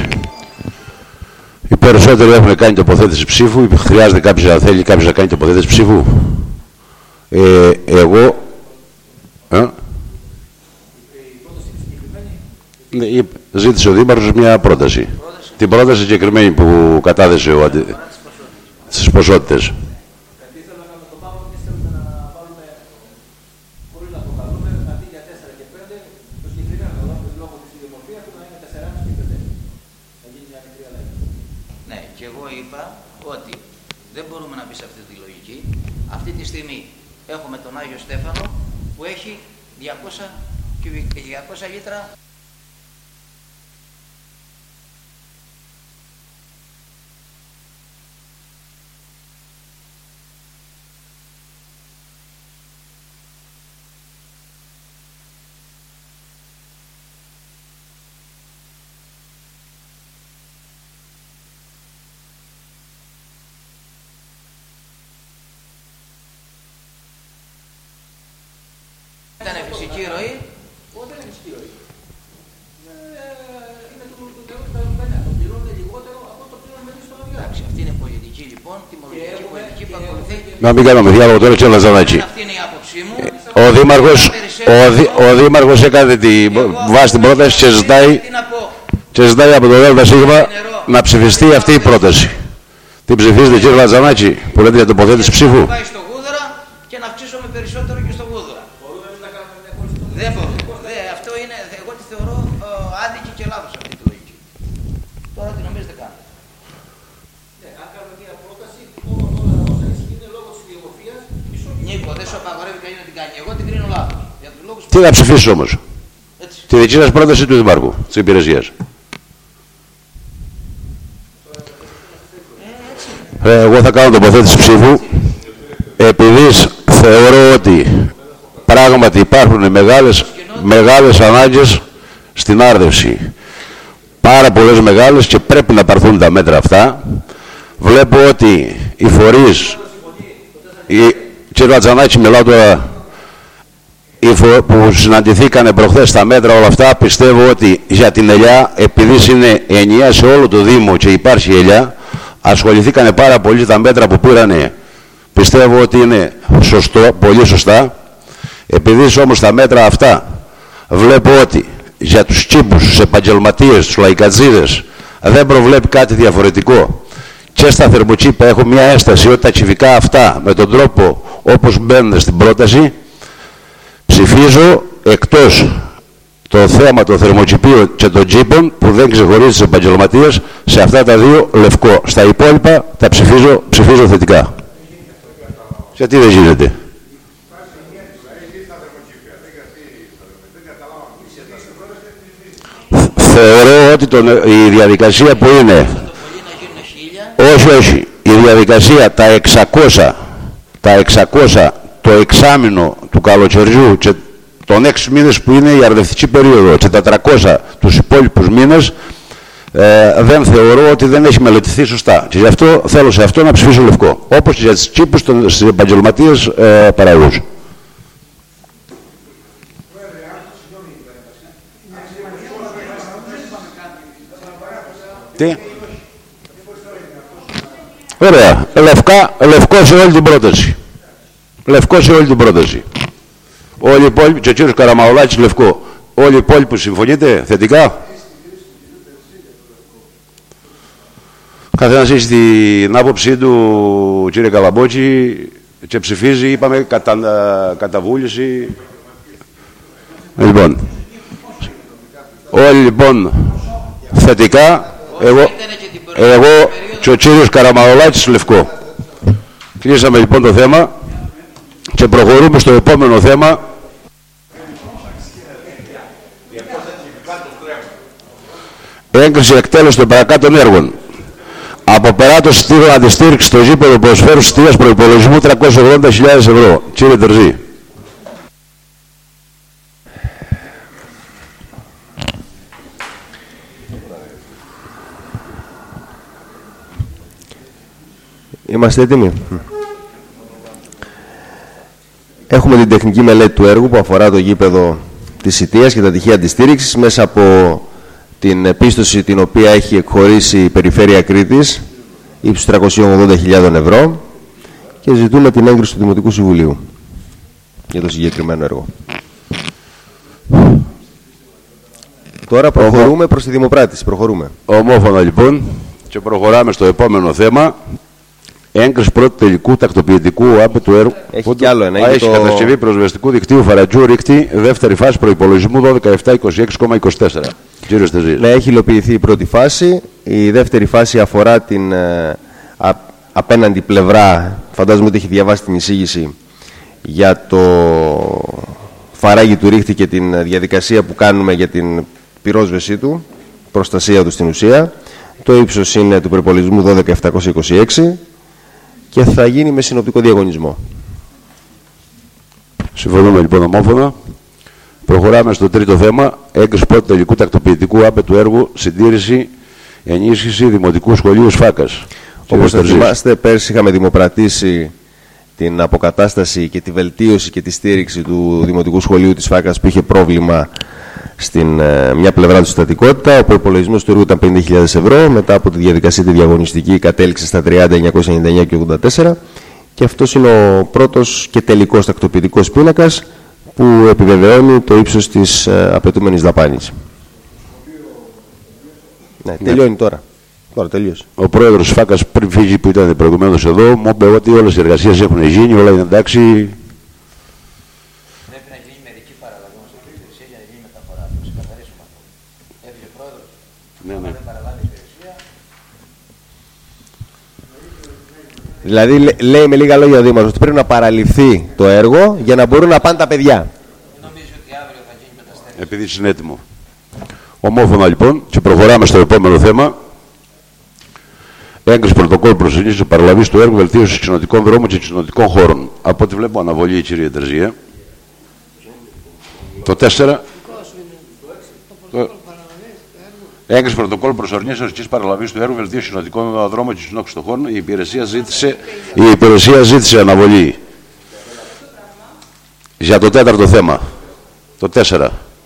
Οι περισσότεροι έχουν κάνει τοποθέτηση ψήφου. Χρειάζεται κάποιος να θέλει κάποιος να κάνει τοποθέτηση ψήφου. Εγώ ζήτησε ο Δήμαρχος μια πρόταση. Την πρόταση συγκεκριμένη που κατάθεσε στις ποσότητες. Ναι, και εγώ είπα ότι δεν μπορούμε να μπει σε αυτή τη λογική. Αυτή τη στιγμή έχουμε τον Άγιο Στέφανο που έχει 200 λίτρα. Ήταν φυσική ροή. Όταν είναι φυσική ροή. Είναι του νερού στα Ευρωπαϊκά. Το πληρώνουν λιγότερο από το πληρώνουν εμείς στο Αβιάδο. Εντάξει, αυτή είναι πολιτική λοιπόν, τιμολογική πολιτική που ακολουθεί. Να μην κάνουμε διάλογο τώρα και Λαζανάκη. Αυτή είναι η άποψή μου. Ο Δήμαρχος έκανε βάση την πρόταση και ζητάει από το ΔΣ να ψηφιστεί αυτή η πρόταση. Την ψηφίζετε κύριε Λαζανάκη που λέτε για τοποθέτηση ψήφου. Πάει στο Γούδωρα και να αυξήσουμε περισσότερο και στο Γούδωρα. Δεν μπορούμε. Αυτό είναι, εγώ τη θεωρώ άδικη και λάθος αυτή τη λογική. Τώρα τι νομίζετε κάνετε. Αν κάνουμε μια πρόταση, όλα όσα είναι λόγω της ιδιομορφίας. Νίκο, δεν σου απαγορεύει κανείς να την κάνει. Εγώ την κρίνω λάθος. Τι θα ψηφίσεις όμως. Τη δική σας πρόταση του Δημάρχου, της υπηρεσίας. Εγώ θα κάνω τοποθέτηση ψήφου επειδή θεωρώ ότι πράγματι υπάρχουν μεγάλες ανάγκες στην άρδευση. Πάρα πολλές μεγάλες και πρέπει να πάρθουν τα μέτρα αυτά. Βλέπω ότι οι φορείς, κύριε Ατζανάκη, μιλάω τώρα, που συναντηθήκανε προχθές στα μέτρα όλα αυτά, πιστεύω ότι για την ελιά, επειδή είναι ενιαία σε όλο το Δήμο και υπάρχει ελιά, ασχοληθήκανε πάρα πολύ τα μέτρα που πήρανε. Πιστεύω ότι είναι σωστό, πολύ σωστά. Επειδή όμως τα μέτρα αυτά βλέπω ότι για τους τσίμπους, τους επαγγελματίες, τους λαϊκατζίδες δεν προβλέπει κάτι διαφορετικό. Και στα θερμοτσίπα έχω μια ένσταση ότι τα τσιβικά αυτά με τον τρόπο όπως μπαίνουν στην πρόταση ψηφίζω εκτός το θέμα των θερμοτσιπίων και των τσίπων που δεν ξεχωρίζει τις επαγγελματίες σε αυτά τα δύο λευκό. Στα υπόλοιπα τα ψηφίζω θετικά. Γιατί δεν γίνεται. Θεωρώ ότι η διαδικασία που είναι όχι, η διαδικασία τα 600 το εξάμηνο του καλοκαιριού και των 6 μήνες που είναι η αρδευτική περίοδο και τα 300 τους υπόλοιπους μήνες δεν θεωρώ ότι δεν έχει μελετηθεί σωστά. Και γι' αυτό θέλω σε αυτό να ψηφίσω λευκό. Όπως και για τις τσίπους στις επαγγελματίες παραγωγούς. Τι? Ωραία. Λευκό σε όλη την πρόταση. Λευκό σε όλη την πρόταση. Όλοι οι υπόλοιποι, και ο κύριος Καραμαολάκης λευκό. Όλοι οι υπόλοιποι συμφωνείτε θετικά. Καθένας έχει την άποψή του, κύριε Καλαμπόκη, και ψηφίζει, είπαμε, καταβούληση. Λοιπόν, όλοι λοιπόν θετικά, εγώ και ο κύριος Καραμαολάκης λευκό. Κλείσαμε λοιπόν το θέμα και προχωρούμε στο επόμενο θέμα. Έγκριση εκτέλεση των παρακάτω έργων. Από περάτωση στήριξη αντιστήριξη στο γήπεδο ποδοσφαίρου Σιτίας προϋπολογισμού 380.000 ευρώ. Κύριε Τερζή. Είμαστε έτοιμοι. Έχουμε την τεχνική μελέτη του έργου που αφορά το γήπεδο της Σιτίας και τα τυχεία αντιστήριξης μέσα από την πίστοση την οποία έχει εκχωρήσει η Περιφέρεια Κρήτης ύψους 380.000 ευρώ και ζητούμε την έγκριση του Δημοτικού Συμβουλίου για το συγκεκριμένο έργο. Τώρα προχωρούμε προς τη δημοπράτηση. Προχωρούμε. Ομόφωνα λοιπόν και προχωράμε στο επόμενο θέμα. Έγκριση πρώτου τελικού τακτοποιητικού ΑΠΕ του έργου. Έχει κι άλλο ένα. Έχει κατασκευή προσβεστικού δικτύου Φαρατζού Ρίκτη, δεύτερη φάση προϋπολογισμού 12.726,24. Κύριε Στεζής. Ναι, έχει υλοποιηθεί η πρώτη φάση. Η δεύτερη φάση αφορά την απέναντι πλευρά. Φαντάζομαι ότι έχει διαβάσει την εισήγηση για το φαράγγι του Ρίκτη και την διαδικασία που κάνουμε για την πυρόσβεσή του, προστασία του στην ουσία. Το ύψος είναι του προϋπολογισμού 12.726 και θα γίνει με συνοπτικό διαγωνισμό. Συμφωνούμε λοιπόν ομόφωνα. Προχωράμε στο τρίτο θέμα. Έγκριση πρώτου τελικού τακτοποιητικού ΑΠΕ του έργου συντήρηση, ενίσχυση Δημοτικού Σχολείου Σφάκας. Όπως θα θυμάστε, πέρσι είχαμε δημοπρατήσει την αποκατάσταση και τη βελτίωση και τη στήριξη του Δημοτικού Σχολείου της Σφάκας που είχε πρόβλημα στην μια πλευρά του συστατικότητα. Ο προϋπολογισμός του έργου ήταν 50.000 ευρώ. Μετά από τη διαδικασία τη διαγωνιστική κατέληξε στα 30.999 και 84. Και αυτός είναι ο πρώτος και τελικός τακτοποιητικός πίνακας που επιβεβαιώνει το ύψος της απαιτούμενης δαπάνης. Ναι, τελειώνει τώρα. Τώρα τελείωσε. Ο πρόεδρος Σφάκας πριν φύγει που ήταν προηγουμένως εδώ μου είπε ότι όλες οι εργασίες έχουν γίνει, όλα είναι εντάξει. Πρέπει να γίνει μερική παραλαβή όμως στην υπηρεσία για να γίνει μεταφορά. Το ξεκαθαρίσουμε αυτό. Έφυγε ο πρόεδρος. Ναι, ναι. Δεν παραλάβει η υπηρεσία. Δηλαδή λέει με λίγα λόγια ο Δήμαρχος ότι πρέπει να παραληφθεί το έργο για να μπορούν να πάνε τα παιδιά. Νομίζω ότι αύριο θα γίνει μεταστέλεση. Επειδή είναι έτοιμο. Ομόφωνα λοιπόν και προχωράμε στο επόμενο θέμα. Έγκριση πρωτοκόλλου προσεγγίσεως παραλαβής του έργου βελτίωσης κοινοτικών δρόμων και κοινοτικών χώρων. Από ό,τι βλέπω αναβολή, κύριε Τερζία. Το 4. Έγκριση πρωτοκόλλου προσωρινής και παραλαβής του έργου βελτίωσης κοινοτικών δρόμων και κοινοτικών χώρων. Η υπηρεσία ζήτησε αναβολή. Για το τέταρτο θέμα. Το 4.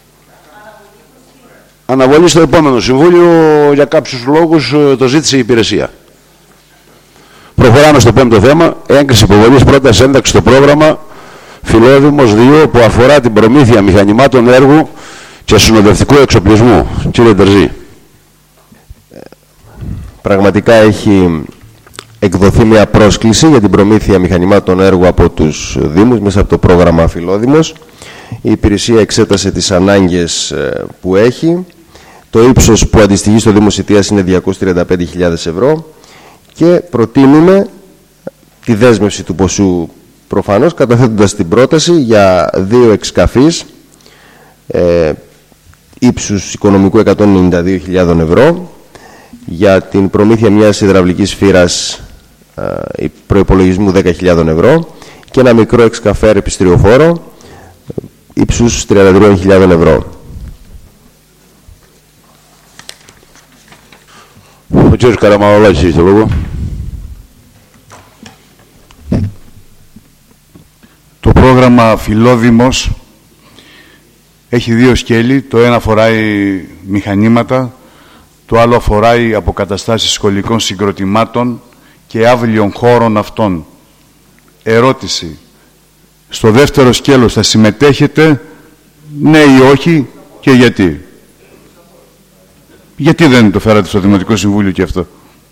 Αναβολή στο επόμενο Συμβούλιο για κάποιους λόγους το ζήτησε η υπηρεσία. Προχωράμε στο πέμπτο θέμα. Έγκριση υποβολής πρότασης ένταξη στο πρόγραμμα Φιλόδημος 2 που αφορά την προμήθεια μηχανημάτων έργου και συνοδευτικού εξοπλισμού. Κύριε Τερζή. Πραγματικά έχει εκδοθεί μια πρόσκληση για την προμήθεια μηχανημάτων έργου από τους Δήμους μέσα από το πρόγραμμα Φιλόδημος. Η υπηρεσία εξέτασε τις ανάγκες που έχει. Το ύψος που αντιστοιχεί στο Δήμο Σιτίας είναι 235.000 ευρώ και προτείνουμε τη δέσμευση του ποσού προφανώς καταθέτοντας την πρόταση για 2 εξκαφείς ύψους οικονομικού 192.000 ευρώ, για την προμήθεια μιας υδραυλικής φύρας προϋπολογισμού 10.000 ευρώ και ένα μικρό εξκαφέρ επιστριοφόρο ύψους 33.000 ευρώ. Ο κύριος Καραμανολάκης έχει το λόγο. Το πρόγραμμα Φιλόδημος έχει δύο σκέλη. Το ένα αφοράει μηχανήματα, το άλλο αφοράει αποκαταστάσεις σχολικών συγκροτημάτων και άβλιων χώρων αυτών. Ερώτηση. Στο δεύτερο σκέλος θα συμμετέχετε, ναι ή όχι, και γιατί? Γιατί δεν το φέρατε στο Δημοτικό Συμβούλιο και αυτό?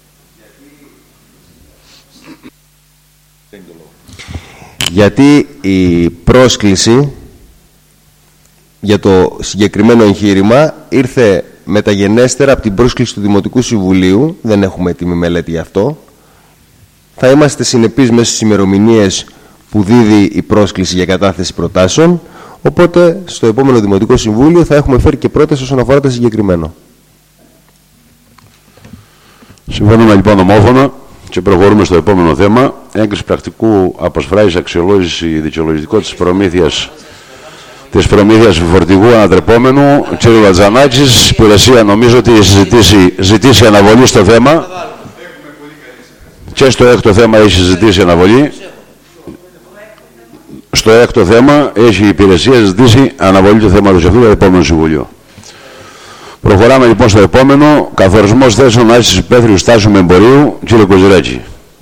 Γιατί η πρόσκληση για το συγκεκριμένο εγχείρημα ήρθε μεταγενέστερα από την πρόσκληση του Δημοτικού Συμβουλίου. Δεν έχουμε έτοιμη μελέτη γι' αυτό. Θα είμαστε συνεπείς μέσα στις ημερομηνίες που δίδει η πρόσκληση για κατάθεση προτάσεων. Οπότε στο επόμενο Δημοτικό Συμβούλιο θα έχουμε φέρει και πρόταση όσον αφορά το συγκεκριμένο. Συμφωνούμε λοιπόν ομόφωνα και προχωρούμε στο επόμενο θέμα. Έγκριση πρακτικού αποσφράγης αξιολόγηση δικαιολογητικότητας της προμήθειας φορτηγού ανατρεπόμενου. Κύριε Λατζανάκης, υπηρεσία νομίζω ότι έχει ζητήσει αναβολή στο θέμα. Και στο έκτο θέμα έχει ζητήσει αναβολή. Στο έκτο θέμα έχει η υπηρεσία ζητήσει αναβολή του θέματος αυτού το επόμενο Συμβουλίο. Προχωράμε λοιπόν στο επόμενο. Καθορισμός θέσεων άσκησης υπαίθριου στάσεων εμπορίου. Κύριε Κοζηράκη.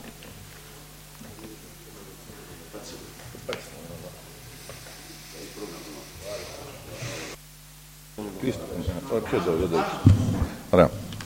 Ωραία.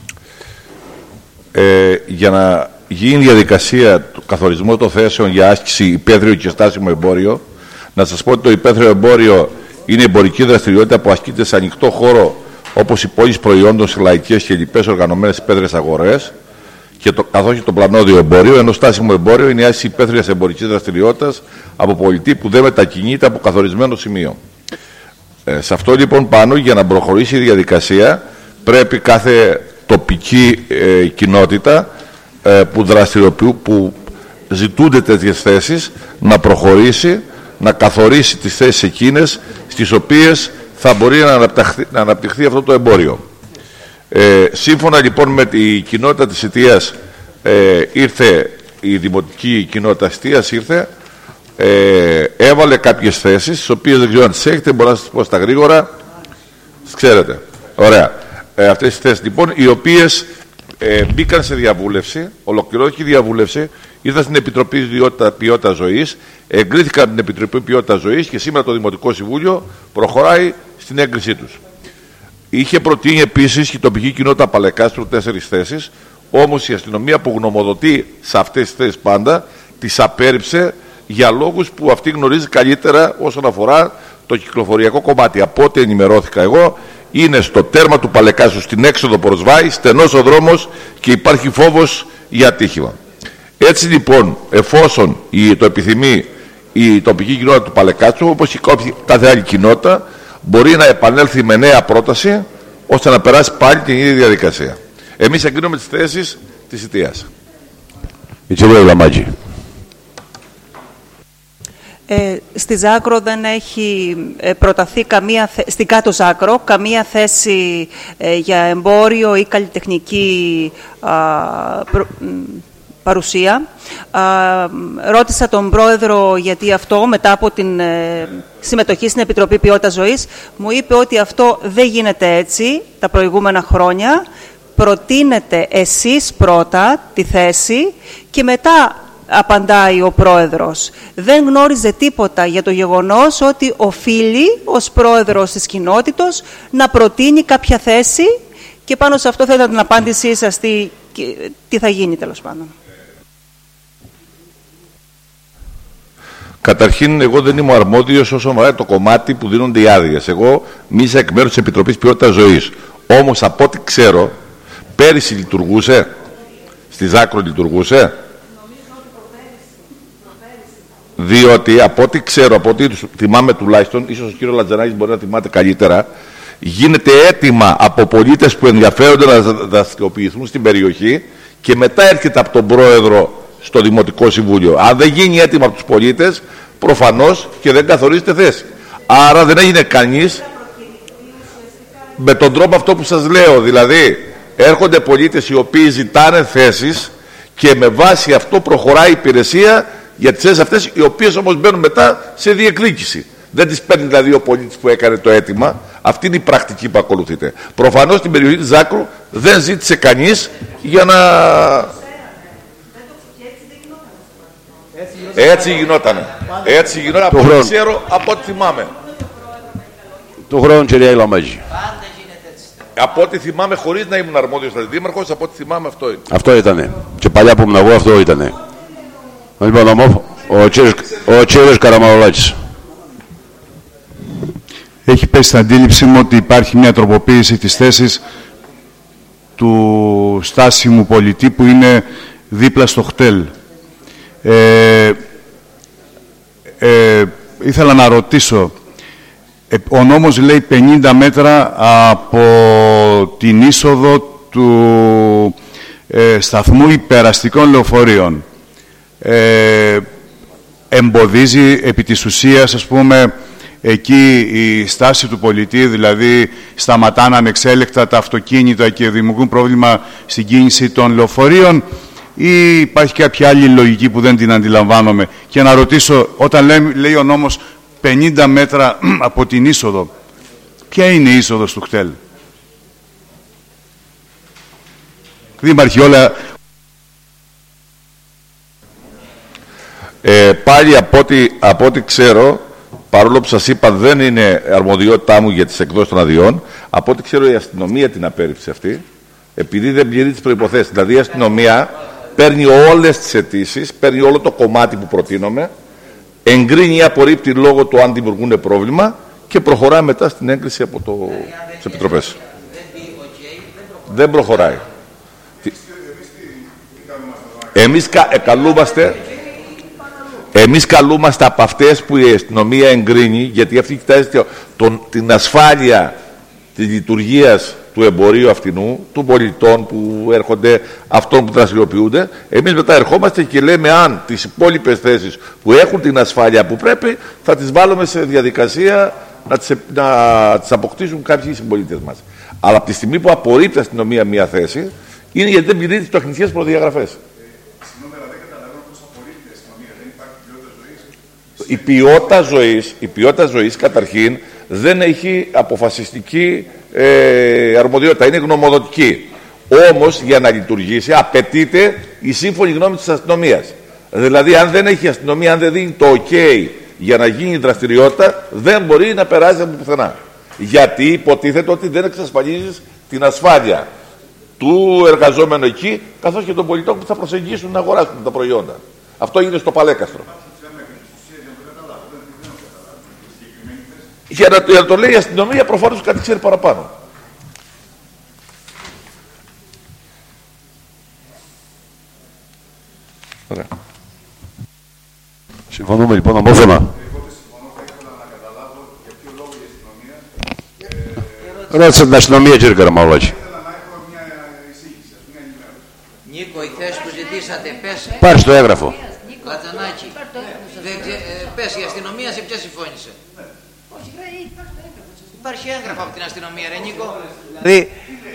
Για να γίνει η διαδικασία του καθορισμού των θέσεων για άσκηση υπαίθριου και στάσιμο εμπόριο, να σας πω ότι το υπαίθριο εμπόριο είναι εμπορική δραστηριότητα που ασκείται σε ανοιχτό χώρο, όπως οι πώληση προϊόντων σε λαϊκές και λοιπές οργανωμένες υπαίθριες αγορές, καθώς και το πλανόδιο εμπόριο, ενώ στάσιμο εμπόριο είναι η άσκηση υπαίθριας εμπορικής δραστηριότητας από πολιτή που δεν μετακινείται από καθορισμένο σημείο. Σε αυτό λοιπόν πάνω, για να προχωρήσει η διαδικασία, πρέπει κάθε τοπική κοινότητα που ζητούνται τέτοιες θέσεις να προχωρήσει, να καθορίσει τις θέσεις εκείνες στις οποίες θα μπορεί να αναπτυχθεί αυτό το εμπόριο. Σύμφωνα λοιπόν με τη κοινότητα της Ιτίας, ήρθε η δημοτική κοινότητα της Ιτίας, έβαλε κάποιες θέσεις, τις οποίες δεν ξέρω αν τις έχετε, μπορώ να σας πω στα γρήγορα. Τις ξέρετε. Ωραία. Αυτές τις θέσεις λοιπόν, οι οποίες μπήκαν σε διαβούλευση, ολοκληρώθηκε η διαβούλευση, ήρθαν στην Επιτροπή Ποιότητας Ζωής, εγκρίθηκαν από την Επιτροπή Ποιότητας Ζωής και σήμερα το Δημοτικό Συμβούλιο προχωράει στην έγκρισή τους. Είχε προτείνει επίσης η τοπική κοινότητα Παλεκάστρου 4 θέσεις, όμως η αστυνομία που γνωμοδοτεί σε αυτές τις θέσεις πάντα τις απέρριψε για λόγους που αυτή γνωρίζει καλύτερα όσον αφορά το κυκλοφοριακό κομμάτι. Από ό,τι ενημερώθηκα εγώ, είναι στο τέρμα του Παλεκάστρου, στην έξοδο προς Βάη, στενός ο δρόμος και υπάρχει φόβος για ατύχημα. Έτσι λοιπόν, εφόσον το επιθυμεί η τοπική κοινότητα του Παλεκάστρου, όπως και κάθε άλλη κοινότητα, μπορεί να επανέλθει με νέα πρόταση ώστε να περάσει πάλι την ίδια διαδικασία. Εμείς εγκρίνουμε τις θέσεις της Ιτίας. Η κυρία Λαμάκη. Στη Ζάκρο δεν έχει προταθεί στην κάτω Ζάκρο καμία θέση για εμπόριο ή καλλιτεχνική παρουσία. Ρώτησα τον πρόεδρο γιατί αυτό, μετά από την συμμετοχή στην Επιτροπή Ποιότητας Ζωής, μου είπε ότι αυτό δεν γίνεται έτσι τα προηγούμενα χρόνια. Προτείνετε εσείς πρώτα τη θέση και μετά απαντάει ο πρόεδρος. Δεν γνώριζε τίποτα για το γεγονός ότι οφείλει ως πρόεδρος της κοινότητος να προτείνει κάποια θέση και πάνω σε αυτό θα ήταν την απάντησή σας τι θα γίνει τέλος πάντων. Καταρχήν, εγώ δεν είμαι αρμόδιος όσον αφορά το κομμάτι που δίνονται οι άδειες. Εγώ μίλησα εκ μέρους της Επιτροπής Ποιότητας Ζωής. Όμως, από ό,τι ξέρω, πέρυσι λειτουργούσε, στη Ζάκρο λειτουργούσε. Διότι από ό,τι ξέρω, από ό,τι θυμάμαι τουλάχιστον, ίσως ο κύριος Λατζανάκης μπορεί να θυμάται καλύτερα, γίνεται αίτημα από πολίτες που ενδιαφέρονται να δραστηριοποιηθούν στην περιοχή και μετά έρχεται από τον πρόεδρο στο Δημοτικό Συμβούλιο. Αν δεν γίνει αίτημα από τους πολίτες, προφανώς και δεν καθορίζεται θέση. Άρα δεν έγινε κανείς με τον τρόπο αυτό που σας λέω. Δηλαδή, Έρχονται πολίτες οι οποίοι ζητάνε θέσεις και με βάση αυτό προχωράει η υπηρεσία για τις θέσεις αυτές, οι οποίες όμως μπαίνουν μετά σε διεκδίκηση. Δεν τις παίρνει δηλαδή ο πολίτης που έκανε το αίτημα. Αυτή είναι η πρακτική που ακολουθείται. Προφανώς στην περιοχή της Ζάκρου δεν ζήτησε κανείς για να... Έτσι γινότανε. Έτσι γινότανε. Από ό,τι ξέρω, από ό,τι θυμάμαι. Του χρόνου, κυρία Ηλαμάζη. Από ό,τι θυμάμαι, χωρίς να ήμουν αρμόδιος δήμαρχος, από ό,τι θυμάμαι αυτό είναι. Αυτό ήτανε. Και παλιά που ήμουν εγώ, αυτό ήτανε. Λοιπόν, ο κύριος Καραμανολάκης. Έχει πέσει στην αντίληψή μου ότι υπάρχει μια τροποποίηση της θέσης του στάσιμου πολιτή που είναι δίπλα στο χτέλ. Ήθελα να ρωτήσω, ο νόμος λέει 50 μέτρα από την είσοδο του σταθμού υπεραστικών λεωφορείων. Εμποδίζει επί της ουσίας, ας πούμε, εκεί η στάση του πολιτή, δηλαδή σταματάνε ανεξέλεκτα τα αυτοκίνητα και δημιουργούν πρόβλημα στην κίνηση των λεωφορείων, ή υπάρχει κάποια άλλη λογική που δεν την αντιλαμβάνομαι? Και να ρωτήσω, όταν λέει ο νόμος 50 μέτρα από την είσοδο, ποια είναι η είσοδος του χτέλ? Δήμαρχοι, όλα... Πάλι από ό,τι ξέρω, παρόλο που σας είπα δεν είναι αρμοδιότητά μου για τις εκδόσεις των αδειών, από ό,τι ξέρω η αστυνομία την απέρριψε αυτή, επειδή δεν πληρεί τις προϋποθέσεις. Δηλαδή η αστυνομία παίρνει όλες τις αιτήσεις, παίρνει όλο το κομμάτι που προτείνομαι, εγκρίνει ή απορρίπτει λόγω του αν δημιουργούν πρόβλημα και προχωράει μετά στην έγκριση από τις επιτροπές. Δεν προχωράει. Εμείς καλούμαστε από αυτές που η αστυνομία εγκρίνει, γιατί αυτή κοιτάζει την ασφάλεια της λειτουργίας του εμπορίου αυτινού, των πολιτών που έρχονται, αυτών που δραστηριοποιούνται. Εμείς μετά ερχόμαστε και λέμε αν τις υπόλοιπες θέσεις που έχουν την ασφάλεια που πρέπει, θα τις βάλουμε σε διαδικασία να τις αποκτήσουν κάποιοι συμπολίτες μας. Αλλά από τη στιγμή που απορρίπτει η αστυνομία μια θέση, είναι γιατί δεν πληρεί τις τεχνικές προδιαγραφές. Η ποιότητα ζωής καταρχήν δεν έχει αποφασιστική αρμοδιότητα, είναι γνωμοδοτική. Όμως για να λειτουργήσει απαιτείται η σύμφωνη γνώμη της αστυνομίας. Δηλαδή αν δεν έχει η αστυνομία, αν δεν δίνει το OK για να γίνει η δραστηριότητα, δεν μπορεί να περάσει από πουθενά. Γιατί υποτίθεται ότι δεν εξασφαλίζεις την ασφάλεια του εργαζόμενου εκεί, καθώς και των πολιτών που θα προσεγγίσουν να αγοράσουν τα προϊόντα. Αυτό γίνεται στο Παλέκαστρο. Για να το λέει η αστυνομία, προφανώς κάτι ξέρει παραπάνω. Ωραία. Συμφωνούμε λοιπόν ομόφωνα. Ρώτησε την αστυνομία, κύριε Καραμανολάκη. Νίκο, η θέση που ζητήσατε, πες. Πάρε το έγγραφο. Λατζανάκη, πες η αστυνομία σε ποια συμφώνησε? Υπάρχει έγγραφο από την αστυνομία, ρε Νίκο. Δηλαδή,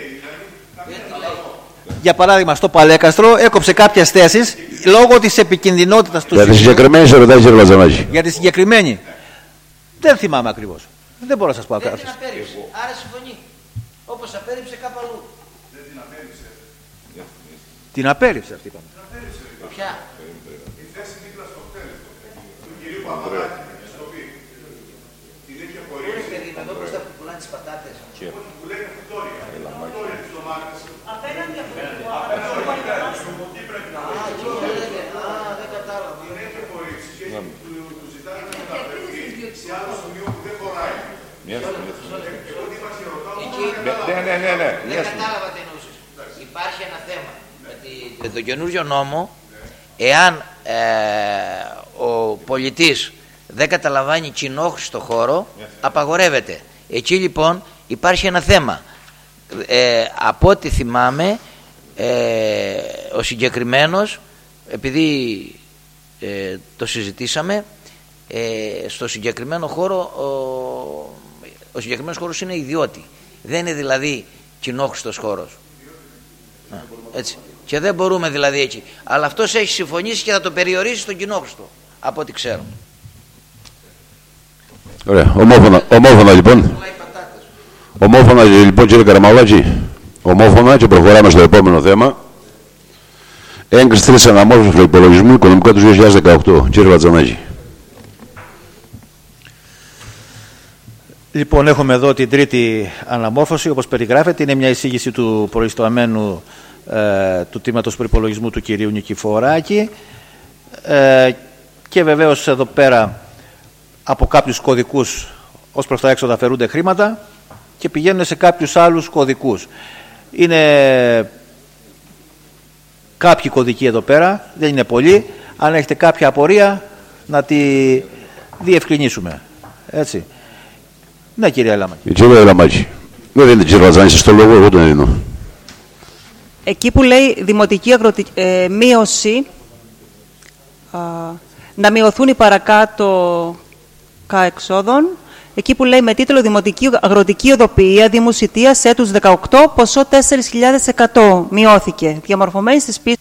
για παράδειγμα, στο Παλέκαστρο έκοψε κάποιες θέσεις λόγω της επικινδυνότητας του. Για τη συγκεκριμένη σε ρωτάει, κύριε Λατζανάκη. Για τη συγκεκριμένη. Δεν θυμάμαι ακριβώς. Δεν μπορώ να σας πω ακριβώς. Δεν την απέρριψε. Άρα συμφωνεί. Όπως απέρριψε κάπου αλλού. Δεν την απέρριψε. Την απέρριψε αυτή, είπαμε. Ποια? Η θέση δίπλα στο χτέλ του κυρίου Παπαδάκη. Την έχει απορρίψει. Εδώ μπροστά που πουλάνε τις πατάτες. Που λέει Φυτόρια. Φυτόρια της ντομάτας. Απέναντι από τι πρέπει να πω. Δεν κατάλαβα. Την έχει απορρίψει και του ζητάει να μεταφερθεί σε άλλο σημείο που δεν χωράει. Εγώ τι είπα, ρωτάω. Ναι. Δεν κατάλαβα τι εννοούσες. Υπάρχει ένα θέμα. Με τον καινούριο νόμο, εάν ο πολιτής δεν καταλαμβάνει κοινόχρηστο χώρο, απαγορεύεται. Εκεί λοιπόν υπάρχει ένα θέμα. Από ό,τι θυμάμαι, ο συγκεκριμένος, επειδή το συζητήσαμε, στο συγκεκριμένο χώρο, ο συγκεκριμένος χώρος είναι ιδιώτη. Δεν είναι δηλαδή κοινόχρηστος χώρος. Έτσι. Και δεν μπορούμε δηλαδή εκεί. Αλλά αυτός έχει συμφωνήσει και θα το περιορίσει στον κοινόχρηστο, από ό,τι ξέρω. Ωραία. Ομόφωνα λοιπόν. Ομόφωνα λοιπόν κύριε Καραμαλάκη. Ομόφωνα και προχωράμε στο επόμενο θέμα. Έγκριση τρίτης αναμόρφωσης προϋπολογισμού οικονομικό του 2018. Κύριε Βατζανάκη. Λοιπόν, έχουμε εδώ την τρίτη αναμόρφωση, όπως περιγράφεται. Είναι μια εισήγηση του προϊσταμένου του τμήματος προϋπολογισμού του κυρίου Νικηφοράκη. Και βεβαίως εδώ πέρα από κάποιους κωδικούς ως προς τα έξοδα αφαιρούνται χρήματα και πηγαίνουν σε κάποιους άλλους κωδικούς. Είναι κάποιοι κωδικοί εδώ πέρα, δεν είναι πολλοί. Αν έχετε κάποια απορία να τη διευκρινίσουμε. Έτσι. Ναι, κύριε Λαμάκη. Κύριε Λαμάκη. Δεν είναι κύριε Βατζανάκη, στο λόγο εγώ τον δίνω. Εκεί που λέει δημοτική μείωση, να μειωθούν οι παρακάτω εξόδων, εκεί που λέει με τίτλο Δημοτική Αγροτική Οδοποιία Δήμου Σιτίας έτους 18, ποσό 4.100 μειώθηκε, διαμορφωμένη στις πίστες.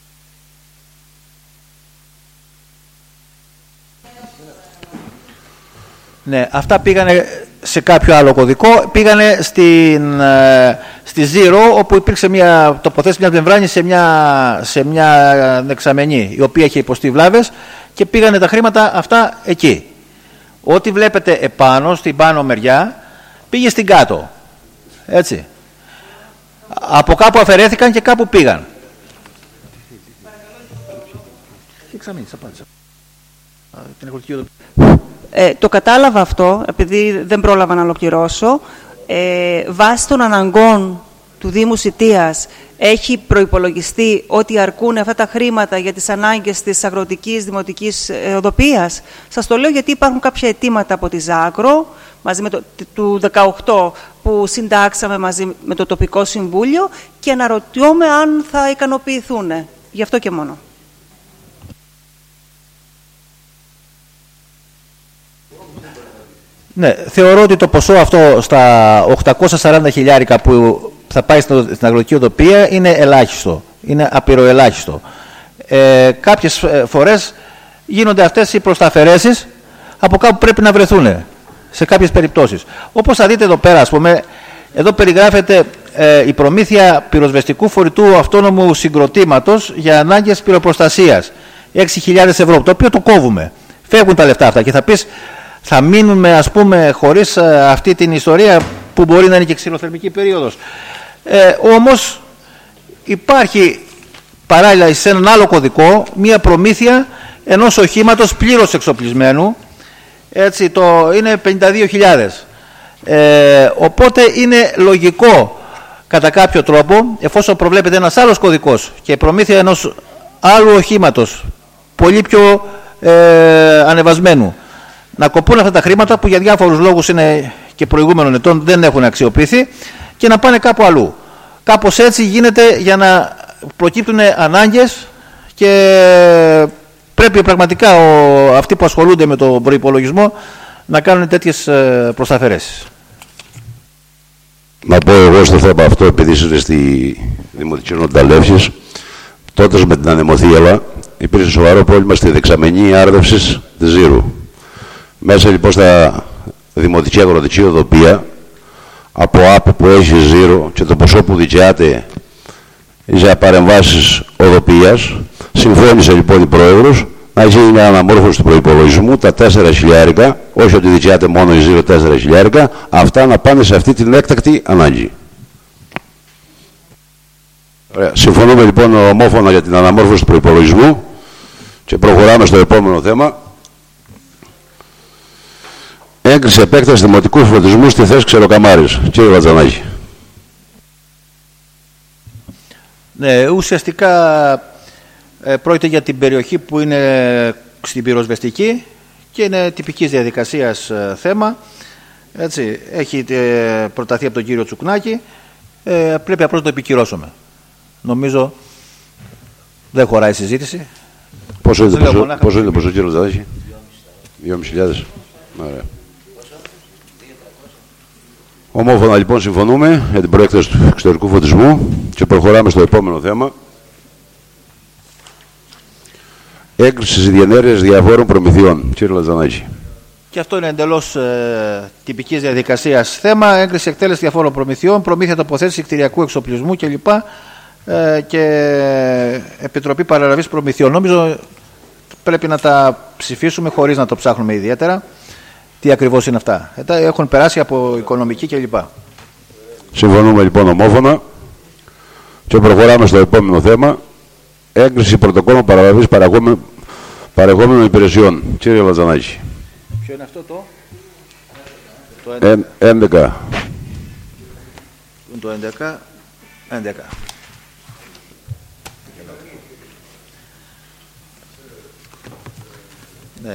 Ναι, αυτά πήγανε σε κάποιο άλλο κωδικό, πήγανε στη Zero, όπου υπήρξε μια τοποθέτηση, μια πλεμβράνη σε μια δεξαμενή, η οποία είχε υποστεί βλάβες και πήγανε τα χρήματα αυτά εκεί. Ό,τι βλέπετε επάνω, στην πάνω μεριά, πήγε στην κάτω. Έτσι. Από κάπου αφαιρέθηκαν και κάπου πήγαν. Το κατάλαβα αυτό, επειδή δεν πρόλαβα να ολοκληρώσω. Βάσει των αναγκών του Δήμου Σιτίας έχει προϋπολογιστεί ότι αρκούν αυτά τα χρήματα για τις ανάγκες της αγροτικής δημοτικής οδοποιίας. Σας το λέω γιατί υπάρχουν κάποια αιτήματα από τη Ζάκρο, μαζί με του 18 που συντάξαμε μαζί με το τοπικό συμβούλιο και αναρωτιόμαι αν θα ικανοποιηθούν. Γι' αυτό και μόνο. Ναι, θεωρώ ότι το ποσό αυτό στα 840 χιλιάρικα που θα πάει στην αγροτική οδοποιία είναι ελάχιστο, είναι απειροελάχιστο. Κάποιες φορές γίνονται αυτές οι προσταφαιρέσεις από κάπου πρέπει να βρεθούν, σε κάποιες περιπτώσεις. Όπως θα δείτε εδώ πέρα, ας πούμε, εδώ περιγράφεται η προμήθεια πυροσβεστικού φορητού αυτόνομου συγκροτήματος για ανάγκες πυροπροστασίας, 6.000 ευρώ, το οποίο το κόβουμε. Φεύγουν τα λεφτά αυτά και θα πεις, θα μείνουμε ας πούμε χωρίς αυτή την ιστορία που μπορεί να είναι και ξυλοθερμική περίοδος. Όμως υπάρχει παράλληλα σε έναν άλλο κωδικό μία προμήθεια ενός οχήματος πλήρως εξοπλισμένου, έτσι, είναι 52.000. Οπότε είναι λογικό κατά κάποιο τρόπο, εφόσον προβλέπεται ένας άλλος κωδικός και η προμήθεια ενός άλλου οχήματος πολύ πιο ανεβασμένου, να κοπούν αυτά τα χρήματα που για διάφορους λόγους είναι και προηγούμενων ετών δεν έχουν αξιοποιηθεί και να πάνε κάπου αλλού. Κάπως έτσι γίνεται για να προκύπτουν ανάγκες και πρέπει πραγματικά αυτοί που ασχολούνται με τον προϋπολογισμό να κάνουν τέτοιες προσταφαιρέσεις. Να πω εγώ στο θέμα αυτό, επειδή είστε στη Δημοτική Νοταλεύσης, τότε με την ανεμοθύελα υπήρχε σοβαρό πρόβλημα στη δεξαμενή άρδευσης της Ζήρου. Μέσα λοιπόν στα δημοτική αγροτική οδοπία, από άπη που έχει Ζήρο και το ποσό που δικαιάται για παρεμβάσεις οδοπίας, συμφώνησε λοιπόν η Πρόεδρος να γίνει μια αναμόρφωση του προϋπολογισμού, τα 4.000, όχι ότι δικαιάται μόνο η Ζήρο 4.000, αυτά να πάνε σε αυτή την έκτακτη ανάγκη. Ωραία. Συμφωνούμε λοιπόν ομόφωνα για την αναμόρφωση του προϋπολογισμού και προχωράμε στο επόμενο θέμα. Έγκριση επέκταση δημοτικού φροντισμού στη θέση Ξεροκαμάρης. Κύριε Βατζανάκη. Ναι, ουσιαστικά πρόκειται για την περιοχή που είναι στην πυροσβεστική και είναι τυπικής διαδικασίας θέμα. Έτσι, έχει προταθεί από τον κύριο Τσουκνάκη. Πρέπει απλώς να το επικυρώσουμε. Νομίζω δεν χωράει συζήτηση. Πόσο είναι το ποσό, κύριε Βατζανάκη? 2.500. Ωραία. Ομόφωνα λοιπόν συμφωνούμε για την προέκταση του εξωτερικού φωτισμού και προχωράμε στο επόμενο θέμα. έγκριση της διενέργειας διαφόρων προμηθειών. Κύριε Λατζανάκη. Και αυτό είναι εντελώς τυπικής διαδικασίας θέμα. Έγκριση εκτέλεση διαφόρων προμηθειών, προμήθεια τοποθέτηση κτηριακού εξοπλισμού κλπ. Και Επιτροπή Παραλαβής Προμηθειών. Νομίζω πρέπει να τα ψηφίσουμε χωρίς να το ψάχνουμε ιδιαίτερα. Τι ακριβώς είναι αυτά. Έχουν περάσει από οικονομική κλπ. Συμφωνούμε λοιπόν ομόφωνα και προχωράμε στο επόμενο θέμα. Έγκριση πρωτοκόλλων παραλαβής παρεχόμενων υπηρεσιών. Κύριε Λατζανάκη. Ποιο είναι αυτό το 11. Το 11. Ναι.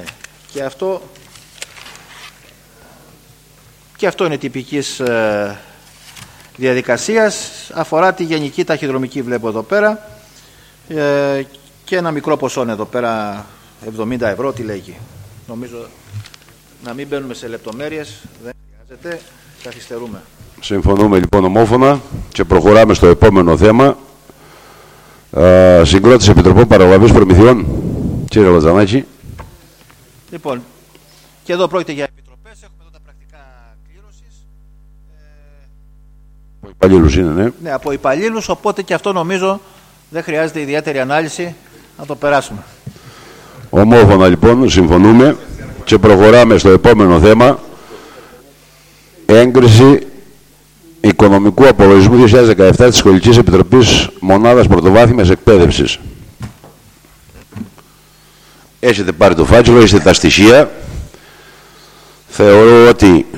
Και αυτό είναι τυπικής διαδικασίας. Αφορά τη γενική ταχυδρομική, βλέπω εδώ πέρα, και ένα μικρό ποσό είναι εδώ πέρα, 70 ευρώ, τι λέγει. Νομίζω να μην μπαίνουμε σε λεπτομέρειες, δεν χρειάζεται, καθυστερούμε. Συμφωνούμε λοιπόν ομόφωνα και προχωράμε στο επόμενο θέμα. Συγκρότηση Επιτροπών Παραλαβής Προμηθειών. Κύριε Λατζανάκη. Λοιπόν, και εδώ πρόκειται για επιτροπές, έχουμε εδώ τα πρακτικά κλήρωσης. Από υπαλλήλους είναι, ναι. Ναι, από υπαλλήλους, οπότε και αυτό νομίζω δεν χρειάζεται ιδιαίτερη ανάλυση, να το περάσουμε. Ομόφωνα λοιπόν, συμφωνούμε και προχωράμε στο επόμενο θέμα. Έγκριση Οικονομικού Απολογισμού 2017 της Σχολικής Επιτροπής Μονάδας Πρωτοβάθμιας Εκπαίδευσης. Έχετε πάρει το φάκελο, είστε τα στοιχεία. Θεωρώ ότι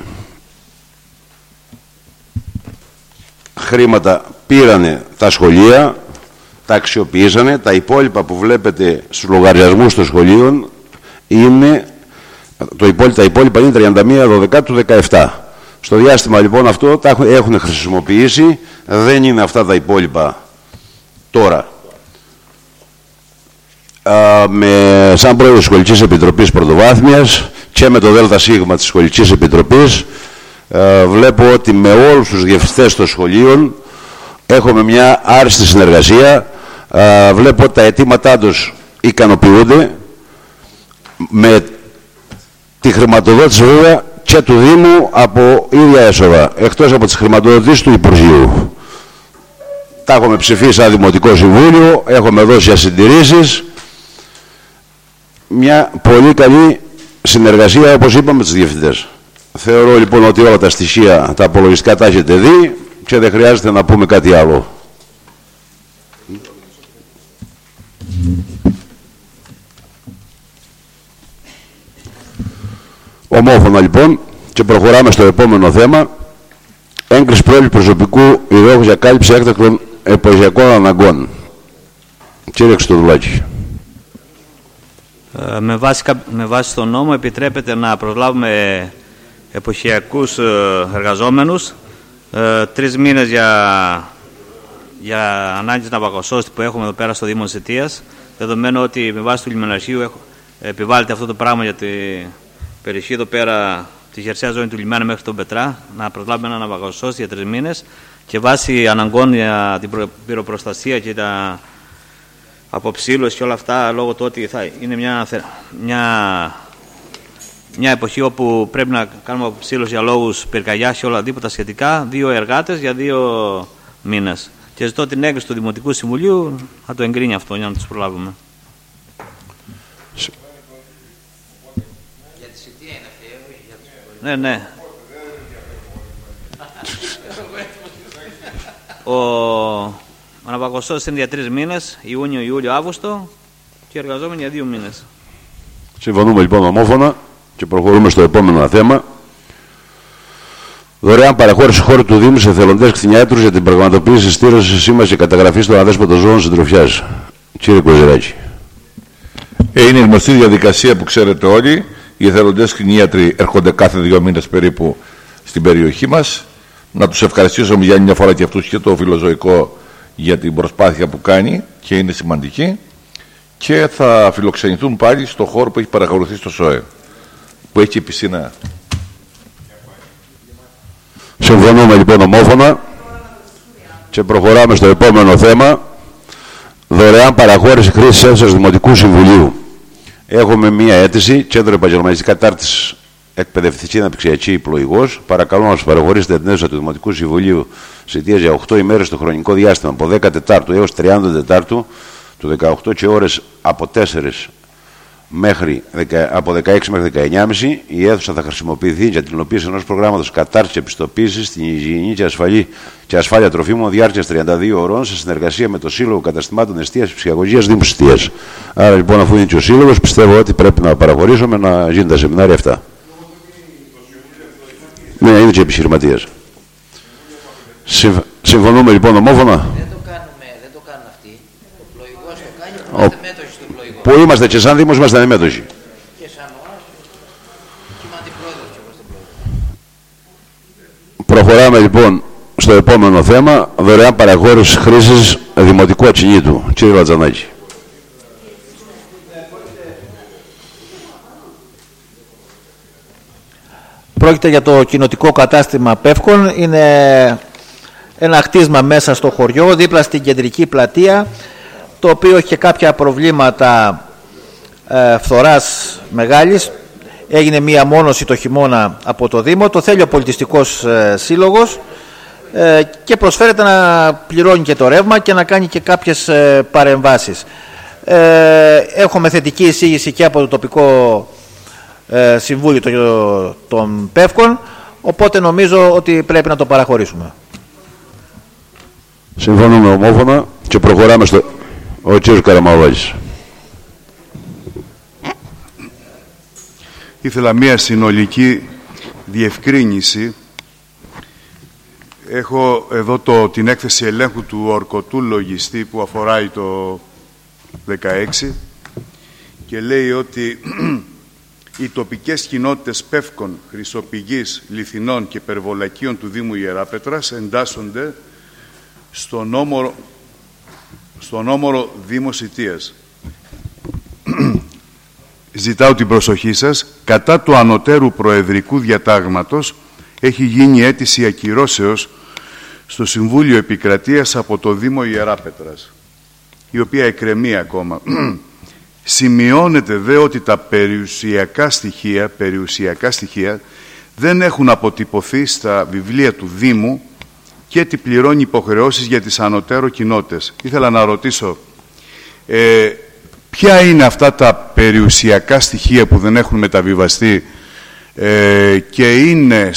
χρήματα πήρανε τα σχολεία, τα αξιοποιήσανε. Τα υπόλοιπα που βλέπετε στους λογαριασμούς των σχολείων είναι, τα υπόλοιπα είναι 31/12 του 17. Στο διάστημα λοιπόν αυτό τα έχουν χρησιμοποιήσει, δεν είναι αυτά τα υπόλοιπα τώρα. Σαν πρόεδρος της Σχολικής Επιτροπής Πρωτοβάθμιας και με το ΔΣ της Σχολικής Επιτροπής βλέπω ότι με όλους τους διευθυντές των σχολείων έχουμε μια άριστη συνεργασία. Βλέπω ότι τα αιτήματά τους ικανοποιούνται με τη χρηματοδότηση βέβαια και του Δήμου από ίδια έσοδα, εκτός από τις χρηματοδοτήσεις του Υπουργείου. Τα έχουμε ψηφίσει σαν Δημοτικό Συμβούλιο, έχουμε δώσει ασυντηρήσεις. Μια πολύ καλή συνεργασία, όπως είπαμε, με τους διευθυντές. Θεωρώ λοιπόν ότι όλα τα στοιχεία, τα απολογιστικά τα έχετε δει και δεν χρειάζεται να πούμε κάτι άλλο. Ομόφωνα λοιπόν και προχωράμε στο επόμενο θέμα. Έγκριση πρόληψη προσωπικού ιδεώχου για κάλυψη έκτακτων εποχιακών αναγκών. Κύριε Χριστοδουλάκη. Με βάση τον νόμο επιτρέπεται να προσλάβουμε εποχιακούς εργαζόμενους 3 μήνες για ανάγκες ναυαγοσώστη που έχουμε εδώ πέρα στο Δήμο Σιτίας, δεδομένου ότι με βάση του λιμεναρχείου επιβάλλεται αυτό το πράγμα για την περιοχή εδώ πέρα, τη χερσαία ζώνη του λιμένα μέχρι τον Πετρά, να προσλάβουμε ένα ναυαγοσώστη για 3 μήνες και βάσει αναγκών για την πυροπροστασία και τα αποψήλωση και όλα αυτά, λόγω του ότι θα είναι μια εποχή όπου πρέπει να κάνουμε αποψήλωση για λόγους πυρκαγιάς και όλα τίποτα σχετικά, 2 εργάτες για 2 μήνες. Και ζητώ την έγκριση του Δημοτικού Συμβουλίου να το εγκρίνει αυτό για να τους προλάβουμε. Ναι. Ο ναυαγοσώστης είναι για 3 μήνες, Ιούνιο, Ιούλιο, Αύγουστο, και οι εργαζόμενοι για 2 μήνες. Συμφωνούμε λοιπόν ομόφωνα και προχωρούμε στο επόμενο θέμα. Δωρεάν παραχώρηση χώρου του Δήμου σε εθελοντές κτηνιάτρους για την πραγματοποίηση στήρωσης, σήμανση και καταγραφή των αδέσποτων ζώων συντροφιάς. Κύριε Κοζεράκη. Είναι η γνωστή διαδικασία που ξέρετε όλοι. Οι εθελοντές κτηνίατροι έρχονται κάθε 2 μήνες περίπου στην περιοχή μας. Να τους ευχαριστήσουμε για μια φορά και αυτούς και το φιλοζωικό για την προσπάθεια που κάνει και είναι σημαντική. Και θα φιλοξενηθούν πάλι στο χώρο που έχει παραχωρηθεί στο ΣΟΕ, που έχει και πισίνα. Συμφωνούμε λοιπόν ομόφωνα και προχωράμε στο επόμενο θέμα. Δωρεάν παραχώρηση χρήσης αίθουσας Δημοτικού Συμβουλίου. Έχουμε μία αίτηση, Κέντρο Επαγγελματικής Κατάρτισης Εκπαιδευτική Αναπτυξιακή Πλοηγός. Παρακαλώ να μας παραχωρήσετε την αίθουσα του Δημοτικού Συμβουλίου Σιτίας για 8 ημέρες το χρονικό διάστημα από 14 έως 30 Τετάρτου του 18 και ώρες από 4 από 16 μέχρι 19.30. Η αίθουσα θα χρησιμοποιηθεί για την υλοποίηση ενός προγράμματος κατάρτισης και επιστοποίησης στην υγιεινή και ασφάλεια τροφίμων διάρκειας 32 ώρων σε συνεργασία με το Σύλλογο Καταστημάτων Εστίας και Ψυχαγωγίας Δήμου Σιτίας. Άρα λοιπόν, αφού είναι και ο Σύλλογος, πιστεύω ότι πρέπει να παραχωρήσουμε να γίνουν τα σεμινάρια αυτά. Ναι, είναι και επιχειρηματίας. Συμφωνούμε λοιπόν ομόφωνα. Δεν το κάνουν αυτοί. Ο πλοηγός το κάνει, είμαστε μέτοχοι στο πλοηγό. Που είμαστε και σαν Δήμος, είμαστε ανεμέτοχοι. Και σαν ΟΑΣ, και είμαι αντιπρόεδρος και εγώ στον πλοηγό. Προχωράμε λοιπόν στο επόμενο θέμα, δωρεάν παραχώρηση χρήσης δημοτικού ακινήτου. Κύριε Λατζανάκη. Πρόκειται για το κοινοτικό κατάστημα Πεύκων. Είναι ένα χτίσμα μέσα στο χωριό, δίπλα στην κεντρική πλατεία, το οποίο έχει και κάποια προβλήματα φθοράς μεγάλης. Έγινε μία μόνωση το χειμώνα από το Δήμο. Το θέλει ο Πολιτιστικός Σύλλογος και προσφέρεται να πληρώνει και το ρεύμα και να κάνει και κάποιες παρεμβάσεις. Έχουμε θετική εισήγηση και από το τοπικό Συμβούλιο των Πεύκων, οπότε νομίζω ότι πρέπει να το παραχωρήσουμε. Συμφωνούμε ομόφωνα και προχωράμε στο... Ο κύριος Καραμαλάκης. Ήθελα μία συνολική διευκρίνηση. Έχω εδώ την έκθεση ελέγχου του ορκωτού λογιστή που αφοράει το 16 και λέει ότι οι τοπικές κοινότητες Πεύκων, Χρυσοπηγής, Λιθινών και Περβολακίων του Δήμου Ιεράπετρας εντάσσονται στον όμορο Δήμο Σιτίας. Ζητάω την προσοχή σας. Κατά του ανωτέρου προεδρικού διατάγματος έχει γίνει αίτηση ακυρώσεως στο Συμβούλιο Επικρατείας από το Δήμο Ιεράπετρας, η οποία εκκρεμεί ακόμα. Σημειώνεται δε ότι τα περιουσιακά στοιχεία δεν έχουν αποτυπωθεί στα βιβλία του Δήμου και τι πληρώνει υποχρεώσεις για τις ανωτέρω κοινότητες. Ήθελα να ρωτήσω, ποια είναι αυτά τα περιουσιακά στοιχεία που δεν έχουν μεταβιβαστεί και είναι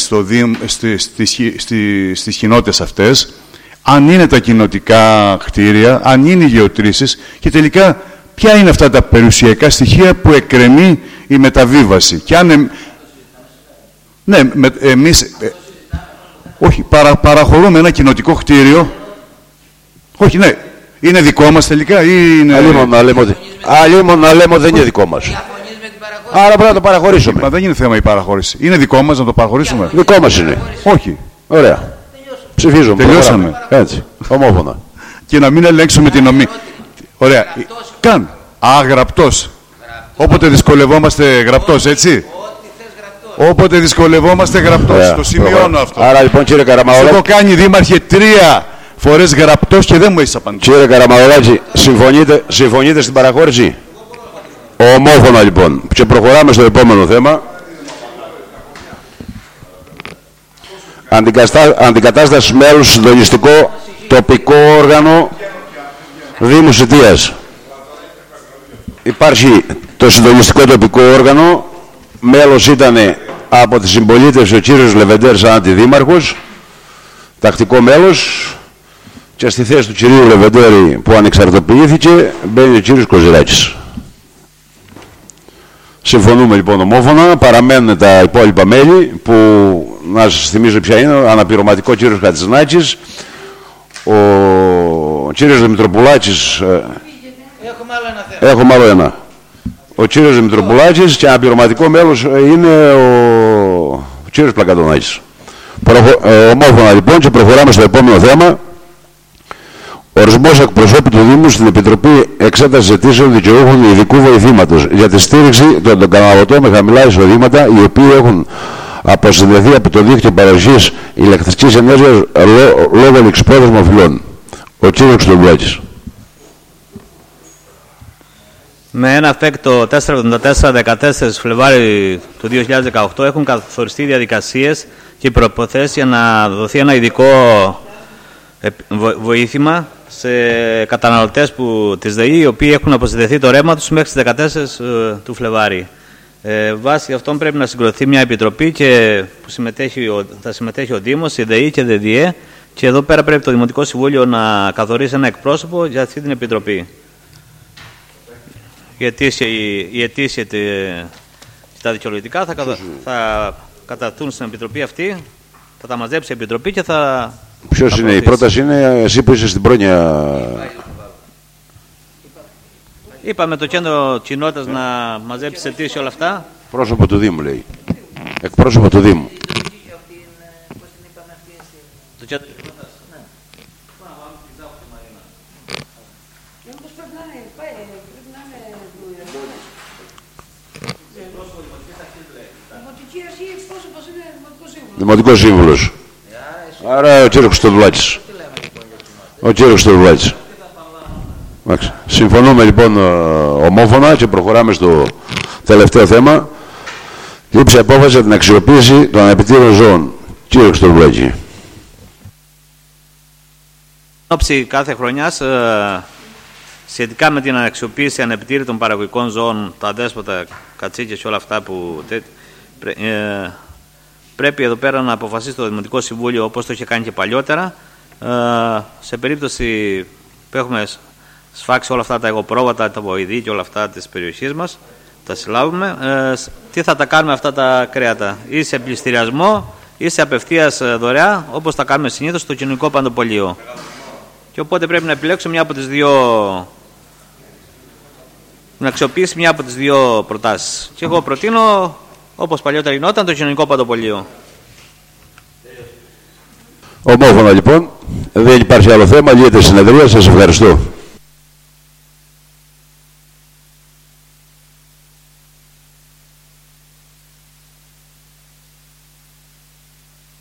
στις κοινότητες αυτές, αν είναι τα κοινοτικά κτίρια, αν είναι οι γεωτρήσεις και τελικά ποια είναι αυτά τα περιουσιακά στοιχεία που εκκρεμεί η μεταβίβαση. Και αν ναι, εμείς όχι, παραχωρούμε ένα κοινοτικό κτίριο. Όχι, ναι. Είναι δικό μας τελικά ή είναι... Αλλήμον να λέμε ότι δεν είναι δικό μας. Άρα πρέπει να το παραχωρήσουμε. Μα δεν είναι θέμα η παραχώρηση. Είναι δικό μας να το παραχωρήσουμε. Δικό μας είναι. Όχι. Ωραία. Ψηφίζουμε. Τελειώσαμε. Έτσι. Ομόφωνα. Και να μην ελέγξουμε την νομή. Ωραία. Καν. Γραπτός. Όποτε δυσκολευόμαστε γραπτός, έτσι. Όποτε δυσκολευόμαστε γραπτός. Το σημειώνω αυτό. Άρα λοιπόν κύριε Καραμαολάκη. Έχω κάνει δήμαρχε 3 φορές γραπτός και δεν μου έχεις απαντήσει. Κύριε Καραμαολάκη, συμφωνείτε στην παραχώρηση. Ομόφωνα λοιπόν. Και προχωράμε στο επόμενο θέμα. Αντικατάσταση μέλους στο συντονιστικό τοπικό όργανο Δήμου Σιτίας. Υπάρχει το συντονιστικό τοπικό όργανο. Μέλος ήταν από τη συμπολίτευση ο κύριος Λεβεντέρ σαν αντιδήμαρχος, τακτικό μέλος, και στη θέση του κυρίου Λεβεντέρη που ανεξαρτοποιήθηκε μπαίνει ο κύριος Κοζηράκης. Συμφωνούμε λοιπόν ομόφωνα, παραμένουν τα υπόλοιπα μέλη που να σας θυμίζω ποια είναι, αναπληρωματικό κύριος Χατζηνάκης, ο κύριος Δημητροπουλάκης, έχουμε άλλο ένα. Ο κύριος Δημητροπουλάκης και αναπληρωματικό μέλος είναι ο κύριος Πλακατονάκης. Ομόφωνα λοιπόν και προχωράμε στο επόμενο θέμα. Ορισμός εκπροσώπου του Δήμου στην Επιτροπή Εξέτασης Αιτήσεων Δικαιούχων Ειδικού Βοηθήματος για τη στήριξη των καταναλωτών με χαμηλά εισοδήματα, οι οποίοι έχουν αποσυνδεθεί από το δίκτυο παραγωγής ηλεκτρικής ενέργειας λόγω ληξιπρόθεσμων οφειλών. Ο κύριος Ξυλοβιάκης. Με ένα αφέκτο 474-14 Φλεβάρι του 2018 έχουν καθοριστεί διαδικασίες και προϋποθέσεις για να δοθεί ένα ειδικό βοήθημα σε καταναλωτές της ΔΕΗ, οι οποίοι έχουν αποσυνδεθεί το ρεύμα τους μέχρι τις 14 του Φλεβάρι. Βάσει αυτών πρέπει να συγκροτηθεί μια επιτροπή και που θα συμμετέχει ο Δήμος, η ΔΕΗ και η ΔΕΔΙΕ, και εδώ πέρα πρέπει το Δημοτικό Συμβούλιο να καθορίσει ένα εκπρόσωπο για αυτή την επιτροπή. Οι αιτήσια τα δικαιολογητικά θα καταθούν στην επιτροπή αυτή, θα τα μαζέψει η επιτροπή και θα... Ποιος είναι, η πρόταση είναι εσύ που είσαι στην πρόνοια. Είπαμε το κέντρο κοινότητας να μαζέψει αιτήσεις όλα αυτά. Πρόσωπο του Δήμου λέει. Εκπρόσωπο του Δήμου. Το κέντρο κοινότητας. Δημοτικός Σύμβουλος. Άρα ο κύριος Χριστοδουλάκης. Ο κύριος Χριστοδουλάκης. Συμφωνούμε λοιπόν ομόφωνα και προχωράμε στο τελευταίο θέμα. Λήψη απόφαση για την αξιοποίηση των ανεπιτήρων ζώων. Κύριε Χριστοδουλάκη. Όψη κάθε χρονιάς σχετικά με την αξιοποίηση ανεπιτήρητων παραγωγικών ζώων, τα αδέσποτα, κατσίκες και όλα αυτά που πρέπει εδώ πέρα να αποφασίσει το Δημοτικό Συμβούλιο, όπως το είχε κάνει και παλιότερα, σε περίπτωση που έχουμε σφάξει όλα αυτά τα εγωπρόβατα, τα βοηδή και όλα αυτά της περιοχής μας, τα συλλάβουμε, τι θα τα κάνουμε αυτά τα κρέατα, ή σε πληστηριασμό ή σε απευθείας δωρεά, όπως τα κάνουμε συνήθως στο κοινωνικό παντοπολείο. Και οπότε πρέπει να επιλέξουμε μια από τις δύο, να αξιοποιήσει μια από τις δύο προτάσεις. Και εγώ προτείνω, όπως παλιότερα γινόταν, το κοινωνικό παντοπολείο. Ομόφωνα λοιπόν, δεν υπάρχει άλλο θέμα, λύεται η συνεδρία, σας ευχαριστώ.